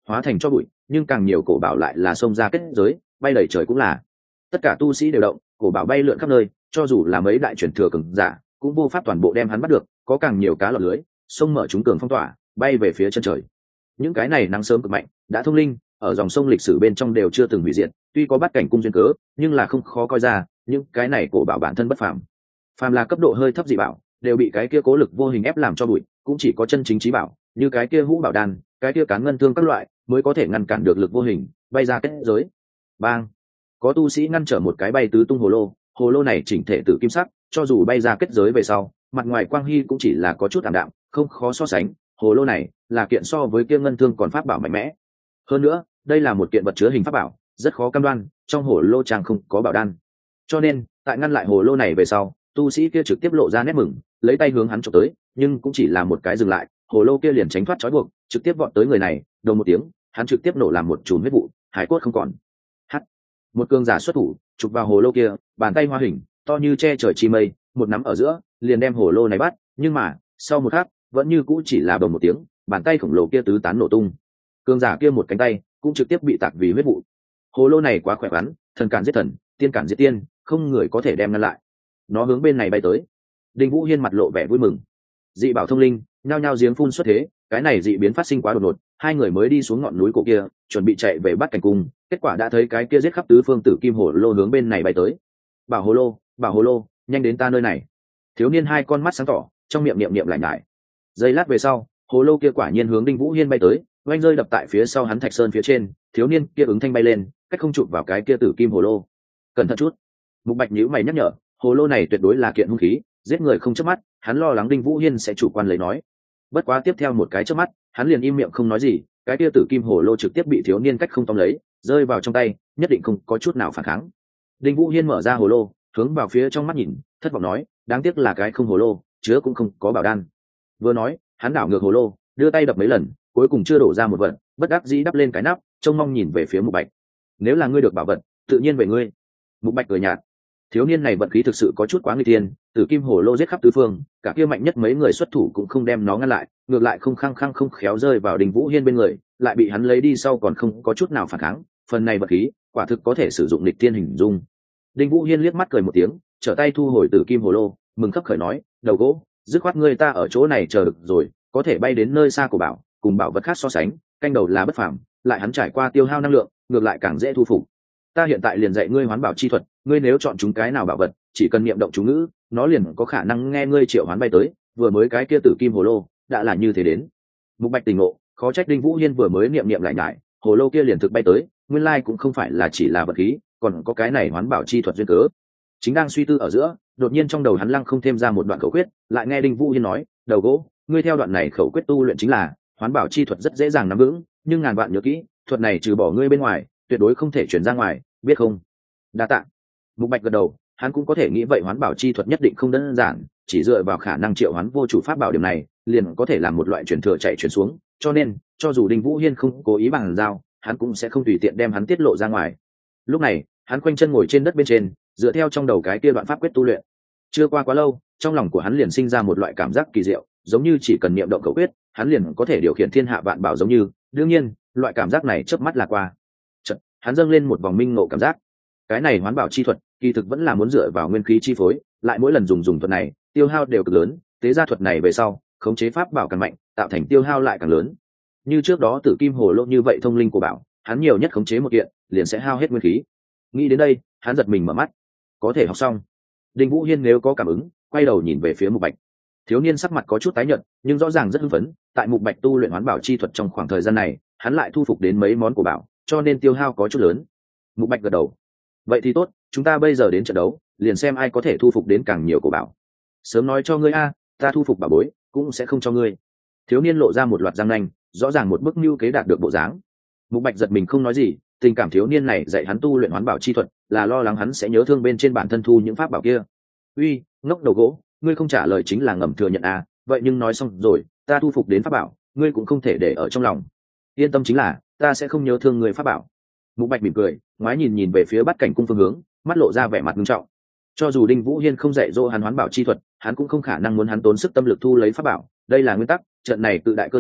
hóa thành cho bụi, nhưng càng nhiều cổ bảo lại là xông ra kết giới, bay đầy trời cũng là. Tất cả tu sĩ đều động, cổ bảo bay lượn khắp nơi, cho dù là mấy đại truyền thừa cường giả cũng vô pháp toàn bộ đem hắn bắt được, có càng nhiều cá lọt lưới, sông mở chúng cường phong tỏa, bay về phía chân trời. Những cái này nắng sớm cực mạnh, đã thông linh, ở dòng sông lịch sử bên trong đều chưa từng hủy diệt, tuy có bắt cảnh cung duyên cớ, nhưng là không khó coi ra, những cái này cổ bảo bản thân bất phàm. Phàm là cấp độ hơi thấp dị bảo, đều bị cái kia cố lực vô hình ép làm cho bụi, cũng chỉ có chân chính chí bảo, như cái kia hũ bảo đan, cái kia cán ngân thương các loại, mới có thể ngăn cản được lực vô hình, bay ra kết giới. Bang! Có tu sĩ ngăn trở một cái bay tứ tung hồ lô này chỉnh thể từ kim sắc, cho dù bay ra kết giới về sau, mặt ngoài quang huy cũng chỉ là có chút ảm đạm, không khó so sánh, hồ lô này là kiện so với kia ngân thương còn pháp bảo mạnh mẽ. Hơn nữa, đây là một kiện vật chứa hình pháp bảo, rất khó cam đoan trong hồ lô chàng không có bảo đan. Cho nên, tại ngăn lại hồ lô này về sau, tu sĩ kia trực tiếp lộ ra nét mừng, lấy tay hướng hắn chụp tới, nhưng cũng chỉ là một cái dừng lại, hồ lô kia liền tránh thoát trói buộc, trực tiếp vọt tới người này, đầu một tiếng, hắn trực tiếp nổ làm một chùm huyết vụ, hải cốt không còn. Hắt. Một cường giả xuất thủ, chụp vào hồ lô kia, bàn tay hoa hình, to như che trời chi mây, một nắm ở giữa, liền đem hồ lô này bắt, nhưng mà, sau một khắc, vẫn như cũ chỉ là bầm một tiếng, bàn tay khổng lồ kia tứ tán nổ tung. Cường giả kia một cánh tay, cũng trực tiếp bị tạc vì huyết vụ. Hồ lô này quá khỏe khoắn, thần cản giết thần, tiên cản giết tiên, không người có thể đem ngăn lại. Nó hướng bên này bay tới. Đinh Vũ Hiên mặt lộ vẻ vui mừng. Dị bảo thông linh, nhao nhao giếng phun xuất thế, cái này dị biến phát sinh quá đột ngột, hai người mới đi xuống ngọn núi cổ kia, chuẩn bị chạy về bắt cảnh cung, kết quả đã thấy cái kia giết khắp tứ phương tử kim hồ lô hướng bên này bay tới. Bảo hồ lô, nhanh đến ta nơi này. Thiếu niên hai con mắt sáng tỏ, trong miệng niệm niệm lại nhải. Giây lát về sau, hồ lô kia quả nhiên hướng Đinh Vũ Hiên bay tới, oanh rơi đập tại phía sau hắn thạch sơn phía trên, thiếu niên kia ứng thanh bay lên, cách không chụp vào cái kia tử kim hồ lô. Cẩn thận chút. Mục Bạch nhíu mày nhắc nhở, hồ lô này tuyệt đối là kiện hung khí, giết người không chớp mắt, hắn lo lắng Đinh Vũ Hiên sẽ chủ quan lấy nói. Bất quá tiếp theo một cái chớp mắt, hắn liền im miệng không nói gì, cái kia tử kim hồ lô trực tiếp bị thiếu niên cách không tóm lấy, rơi vào trong tay, nhất định không có chút nào phản kháng. Đinh Vũ Hiên mở ra hồ lô, hướng vào phía trong mắt nhìn, thất vọng nói, đáng tiếc là cái không hồ lô, chứa cũng không có bảo đan. Vừa nói, hắn đảo ngược hồ lô, đưa tay đập mấy lần, cuối cùng chưa đổ ra một vật, bất đắc dĩ đắp lên cái nắp, trông mong nhìn về phía Mục Bạch. Nếu là ngươi được bảo vật, tự nhiên về ngươi. Mục Bạch cười nhạt. Thiếu niên này vận khí thực sự có chút quá nguy tiên, tử kim hồ lô giết khắp tứ phương, cả kia mạnh nhất mấy người xuất thủ cũng không đem nó ngăn lại, ngược lại không khăng khăng không khéo rơi vào Đinh Vũ Hiên bên người, lại bị hắn lấy đi sau còn không có chút nào phản kháng, phần này vận khí, quả thực có thể sử dụng lịch tiên hình dung. Đinh Vũ Hiên liếc mắt cười một tiếng, trở tay thu hồi tử kim hồ lô, mừng khấp khởi nói, đầu gỗ, dứt khoát ngươi ta ở chỗ này chờ được rồi, có thể bay đến nơi xa của bảo, cùng bảo vật khác so sánh, canh đầu là bất phàm, lại hắn trải qua tiêu hao năng lượng, ngược lại càng dễ thu phục. Ta hiện tại liền dạy ngươi hoán bảo chi thuật, ngươi nếu chọn chúng cái nào bảo vật, chỉ cần niệm động chú ngữ, nó liền có khả năng nghe ngươi triệu hoán bay tới, vừa mới cái kia tử kim hồ lô, đã là như thế đến. Mục Bạch tỉnh ngộ, khó trách Đinh Vũ Hiên vừa mới niệm niệm lại nhải, hồ lô kia liền thực bay tới, nguyên lai cũng không phải là chỉ là vật khí, còn có cái này hoán bảo chi thuật duyên cớ. Chính đang suy tư ở giữa, đột nhiên trong đầu hắn lăng không thêm ra một đoạn khẩu quyết, lại nghe Đinh Vũ Hiên nói, đầu gỗ, ngươi theo đoạn này khẩu quyết tu luyện chính là hoán bảo chi thuật rất dễ dàng nắm vững, nhưng ngàn vạn nhớ kỹ, thuật này trừ bỏ ngươi bên ngoài, tuyệt đối không thể chuyển ra ngoài, biết không? Đa tạ. Mục Bạch gật đầu, hắn cũng có thể nghĩ vậy hoán bảo chi thuật nhất định không đơn giản, chỉ dựa vào khả năng triệu hoán vô chủ pháp bảo điểm này, liền có thể làm một loại truyền thừa chạy truyền xuống, cho nên, cho dù Đinh Vũ Hiên không cố ý bằng giao, hắn cũng sẽ không tùy tiện đem hắn tiết lộ ra ngoài. Lúc này, hắn khoanh chân ngồi trên đất bên trên, dựa theo trong đầu cái kia đoạn pháp quyết tu luyện. Chưa qua quá lâu, trong lòng của hắn liền sinh ra một loại cảm giác kỳ diệu, giống như chỉ cần niệm động khẩu quyết, hắn liền có thể điều khiển thiên hạ vạn bảo giống như, đương nhiên, loại cảm giác này chớp mắt là qua. Chợt, hắn dâng lên một vòng minh ngộ cảm giác. Cái này hoán bảo chi thuật, kỳ thực vẫn là muốn dựa vào nguyên khí chi phối, lại mỗi lần dùng thuật này, tiêu hao đều cực lớn, tế ra thuật này về sau, khống chế pháp bảo càng mạnh, tạo thành tiêu hao lại càng lớn. Như trước đó Tử Kim Hồ Lô như vậy thông linh của bảo, hắn nhiều nhất khống chế một kiện, liền sẽ hao hết nguyên khí. Nghĩ đến đây, hắn giật mình mở mắt. Có thể học xong. Đinh Vũ Hiên nếu có cảm ứng, quay đầu nhìn về phía Mục Bạch. Thiếu niên sắc mặt có chút tái nhợt, nhưng rõ ràng rất hưng phấn, tại Mục Bạch tu luyện hoán bảo chi thuật trong khoảng thời gian này, hắn lại thu phục đến mấy món của bảo, cho nên tiêu hao có chút lớn. Mục Bạch gật đầu. Vậy thì tốt, chúng ta bây giờ đến trận đấu, liền xem ai có thể thu phục đến càng nhiều của bảo. Sớm nói cho ngươi a, ta thu phục bảo bối, cũng sẽ không cho ngươi. Thiếu niên lộ ra một loạt răng nanh, rõ ràng một bức mưu kế đạt được bộ dáng. Mục Bạch giật mình không nói gì, tình cảm thiếu niên này dạy hắn tu luyện hoán bảo chi thuật, là lo lắng hắn sẽ nhớ thương bên trên bản thân thu những pháp bảo kia. Uy, ngốc đầu gỗ, ngươi không trả lời chính là ngầm thừa nhận à? Vậy nhưng nói xong rồi, ta thu phục đến pháp bảo, ngươi cũng không thể để ở trong lòng. Yên tâm chính là, ta sẽ không nhớ thương ngươi pháp bảo. Mục Bạch mỉm cười, ngoái nhìn nhìn về phía Bát Cảnh cung phương hướng, mắt lộ ra vẻ mặt nghiêm trọng. Cho dù Đinh Vũ Hiên không dạy dỗ hắn hoán bảo chi thuật, hắn cũng không khả năng muốn hắn tốn sức tâm lực thu lấy pháp bảo, đây là nguyên tắc, trận này tự đại cơ duyên,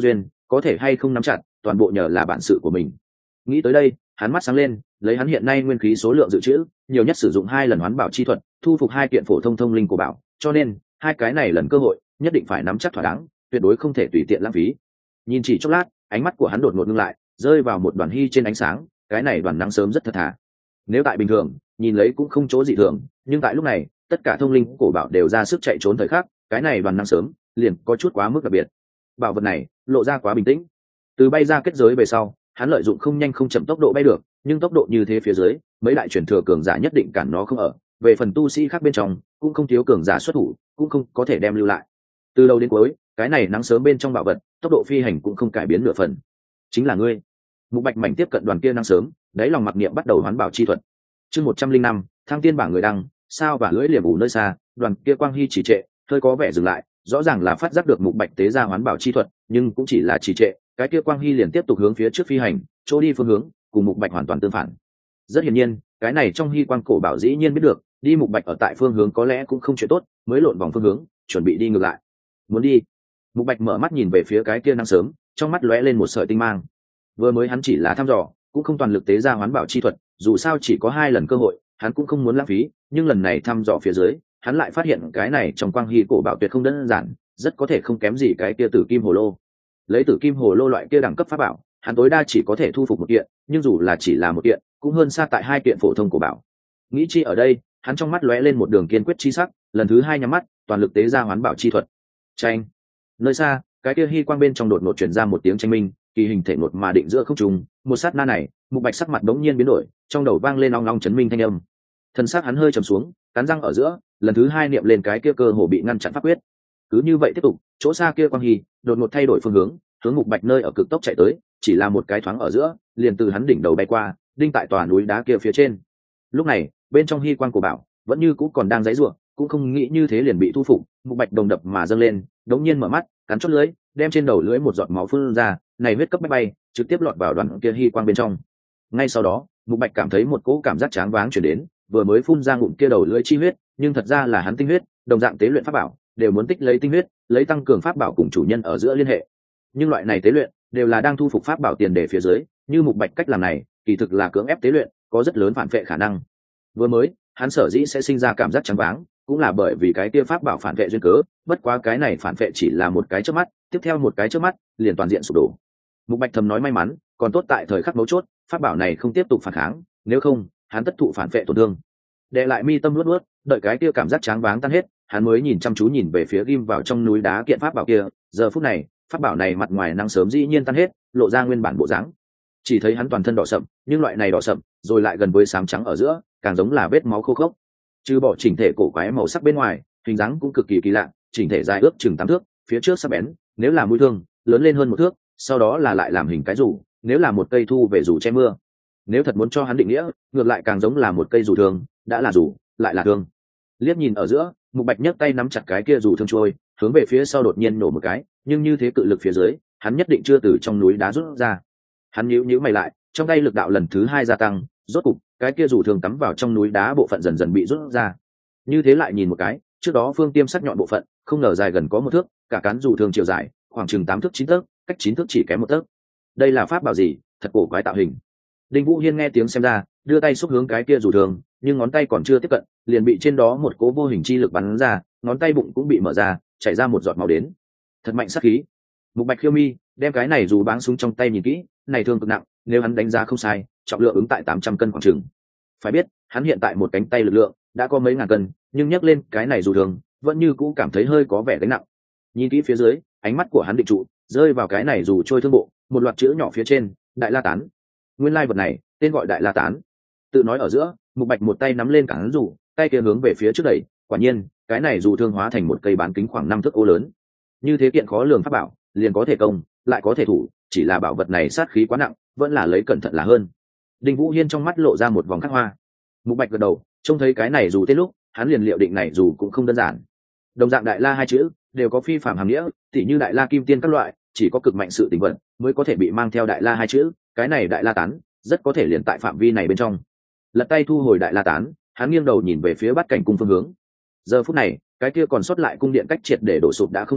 có thể hay không nắm chặt toàn bộ nhờ là bản sự của mình. Nghĩ tới đây, hắn mắt sáng lên, lấy hắn hiện nay nguyên khí số lượng dự trữ, nhiều nhất sử dụng 2 lần hoán bảo chi thuật, thu phục 2 kiện phổ thông thông linh của bảo, cho nên hai cái này lần cơ hội nhất định phải nắm chắc thỏa đáng, tuyệt đối không thể tùy tiện lãng phí. Nhìn chỉ chốc lát, ánh mắt của hắn đột ngột ngưng lại, rơi vào một đoàn hy trên ánh sáng, cái này đoàn nắng sớm rất thật thà. Nếu tại bình thường, nhìn lấy cũng không chỗ dị thường, nhưng tại lúc này, tất cả thông linh cổ bảo đều ra sức chạy trốn thời khắc, cái này đoàn nắng sớm liền có chút quá mức đặc biệt. Bảo vật này lộ ra quá bình tĩnh. Từ bay ra kết giới về sau, hắn lợi dụng không nhanh không chậm tốc độ bay được, nhưng tốc độ như thế phía dưới, mấy đại truyền thừa cường giả nhất định cản nó không ở. Về phần tu sĩ khác bên trong, cũng không thiếu cường giả xuất thủ, cũng không có thể đem lưu lại. Từ đầu đến cuối, cái này nắng sớm bên trong bảo vật, tốc độ phi hành cũng không cải biến nửa phần. Chính là ngươi. Mục Bạch mảnh tiếp cận đoàn kia nắng sớm, đáy lòng mặc niệm bắt đầu hoán bảo chi thuật. Chương 105, thăng tiên bảng người đăng, sao và lưỡi liềm ủ nơi xa, đoàn kia quang hy chỉ trệ, hơi có vẻ dừng lại, rõ ràng là phát giác được Mục Bạch tế ra hoán bảo chi thuật, nhưng cũng chỉ là chỉ trệ, cái kia quang hy liền tiếp tục hướng phía trước phi hành, chỗ đi phương hướng cùng Mục Bạch hoàn toàn tương phản. Rất hiển nhiên, cái này trong hy quang cổ bảo dĩ nhiên biết được, đi Mục Bạch ở tại phương hướng có lẽ cũng không chuyện tốt, mới lộn vòng phương hướng, chuẩn bị đi ngược lại. Muốn đi. Mục Bạch mở mắt nhìn về phía cái kia nắng sớm, trong mắt lóe lên một sợi tinh mang. Vừa mới hắn chỉ là thăm dò, cũng không toàn lực tế ra hoán bảo chi thuật, dù sao chỉ có 2 lần cơ hội, hắn cũng không muốn lãng phí, nhưng lần này thăm dò phía dưới, hắn lại phát hiện cái này trong quang hy cổ bảo tuyệt không đơn giản, rất có thể không kém gì cái kia tử kim hồ lô. Lấy tử kim hồ lô loại kia đẳng cấp pháp bảo, hắn tối đa chỉ có thể thu phục 1 kiện, nhưng dù là chỉ là 1 kiện, cũng hơn xa tại 2 kiện phổ thông cổ bảo. Nghĩ chi ở đây, hắn trong mắt lóe lên một đường kiên quyết chi sắc, lần thứ 2 nhắm mắt, toàn lực tế ra hoán bảo chi thuật. Chanh. Nơi xa, cái kia hy quang bên trong đột ngột truyền ra một tiếng tranh minh, kỳ hình thể ngột mà định giữa không trung, một sát na này, Mục Bạch sắc mặt đống nhiên biến đổi, trong đầu vang lên ong ong chấn minh thanh âm. Thân xác hắn hơi trầm xuống, cắn răng ở giữa, lần thứ 2 niệm lên cái kia cơ hồ bị ngăn chặn pháp quyết. Cứ như vậy tiếp tục, chỗ xa kia quang hy đột ngột thay đổi phương hướng, hướng Mục Bạch nơi ở cực tốc chạy tới, chỉ là một cái thoáng ở giữa, liền từ hắn đỉnh đầu bay qua, đinh tại tòa núi đá kia phía trên. Lúc này, bên trong hy quang của bảo vẫn như cũ còn đang giãy giụa, cũng không nghĩ như thế liền bị thu phục. Mục Bạch đồng đập mà dâng lên, đống nhiên mở mắt, cắn chốt lưỡi, đem trên đầu lưỡi một giọt máu phun ra, này huyết cấp bay bay, trực tiếp lọt vào đoàn kia hy quang bên trong. Ngay sau đó, Mục Bạch cảm thấy một cỗ cảm giác tráng váng truyền đến, vừa mới phun ra ngụm kia đầu lưỡi chi huyết, nhưng thật ra là hắn tinh huyết, đồng dạng tế luyện pháp bảo, đều muốn tích lấy tinh huyết, lấy tăng cường pháp bảo cùng chủ nhân ở giữa liên hệ. Nhưng loại này tế luyện đều là đang thu phục pháp bảo tiền đề phía dưới, như Mục Bạch cách làm này, kỳ thực là cưỡng ép tế luyện, có rất lớn phản vệ khả năng. Vừa mới, hắn sở dĩ sẽ sinh ra cảm giác trắng váng, cũng là bởi vì cái kia pháp bảo phản vệ duyên cớ, bất quá cái này phản vệ chỉ là một cái chớp mắt, tiếp theo một cái chớp mắt, liền toàn diện sụp đổ. Mục Bạch thầm nói may mắn, còn tốt tại thời khắc mấu chốt, pháp bảo này không tiếp tục phản kháng, nếu không, hắn tất thụ phản vệ tổn thương. Đệ lại mi tâm luốt luốt, đợi cái kia cảm giác tráng váng tan hết, hắn mới nhìn chăm chú nhìn về phía ghim vào trong núi đá kiện pháp bảo kia, giờ phút này, pháp bảo này mặt ngoài năng sớm dĩ nhiên tan hết, lộ ra nguyên bản bộ dáng. Chỉ thấy hắn toàn thân đỏ sậm, nhưng loại này đỏ sậm, rồi lại gần với xám trắng ở giữa, càng giống là vết máu khô khốc. Trừ bỏ chỉnh thể cổ quái màu sắc bên ngoài, hình dáng cũng cực kỳ kỳ lạ, chỉnh thể dài ước chừng 8 thước, phía trước sắc bén, nếu là mũi thương, lớn lên hơn 1 thước, sau đó là lại làm hình cái dù, nếu là một cây thu về dù che mưa. Nếu thật muốn cho hắn định nghĩa, ngược lại càng giống là một cây dù thường, đã là dù, lại là thương. Liếc nhìn ở giữa, Mục Bạch nhấc tay nắm chặt cái kia dù thương trôi, hướng về phía sau đột nhiên nổ một cái, nhưng như thế cự lực phía dưới, hắn nhất định chưa từ trong núi đá rút ra. Hắn nhíu mày lại, trong tay lực đạo lần thứ 2 gia tăng, rốt cục, cái kia dù thường cắm vào trong núi đá bộ phận dần dần bị rút ra. Như thế lại nhìn một cái, trước đó phương tiêm sắc nhọn bộ phận, không ngờ dài gần có 1 thước, cả cán dù thường chiều dài, khoảng chừng 8 thước 9 tấc, cách 9 thước chỉ kém 1 tấc. Đây là pháp bảo gì, thật cổ quái tạo hình. Đinh Vũ Hiên nghe tiếng xem ra, đưa tay xúc hướng cái kia dù thường, nhưng ngón tay còn chưa tiếp cận, liền bị trên đó một cỗ vô hình chi lực bắn ra, ngón tay bụng cũng bị mở ra, chảy ra một giọt máu đến. Thật mạnh sát khí. Mục Bạch khiêu mi, đem cái này dù báng súng trong tay nhìn kỹ, này thương cực nặng, nếu hắn đánh giá không sai, trọng lượng ứng tại 800 cân khoảng chừng. Phải biết, hắn hiện tại một cánh tay lực lượng đã có mấy ngàn cân, nhưng nhấc lên cái này dù thường, vẫn như cũ cảm thấy hơi có vẻ gánh nặng. Nhìn kỹ phía dưới, ánh mắt của hắn định trụ, rơi vào cái này dù trôi thương bộ, một loạt chữ nhỏ phía trên, Đại La Tán. Nguyên lai vật này, tên gọi Đại La Tán. Tự nói ở giữa, Mục Bạch một tay nắm lên cán dù, tay kia hướng về phía trước đẩy, quả nhiên, cái này dù thương hóa thành một cây bán kính khoảng 5 thước ô lớn. Như thế kiện khó lường pháp bảo, liền có thể công, lại có thể thủ, chỉ là bảo vật này sát khí quá nặng, vẫn là lấy cẩn thận là hơn. Đinh Vũ Hiên trong mắt lộ ra một vòng khắc hoa. Mục Bạch gật đầu, trông thấy cái này dù tên lúc, hắn liền liệu định này dù cũng không đơn giản. Đồng dạng Đại La 2 chữ, đều có phi phàm hàm nghĩa, tỉ như Đại La Kim Tiên các loại, chỉ có cực mạnh sự tình vận mới có thể bị mang theo Đại La 2 chữ, cái này Đại La Tán, rất có thể liền tại phạm vi này bên trong. Lật tay thu hồi Đại La Tán, hắn nghiêng đầu nhìn về phía Bát Cảnh cung phương hướng. Giờ phút này, cái kia còn sót lại cung điện cách triệt để đổ sụp đã không xa,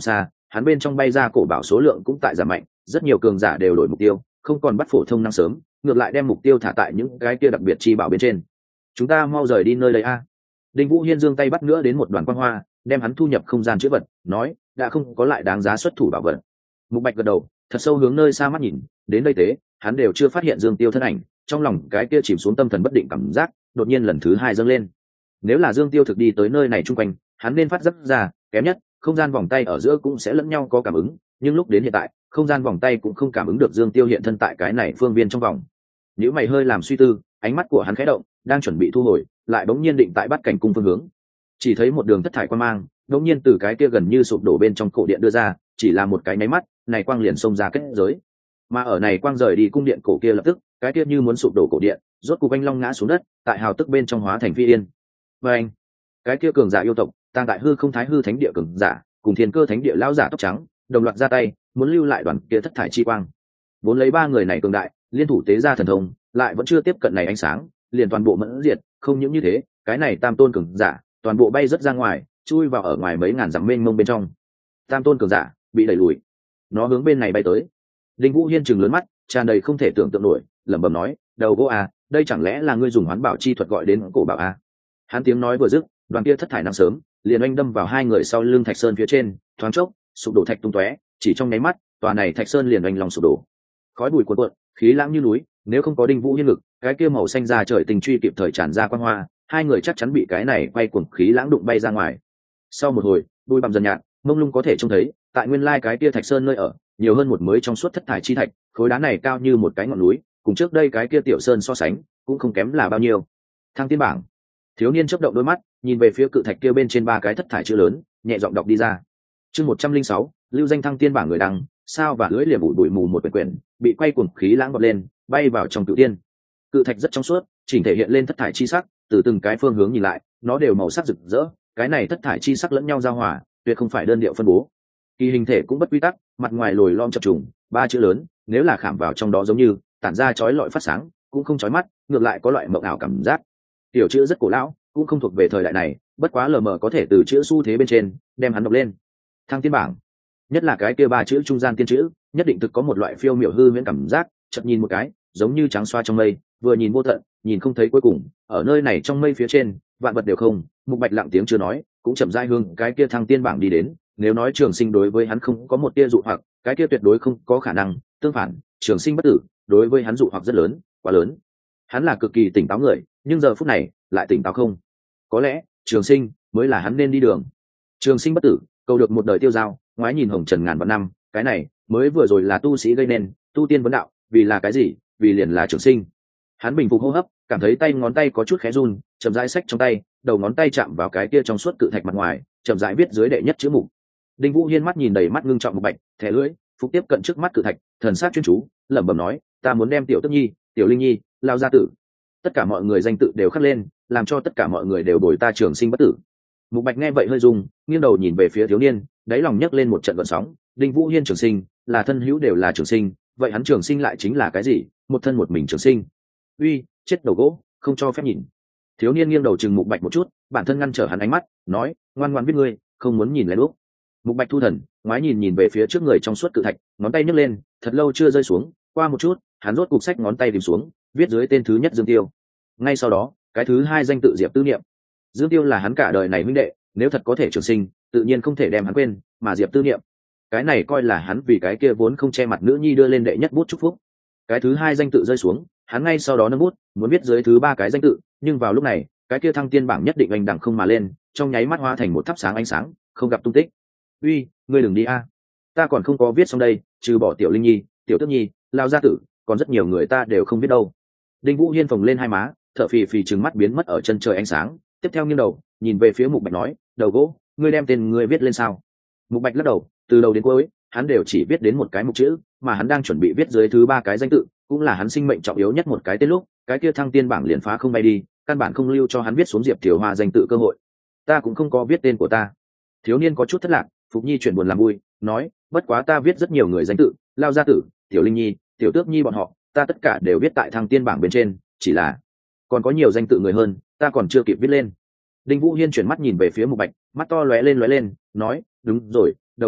hắn bên trong bay ra cổ bảo số lượng cũng tại giảm mạnh, rất nhiều cường giả đều đổi mục tiêu, không còn bắt phổ thông năng sớm, ngược lại đem mục tiêu thả tại những cái kia đặc biệt chi bảo bên trên. Chúng ta mau rời đi nơi đây a. Đinh Vũ Hiên giương tay bắt nữa đến một đoàn quang hoa, đem hắn thu nhập không gian chữ vật, nói, đã không có lại đáng giá xuất thủ bảo vật. Mục Bạch gật đầu, thật sâu hướng nơi xa mắt nhìn, đến đây tế, hắn đều chưa phát hiện Dương Tiêu thân ảnh, trong lòng cái kia chìm xuống tâm thần bất định cảm giác, đột nhiên lần thứ hai dâng lên. Nếu là Dương Tiêu thực đi tới nơi này chung quanh, hắn nên phát giác ra, kém nhất, không gian vòng tay ở giữa cũng sẽ lẫn nhau có cảm ứng, nhưng lúc đến hiện tại, không gian vòng tay cũng không cảm ứng được Dương Tiêu hiện thân tại cái này phương viên trong vòng. Nếu mày hơi làm suy tư, ánh mắt của hắn khẽ động, đang chuẩn bị thu hồi, lại bỗng nhiên định tại Bát Cảnh cung phương hướng. Chỉ thấy một đường thất thải quang mang, bỗng nhiên từ cái kia gần như sụp đổ bên trong cổ điện đưa ra, chỉ là một cái nháy mắt, này quang liền xông ra kết giới. Mà ở này quang rời đi cung điện cổ kia lập tức, cái kia như muốn sụp đổ cổ điện, rốt cục anh long ngã xuống đất, tại hào tức bên trong hóa thành phi yên. Và anh, cái kia cường giả yêu tộc, tàng tại hư không thái hư thánh địa cường giả, cùng thiên cơ thánh địa lão giả tóc trắng, đồng loạt ra tay, muốn lưu lại đoàn kia thất thải chi quang. Vốn lấy ba người này cường đại, liên thủ tế ra thần thông, lại vẫn chưa tiếp cận này ánh sáng, liền toàn bộ mẫn diệt, không những như thế, cái này tam tôn cường giả, toàn bộ bay rất ra ngoài, chui vào ở ngoài mấy ngàn dặm mênh mông bên trong. Tam tôn cường giả bị đẩy lùi, nó hướng bên này bay tới. Đinh Vũ Hiên trừng lớn mắt, tràn đầy không thể tưởng tượng nổi, lẩm bẩm nói, đầu gỗ à, đây chẳng lẽ là ngươi dùng hoán bảo chi thuật gọi đến cổ bảo à? Hắn tiếng nói vừa dứt, đoàn kia thất thải năng sớm, liền oanh đâm vào hai người sau lưng thạch sơn phía trên, thoáng chốc, sụp đổ thạch tung tóe, chỉ trong nháy mắt, tòa này thạch sơn liền oanh lòng sụp đổ. Khói bụi cuồn cuộn, khí lãng như núi, nếu không có Đinh Vũ Hiên lực, cái kia màu xanh da trời tình truy kịp thời tràn ra quang hoa, hai người chắc chắn bị cái này quay cuồng khí lãng đụng bay ra ngoài. Sau một hồi, bụi bặm dần nhạt, mông lung có thể trông thấy, tại nguyên lai cái kia thạch sơn nơi ở, nhiều hơn một mới trong suốt thất thải chi thạch, khối đá này cao như một cái ngọn núi, cùng trước đây cái kia tiểu sơn so sánh, cũng không kém là bao nhiêu. Thăng tiên bảng. Thiếu niên chớp động đôi mắt, nhìn về phía cự thạch kia bên trên ba cái thất thải chữ lớn, nhẹ giọng đọc đi ra. Chương 106, lưu danh thăng tiên bảng người đăng, sao và lưỡi liềm bụi mù một quyển, bị quay cuồng khí lãng bật lên, bay vào trong cự tiên. Cự thạch rất trong suốt, chỉnh thể hiện lên thất thải chi sắc, từ từng cái phương hướng nhìn lại, nó đều màu sắc rực rỡ, cái này thất thải chi sắc lẫn nhau giao hòa, tuyệt không phải đơn điệu phân bố. Kỳ hình thể cũng bất quy tắc, mặt ngoài lồi lõm chập trùng, ba chữ lớn, nếu là khảm vào trong đó giống như tản ra chói lọi phát sáng, cũng không chói mắt, ngược lại có loại mộng ảo cảm giác. Tiểu chữ rất cổ lão, cũng không thuộc về thời đại này, bất quá lờ mờ có thể từ chữ xu thế bên trên đem hắn đọc lên. Thăng tiên bảng, nhất là cái kia ba chữ trung gian tiên chữ, nhất định thực có một loại phiêu miểu hư huyễn cảm giác, chợt nhìn một cái, giống như trắng xoa trong mây, vừa nhìn vô tận, nhìn không thấy cuối cùng. Ở nơi này trong mây phía trên, vạn vật đều không. Mục Bạch lặng tiếng chưa nói, cũng chậm rãi hương cái kia thăng tiên bảng đi đến. Nếu nói Trường Sinh đối với hắn không có một tia dụ hoặc, cái kia tuyệt đối không có khả năng. Tương phản, Trường Sinh bất tử, đối với hắn dụ hoặc rất lớn, quá lớn. Hắn là cực kỳ tỉnh táo người, nhưng giờ phút này lại tỉnh táo không. Có lẽ Trường Sinh mới là hắn nên đi đường. Trường Sinh bất tử, cầu được một đời tiêu dao, ngoái nhìn hồng trần ngàn vạn năm, cái này mới vừa rồi là tu sĩ gây nên, tu tiên vấn đạo, vì là cái gì? Vì liền là Trường Sinh. Hắn bình phục hô hấp, cảm thấy tay ngón tay có chút khẽ run, chậm rãi xách trong tay, đầu ngón tay chạm vào cái kia trong suốt cự thạch mặt ngoài, chậm rãi viết dưới đệ nhất chữ mục. Đinh Vũ Hiên mắt nhìn đầy mắt ngưng trọng một Bạch, thẻ lưỡi, phục tiếp cận trước mắt cự thạch, thần sắc chuyên chú, lẩm bẩm nói, ta muốn đem tiểu Tức Nhi, tiểu Linh Nhi, lao gia tử, tất cả mọi người danh tự đều khắc lên, làm cho tất cả mọi người đều bồi ta Trường Sinh bất tử. Mục Bạch nghe vậy hơi rung, nghiêng đầu nhìn về phía thiếu niên, đáy lòng nhấc lên một trận gợn sóng. Đinh Vũ Hiên Trường Sinh, là thân hữu đều là Trường Sinh, vậy hắn Trường Sinh lại chính là cái gì? Một thân một mình Trường Sinh. Uy, chết đầu gỗ, không cho phép nhìn. Thiếu niên nghiêng đầu chừng Mục Bạch một chút, bản thân ngăn trở hắn ánh mắt, nói, ngoan ngoãn biết ngươi, không muốn nhìn lén úp. Mục Bạch thu thần, ngoái nhìn nhìn về phía trước người trong suốt cự thạch, ngón tay nhấc lên, thật lâu chưa rơi xuống, qua một chút, hắn rốt cục xách ngón tay tìm xuống, viết dưới tên thứ nhất Dương Tiêu. Ngay sau đó, cái thứ hai danh tự Diệp Tư Niệm. Dương Tiêu là hắn cả đời này huynh đệ, nếu thật có thể Trường Sinh, tự nhiên không thể đem hắn quên, mà Diệp Tư Niệm, cái này coi là hắn vì cái kia vốn không che mặt nữ nhi đưa lên đệ nhất bút chúc phúc. Cái thứ hai danh tự rơi xuống, hắn ngay sau đó nâng bút, muốn viết dưới thứ ba cái danh tự, nhưng vào lúc này, cái kia thăng tiên bảng nhất định anh đẳng không mà lên, trong nháy mắt hóa thành một thắp sáng ánh sáng, không gặp tung tích. Uy, ngươi đừng đi a, ta còn không có viết xong đây, trừ bỏ tiểu Linh Nhi, tiểu Tức Nhi, lao gia tử, còn rất nhiều người ta đều không biết đâu. Đinh Vũ Hiên phồng lên hai má, thở phì phì trừng mắt biến mất ở chân trời ánh sáng, tiếp theo nghiêng đầu nhìn về phía Mục Bạch nói, đầu gỗ, ngươi đem tên ngươi viết lên sao? Mục Bạch lắc đầu, từ đầu đến cuối hắn đều chỉ viết đến một cái mục chữ, mà hắn đang chuẩn bị viết dưới thứ ba cái danh tự, cũng là hắn sinh mệnh trọng yếu nhất một cái tên lúc, cái kia thăng tiên bảng liền phá không bay đi, căn bản không lưu cho hắn viết xuống Diệp Thiều Hoa danh tự cơ hội. Ta cũng không có viết tên của ta. Thiếu niên có chút thất lạc, Phục Nhi chuyển buồn làm vui, nói, bất quá ta viết rất nhiều người danh tự, lao gia tử, tiểu Linh Nhi, tiểu Tước Nhi bọn họ, ta tất cả đều viết tại thăng tiên bảng bên trên, chỉ là còn có nhiều danh tự người hơn, ta còn chưa kịp viết lên. Đinh Vũ Hiên chuyển mắt nhìn về phía Mục Bạch, mắt to lóe lên, nói, đúng rồi, đầu gỗ,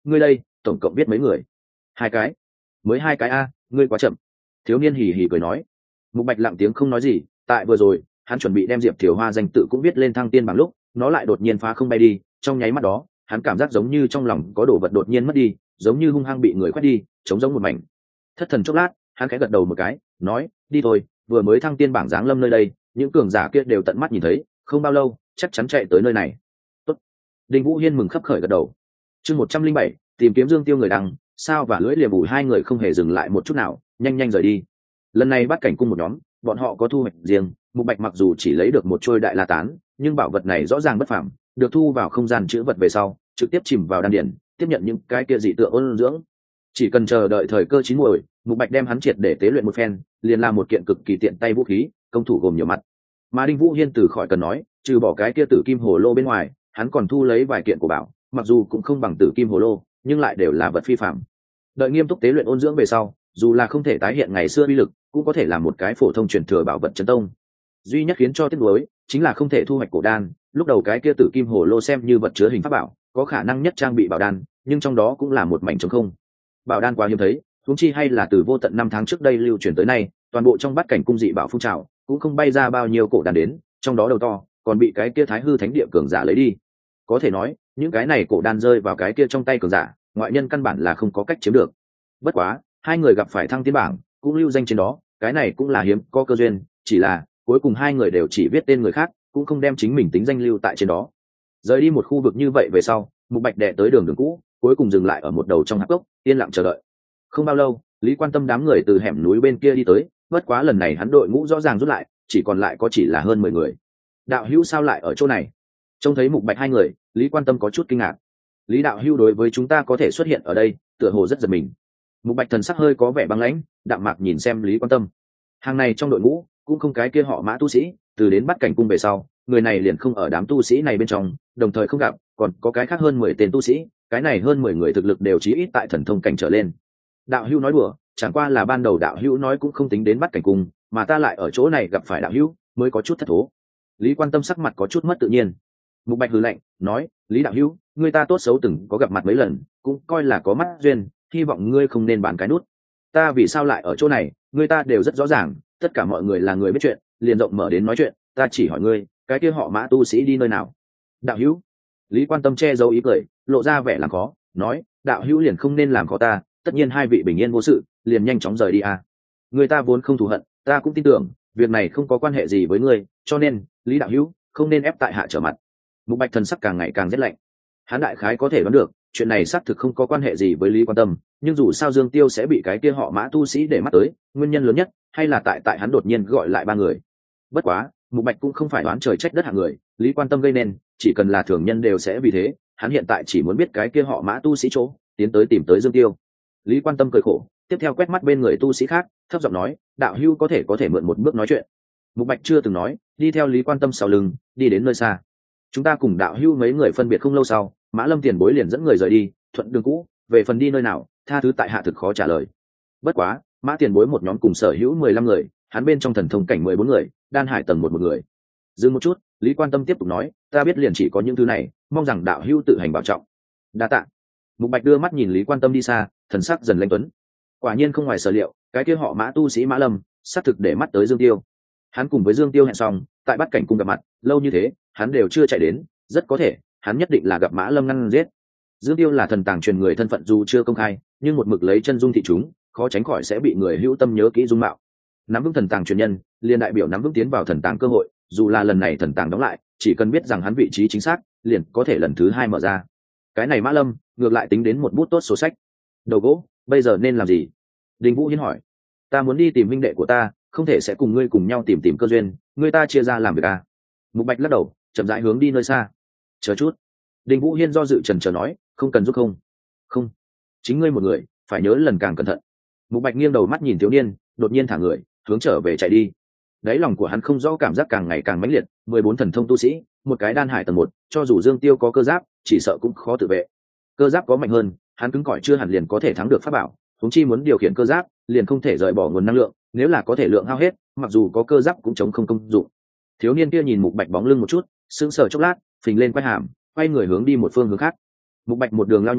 ngươi đây tổng cộng biết mấy người? 2 cái. Mới 2 cái a, ngươi quá chậm. Thiếu niên hì hì cười nói. Mục Bạch lặng tiếng không nói gì. Tại vừa rồi hắn chuẩn bị đem Diệp Thiều Hoa danh tự cũng viết lên thăng tiên bảng lúc nó lại đột nhiên phá không bay đi. Trong nháy mắt đó hắn cảm giác giống như trong lòng có đồ vật đột nhiên mất đi, giống như hung hăng bị người quét đi, trống rỗng một mảnh. Thất thần chốc lát hắn khẽ gật đầu một cái, nói đi thôi, vừa mới thăng tiên bảng giáng lâm nơi đây, những cường giả kia đều tận mắt nhìn thấy, không bao lâu chắc chắn chạy tới nơi này. Tốt. Đinh Vũ Hiên mừng khấp khởi gật đầu. Chương 107, tìm kiếm Dương Tiêu người đằng, sao và lưỡi liềm ủ hai người không hề dừng lại một chút nào, nhanh nhanh rời đi. Lần này bắt cảnh cung một nhóm, bọn họ có thu hoạch riêng. Mục Bạch mặc dù chỉ lấy được một trôi đại la tán, nhưng bảo vật này rõ ràng bất phàm, được thu vào không gian chữ vật về sau, trực tiếp chìm vào đan điển, tiếp nhận những cái kia dị tượng ôn dưỡng. Chỉ cần chờ đợi thời cơ chín muồi, Mục Bạch đem hắn triệt để tế luyện một phen, liền làm một kiện cực kỳ tiện tay vũ khí, công thủ gồm nhiều mặt. Mà Đinh Vũ Hiên từ khỏi cần nói, trừ bỏ cái kia tử kim hồ lô bên ngoài, hắn còn thu lấy vài kiện của bảo, mặc dù cũng không bằng tử kim hồ lô, nhưng lại đều là vật phi phàm. Đợi nghiêm túc tế luyện ôn dưỡng về sau, dù là không thể tái hiện ngày xưa uy lực, cũng có thể làm một cái phổ thông truyền thừa bảo vật chấn tông. Duy nhất khiến cho tiếc nuối chính là không thể thu hoạch cổ đan. Lúc đầu cái kia tử kim hồ lô xem như vật chứa hình pháp bảo, có khả năng nhất trang bị bảo đan, nhưng trong đó cũng là một mảnh trống không. Bảo đan quá hiếm thấy, huống chi hay là từ vô tận 5 tháng trước đây lưu truyền tới nay, toàn bộ trong bát cảnh cung dị bảo phun trào, cũng không bay ra bao nhiêu cổ đan đến, trong đó đầu to còn bị cái kia Thái Hư Thánh Địa cường giả lấy đi. Có thể nói, những cái này cổ đan rơi vào cái kia trong tay cường giả, ngoại nhân căn bản là không có cách chiếm được. Bất quá, hai người gặp phải thăng tiến bảng, cũng lưu danh trên đó, cái này cũng là hiếm có cơ duyên, chỉ là cuối cùng hai người đều chỉ viết tên người khác, cũng không đem chính mình tính danh lưu tại trên đó. Rời đi một khu vực như vậy về sau, Mục Bạch đệ tới đường cũ, cuối cùng dừng lại ở một đầu trong hạp cốc, yên lặng chờ đợi. Không bao lâu, Lý Quan Tâm đám người từ hẻm núi bên kia đi tới, bất quá lần này hắn đội ngũ rõ ràng rút lại, chỉ còn lại có chỉ là hơn 10 người. Đạo hữu sao lại ở chỗ này? Trông thấy Mục Bạch hai người, Lý Quan Tâm có chút kinh ngạc. Lý đạo hữu đối với chúng ta có thể xuất hiện ở đây, tựa hồ rất giật mình. Mục Bạch thần sắc hơi có vẻ băng lãnh, đạm mạc nhìn xem Lý Quan Tâm. Hàng này trong đội ngũ cũng không cái kia họ Mã tu sĩ, từ đến bắt cảnh cung về sau, người này liền không ở đám tu sĩ này bên trong, đồng thời không gặp, còn có cái khác hơn 10 tên tu sĩ, cái này hơn 10 người thực lực đều chí ít tại thần thông cảnh trở lên. Đạo hữu nói đùa, chẳng qua là ban đầu đạo hữu nói cũng không tính đến bắt cảnh cung, mà ta lại ở chỗ này gặp phải đạo hữu, mới có chút thất thố. Lý Quan Tâm sắc mặt có chút mất tự nhiên. Mục Bạch hừ lạnh, nói, Lý đạo hữu, người ta tốt xấu từng có gặp mặt mấy lần, cũng coi là có mắt duyên, hy vọng ngươi không nên bàn cái nút. Ta vì sao lại ở chỗ này, người ta đều rất rõ ràng, tất cả mọi người là người biết chuyện, liền rộng mở đến nói chuyện, ta chỉ hỏi ngươi, cái kia họ Mã tu sĩ đi nơi nào? Đạo hữu. Lý Quan Tâm che giấu ý cười, lộ ra vẻ làm khó, nói, đạo hữu liền không nên làm khó ta, tất nhiên hai vị bình yên vô sự, liền nhanh chóng rời đi à. Người ta vốn không thù hận, ta cũng tin tưởng, việc này không có quan hệ gì với ngươi, cho nên, Lý đạo hữu, không nên ép tại hạ trở mặt. Mục Bạch thần sắc càng ngày càng rét lạnh. Hắn đại khái có thể đoán được, chuyện này xác thực không có quan hệ gì với Lý Quan Tâm, nhưng dù sao Dương Tiêu sẽ bị cái kia họ Mã tu sĩ để mắt tới, nguyên nhân lớn nhất hay là tại hắn đột nhiên gọi lại ba người. Bất quá, Mục Bạch cũng không phải đoán trời trách đất hạng người, Lý Quan Tâm gây nên, chỉ cần là thường nhân đều sẽ vì thế, hắn hiện tại chỉ muốn biết cái kia họ Mã tu sĩ chỗ, tiến tới tìm tới Dương Tiêu. Lý Quan Tâm cười khổ, tiếp theo quét mắt bên người tu sĩ khác, thấp giọng nói, đạo hữu có thể mượn một bước nói chuyện. Mục Bạch chưa từng nói, đi theo Lý Quan Tâm sau lưng, đi đến nơi xa. Chúng ta cùng đạo hữu mấy người phân biệt không lâu sau, Mã Lâm tiền bối liền dẫn người rời đi, thuận đường cũ, về phần đi nơi nào, tha thứ tại hạ thực khó trả lời. Bất quá, Mã tiền bối một nhóm cùng sở hữu 15 người, hắn bên trong thần thông cảnh 14 người, đan hải tầng một người. Dừng một chút, Lý Quan Tâm tiếp tục nói, ta biết liền chỉ có những thứ này, mong rằng đạo hữu tự hành bảo trọng. Đa tạ. Mục Bạch đưa mắt nhìn Lý Quan Tâm đi xa, thần sắc dần lãnh tuấn. Quả nhiên không ngoài sở liệu, cái kia họ Mã tu sĩ Mã Lâm, xác thực để mắt tới Dương Tiêu. Hắn cùng với Dương Tiêu hẹn xong, tại bắt cảnh cùng gặp mặt, lâu như thế, hắn đều chưa chạy đến, rất có thể, hắn nhất định là gặp Mã Lâm ngăn giết. Dương Tiêu là thần tàng truyền người thân phận dù chưa công khai, nhưng một mực lấy chân dung thị chúng, khó tránh khỏi sẽ bị người hữu tâm nhớ kỹ dung mạo. Nắm vững thần tàng truyền nhân, liền đại biểu nắm vững tiến vào thần tàng cơ hội, dù là lần này thần tàng đóng lại, chỉ cần biết rằng hắn vị trí chính xác, liền có thể lần thứ 2 mở ra. Cái này Mã Lâm, ngược lại tính đến một bút tốt số sách. Đầu gỗ, bây giờ nên làm gì? Đinh Vũ Hiên hỏi. Ta muốn đi tìm huynh đệ của ta, không thể sẽ cùng ngươi cùng nhau tìm cơ duyên, ngươi ta chia ra làm việc à? Mục Bạch lắc đầu, chậm rãi hướng đi nơi xa. Chờ chút. Đinh Vũ Hiên do dự chần chờ nói, không cần giúp không? Không, chính ngươi một người, phải nhớ lần càng cẩn thận. Mục Bạch nghiêng đầu mắt nhìn thiếu niên, đột nhiên thả người, hướng trở về chạy đi. Đáy lòng của hắn không rõ cảm giác càng ngày càng mãnh liệt, 14 thần thông tu sĩ, một cái đan hải tầng 1, cho dù Dương Tiêu có cơ giáp, chỉ sợ cũng khó tự vệ. Cơ giáp có mạnh hơn, hắn cứng cỏi chưa hẳn liền có thể thắng được pháp bảo, huống chi muốn điều khiển cơ giáp, liền không thể rời bỏ nguồn năng lượng, nếu là có thể lượng hao hết, mặc dù có cơ giáp cũng chống không công dụng. Thiếu niên kia nhìn Mục Bạch bóng lưng một chút, sững sờ chốc lát, phình lên quay hàm, quay người hướng đi một phương hướng khác. Mục Bạch một đường lao nhanh,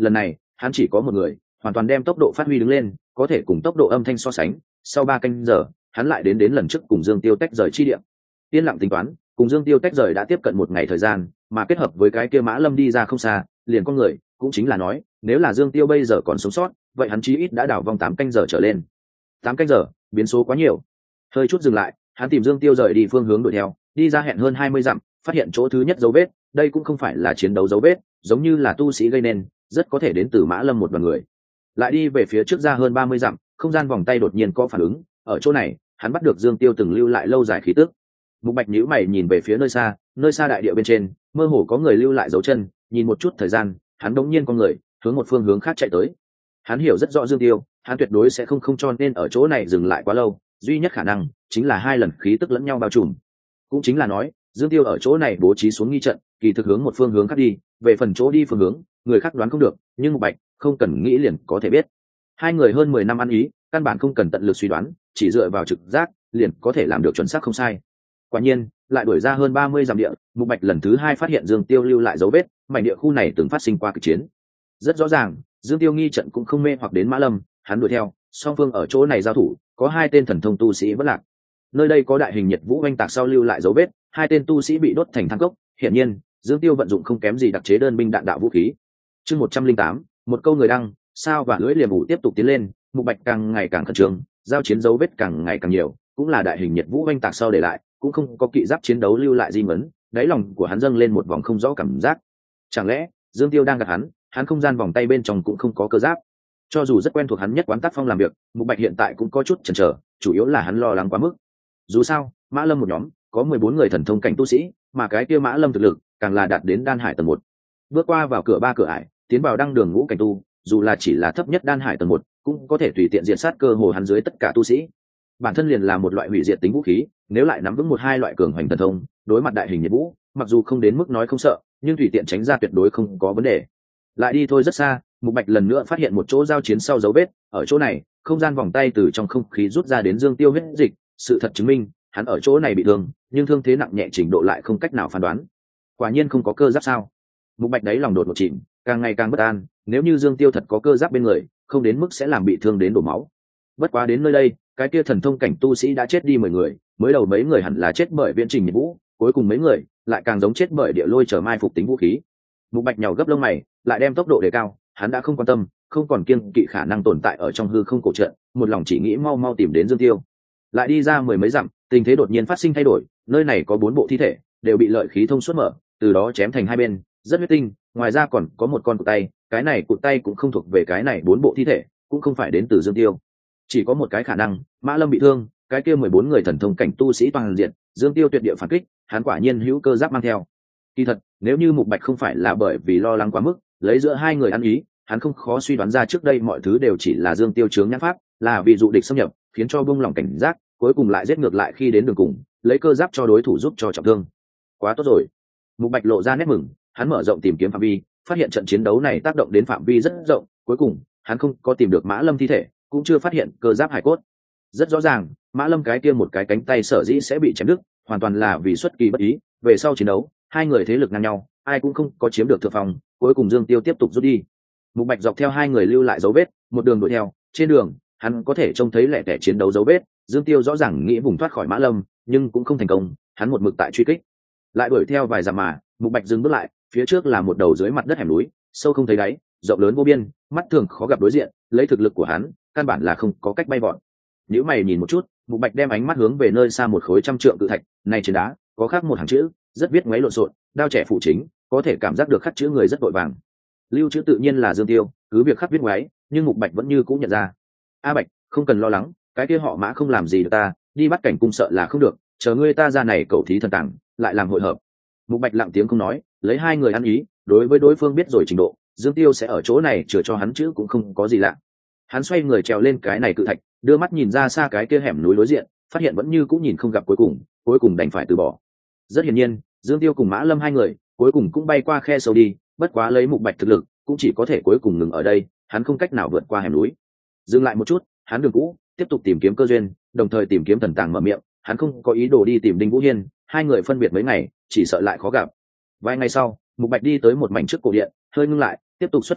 lần này hắn chỉ có một người, hoàn toàn đem tốc độ phát huy đứng lên, có thể cùng tốc độ âm thanh so sánh. Sau 3 canh giờ hắn lại đến lần trước cùng Dương Tiêu tách rời chi địa. Yên lặng tính toán, cùng Dương Tiêu tách rời đã tiếp cận 1 ngày thời gian, mà kết hợp với cái kia Mã Lâm đi ra không xa, liền con người, cũng chính là nói, nếu là Dương Tiêu bây giờ còn sống sót, vậy hắn chí ít đã đảo vòng 8 canh giờ trở lên. 8 canh giờ, biến số quá nhiều. Hơi chút dừng lại, hắn tìm Dương Tiêu rời đi phương hướng đuổi theo, đi ra hẹn hơn 20 dặm, phát hiện chỗ thứ nhất dấu vết, đây cũng không phải là chiến đấu dấu vết, giống như là tu sĩ gây nên, rất có thể đến từ Mã Lâm một đoàn người. Lại đi về phía trước ra hơn 30 dặm, không gian vòng tay đột nhiên có phản ứng, ở chỗ này, hắn bắt được Dương Tiêu từng lưu lại lâu dài khí tức. Mục Bạch nhíu mày nhìn về phía nơi xa đại địa bên trên, mơ hồ có người lưu lại dấu chân, nhìn một chút thời gian, hắn đống nhiên con người, hướng một phương hướng khác chạy tới. Hắn hiểu rất rõ Dương Tiêu, hắn tuyệt đối sẽ không cho nên ở chỗ này dừng lại quá lâu, duy nhất khả năng chính là 2 lần khí tức lẫn nhau bao trùm. Cũng chính là nói, Dương Tiêu ở chỗ này bố trí xuống nghi trận, kỳ thực hướng một phương hướng khác đi, về phần chỗ đi phương hướng, người khác đoán không được, nhưng Mục Bạch không cần nghĩ liền có thể biết. Hai người hơn 10 năm ăn ý, căn bản không cần tận lực suy đoán, chỉ dựa vào trực giác, liền có thể làm được chuẩn xác không sai. Quả nhiên, lại đuổi ra hơn 30 dặm địa, Mục Bạch lần thứ 2 phát hiện Dương Tiêu lưu lại dấu vết, mảnh địa khu này từng phát sinh qua kịch chiến. Rất rõ ràng, Dương Tiêu nghi trận cũng không mê hoặc đến Mã Lâm, hắn đuổi theo, song phương ở chỗ này giao thủ, có 2 tên thần thông tu sĩ vẫn lạc. Nơi đây có đại hình nhiệt vũ oanh tạc sau lưu lại dấu vết, 2 tên tu sĩ bị đốt thành than cốc, hiển nhiên, Dương Tiêu vận dụng không kém gì đặc chế đơn binh đạn đạo vũ khí. Chương 108, một câu người đăng, sao và lưỡi liềm ủ tiếp tục tiến lên, Mục Bạch càng ngày càng khẩn trương, giao chiến dấu vết càng ngày càng nhiều, cũng là đại hình nhiệt vũ oanh tạc sau để lại, cũng không có kỵ giáp chiến đấu lưu lại di ngấn, đáy lòng của hắn dâng lên một vòng không rõ cảm giác. Chẳng lẽ Dương Tiêu đang gạt hắn không gian vòng tay bên trong cũng không có cơ giáp? Cho dù rất quen thuộc hắn nhất quán tác phong làm việc, Mục Bạch hiện tại cũng có chút chần chờ, chủ yếu là hắn lo lắng quá mức. Dù sao, Mã Lâm một nhóm có 14 người thần thông cảnh tu sĩ, mà cái kia Mã Lâm thực lực càng là đạt đến đan hải tầng 1. Bước qua vào cửa 3 cửa ải, tiến vào đăng đường ngũ cảnh tu, dù là chỉ là thấp nhất đan hải tầng 1, cũng có thể tùy tiện diệt sát cơ hồ hắn dưới tất cả tu sĩ. Bản thân liền là một loại hủy diệt tính vũ khí, nếu lại nắm vững 1-2 loại cường hoành thần thông, đối mặt đại hình nhiệt vũ, mặc dù không đến mức nói không sợ, nhưng tùy tiện tránh ra tuyệt đối không có vấn đề. Lại đi thôi rất xa, Mục Bạch lần nữa phát hiện một chỗ giao chiến sau dấu vết, ở chỗ này, không gian vòng tay từ trong không khí rút ra đến Dương Tiêu huyết dịch, sự thật chứng minh, hắn ở chỗ này bị thương, nhưng thương thế nặng nhẹ trình độ lại không cách nào phán đoán. Quả nhiên không có cơ giáp sao? Mục Bạch đấy lòng đột ngột chìm, càng ngày càng bất an, nếu như Dương Tiêu thật có cơ giáp bên người, không đến mức sẽ làm bị thương đến đổ máu. Bất quá đến nơi đây, cái kia thần thông cảnh tu sĩ đã chết đi 10 người, mới đầu mấy người hẳn là chết bởi viễn trình nhiệt vũ, cuối cùng mấy người lại càng giống chết bởi địa lôi trở mai phục tính vũ khí. Mục Bạch nhàu gấp lông mày, lại đem tốc độ đề cao, hắn đã không quan tâm, không còn kiêng kỵ khả năng tồn tại ở trong hư không cổ trận, một lòng chỉ nghĩ mau mau tìm đến Dương Tiêu. Lại đi ra 10 mấy dặm, tình thế đột nhiên phát sinh thay đổi, nơi này có 4 bộ thi thể, đều bị lợi khí thông suốt mở, từ đó chém thành 2 bên, rất huyết tinh, ngoài ra còn có một con cụt tay, cái này cụt tay cũng không thuộc về cái này 4 bộ thi thể, cũng không phải đến từ Dương Tiêu. Chỉ có một cái khả năng, Mã Lâm bị thương, cái kia 14 người thần thông cảnh tu sĩ toàn diện, Dương Tiêu tuyệt địa phản kích, hắn quả nhiên hữu cơ giáp mang theo. Kỳ thật, nếu như Mục Bạch không phải là bởi vì lo lắng quá mức, lấy giữa hai người ăn ý, hắn không khó suy đoán ra trước đây mọi thứ đều chỉ là Dương Tiêu chướng nhãn pháp, là vì dụ địch xâm nhập, khiến cho buông lòng cảnh giác, cuối cùng lại giết ngược lại khi đến đường cùng, lấy cơ giáp cho đối thủ giúp cho trọng thương. Quá tốt rồi. Mục Bạch lộ ra nét mừng, hắn mở rộng tìm kiếm phạm vi, phát hiện trận chiến đấu này tác động đến phạm vi rất rộng, cuối cùng, hắn không có tìm được Mã Lâm thi thể, cũng chưa phát hiện cơ giáp hải cốt. Rất rõ ràng, Mã Lâm cái kia một cái cánh tay sở dĩ sẽ bị chém đứt, hoàn toàn là vì xuất kỳ bất ý, về sau chiến đấu, hai người thế lực ngang nhau, ai cũng không có chiếm được thượng phong, cuối cùng Dương Tiêu tiếp tục rút đi. Mục Bạch dọc theo hai người lưu lại dấu vết, một đường đuổi theo, trên đường, hắn có thể trông thấy lẻ tẻ chiến đấu dấu vết, Dương Tiêu rõ ràng nghĩ vùng thoát khỏi Mã Lâm, nhưng cũng không thành công, hắn một mực tại truy kích. Lại đuổi theo vài dặm mà, Mục Bạch dừng bước lại, phía trước là một đầu dưới mặt đất hẻm núi, sâu không thấy đáy, rộng lớn vô biên, mắt thường khó gặp đối diện, lấy thực lực của hắn, căn bản là không có cách bay vọt. Nếu mày nhìn một chút, Mục Bạch đem ánh mắt hướng về nơi xa một khối trăm trượng cự thạch, này trên đá có khắc một hàng chữ, rất viết ngoáy lộn xộn, đao trẻ phụ chính, có thể cảm giác được khắc chữ người rất vội vàng. Lưu chữ tự nhiên là Dương Tiêu, cứ việc khắc viết ngoáy, nhưng Mục Bạch vẫn như cũng nhận ra. A Bạch, không cần lo lắng, cái kia họ Mã không làm gì được ta, đi bắt cảnh cung sợ là không được, chờ ngươi ta ra này cầu thí thần tàng, lại làm hội hợp. Mục Bạch lặng tiếng không nói, lấy hai người ăn ý, đối với đối phương biết rồi trình độ, Dương Tiêu sẽ ở chỗ này chừa cho hắn chữ cũng không có gì lạ. Hắn xoay người trèo lên cái này cự thạch, đưa mắt nhìn ra xa cái kia hẻm núi đối diện, phát hiện vẫn như cũng nhìn không gặp cuối cùng đành phải từ bỏ. Rất hiển nhiên, Dương Tiêu cùng Mã Lâm hai người cuối cùng cũng bay qua khe sâu đi, bất quá lấy Mục Bạch thực lực, cũng chỉ có thể cuối cùng ngừng ở đây, hắn không cách nào vượt qua hẻm núi. Dừng lại một chút, hắn đường cũ, tiếp tục tìm kiếm cơ duyên, đồng thời tìm kiếm thần tàng mở miệng, hắn không có ý đồ đi tìm Đinh Vũ Hiên, hai người phân biệt mấy ngày, chỉ sợ lại khó gặp. Vài ngày sau, Mục Bạch đi tới một mảnh trước cổ điện, hơi ngưng lại, tiếp tục xuất phát,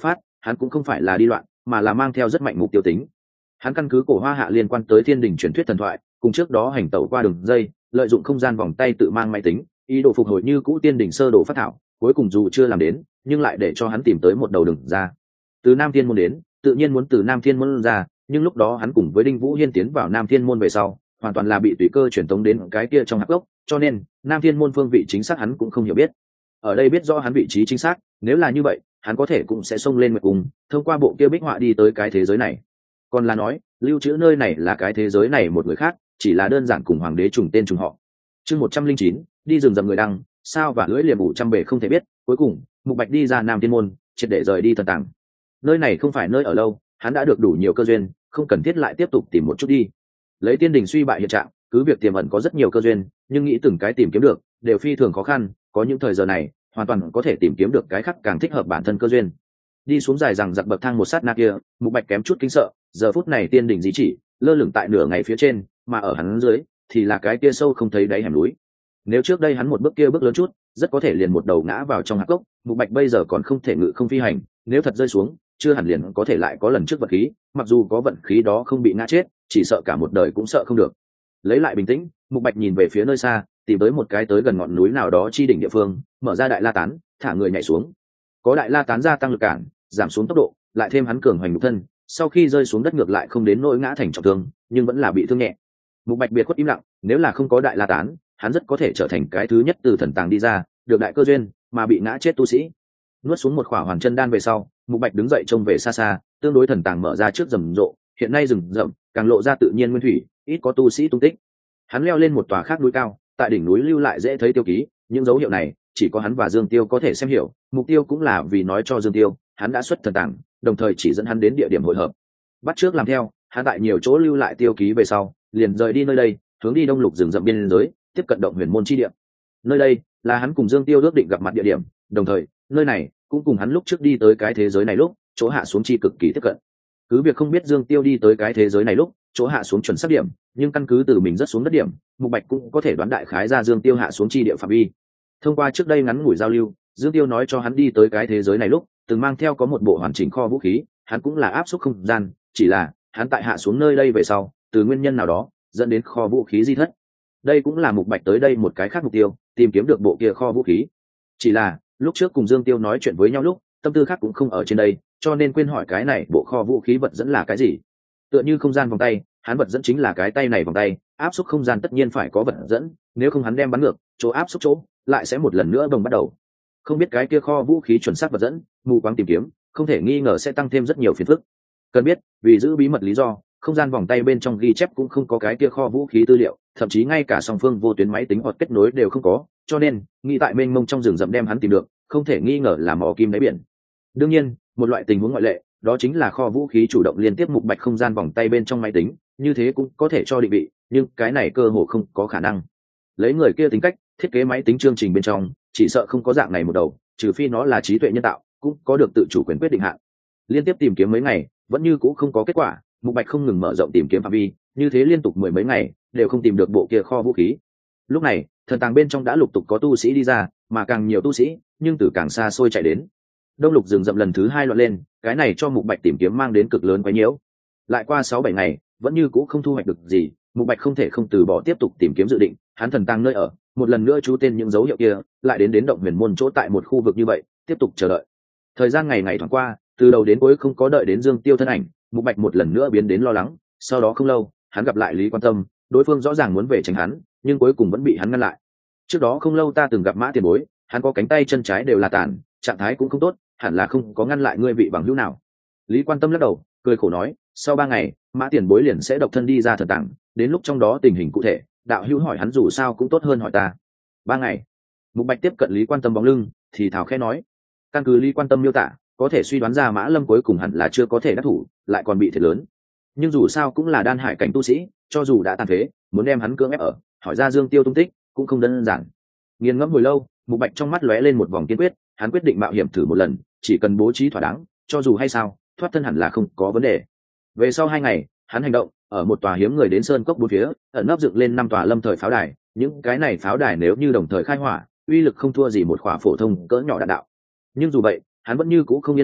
hắn cũng không phải là đi loạn, mà là mang theo rất mạnh mục tiêu tính. Hắn căn cứ cổ hoa hạ liên quan tới thiên đình truyền thuyết thần thoại, cùng trước đó hành tẩu qua đường dây, lợi dụng không gian vòng tay tự mang máy tính, ý đồ phục hồi như cũ tiên đỉnh sơ đồ phát thảo, cuối cùng dù chưa làm đến, nhưng lại để cho hắn tìm tới một đầu đường ra. Từ Nam Thiên môn đến, tự nhiên muốn từ Nam Thiên môn ra, nhưng lúc đó hắn cùng với Đinh Vũ Hiên tiến vào Nam Thiên môn về sau, hoàn toàn là bị tùy cơ truyền tống đến cái kia trong hạp gốc, cho nên Nam Thiên môn phương vị chính xác hắn cũng không hiểu biết. Ở đây biết rõ hắn vị trí chính xác, nếu là như vậy, hắn có thể cũng sẽ xông lên nguyệt cung, thông qua bộ kia bích họa đi tới cái thế giới này. Còn là nói, lưu trữ nơi này là cái thế giới này một người khác, chỉ là đơn giản cùng hoàng đế trùng tên trùng họ. Chương 109, đi rừng rậm người đăng, sao và lưỡi liềm ủ trăm bể không thể biết, cuối cùng, Mục Bạch đi ra Nam Thiên môn, triệt để rời đi thần tàng. Nơi này không phải nơi ở lâu, hắn đã được đủ nhiều cơ duyên, không cần thiết lại tiếp tục tìm một chút đi. Lấy tiên đình suy bại hiện trạng, cứ việc tiềm ẩn có rất nhiều cơ duyên, nhưng nghĩ từng cái tìm kiếm được, đều phi thường khó khăn, có những thời giờ này, hoàn toàn có thể tìm kiếm được cái khác càng thích hợp bản thân cơ duyên. Đi xuống dài rằng giặc bậc thang một sát na kia, Mục Bạch kém chút kinh sợ, giờ phút này tiên đỉnh dí chỉ lơ lửng tại nửa ngày phía trên, mà ở hắn dưới thì là cái kia sâu không thấy đáy hẻm núi. Nếu trước đây hắn một bước kia bước lớn chút, rất có thể liền một đầu ngã vào trong hạp cốc. Mục Bạch bây giờ còn không thể ngự không phi hành, nếu thật rơi xuống, chưa hẳn liền có thể lại có lần trước vận khí, mặc dù có vận khí đó không bị ngã chết, chỉ sợ cả một đời cũng sợ không được. Lấy lại bình tĩnh, Mục Bạch nhìn về phía nơi xa, tìm tới một cái tới gần ngọn núi nào đó chi đỉnh địa phương, mở ra đại la tán, thả người nhảy xuống. Có đại la tán gia tăng lực cản, giảm xuống tốc độ, lại thêm hắn cường hoành nhục thân, sau khi rơi xuống đất ngược lại không đến nỗi ngã thành trọng thương, nhưng vẫn là bị thương nhẹ. Mục Bạch biệt khuất im lặng, nếu là không có đại la tán, hắn rất có thể trở thành cái thứ nhất từ thần tàng đi ra, được đại cơ duyên, mà bị ngã chết tu sĩ. Nuốt xuống một khỏa hoàn chân đan về sau, Mục Bạch đứng dậy trông về xa xa, tương đối thần tàng mở ra trước rầm rộ, hiện nay rừng rậm càng lộ ra tự nhiên nguyên thủy, ít có tu sĩ tung tích. Hắn leo lên một tòa khác núi cao, tại đỉnh núi lưu lại dễ thấy tiêu ký, những dấu hiệu này chỉ có hắn và Dương Tiêu có thể xem hiểu, mục tiêu cũng là vì nói cho Dương Tiêu, hắn đã xuất thần tàng, đồng thời chỉ dẫn hắn đến địa điểm hội hợp. Bắt trước làm theo, hắn tại nhiều chỗ lưu lại tiêu ký về sau, liền rời đi nơi đây, hướng đi đông lục rừng rậm biên giới, tiếp cận động huyền môn chi địa. Nơi đây là hắn cùng Dương Tiêu ước định gặp mặt địa điểm, đồng thời, nơi này cũng cùng hắn lúc trước đi tới cái thế giới này lúc, chỗ hạ xuống chi cực kỳ tiếp cận. Cứ việc không biết Dương Tiêu đi tới cái thế giới này lúc, chỗ hạ xuống chuẩn xác điểm, nhưng căn cứ từ mình rất xuống đất điểm, Mục Bạch cũng có thể đoán đại khái ra Dương Tiêu hạ xuống chi địa phạm vi. Thông qua trước đây ngắn ngủi giao lưu, Dương Tiêu nói cho hắn đi tới cái thế giới này lúc, từng mang theo có một bộ hoàn chỉnh kho vũ khí, hắn cũng là áp suất không gian, chỉ là hắn tại hạ xuống nơi đây về sau, từ nguyên nhân nào đó dẫn đến kho vũ khí di thất. Đây cũng là Mục Bạch tới đây một cái khác mục tiêu, tìm kiếm được bộ kia kho vũ khí. Chỉ là lúc trước cùng Dương Tiêu nói chuyện với nhau lúc, tâm tư khác cũng không ở trên đây, cho nên quên hỏi cái này bộ kho vũ khí vật dẫn là cái gì. Tựa như không gian vòng tay, hắn vật dẫn chính là cái tay này vòng tay, áp suất không gian tất nhiên phải có vật dẫn, nếu không hắn đem bắn ngược, chỗ áp suất chỗ lại sẽ một lần nữa bồng bắt đầu. Không biết cái kia kho vũ khí chuẩn xác vật dẫn, mù quáng tìm kiếm, không thể nghi ngờ sẽ tăng thêm rất nhiều phiền phức. Cần biết, vì giữ bí mật lý do, không gian vòng tay bên trong ghi chép cũng không có cái kia kho vũ khí tư liệu, thậm chí ngay cả song phương vô tuyến máy tính hoặc kết nối đều không có, cho nên nghĩ tại mênh mông trong rừng rậm đem hắn tìm được, không thể nghi ngờ là mò kim đáy biển. Đương nhiên, một loại tình huống ngoại lệ, đó chính là kho vũ khí chủ động liên tiếp Mục Bạch không gian vòng tay bên trong máy tính, như thế cũng có thể cho định vị, nhưng cái này cơ hồ không có khả năng. Lấy người kia tính cách, thiết kế máy tính chương trình bên trong, chỉ sợ không có dạng này một đầu, trừ phi nó là trí tuệ nhân tạo, cũng có được tự chủ quyền quyết định hạn. Liên tiếp tìm kiếm mấy ngày, vẫn như cũ không có kết quả, Mục Bạch không ngừng mở rộng tìm kiếm phạm vi, như thế liên tục mười mấy ngày, đều không tìm được bộ kia kho vũ khí. Lúc này, thần tàng bên trong đã lục tục có tu sĩ đi ra, mà càng nhiều tu sĩ, nhưng từ càng xa xôi chạy đến. Đông lục rừng rậm lần thứ hai loạn lên, cái này cho Mục Bạch tìm kiếm mang đến cực lớn quấy nhiễu. Lại qua 6-7 ngày, vẫn như cũ không thu hoạch được gì, Mục Bạch không thể không từ bỏ tiếp tục tìm kiếm dự định, hắn thần tàng nơi ở, một lần nữa chú tên những dấu hiệu kia, lại đến động huyền môn chỗ tại một khu vực như vậy, tiếp tục chờ đợi. Thời gian ngày ngày thoáng qua, từ đầu đến cuối không có đợi đến Dương Tiêu thân ảnh, Mục Bạch một lần nữa biến đến lo lắng, sau đó không lâu, hắn gặp lại Lý Quan Tâm, đối phương rõ ràng muốn về tránh hắn, nhưng cuối cùng vẫn bị hắn ngăn lại. Trước đó không lâu ta từng gặp Mã Tiền Bối, hắn có cánh tay chân trái đều là tàn, trạng thái cũng không tốt, hẳn là không có ngăn lại ngươi vị bằng hữu nào. Lý Quan Tâm lắc đầu, cười khổ nói, sau 3 ngày, Mã Tiền Bối liền sẽ độc thân đi ra thần tàng, đến lúc trong đó tình hình cụ thể, đạo hữu hỏi hắn dù sao cũng tốt hơn hỏi ta. 3 ngày. Mục Bạch tiếp cận Lý Quan Tâm bóng lưng, thì thào khẽ nói, căn cứ Lý Quan Tâm miêu tả, có thể suy đoán ra Mã Lâm cuối cùng hẳn là chưa có thể đắc thủ, lại còn bị thiệt lớn. Nhưng dù sao cũng là đan hải cảnh tu sĩ, cho dù đã tàn phế, muốn đem hắn cưỡng ép ở, hỏi ra Dương Tiêu tung tích, cũng không đơn giản. Nghiền ngẫm hồi lâu, Mục Bạch trong mắt lóe lên một vòng kiên quyết, hắn quyết định mạo hiểm thử một lần, chỉ cần bố trí thỏa đáng, cho dù hay sao, thoát thân hẳn là không có vấn đề. Về sau 2 ngày, hắn hành động, ở một tòa hiếm người đến sơn cốc bốn phía, ẩn nấp dựng lên 5 tòa lâm thời pháo đài, những cái này pháo đài nếu như đồng thời khai hỏa, uy lực không thua gì một khỏa phổ thông cỡ nhỏ đạn đạo. Nhưng dù vậy, hắn vẫn như cũ không yên lòng,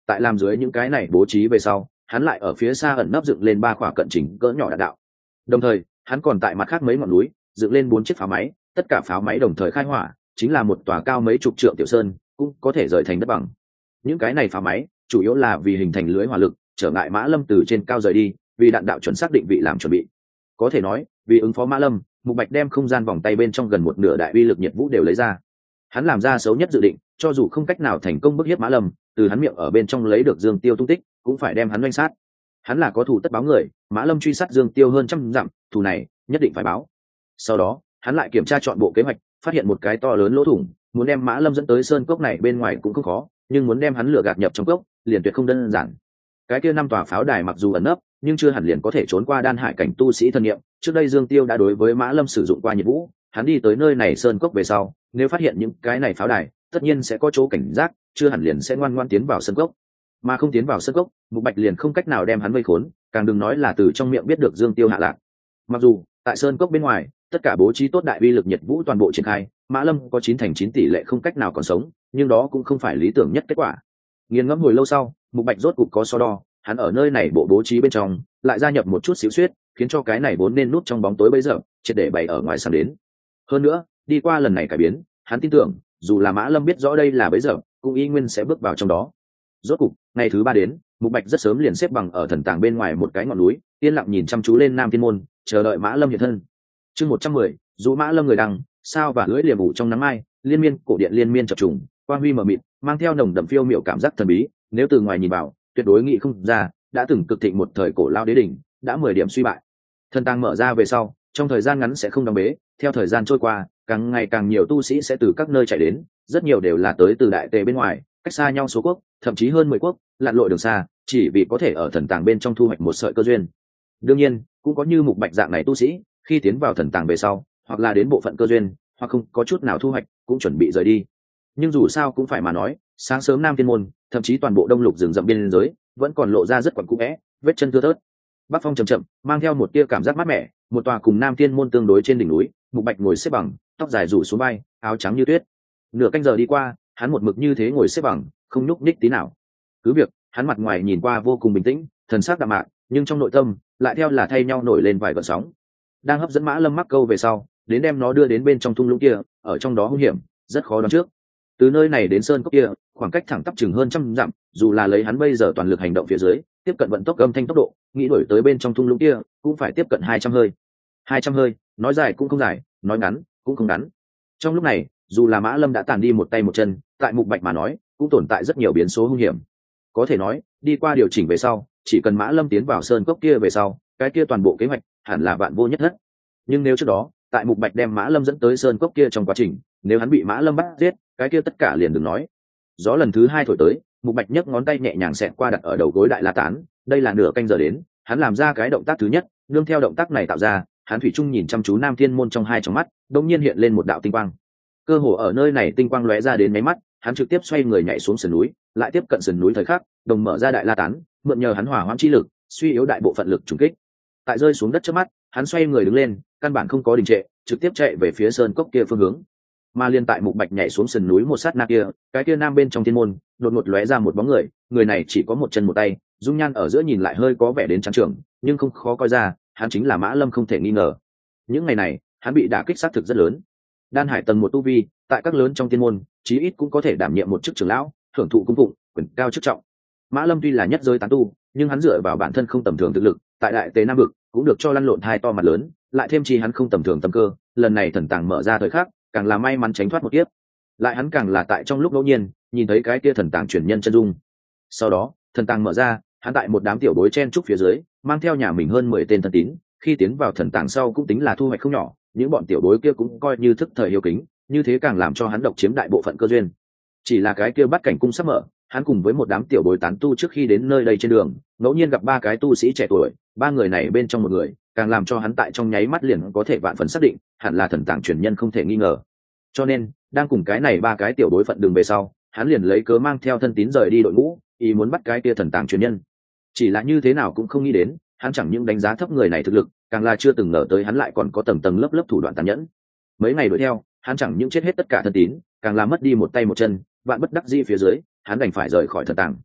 tại làm dưới những cái này bố trí về sau, hắn lại ở phía xa ẩn nấp dựng lên 3 quả cận trình cỡ nhỏ đạn đạo. Đồng thời hắn còn tại mặt khác mấy ngọn núi dựng lên 4 chiếc pháo máy, tất cả pháo máy đồng thời khai hỏa, chính là một tòa cao mấy chục trượng tiểu sơn cũng có thể rời thành đất bằng. Những cái này pháo máy chủ yếu là vì hình thành lưới hỏa lực trở ngại Mã Lâm từ trên cao rời đi, vì đạn đạo chuẩn xác định vị làm chuẩn bị. Có thể nói vì ứng phó Mã Lâm, Mục Bạch đem không gian vòng tay bên trong gần một nửa đại uy lực nhiệt vũ đều lấy ra. Hắn làm ra xấu nhất dự định, cho dù không cách nào thành công bức hiếp Mã Lâm, từ hắn miệng ở bên trong lấy được Dương Tiêu tung tích cũng phải đem hắn doanh sát. Hắn là có thù tất báo người, Mã Lâm truy sát Dương Tiêu hơn trăm dặm, thù này nhất định phải báo. Sau đó hắn lại kiểm tra chọn bộ kế hoạch, phát hiện một cái to lớn lỗ thủng, muốn đem Mã Lâm dẫn tới sơn cốc này bên ngoài cũng không khó, nhưng muốn đem hắn lừa gạt nhập trong cốc liền tuyệt không đơn giản. Cái kia 5 tòa pháo đài mặc dù ẩn nấp, nhưng chưa hẳn liền có thể trốn qua đan hải cảnh tu sĩ thân nghiệm. Trước đây Dương Tiêu đã đối với Mã Lâm sử dụng qua nhiệt vũ, hắn đi tới nơi này sơn cốc về sau, nếu phát hiện những cái này pháo đài, tất nhiên sẽ có chỗ cảnh giác, chưa hẳn liền sẽ ngoan ngoãn tiến vào sơn cốc. Mà không tiến vào sơn cốc, Mục Bạch liền không cách nào đem hắn vây khốn, càng đừng nói là từ trong miệng biết được Dương Tiêu hạ lạc. Mặc dù tại sơn cốc bên ngoài, tất cả bố trí tốt đại uy lực nhiệt vũ toàn bộ triển khai, Mã Lâm có 9/9 tỷ lệ không cách nào còn sống, nhưng đó cũng không phải lý tưởng nhất kết quả. Nghiền ngẫm hồi lâu sau, Mục Bạch rốt cục có so đo, hắn ở nơi này bộ bố trí bên trong lại gia nhập một chút xíu xuyết, khiến cho cái này vốn nên nút trong bóng tối bây giờ triệt để bày ở ngoài sáng đến. Hơn nữa đi qua lần này cải biến, hắn tin tưởng dù là Mã Lâm biết rõ đây là bấy giờ cũng y nguyên sẽ bước vào trong đó. Rốt cục ngày thứ 3 đến, Mục Bạch rất sớm liền xếp bằng ở thần tàng bên ngoài một cái ngọn núi, yên lặng nhìn chăm chú lên Nam Thiên môn, chờ đợi Mã Lâm hiện thân. Chương 110, dù Mã Lâm người đằng, sao và lưỡi liềm ủ trong nắng mai, liên miên cổ điện liên miên chập trùng, quang huy mờ mịt, mang theo nồng đậm phiêu miểu cảm giác thần bí, nếu từ ngoài nhìn vào, tuyệt đối nghĩ không ra, đã từng cực thịnh một thời cổ lao đế đỉnh, đã 10 điểm suy bại. Thần tàng mở ra về sau, trong thời gian ngắn sẽ không đóng bế, theo thời gian trôi qua, càng ngày càng nhiều tu sĩ sẽ từ các nơi chạy đến, rất nhiều đều là tới từ đại tề bên ngoài, cách xa nhau số quốc, thậm chí hơn 10 quốc, lặn lội đường xa, chỉ vì có thể ở thần tàng bên trong thu hoạch một sợi cơ duyên. Đương nhiên, cũng có như Mục Bạch dạng này tu sĩ, khi tiến vào thần tàng về sau, hoặc là đến bộ phận cơ duyên, hoặc không có chút nào thu hoạch, cũng chuẩn bị rời đi. Nhưng dù sao cũng phải mà nói, sáng sớm Nam Thiên môn, thậm chí toàn bộ đông lục rừng rậm biên giới, vẫn còn lộ ra rất quẩn cũ é, vết chân thưa thớt. Bắc phong chậm chậm, mang theo một tia cảm giác mát mẻ, một tòa cùng Nam Thiên môn tương đối trên đỉnh núi, Mục Bạch ngồi xếp bằng, tóc dài rủ xuống vai, áo trắng như tuyết. Nửa canh giờ đi qua, hắn một mực như thế ngồi xếp bằng, không nhúc nhích tí nào. Cứ việc, hắn mặt ngoài nhìn qua vô cùng bình tĩnh, thần sắc đạm mạc, nhưng trong nội tâm lại theo là thay nhau nổi lên vài gợn sóng. Đang hấp dẫn Mã Lâm mắc câu về sau, đến đem nó đưa đến bên trong thung lũng kia, ở trong đó hung hiểm, rất khó đoán trước. Từ nơi này đến sơn cốc kia, khoảng cách thẳng tắp chừng hơn trăm dặm, dù là lấy hắn bây giờ toàn lực hành động phía dưới, tiếp cận vận tốc âm thanh tốc độ, nghĩ đuổi tới bên trong thung lũng kia, cũng phải tiếp cận 200 hơi. 200 hơi, nói dài cũng không dài, nói ngắn cũng không ngắn. Trong lúc này, dù là Mã Lâm đã tàn đi một tay một chân, tại Mục Bạch mà nói, cũng tồn tại rất nhiều biến số hung hiểm. Có thể nói, đi qua điều chỉnh về sau, chỉ cần Mã Lâm tiến vào sơn cốc kia về sau, cái kia toàn bộ kế hoạch hẳn là vạn vô nhất thất. Nhưng nếu trước đó, tại Mục Bạch đem Mã Lâm dẫn tới sơn cốc kia trong quá trình, nếu hắn bị Mã Lâm bắt giết, cái kia tất cả liền đừng nói. Gió lần thứ 2 thổi tới, Mục Bạch nhấc ngón tay nhẹ nhàng xẹt qua đặt ở đầu gối đại la tán, đây là nửa canh giờ đến, hắn làm ra cái động tác thứ nhất, nương theo động tác này tạo ra, hắn thủy chung nhìn chăm chú Nam Thiên môn trong hai tròng mắt, đột nhiên hiện lên một đạo tinh quang. Cơ hồ ở nơi này tinh quang lóe ra đến mấy mắt, hắn trực tiếp xoay người nhảy xuống sườn núi, lại tiếp cận sườn núi thời khắc, đồng mở ra đại la tán, mượn nhờ hắn hỏa hoãn chi lực, suy yếu đại bộ phận lực trùng kích. Tại rơi xuống đất trước mắt, hắn xoay người đứng lên, căn bản không có đình trệ, trực tiếp chạy về phía sơn cốc kia phương hướng. Mà liên tại Mục Bạch nhảy xuống sườn núi một sát na kia, cái kia nam bên trong thiên môn đột ngột lóe ra một bóng người, người này chỉ có một chân một tay, dung nhan ở giữa nhìn lại hơi có vẻ đến trắng trưởng, nhưng không khó coi ra, hắn chính là Mã Lâm không thể nghi ngờ. Những ngày này, hắn bị đả kích sát thực rất lớn. Đan Hải tầng 1 tu vi, tại các lớn trong thiên môn, chí ít cũng có thể đảm nhiệm một chức trưởng lão, hưởng thụ cung phụng, quyền cao chức trọng. Mã Lâm tuy là nhất giới tán tu, nhưng hắn dựa vào bản thân không tầm thường thực lực, tại đại tế nam vực cũng được cho lăn lộn hai to mặt lớn, lại thêm chi hắn không tầm thường tâm cơ, lần này thần tàng mở ra thời khắc, càng là may mắn tránh thoát một kiếp. Lại hắn càng là tại trong lúc ngẫu nhiên nhìn thấy cái kia thần tàng truyền nhân chân dung. Sau đó thần tàng mở ra, hắn tại một đám tiểu bối chen trúc phía dưới, mang theo nhà mình hơn 10 tên thân tín, khi tiến vào thần tàng sau cũng tính là thu hoạch không nhỏ, những bọn tiểu bối kia cũng coi như thức thời hiếu kính, như thế càng làm cho hắn độc chiếm đại bộ phận cơ duyên. Chỉ là cái kia bắt cảnh cung sắp mở, hắn cùng với một đám tiểu bối tán tu trước khi đến nơi đây trên đường, ngẫu nhiên gặp 3 cái tu sĩ trẻ tuổi, 3 người này bên trong một người, càng làm cho hắn tại trong nháy mắt liền có thể vạn phần xác định, hẳn là thần tàng truyền nhân không thể nghi ngờ. Cho nên, đang cùng cái này 3 cái tiểu bối phận đường về sau, hắn liền lấy cớ mang theo thân tín rời đi đội ngũ, ý muốn bắt cái kia thần tàng truyền nhân. Chỉ là như thế nào cũng không nghĩ đến, hắn chẳng những đánh giá thấp người này thực lực, càng là chưa từng ngờ tới hắn lại còn có tầng tầng lớp lớp thủ đoạn tàn nhẫn. Mấy ngày đuổi theo, hắn chẳng những chết hết tất cả thân tín, càng là mất đi một tay một chân, vạn bất đắc dĩ phía dưới, hắn đành phải rời khỏi thần tàng.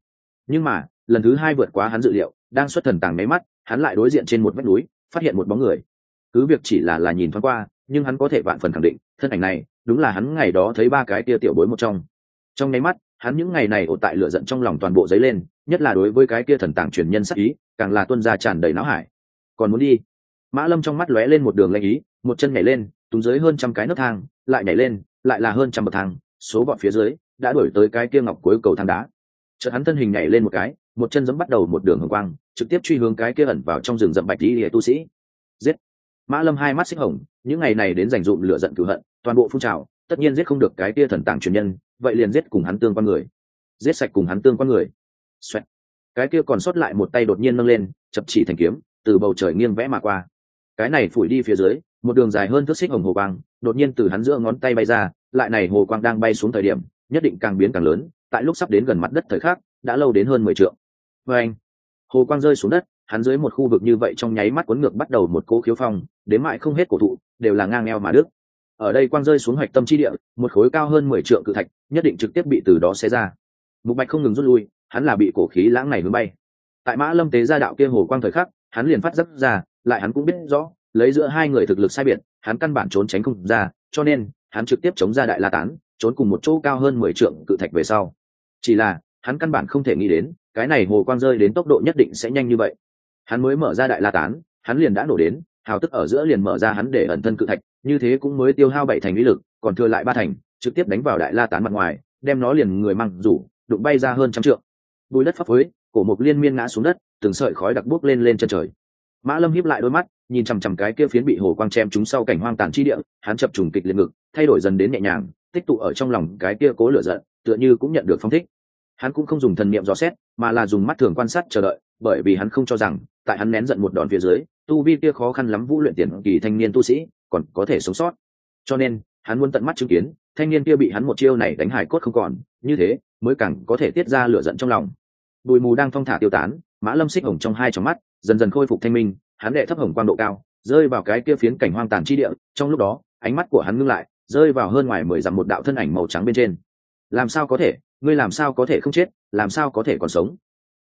Nhưng mà lần thứ hai vượt quá hắn dự liệu, đang xuất thần tàng máy mắt, hắn lại đối diện trên một vách núi phát hiện một bóng người. Cứ việc chỉ là nhìn thoáng qua, nhưng hắn có thể vạn phần khẳng định thân ảnh này đúng là hắn ngày đó thấy ba cái tia tiểu bối một trong nháy mắt. Hắn những ngày này ổ tại lửa giận trong lòng toàn bộ dấy lên, nhất là đối với cái kia thần tàng truyền nhân sắc ý càng là tuân ra tràn đầy não hải. Còn muốn đi? Mã Lâm trong mắt lóe lên một đường lanh ý, một chân nhảy lên túm dưới hơn trăm cái nấc thang, lại nhảy lên lại là hơn trăm bậc thang, số bọn phía dưới đã đuổi tới cái kia ngọc cuối cầu thang đá. Chợt hắn thân hình nhảy lên một cái, một chân giẫm bắt đầu một đường hồng quang, trực tiếp truy hướng cái kia ẩn vào trong rừng rậm bạch y tu sĩ. Giết! Mã Lâm hai mắt xích hồng, những ngày này đến dành dụm lửa giận cửu hận toàn bộ phun trào, tất nhiên giết không được cái kia thần tàng truyền nhân, vậy liền giết cùng hắn tương quan người, giết sạch cùng hắn tương quan người. Xoẹt. Cái kia còn sót lại một tay đột nhiên nâng lên, chập chỉ thành kiếm, từ bầu trời nghiêng vẽ mà qua. Cái này phủi đi phía dưới, một đường dài hơn thước xích hồng hồ quang đột nhiên từ hắn giữa ngón tay bay ra, lại này hồ quang đang bay xuống thời điểm nhất định càng biến càng lớn, tại lúc sắp đến gần mặt đất thời khắc đã lâu đến hơn 10 trượng. Và anh, hồ quang rơi xuống đất, hắn dưới một khu vực như vậy trong nháy mắt cuốn ngược bắt đầu một cỗ khiếu phong, đến mại không hết cổ thụ đều là ngang eo mà đứt. Ở đây quang rơi xuống hoạch tâm chi địa, một khối cao hơn 10 trượng cự thạch nhất định trực tiếp bị từ đó xé ra. Mục Bạch không ngừng rút lui, hắn là bị cổ khí lãng này hướng bay. Tại Mã Lâm tế ra đạo kia hồ quang thời khắc, hắn liền phát giác ra, lại hắn cũng biết rõ, lấy giữa hai người thực lực sai biệt, hắn căn bản trốn tránh không ra, cho nên hắn trực tiếp chống ra đại la tán, trốn cùng một chỗ cao hơn 10 trượng cự thạch về sau. Chỉ là hắn căn bản không thể nghĩ đến, cái này hồ quang rơi đến tốc độ nhất định sẽ nhanh như vậy. Hắn mới mở ra đại la tán, hắn liền đã nổ đến, hào tức ở giữa liền mở ra hắn để ẩn thân cự thạch, như thế cũng mới tiêu hao 7 thành lý lực, còn thừa lại 3 thành, trực tiếp đánh vào đại la tán mặt ngoài, đem nó liền người mang rủ, đụng bay ra hơn trăm trượng. Bùi đất phấp phới, cổ mục liên miên ngã xuống đất, từng sợi khói đặc bốc lên chân trời. Mã Lâm híp lại đôi mắt, nhìn chằm chằm cái kia phiến bị hồ quang chém trúng sau cảnh hoang tàn chi địa, hắn chập trùng kịch liệt ngực, thay đổi dần đến nhẹ nhàng, tích tụ ở trong lòng cái kia cố lửa giận, tựa như cũng nhận được phong thích. Hắn cũng không dùng thần niệm dò xét, mà là dùng mắt thường quan sát chờ đợi, bởi vì hắn không cho rằng, tại hắn nén giận một đòn phía dưới, tu vi kia khó khăn lắm vũ luyện tiền kỳ thanh niên tu sĩ, còn có thể sống sót. Cho nên, hắn muốn tận mắt chứng kiến, thanh niên kia bị hắn một chiêu này đánh hải cốt không còn, như thế mới càng có thể tiết ra lửa giận trong lòng. Bụi mù đang thong thả tiêu tán, Mã Lâm xích hồng trong hai tròng mắt, dần dần khôi phục thanh minh, hắn đệ thấp hồng quang độ cao, rơi vào cái kia phiến cảnh hoang tàn chi địa, trong lúc đó, ánh mắt của hắn ngưng lại, rơi vào hơn ngoài 10 dặm một đạo thân ảnh màu trắng bên trên. Làm sao có thể, ngươi làm sao có thể không chết, làm sao có thể còn sống?